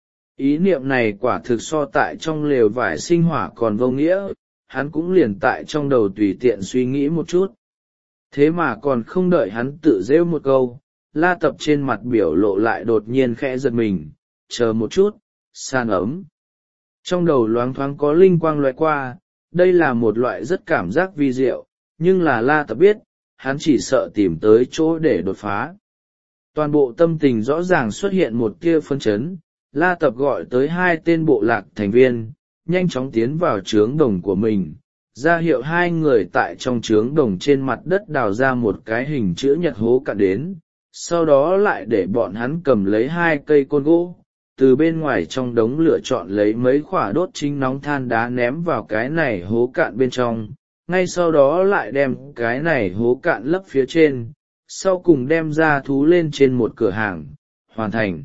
Ý niệm này quả thực so tại trong lều vải sinh hỏa còn vô nghĩa, hắn cũng liền tại trong đầu tùy tiện suy nghĩ một chút. Thế mà còn không đợi hắn tự rêu một câu, La Tập trên mặt biểu lộ lại đột nhiên khẽ giật mình, chờ một chút, sàn ấm. Trong đầu loáng thoáng có linh quang loại qua, đây là một loại rất cảm giác vi diệu, nhưng là La Tập biết, hắn chỉ sợ tìm tới chỗ để đột phá. Toàn bộ tâm tình rõ ràng xuất hiện một tia phấn chấn, La Tập gọi tới hai tên bộ lạc thành viên, nhanh chóng tiến vào trướng đồng của mình, ra hiệu hai người tại trong trướng đồng trên mặt đất đào ra một cái hình chữ nhật hố cạn đến, sau đó lại để bọn hắn cầm lấy hai cây côn gỗ, từ bên ngoài trong đống lửa chọn lấy mấy khỏa đốt chính nóng than đá ném vào cái này hố cạn bên trong, ngay sau đó lại đem cái này hố cạn lấp phía trên, sau cùng đem ra thú lên trên một cửa hàng, hoàn thành.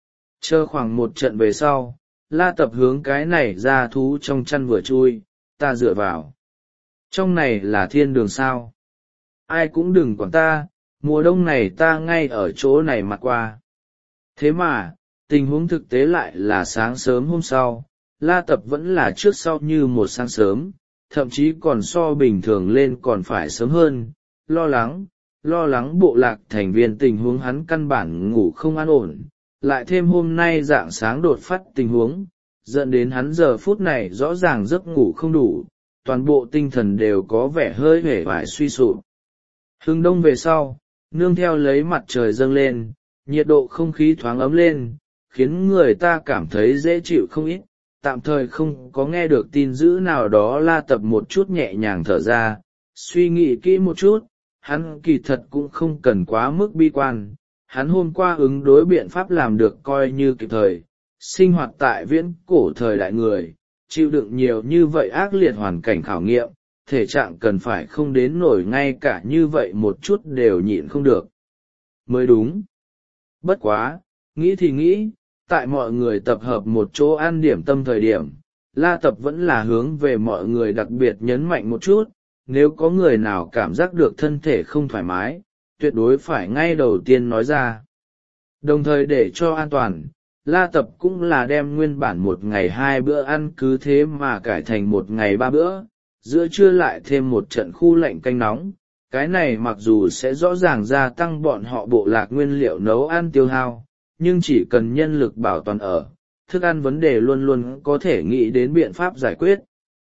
Chờ khoảng một trận về sau, La Tập hướng cái này ra thú trong chăn vừa chui, ta dựa vào. Trong này là thiên đường sao? Ai cũng đừng quản ta, mùa đông này ta ngay ở chỗ này mặt qua. Thế mà, tình huống thực tế lại là sáng sớm hôm sau, La Tập vẫn là trước sau như một sáng sớm, thậm chí còn so bình thường lên còn phải sớm hơn, lo lắng, lo lắng bộ lạc thành viên tình huống hắn căn bản ngủ không an ổn, lại thêm hôm nay dạng sáng đột phát tình huống, dẫn đến hắn giờ phút này rõ ràng giấc ngủ không đủ, toàn bộ tinh thần đều có vẻ hơi hể vải suy sụp. Hừng đông về sau, nương theo lấy mặt trời dâng lên, nhiệt độ không khí thoáng ấm lên, khiến người ta cảm thấy dễ chịu không ít, tạm thời không có nghe được tin dữ nào đó. La Tập một chút nhẹ nhàng thở ra, suy nghĩ kỹ một chút, hắn kỳ thật cũng không cần quá mức bi quan, hắn hôm qua ứng đối biện pháp làm được coi như kịp thời, sinh hoạt tại viễn cổ thời đại người, chịu đựng nhiều như vậy ác liệt hoàn cảnh khảo nghiệm, thể trạng cần phải không đến nổi ngay cả như vậy một chút đều nhịn không được. Mới đúng. Bất quá, nghĩ thì nghĩ, tại mọi người tập hợp một chỗ ăn điểm tâm thời điểm, La Tập vẫn là hướng về mọi người đặc biệt nhấn mạnh một chút, nếu có người nào cảm giác được thân thể không thoải mái, tuyệt đối phải ngay đầu tiên nói ra. Đồng thời để cho an toàn, La Tập cũng là đem nguyên bản một ngày hai bữa ăn cứ thế mà cải thành một ngày ba bữa, giữa trưa lại thêm một trận khu lạnh canh nóng. Cái này mặc dù sẽ rõ ràng gia tăng bọn họ bộ lạc nguyên liệu nấu ăn tiêu hao, nhưng chỉ cần nhân lực bảo toàn ở, thức ăn vấn đề luôn luôn có thể nghĩ đến biện pháp giải quyết.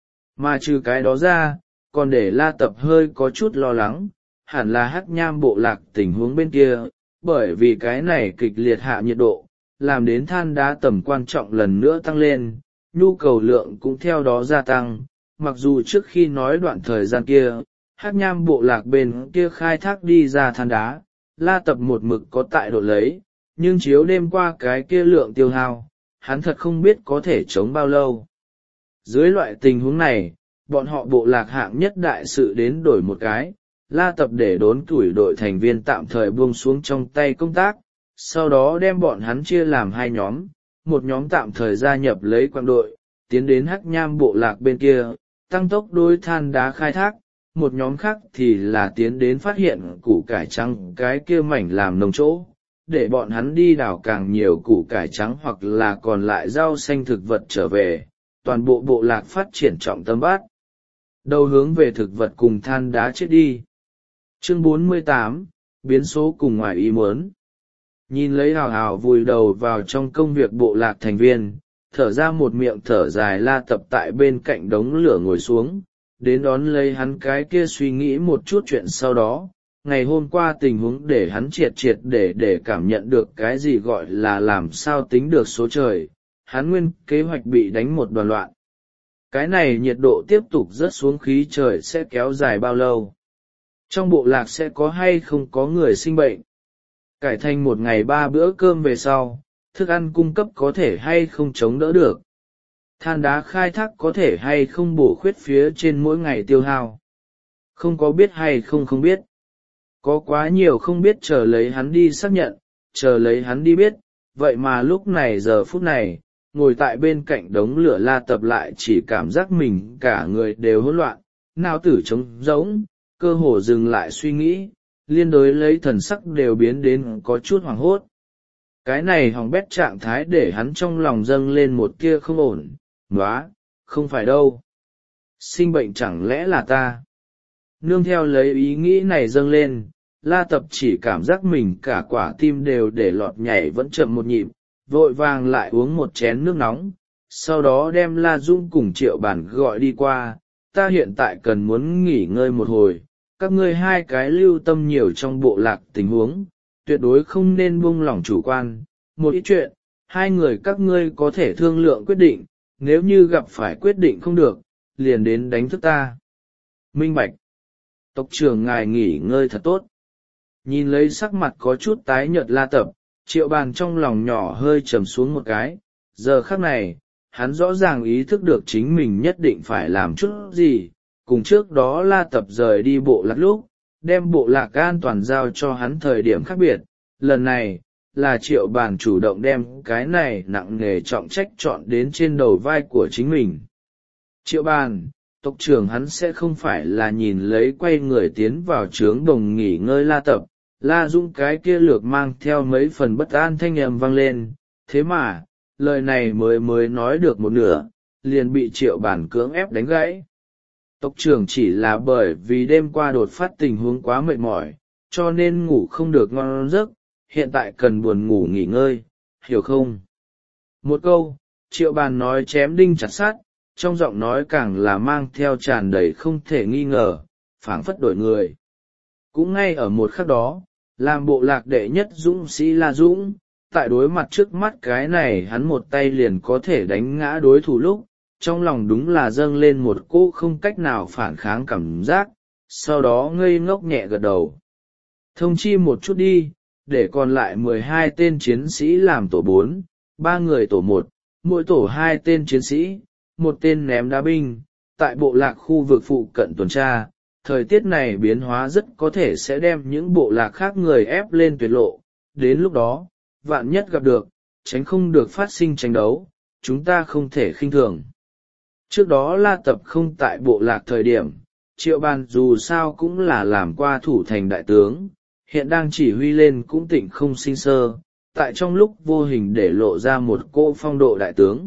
Mà trừ cái đó ra, còn để La Tập hơi có chút lo lắng, hẳn là Hắc Nham bộ lạc tình huống bên kia, bởi vì cái này kịch liệt hạ nhiệt độ, làm đến than đá tầm quan trọng lần nữa tăng lên, nhu cầu lượng cũng theo đó gia tăng. Mặc dù trước khi nói đoạn thời gian kia, Hắc Nham bộ lạc bên kia khai thác đi ra than đá, La Tập một mực có tại độ lấy, nhưng chiếu đêm qua cái kia lượng tiêu hao, hắn thật không biết có thể chống bao lâu. Dưới loại tình huống này, bọn họ bộ lạc hạng nhất đại sự đến đổi một cái, La Tập để đốn tuổi đội thành viên tạm thời buông xuống trong tay công tác, sau đó đem bọn hắn chia làm hai nhóm, một nhóm tạm thời gia nhập lấy quang đội, tiến đến Hắc Nham bộ lạc bên kia, tăng tốc đối than đá khai thác, một nhóm khác thì là tiến đến phát hiện củ cải trắng cái kia mảnh làm nông chỗ, để bọn hắn đi đào càng nhiều củ cải trắng hoặc là còn lại rau xanh thực vật trở về, toàn bộ bộ lạc phát triển trọng tâm bát đầu hướng về thực vật cùng than đá chết đi. Chương bốn mươi tám, biến số cùng ngoài ý muốn. Nhìn lấy hào hào vùi đầu vào trong công việc bộ lạc thành viên, thở ra một miệng thở dài La Tập tại bên cạnh đống lửa ngồi xuống, đến đón lấy hắn cái kia suy nghĩ một chút chuyện sau đó. Ngày hôm qua tình huống để hắn triệt triệt để để cảm nhận được cái gì gọi là làm sao tính được số trời, hắn nguyên kế hoạch bị đánh một đoàn loạn. Cái này nhiệt độ tiếp tục rớt xuống khí trời sẽ kéo dài bao lâu? Trong bộ lạc sẽ có hay không có người sinh bệnh? Cải thành một ngày ba bữa cơm về sau, thức ăn cung cấp có thể hay không chống đỡ được? Than đá khai thác có thể hay không bổ khuyết phía trên mỗi ngày tiêu hao? Không có biết hay không không biết. Có quá nhiều không biết chờ lấy hắn đi xác nhận, chờ lấy hắn đi biết, vậy mà lúc này giờ phút này, ngồi tại bên cạnh đống lửa La Tập lại chỉ cảm giác mình cả người đều hỗn loạn, não tử trống rỗng, cơ hồ dừng lại suy nghĩ, liên đối lấy thần sắc đều biến đến có chút hoảng hốt. Cái này hỏng bét trạng thái để hắn trong lòng dâng lên một tia không ổn, nóa, không phải đâu. Sinh bệnh chẳng lẽ là ta? Nương theo lấy ý nghĩ này dâng lên, La Tập chỉ cảm giác mình cả quả tim đều để lọt nhảy vẫn chậm một nhịp, vội vàng lại uống một chén nước nóng, sau đó đem La Dung cùng Triệu Bản gọi đi qua, ta hiện tại cần muốn nghỉ ngơi một hồi, các ngươi hai cái lưu tâm nhiều trong bộ lạc tình huống, tuyệt đối không nên buông lỏng chủ quan, một ít chuyện, hai người các ngươi có thể thương lượng quyết định, nếu như gặp phải quyết định không được, liền đến đánh thức ta. Minh bạch. Tộc trưởng ngài nghỉ ngơi thật tốt. Nhìn lấy sắc mặt có chút tái nhợt La Tập, Triệu Bàn trong lòng nhỏ hơi trầm xuống một cái, giờ khắc này, hắn rõ ràng ý thức được chính mình nhất định phải làm chút gì, cùng trước đó La Tập rời đi bộ lạc lúc, đem bộ lạc an toàn giao cho hắn thời điểm khác biệt, lần này, là Triệu Bàn chủ động đem cái này nặng nề trọng trách chọn đến trên đầu vai của chính mình. Triệu Bàn, tộc trưởng hắn sẽ không phải là nhìn lấy quay người tiến vào trướng đồng nghỉ ngơi La Tập, La Dũng cái kia lược mang theo mấy phần bất an thanh âm vang lên, thế mà, lời này mới mới nói được một nửa, liền bị Triệu Bản cưỡng ép đánh gãy. Tộc trưởng chỉ là bởi vì đêm qua đột phát tình huống quá mệt mỏi, cho nên ngủ không được ngon giấc, hiện tại cần buồn ngủ nghỉ ngơi, hiểu không? Một câu, Triệu Bản nói chém đinh chặt sắt, trong giọng nói càng là mang theo tràn đầy không thể nghi ngờ, phảng phất đổi người. Cũng ngay ở một khắc đó, làm bộ lạc đệ nhất dũng sĩ La Dũng, tại đối mặt trước mắt cái này hắn một tay liền có thể đánh ngã đối thủ lúc, trong lòng đúng là dâng lên một cỗ không cách nào phản kháng cảm giác, sau đó ngây ngốc nhẹ gật đầu. Thông chi một chút đi, để còn lại mười hai tên chiến sĩ làm tổ bốn, ba người tổ một, mỗi tổ hai tên chiến sĩ, một tên ném đá binh, tại bộ lạc khu vực phụ cận tuần tra. Thời tiết này biến hóa rất có thể sẽ đem những bộ lạc khác người ép lên tuyệt lộ, đến lúc đó, vạn nhất gặp được, tránh không được phát sinh tranh đấu, chúng ta không thể khinh thường. Trước đó La Tập không tại bộ lạc thời điểm, Triệu Bàn dù sao cũng là làm qua thủ thành đại tướng, hiện đang chỉ huy lên cũng tịnh không sinh sơ, tại trong lúc vô hình để lộ ra một cỗ phong độ đại tướng.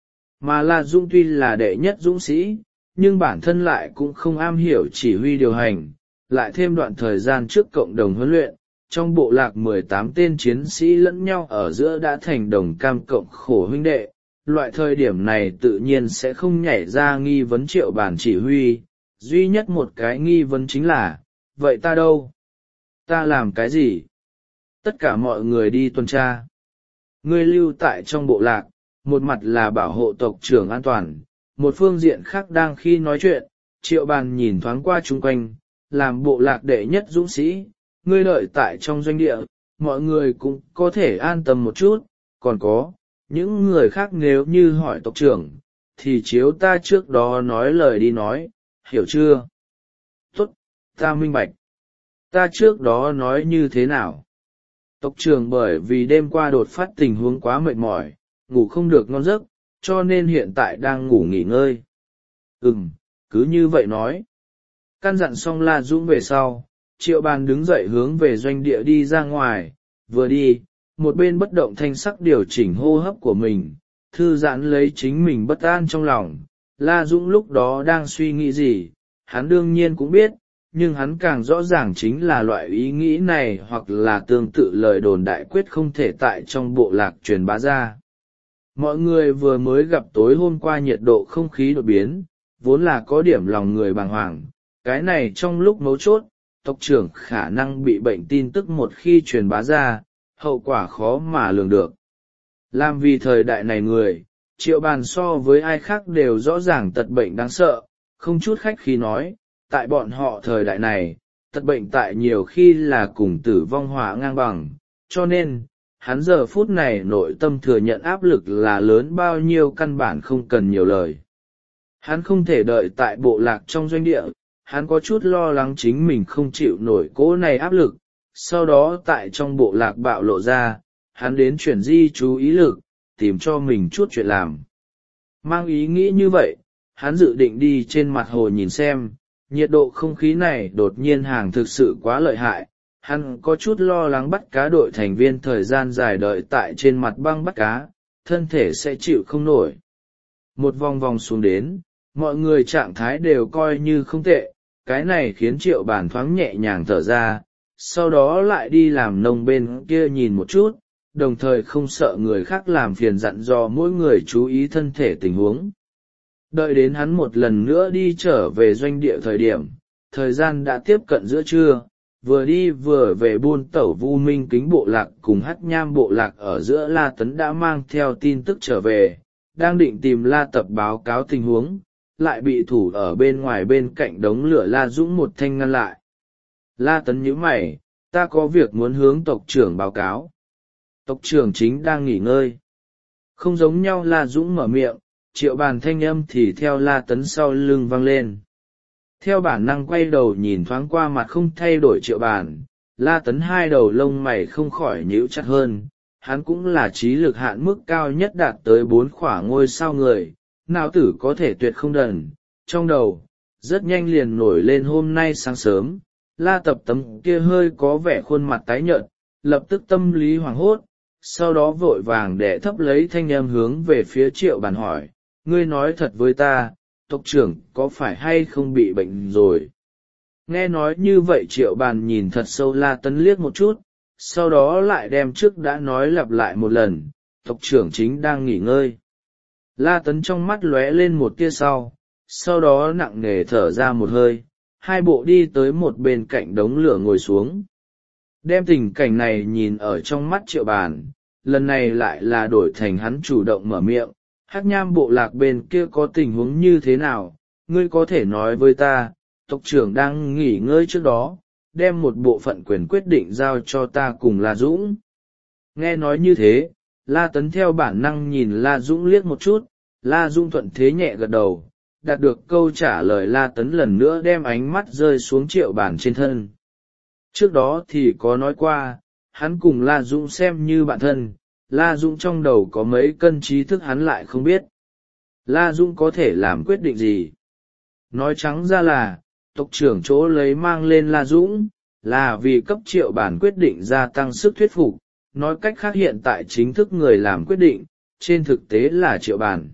Mà La Dũng tuy là đệ nhất dũng sĩ, nhưng bản thân lại cũng không am hiểu chỉ huy điều hành, lại thêm đoạn thời gian trước cộng đồng huấn luyện, trong bộ lạc mười tám tên chiến sĩ lẫn nhau ở giữa đã thành đồng cam cộng khổ huynh đệ. Loại thời điểm này tự nhiên sẽ không nhảy ra nghi vấn Triệu Bàn chỉ huy, duy nhất một cái nghi vấn chính là, vậy ta đâu? Ta làm cái gì? Tất cả mọi người đi tuần tra. Ngươi lưu tại trong bộ lạc, một mặt là bảo hộ tộc trưởng an toàn, một phương diện khác đang khi nói chuyện, Triệu Bàn nhìn thoáng qua chung quanh, làm bộ lạc đệ nhất dũng sĩ, ngươi đợi tại trong doanh địa, mọi người cũng có thể an tâm một chút, còn có, những người khác nếu như hỏi tộc trưởng, thì chiếu ta trước đó nói lời đi nói, hiểu chưa? Tốt, ta minh bạch. Ta trước đó nói như thế nào? Tộc trưởng bởi vì đêm qua đột phát tình huống quá mệt mỏi, ngủ không được ngon giấc, cho nên hiện tại đang ngủ nghỉ ngơi. Ừm, cứ như vậy nói. Căn dặn xong La Dũng về sau, Triệu Bàn đứng dậy hướng về doanh địa đi ra ngoài, vừa đi, một bên bất động thanh sắc điều chỉnh hô hấp của mình, thư giãn lấy chính mình bất an trong lòng. La Dũng lúc đó đang suy nghĩ gì, hắn đương nhiên cũng biết, nhưng hắn càng rõ ràng chính là loại ý nghĩ này hoặc là tương tự lời đồn đại quyết không thể tại trong bộ lạc truyền bá ra. Mọi người vừa mới gặp tối hôm qua nhiệt độ không khí đột biến, vốn là có điểm lòng người bàng hoàng, cái này trong lúc mấu chốt, tộc trưởng khả năng bị bệnh tin tức một khi truyền bá ra, hậu quả khó mà lường được. Làm vì thời đại này người, Triệu Bàn so với ai khác đều rõ ràng tật bệnh đáng sợ, không chút khách khí nói, tại bọn họ thời đại này, tật bệnh tại nhiều khi là cùng tử vong hỏa ngang bằng, cho nên, hắn giờ phút này nội tâm thừa nhận áp lực là lớn bao nhiêu căn bản không cần nhiều lời. Hắn không thể đợi tại bộ lạc trong doanh địa, hắn có chút lo lắng chính mình không chịu nổi cỗ này áp lực, sau đó tại trong bộ lạc bạo lộ ra, hắn đến chuyển di chú ý lực, tìm cho mình chút chuyện làm. Mang ý nghĩ như vậy, hắn dự định đi trên mặt hồ nhìn xem, nhiệt độ không khí này đột nhiên hàng thực sự quá lợi hại, hắn có chút lo lắng bắt cá đội thành viên thời gian dài đợi tại trên mặt băng bắt cá, thân thể sẽ chịu không nổi. Một vòng vòng xuống đến, mọi người trạng thái đều coi như không tệ, cái này khiến Triệu Bàn thoáng nhẹ nhàng thở ra, sau đó lại đi làm nông bên kia nhìn một chút, đồng thời không sợ người khác làm phiền dặn dò mỗi người chú ý thân thể tình huống. Đợi đến hắn một lần nữa đi trở về doanh địa thời điểm, thời gian đã tiếp cận giữa trưa, vừa đi vừa về buôn tẩu Vu Minh Kính bộ lạc cùng Hắc Nham bộ lạc ở giữa La Tấn đã mang theo tin tức trở về, đang định tìm La Tập báo cáo tình huống, lại bị thủ ở bên ngoài bên cạnh đống lửa La Dũng một thanh ngăn lại. La Tấn nhíu mày, ta có việc muốn hướng tộc trưởng báo cáo. Tộc trưởng chính đang nghỉ ngơi. Không giống nhau La Dũng mở miệng, Triệu Bàn thanh âm thì theo La Tấn sau lưng vang lên. Theo bản năng quay đầu nhìn thoáng qua mặt không thay đổi Triệu Bàn, La Tấn hai đầu lông mày không khỏi nhíu chặt hơn, hắn cũng là trí lực hạn mức cao nhất đạt tới bốn khỏa ngôi sao người, não tử có thể tuyệt không đần, trong đầu, rất nhanh liền nổi lên hôm nay sáng sớm, La Tập tấm kia hơi có vẻ khuôn mặt tái nhợt, lập tức tâm lý hoảng hốt, sau đó vội vàng để thấp lấy thanh âm hướng về phía Triệu Bàn hỏi, ngươi nói thật với ta, tộc trưởng có phải hay không bị bệnh rồi? Nghe nói như vậy Triệu Bàn nhìn thật sâu La Tấn liếc một chút, sau đó lại đem trước đã nói lặp lại một lần, tộc trưởng chính đang nghỉ ngơi. La Tấn trong mắt lóe lên một tia sau, sau đó nặng nề thở ra một hơi, hai bộ đi tới một bên cạnh đống lửa ngồi xuống. Đem tình cảnh này nhìn ở trong mắt Triệu Bàn, lần này lại là đổi thành hắn chủ động mở miệng, Hắc Nham bộ lạc bên kia có tình huống như thế nào, ngươi có thể nói với ta, tộc trưởng đang nghỉ ngơi trước đó, đem một bộ phận quyền quyết định giao cho ta cùng La Dũng. Nghe nói như thế, La Tấn theo bản năng nhìn La Dũng liếc một chút, La Dũng thuận thế nhẹ gật đầu, đạt được câu trả lời La Tấn lần nữa đem ánh mắt rơi xuống Triệu Bàn trên thân. Trước đó thì có nói qua, hắn cùng La Dũng xem như bạn thân, La Dũng trong đầu có mấy cân trí thức hắn lại không biết. La Dũng có thể làm quyết định gì? Nói trắng ra là, tộc trưởng chỗ lấy mang lên La Dũng, là vì cấp Triệu Bản quyết định gia tăng sức thuyết phục, nói cách khác hiện tại chính thức người làm quyết định, trên thực tế là Triệu Bản.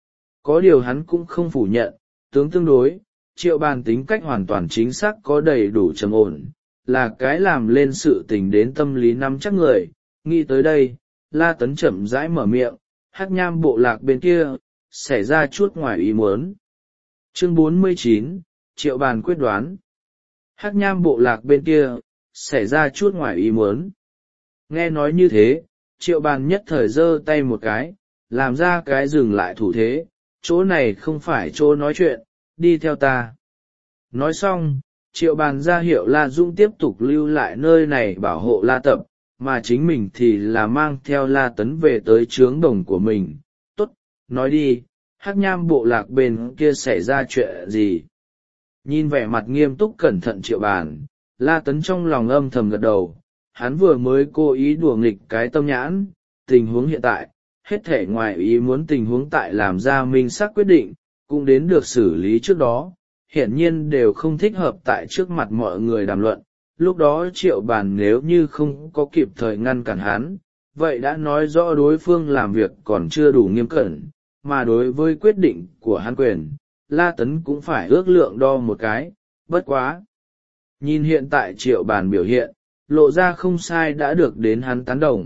Có điều hắn cũng không phủ nhận, tướng tương đối, Triệu Bản tính cách hoàn toàn chính xác có đầy đủ trầm ổn, là cái làm lên sự tình đến tâm lý nắm chắc người. Nghĩ tới đây, La Tấn chậm rãi mở miệng, Hắc Nham bộ lạc bên kia, xảy ra chút ngoài ý muốn. Chương bốn mươi chín, Triệu Bản quyết đoán. Hắc Nham bộ lạc bên kia, xảy ra chút ngoài ý muốn. Nghe nói như thế, Triệu Bản nhất thời giơ tay một cái, làm ra cái dừng lại thủ thế, chỗ này không phải chỗ nói chuyện, đi theo ta. Nói xong, Triệu Bản ra hiệu La Dũng tiếp tục lưu lại nơi này bảo hộ La Tập, mà chính mình thì là mang theo La Tấn về tới trướng đồng của mình. Tốt, nói đi, Hắc Nham bộ lạc bên kia xảy ra chuyện gì? Nhìn vẻ mặt nghiêm túc cẩn thận Triệu Bản, La Tấn trong lòng âm thầm gật đầu, hắn vừa mới cố ý đùa nghịch cái tâm nhãn, tình huống hiện tại, hết thể ngoài ý muốn tình huống tại làm ra minh xác quyết định, cũng đến được xử lý trước đó, hiển nhiên đều không thích hợp tại trước mặt mọi người đàm luận. Lúc đó Triệu Bản nếu như không có kịp thời ngăn cản hắn, vậy đã nói rõ đối phương làm việc còn chưa đủ nghiêm cẩn, mà đối với quyết định của hắn quyền, La Tấn cũng phải ước lượng đo một cái, bất quá. Nhìn hiện tại Triệu Bản biểu hiện, lộ ra không sai đã được đến hắn tán đồng.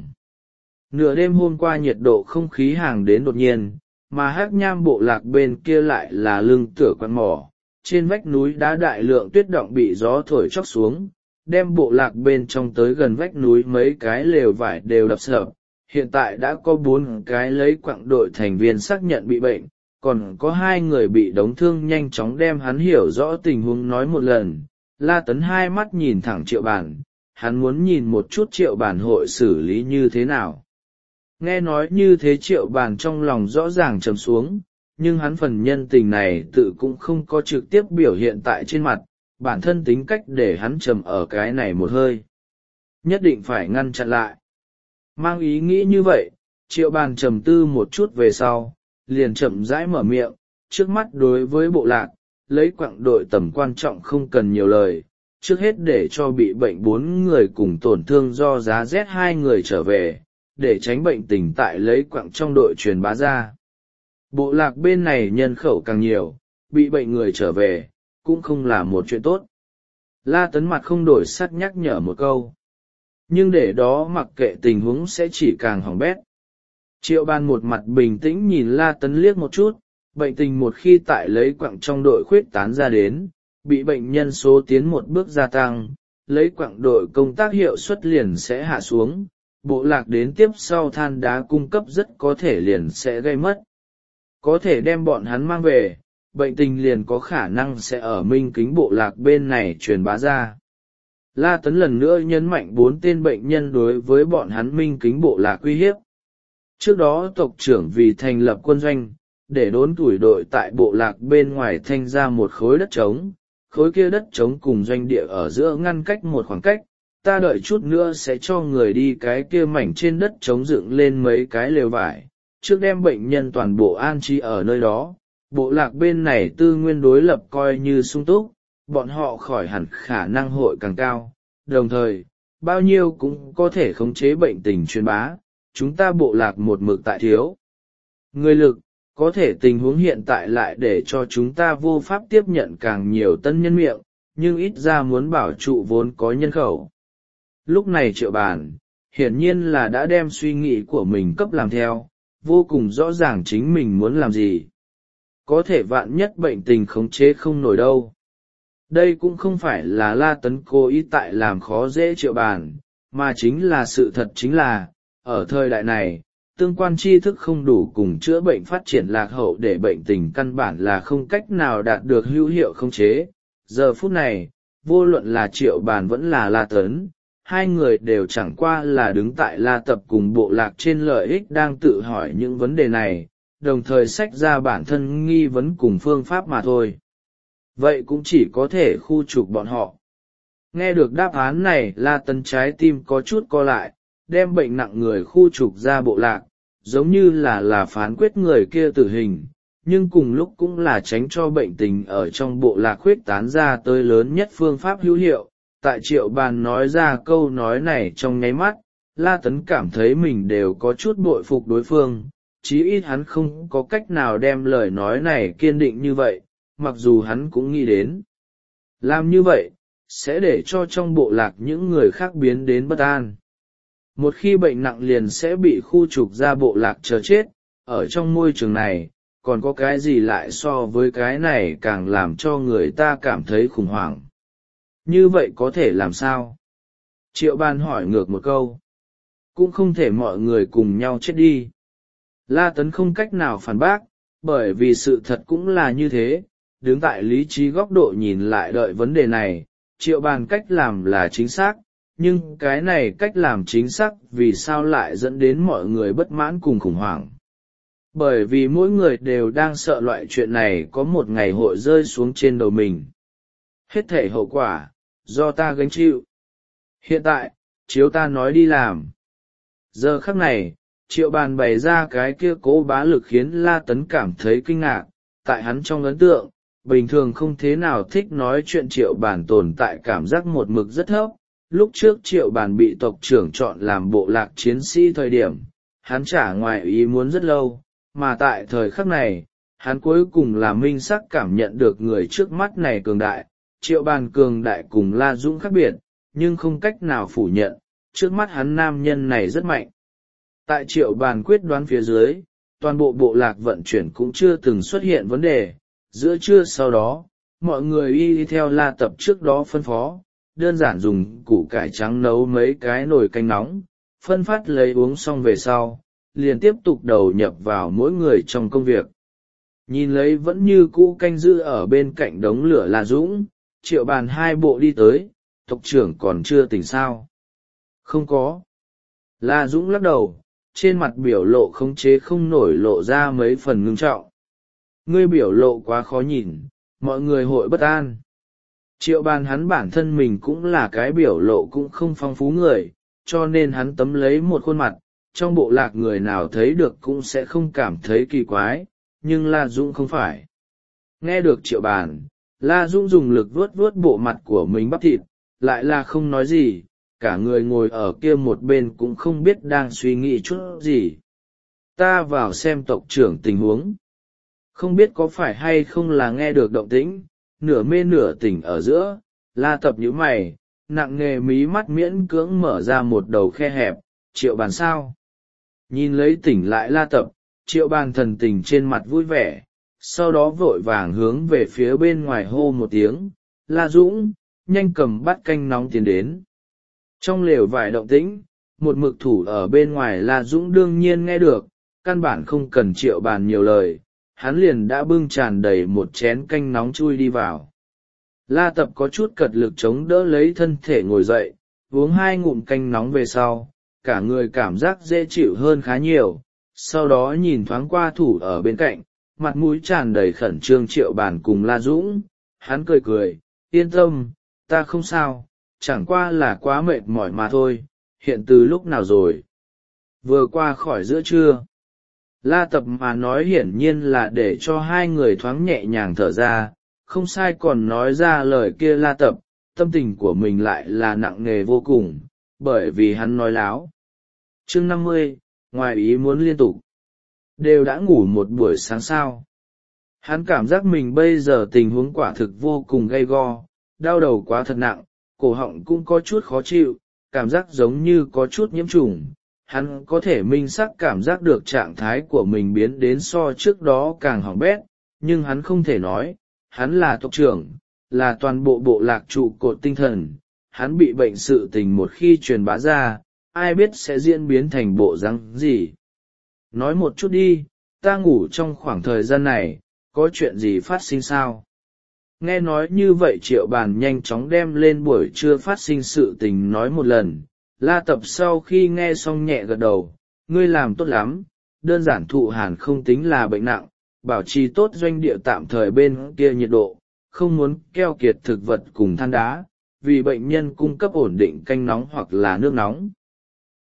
Nửa đêm hôm qua nhiệt độ không khí hàng đến đột nhiên, mà Hắc Nham bộ lạc bên kia lại là lưng tựa quan mỏ, trên vách núi đá đại lượng tuyết động bị gió thổi chóc xuống, đem bộ lạc bên trong tới gần vách núi mấy cái lều vải đều đập sập. Hiện tại đã có bốn cái lấy quặng đội thành viên xác nhận bị bệnh, còn có hai người bị đóng thương. Nhanh chóng đem hắn hiểu rõ tình huống nói một lần. La Tấn hai mắt nhìn thẳng Triệu Bản, hắn muốn nhìn một chút Triệu Bản hội xử lý như thế nào. Nghe nói như thế Triệu Bản trong lòng rõ ràng trầm xuống, nhưng hắn phần nhân tình này tự cũng không có trực tiếp biểu hiện tại trên mặt, bản thân tính cách để hắn trầm ở cái này một hơi. Nhất định phải ngăn chặn lại. Mang ý nghĩ như vậy, Triệu Bản trầm tư một chút về sau, liền chậm rãi mở miệng, trước mắt đối với bộ lạc, lấy quặng đội tầm quan trọng không cần nhiều lời, trước hết để cho bị bệnh bốn người cùng tổn thương do giá rét hai người trở về, để tránh bệnh tình tại lấy quặng trong đội truyền bá ra. Bộ lạc bên này nhân khẩu càng nhiều, bị bệnh người trở về, cũng không là một chuyện tốt. La Tấn mặt không đổi sắc nhắc nhở một câu. Nhưng để đó mặc kệ tình huống sẽ chỉ càng hỏng bét. Triệu Bản một mặt bình tĩnh nhìn La Tấn liếc một chút, bệnh tình một khi tại lấy quặng trong đội khuyết tán ra đến, bị bệnh nhân số tiến một bước gia tăng, lấy quặng đội công tác hiệu suất liền sẽ hạ xuống, bộ lạc đến tiếp sau than đá cung cấp rất có thể liền sẽ gây mất. Có thể đem bọn hắn mang về, bệnh tình liền có khả năng sẽ ở Minh Kính bộ lạc bên này truyền bá ra. La Tấn lần nữa nhấn mạnh bốn tên bệnh nhân đối với bọn hắn Minh Kính bộ lạc uy hiếp. Trước đó tộc trưởng vì thành lập quân doanh, để đốn tuổi đội tại bộ lạc bên ngoài thanh ra một khối đất trống, khối kia đất trống cùng doanh địa ở giữa ngăn cách một khoảng cách, ta đợi chút nữa sẽ cho người đi cái kia mảnh trên đất trống dựng lên mấy cái lều vải, trước đem bệnh nhân toàn bộ an trí ở nơi đó. Bộ lạc bên này tư nguyên đối lập coi như sung túc, bọn họ khỏi hẳn khả năng hội càng cao, đồng thời, bao nhiêu cũng có thể khống chế bệnh tình truyền bá, chúng ta bộ lạc một mực tại thiếu người lực, có thể tình huống hiện tại lại để cho chúng ta vô pháp tiếp nhận càng nhiều tân nhân miệng, nhưng ít ra muốn bảo trụ vốn có nhân khẩu. Lúc này Triệu Bản, hiển nhiên là đã đem suy nghĩ của mình cấp làm theo, vô cùng rõ ràng chính mình muốn làm gì. Có thể vạn nhất bệnh tình khống chế không nổi đâu. Đây cũng không phải là La Tấn cố ý tại làm khó dễ Triệu Bản, mà chính là sự thật chính là, ở thời đại này, tương quan tri thức không đủ cùng chữa bệnh phát triển lạc hậu để bệnh tình căn bản là không cách nào đạt được hữu hiệu khống chế. Giờ phút này, vô luận là Triệu Bản vẫn là La Tấn, hai người đều chẳng qua là đứng tại La Tập cùng bộ lạc trên lợi ích đang tự hỏi những vấn đề này, đồng thời xách ra bản thân nghi vấn cùng phương pháp mà thôi. Vậy cũng chỉ có thể khu trục bọn họ. Nghe được đáp án này La Tấn trái tim có chút co lại, đem bệnh nặng người khu trục ra bộ lạc, giống như là là phán quyết người kia tử hình, nhưng cùng lúc cũng là tránh cho bệnh tình ở trong bộ lạc khuyết tán ra tới lớn nhất phương pháp hữu hiệu. Tại Triệu Bàn nói ra câu nói này trong nháy mắt, La Tấn cảm thấy mình đều có chút bội phục đối phương, chí ít hắn không có cách nào đem lời nói này kiên định như vậy, mặc dù hắn cũng nghĩ đến làm như vậy sẽ để cho trong bộ lạc những người khác biến đến bất an. Một khi bệnh nặng liền sẽ bị khu trục ra bộ lạc chờ chết. Ở trong môi trường này còn có cái gì lại so với cái này càng làm cho người ta cảm thấy khủng hoảng. Như vậy có thể làm sao? Triệu Bàn hỏi ngược một câu. Cũng không thể mọi người cùng nhau chết đi. La Tấn không cách nào phản bác, bởi vì sự thật cũng là như thế. Đứng tại lý trí góc độ nhìn lại đợi vấn đề này, Triệu Bàn cách làm là chính xác, nhưng cái này cách làm chính xác vì sao lại dẫn đến mọi người bất mãn cùng khủng hoảng. Bởi vì mỗi người đều đang sợ loại chuyện này có một ngày hội rơi xuống trên đầu mình. Hết thể hậu quả, do ta gánh chịu. Hiện tại, chiếu ta nói đi làm. Giờ khắc này, Triệu Bàn bày ra cái kia cố bá lực khiến La Tấn cảm thấy kinh ngạc. Tại hắn trong ấn tượng, bình thường không thế nào thích nói chuyện Triệu Bàn tồn tại cảm giác một mực rất thấp. Lúc trước Triệu Bàn bị tộc trưởng chọn làm bộ lạc chiến sĩ thời điểm, hắn trả ngoài ý muốn rất lâu, mà tại thời khắc này, hắn cuối cùng là minh sắc cảm nhận được người trước mắt này cường đại. Triệu Bàn cường đại cùng La Dũng khác biệt, nhưng không cách nào phủ nhận, trước mắt hắn nam nhân này rất mạnh. Tại Triệu Bàn quyết đoán phía dưới, toàn bộ bộ lạc vận chuyển cũng chưa từng xuất hiện vấn đề. Giữa trưa sau đó, mọi người y theo La Tập trước đó phân phó, đơn giản dùng củ cải trắng nấu mấy cái nồi canh nóng, phân phát lấy uống xong về sau, liền tiếp tục đầu nhập vào mỗi người trong công việc. Nhìn lấy vẫn như cũ canh giữ ở bên cạnh đống lửa La Dũng, Triệu Bàn hai bộ đi tới, tộc trưởng còn chưa tỉnh sao? Không có. La Dũng lắc đầu, trên mặt biểu lộ khống chế không nổi lộ ra mấy phần ngưng trọng. Ngươi biểu lộ quá khó nhìn, mọi người hội bất an. Triệu Bàn hắn bản thân mình cũng là cái biểu lộ cũng không phong phú người, cho nên hắn tấm lấy một khuôn mặt, trong bộ lạc người nào thấy được cũng sẽ không cảm thấy kỳ quái, nhưng La Dũng không phải. Nghe được Triệu Bàn, La Dũng dùng lực vuốt vuốt bộ mặt của mình bắp thịt, lại là không nói gì, cả người ngồi ở kia một bên cũng không biết đang suy nghĩ chút gì. Ta vào xem tộc trưởng tình huống. Không biết có phải hay không là nghe được động tĩnh, nửa mê nửa tỉnh ở giữa, La Tập nhíu mày, nặng nề mí mắt miễn cưỡng mở ra một đầu khe hẹp. Triệu Bàn sao? Nhìn lấy tỉnh lại La Tập, Triệu Bàn thần tình trên mặt vui vẻ, sau đó vội vàng hướng về phía bên ngoài hô một tiếng, La Dũng, nhanh cầm bát canh nóng tiến đến. Trong lều vải động tĩnh, một mực thủ ở bên ngoài La Dũng đương nhiên nghe được, căn bản không cần Triệu Bàn nhiều lời, hắn liền đã bưng tràn đầy một chén canh nóng chui đi vào. La Tập có chút cật lực chống đỡ lấy thân thể ngồi dậy, uống hai ngụm canh nóng về sau, cả người cảm giác dễ chịu hơn khá nhiều, sau đó nhìn thoáng qua thủ ở bên cạnh, mặt mũi tràn đầy khẩn trương Triệu Bàn cùng La Dũng, hắn cười cười, yên tâm, ta không sao, chẳng qua là quá mệt mỏi mà thôi, hiện từ lúc nào rồi? Vừa qua khỏi giữa trưa. La Tập mà nói hiển nhiên là để cho hai người thoáng nhẹ nhàng thở ra, không sai còn nói ra lời kia La Tập, tâm tình của mình lại là nặng nề vô cùng, bởi vì hắn nói láo. Chương năm mươi, ngoài ý muốn liên tục. Đều đã ngủ một buổi sáng sao. Hắn cảm giác mình bây giờ tình huống quả thực vô cùng gay go, đau đầu quá thật nặng, cổ họng cũng có chút khó chịu, cảm giác giống như có chút nhiễm trùng. Hắn có thể minh xác cảm giác được trạng thái của mình biến đến so trước đó càng hỏng bét, nhưng hắn không thể nói, hắn là tộc trưởng, là toàn bộ bộ lạc trụ cột tinh thần, hắn bị bệnh sự tình một khi truyền bá ra, ai biết sẽ diễn biến thành bộ răng gì. Nói một chút đi, ta ngủ trong khoảng thời gian này, có chuyện gì phát sinh sao? Nghe nói như vậy Triệu Bàn nhanh chóng đem lên buổi trưa phát sinh sự tình nói một lần. La Tập sau khi nghe xong nhẹ gật đầu, ngươi làm tốt lắm, đơn giản thụ hàn không tính là bệnh nặng, bảo trì tốt doanh địa tạm thời bên kia nhiệt độ, không muốn keo kiệt thực vật cùng than đá, vì bệnh nhân cung cấp ổn định canh nóng hoặc là nước nóng.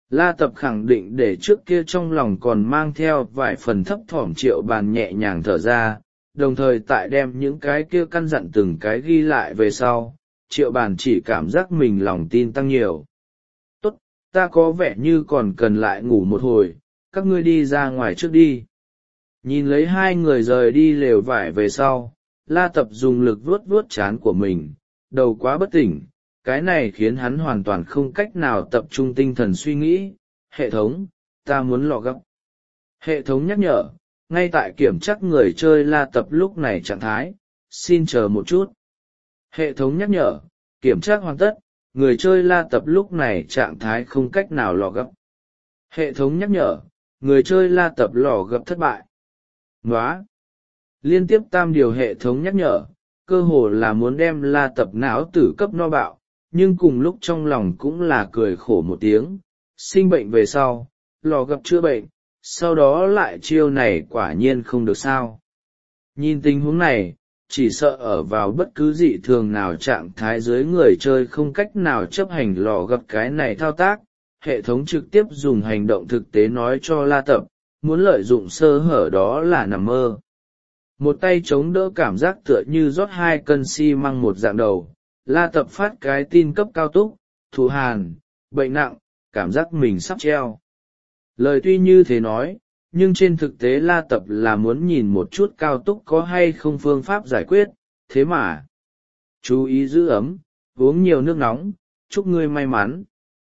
La Tập khẳng định để trước kia trong lòng còn mang theo vài phần thấp thỏm. Triệu Bàn nhẹ nhàng thở ra, đồng thời tại đem những cái kia căn dặn từng cái ghi lại về sau. Triệu Bàn chỉ cảm giác mình lòng tin tăng nhiều. Tốt, ta có vẻ như còn cần lại ngủ một hồi, các ngươi đi ra ngoài trước đi. Nhìn lấy hai người rời đi lều vải về sau, La Tập dùng lực vuốt vuốt trán của mình, đầu quá bất tỉnh, cái này khiến hắn hoàn toàn không cách nào tập trung tinh thần suy nghĩ. Hệ thống, ta muốn lọ gấp. Hệ thống nhắc nhở, ngay tại kiểm tra người chơi La Tập lúc này trạng thái, xin chờ một chút. Hệ thống nhắc nhở, kiểm tra hoàn tất, người chơi La Tập lúc này trạng thái không cách nào lọ gấp. Hệ thống nhắc nhở, người chơi La Tập lò gấp thất bại. Nóa! Liên tiếp tam điều hệ thống nhắc nhở, cơ hồ là muốn đem La Tập não tử cấp no bạo, nhưng cùng lúc trong lòng cũng là cười khổ một tiếng. Sinh bệnh về sau, lò gấp chữa bệnh, sau đó lại chiêu này quả nhiên không được sao. Nhìn tình huống này, chỉ sợ ở vào bất cứ dị thường nào trạng thái dưới người chơi không cách nào chấp hành lò gấp cái này thao tác. Hệ thống trực tiếp dùng hành động thực tế nói cho La Tập, muốn lợi dụng sơ hở đó là nằm mơ. Một tay chống đỡ cảm giác tựa như rót hai cân xi măng một dạng đầu, La Tập phát cái tin cấp cao túc, thụ hàn, bệnh nặng, cảm giác mình sắp treo. Lời tuy như thế nói, nhưng trên thực tế La Tập là muốn nhìn một chút cao túc có hay không phương pháp giải quyết, thế mà. Chú ý giữ ấm, uống nhiều nước nóng, chúc ngươi may mắn.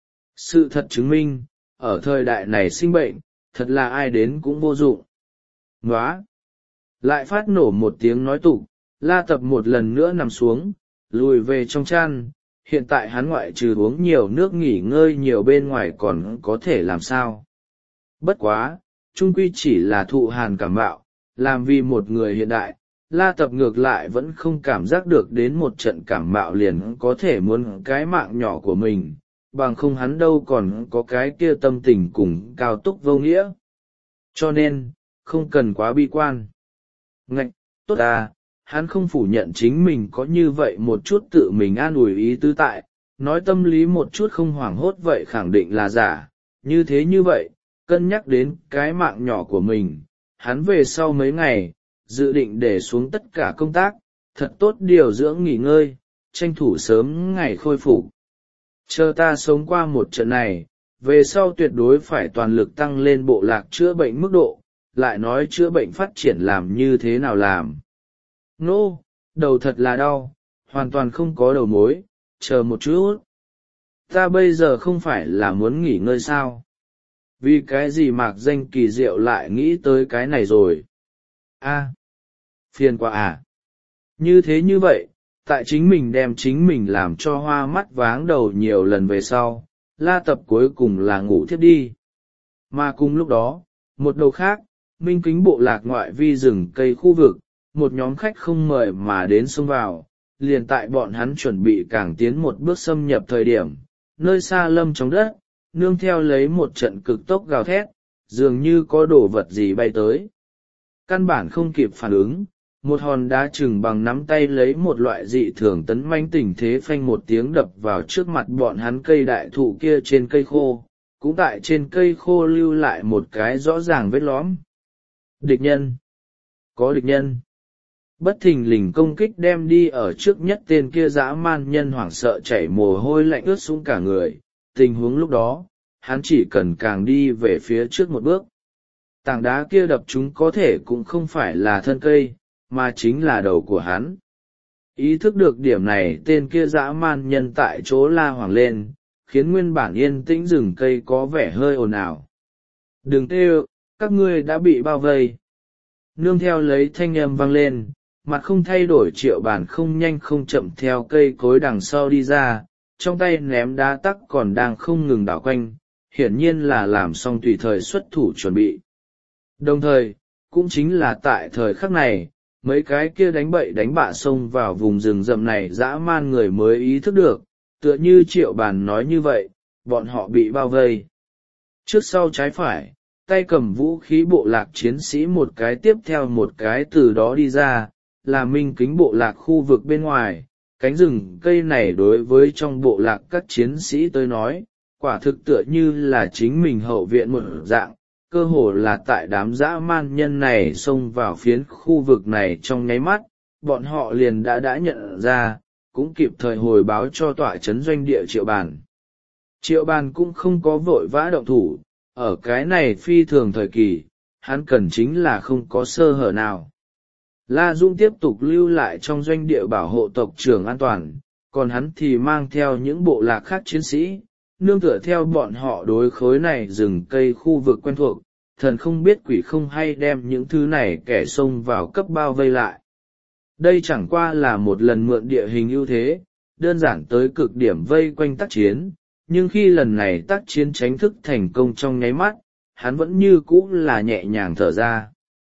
Sự thật chứng minh, ở thời đại này sinh bệnh, thật là ai đến cũng vô dụng. Nóa! Lại phát nổ một tiếng nói tục, La Tập một lần nữa nằm xuống, lùi về trong chăn. Hiện tại hắn ngoại trừ uống nhiều nước nghỉ ngơi nhiều bên ngoài còn có thể làm sao. Bất quá, chung quy chỉ là thụ hàn cảm mạo, làm vì một người hiện đại, La Tập ngược lại vẫn không cảm giác được đến một trận cảm mạo liền có thể muốn cái mạng nhỏ của mình, bằng không hắn đâu còn có cái kia tâm tình cùng cao túc vô nghĩa. Cho nên, không cần quá bi quan. Ngạch, tốt à, hắn không phủ nhận chính mình có như vậy một chút tự mình an ủi ý tứ tại, nói tâm lý một chút không hoảng hốt vậy khẳng định là giả, như thế như vậy, cân nhắc đến cái mạng nhỏ của mình, hắn về sau mấy ngày, dự định để xuống tất cả công tác, thật tốt điều dưỡng nghỉ ngơi, tranh thủ sớm ngày khôi phục. Chờ ta sống qua một trận này, về sau tuyệt đối phải toàn lực tăng lên bộ lạc chữa bệnh mức độ, lại nói chữa bệnh phát triển làm như thế nào làm. Nô, no, đầu thật là đau, hoàn toàn không có đầu mối, chờ một chút. Ta bây giờ không phải là muốn nghỉ ngơi sao? Vì cái gì Mạc Danh kỳ diệu lại nghĩ tới cái này rồi? A, à, phiền quá à? Như thế như vậy, tại chính mình đem chính mình làm cho hoa mắt váng đầu nhiều lần về sau, La Tập cuối cùng là ngủ thiếp đi. Mà cùng lúc đó, một đầu khác, Minh Kính bộ lạc ngoại vi rừng cây khu vực, một nhóm khách không mời mà đến xông vào, liền tại bọn hắn chuẩn bị càng tiến một bước xâm nhập thời điểm, nơi xa lâm trong đất, nương theo lấy một trận cực tốc gào thét, dường như có đồ vật gì bay tới. Căn bản không kịp phản ứng, một hòn đá chừng bằng nắm tay lấy một loại dị thường tấn manh tình thế phanh một tiếng đập vào trước mặt bọn hắn cây đại thụ kia trên cây khô, cũng tại trên cây khô lưu lại một cái rõ ràng vết lõm. Địch nhân! Có địch nhân! Bất thình lình công kích đem đi ở trước nhất tên kia dã man nhân hoảng sợ chảy mồ hôi lạnh ướt sũng cả người, tình huống lúc đó, hắn chỉ cần càng đi về phía trước một bước. Tảng đá kia đập chúng có thể cũng không phải là thân cây, mà chính là đầu của hắn. Ý thức được điểm này tên kia dã man nhân tại chỗ la hoảng lên, khiến nguyên bản yên tĩnh rừng cây có vẻ hơi ồn ào. Đừng kêu, các ngươi đã bị bao vây. Nương theo lấy thanh âm vang lên, mặt không thay đổi Triệu Bàn không nhanh không chậm theo cây cối đằng sau đi ra, trong tay ném đá tắc còn đang không ngừng đảo quanh, hiển nhiên là làm xong tùy thời xuất thủ chuẩn bị. Đồng thời, cũng chính là tại thời khắc này, mấy cái kia đánh bậy đánh bạ xông vào vùng rừng rậm này dã man người mới ý thức được, tựa như Triệu Bàn nói như vậy, bọn họ bị bao vây. Trước sau trái phải, tay cầm vũ khí bộ lạc chiến sĩ một cái tiếp theo một cái từ đó đi ra, là Minh Kính bộ lạc khu vực bên ngoài. Cánh rừng cây này đối với trong bộ lạc các chiến sĩ tới nói, quả thực tựa như là chính mình hậu viện một dạng, cơ hồ là tại đám dã man nhân này xông vào phiến khu vực này trong nháy mắt, bọn họ liền đã đã nhận ra, cũng kịp thời hồi báo cho tọa trấn doanh địa Triệu Bàn. Triệu Bàn cũng không có vội vã động thủ, ở cái này phi thường thời kỳ, hắn cần chính là không có sơ hở nào. La Dung tiếp tục lưu lại trong doanh địa bảo hộ tộc trưởng an toàn, còn hắn thì mang theo những bộ lạc khác chiến sĩ, nương tựa theo bọn họ đối khối này rừng cây khu vực quen thuộc, thần không biết quỷ không hay đem những thứ này kẻ xông vào cấp bao vây lại. Đây chẳng qua là một lần mượn địa hình ưu thế, đơn giản tới cực điểm vây quanh tác chiến, nhưng khi lần này tác chiến tránh thức thành công trong nháy mắt, hắn vẫn như cũ là nhẹ nhàng thở ra.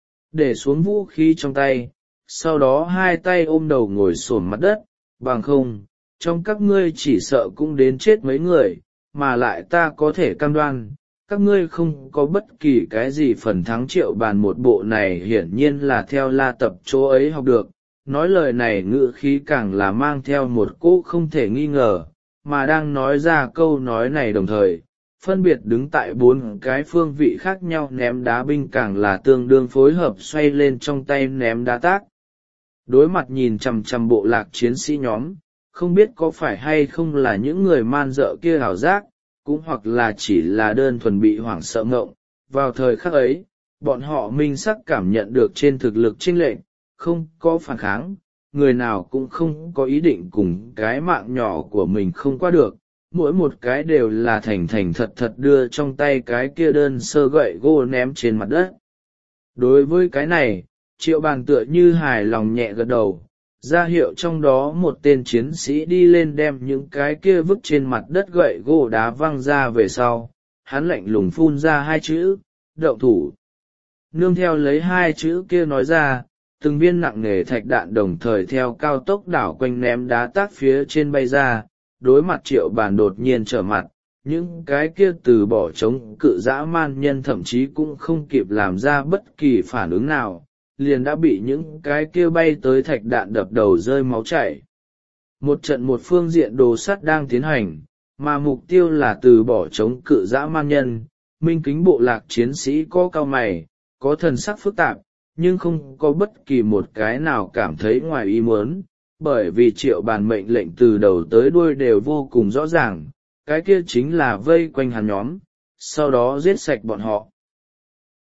Để xuống vũ khí trong tay, sau đó hai tay ôm đầu ngồi xổm mặt đất, bằng không, trong các ngươi chỉ sợ cũng đến chết mấy người, mà lại ta có thể cam đoan, các ngươi không có bất kỳ cái gì phần thắng. Triệu Bàn một bộ này hiển nhiên là theo La Tập chỗ ấy học được, nói lời này ngữ khí càng là mang theo một cỗ không thể nghi ngờ, mà đang nói ra câu nói này đồng thời, phân biệt đứng tại bốn cái phương vị khác nhau ném đá binh càng là tương đương phối hợp xoay lên trong tay ném đá tác. Đối mặt nhìn chằm chằm bộ lạc chiến sĩ nhóm, không biết có phải hay không là những người man dợ kia ảo giác, cũng hoặc là chỉ là đơn thuần bị hoảng sợ ngộng. Vào thời khắc ấy, bọn họ minh sắc cảm nhận được trên thực lực chênh lệch, không có phản kháng, người nào cũng không có ý định cùng cái mạng nhỏ của mình không qua được, mỗi một cái đều là thành thành thật thật đưa trong tay cái kia đơn sơ gậy gỗ ném trên mặt đất. Đối với cái này, Triệu Bàn tựa như hài lòng nhẹ gật đầu, ra hiệu trong đó một tên chiến sĩ đi lên đem những cái kia vứt trên mặt đất gậy gỗ đá văng ra về sau, hắn lạnh lùng phun ra hai chữ, động thủ. Nương theo lấy hai chữ kia nói ra, từng viên nặng nề thạch đạn đồng thời theo cao tốc đảo quanh ném đá tác phía trên bay ra, đối mặt Triệu Bàn đột nhiên trở mặt, những cái kia từ bỏ chống cự dã man nhân thậm chí cũng không kịp làm ra bất kỳ phản ứng nào, liền đã bị những cái kia bay tới thạch đạn đập đầu rơi máu chảy. Một trận một phương diện đồ sắt đang tiến hành, mà mục tiêu là từ bỏ chống cự dã man nhân. Minh Kính bộ lạc chiến sĩ có cao mày, có thần sắc phức tạp, nhưng không có bất kỳ một cái nào cảm thấy ngoài ý muốn, bởi vì Triệu Bàn mệnh lệnh từ đầu tới đuôi đều vô cùng rõ ràng, cái kia chính là vây quanh hắn nhóm, sau đó giết sạch bọn họ.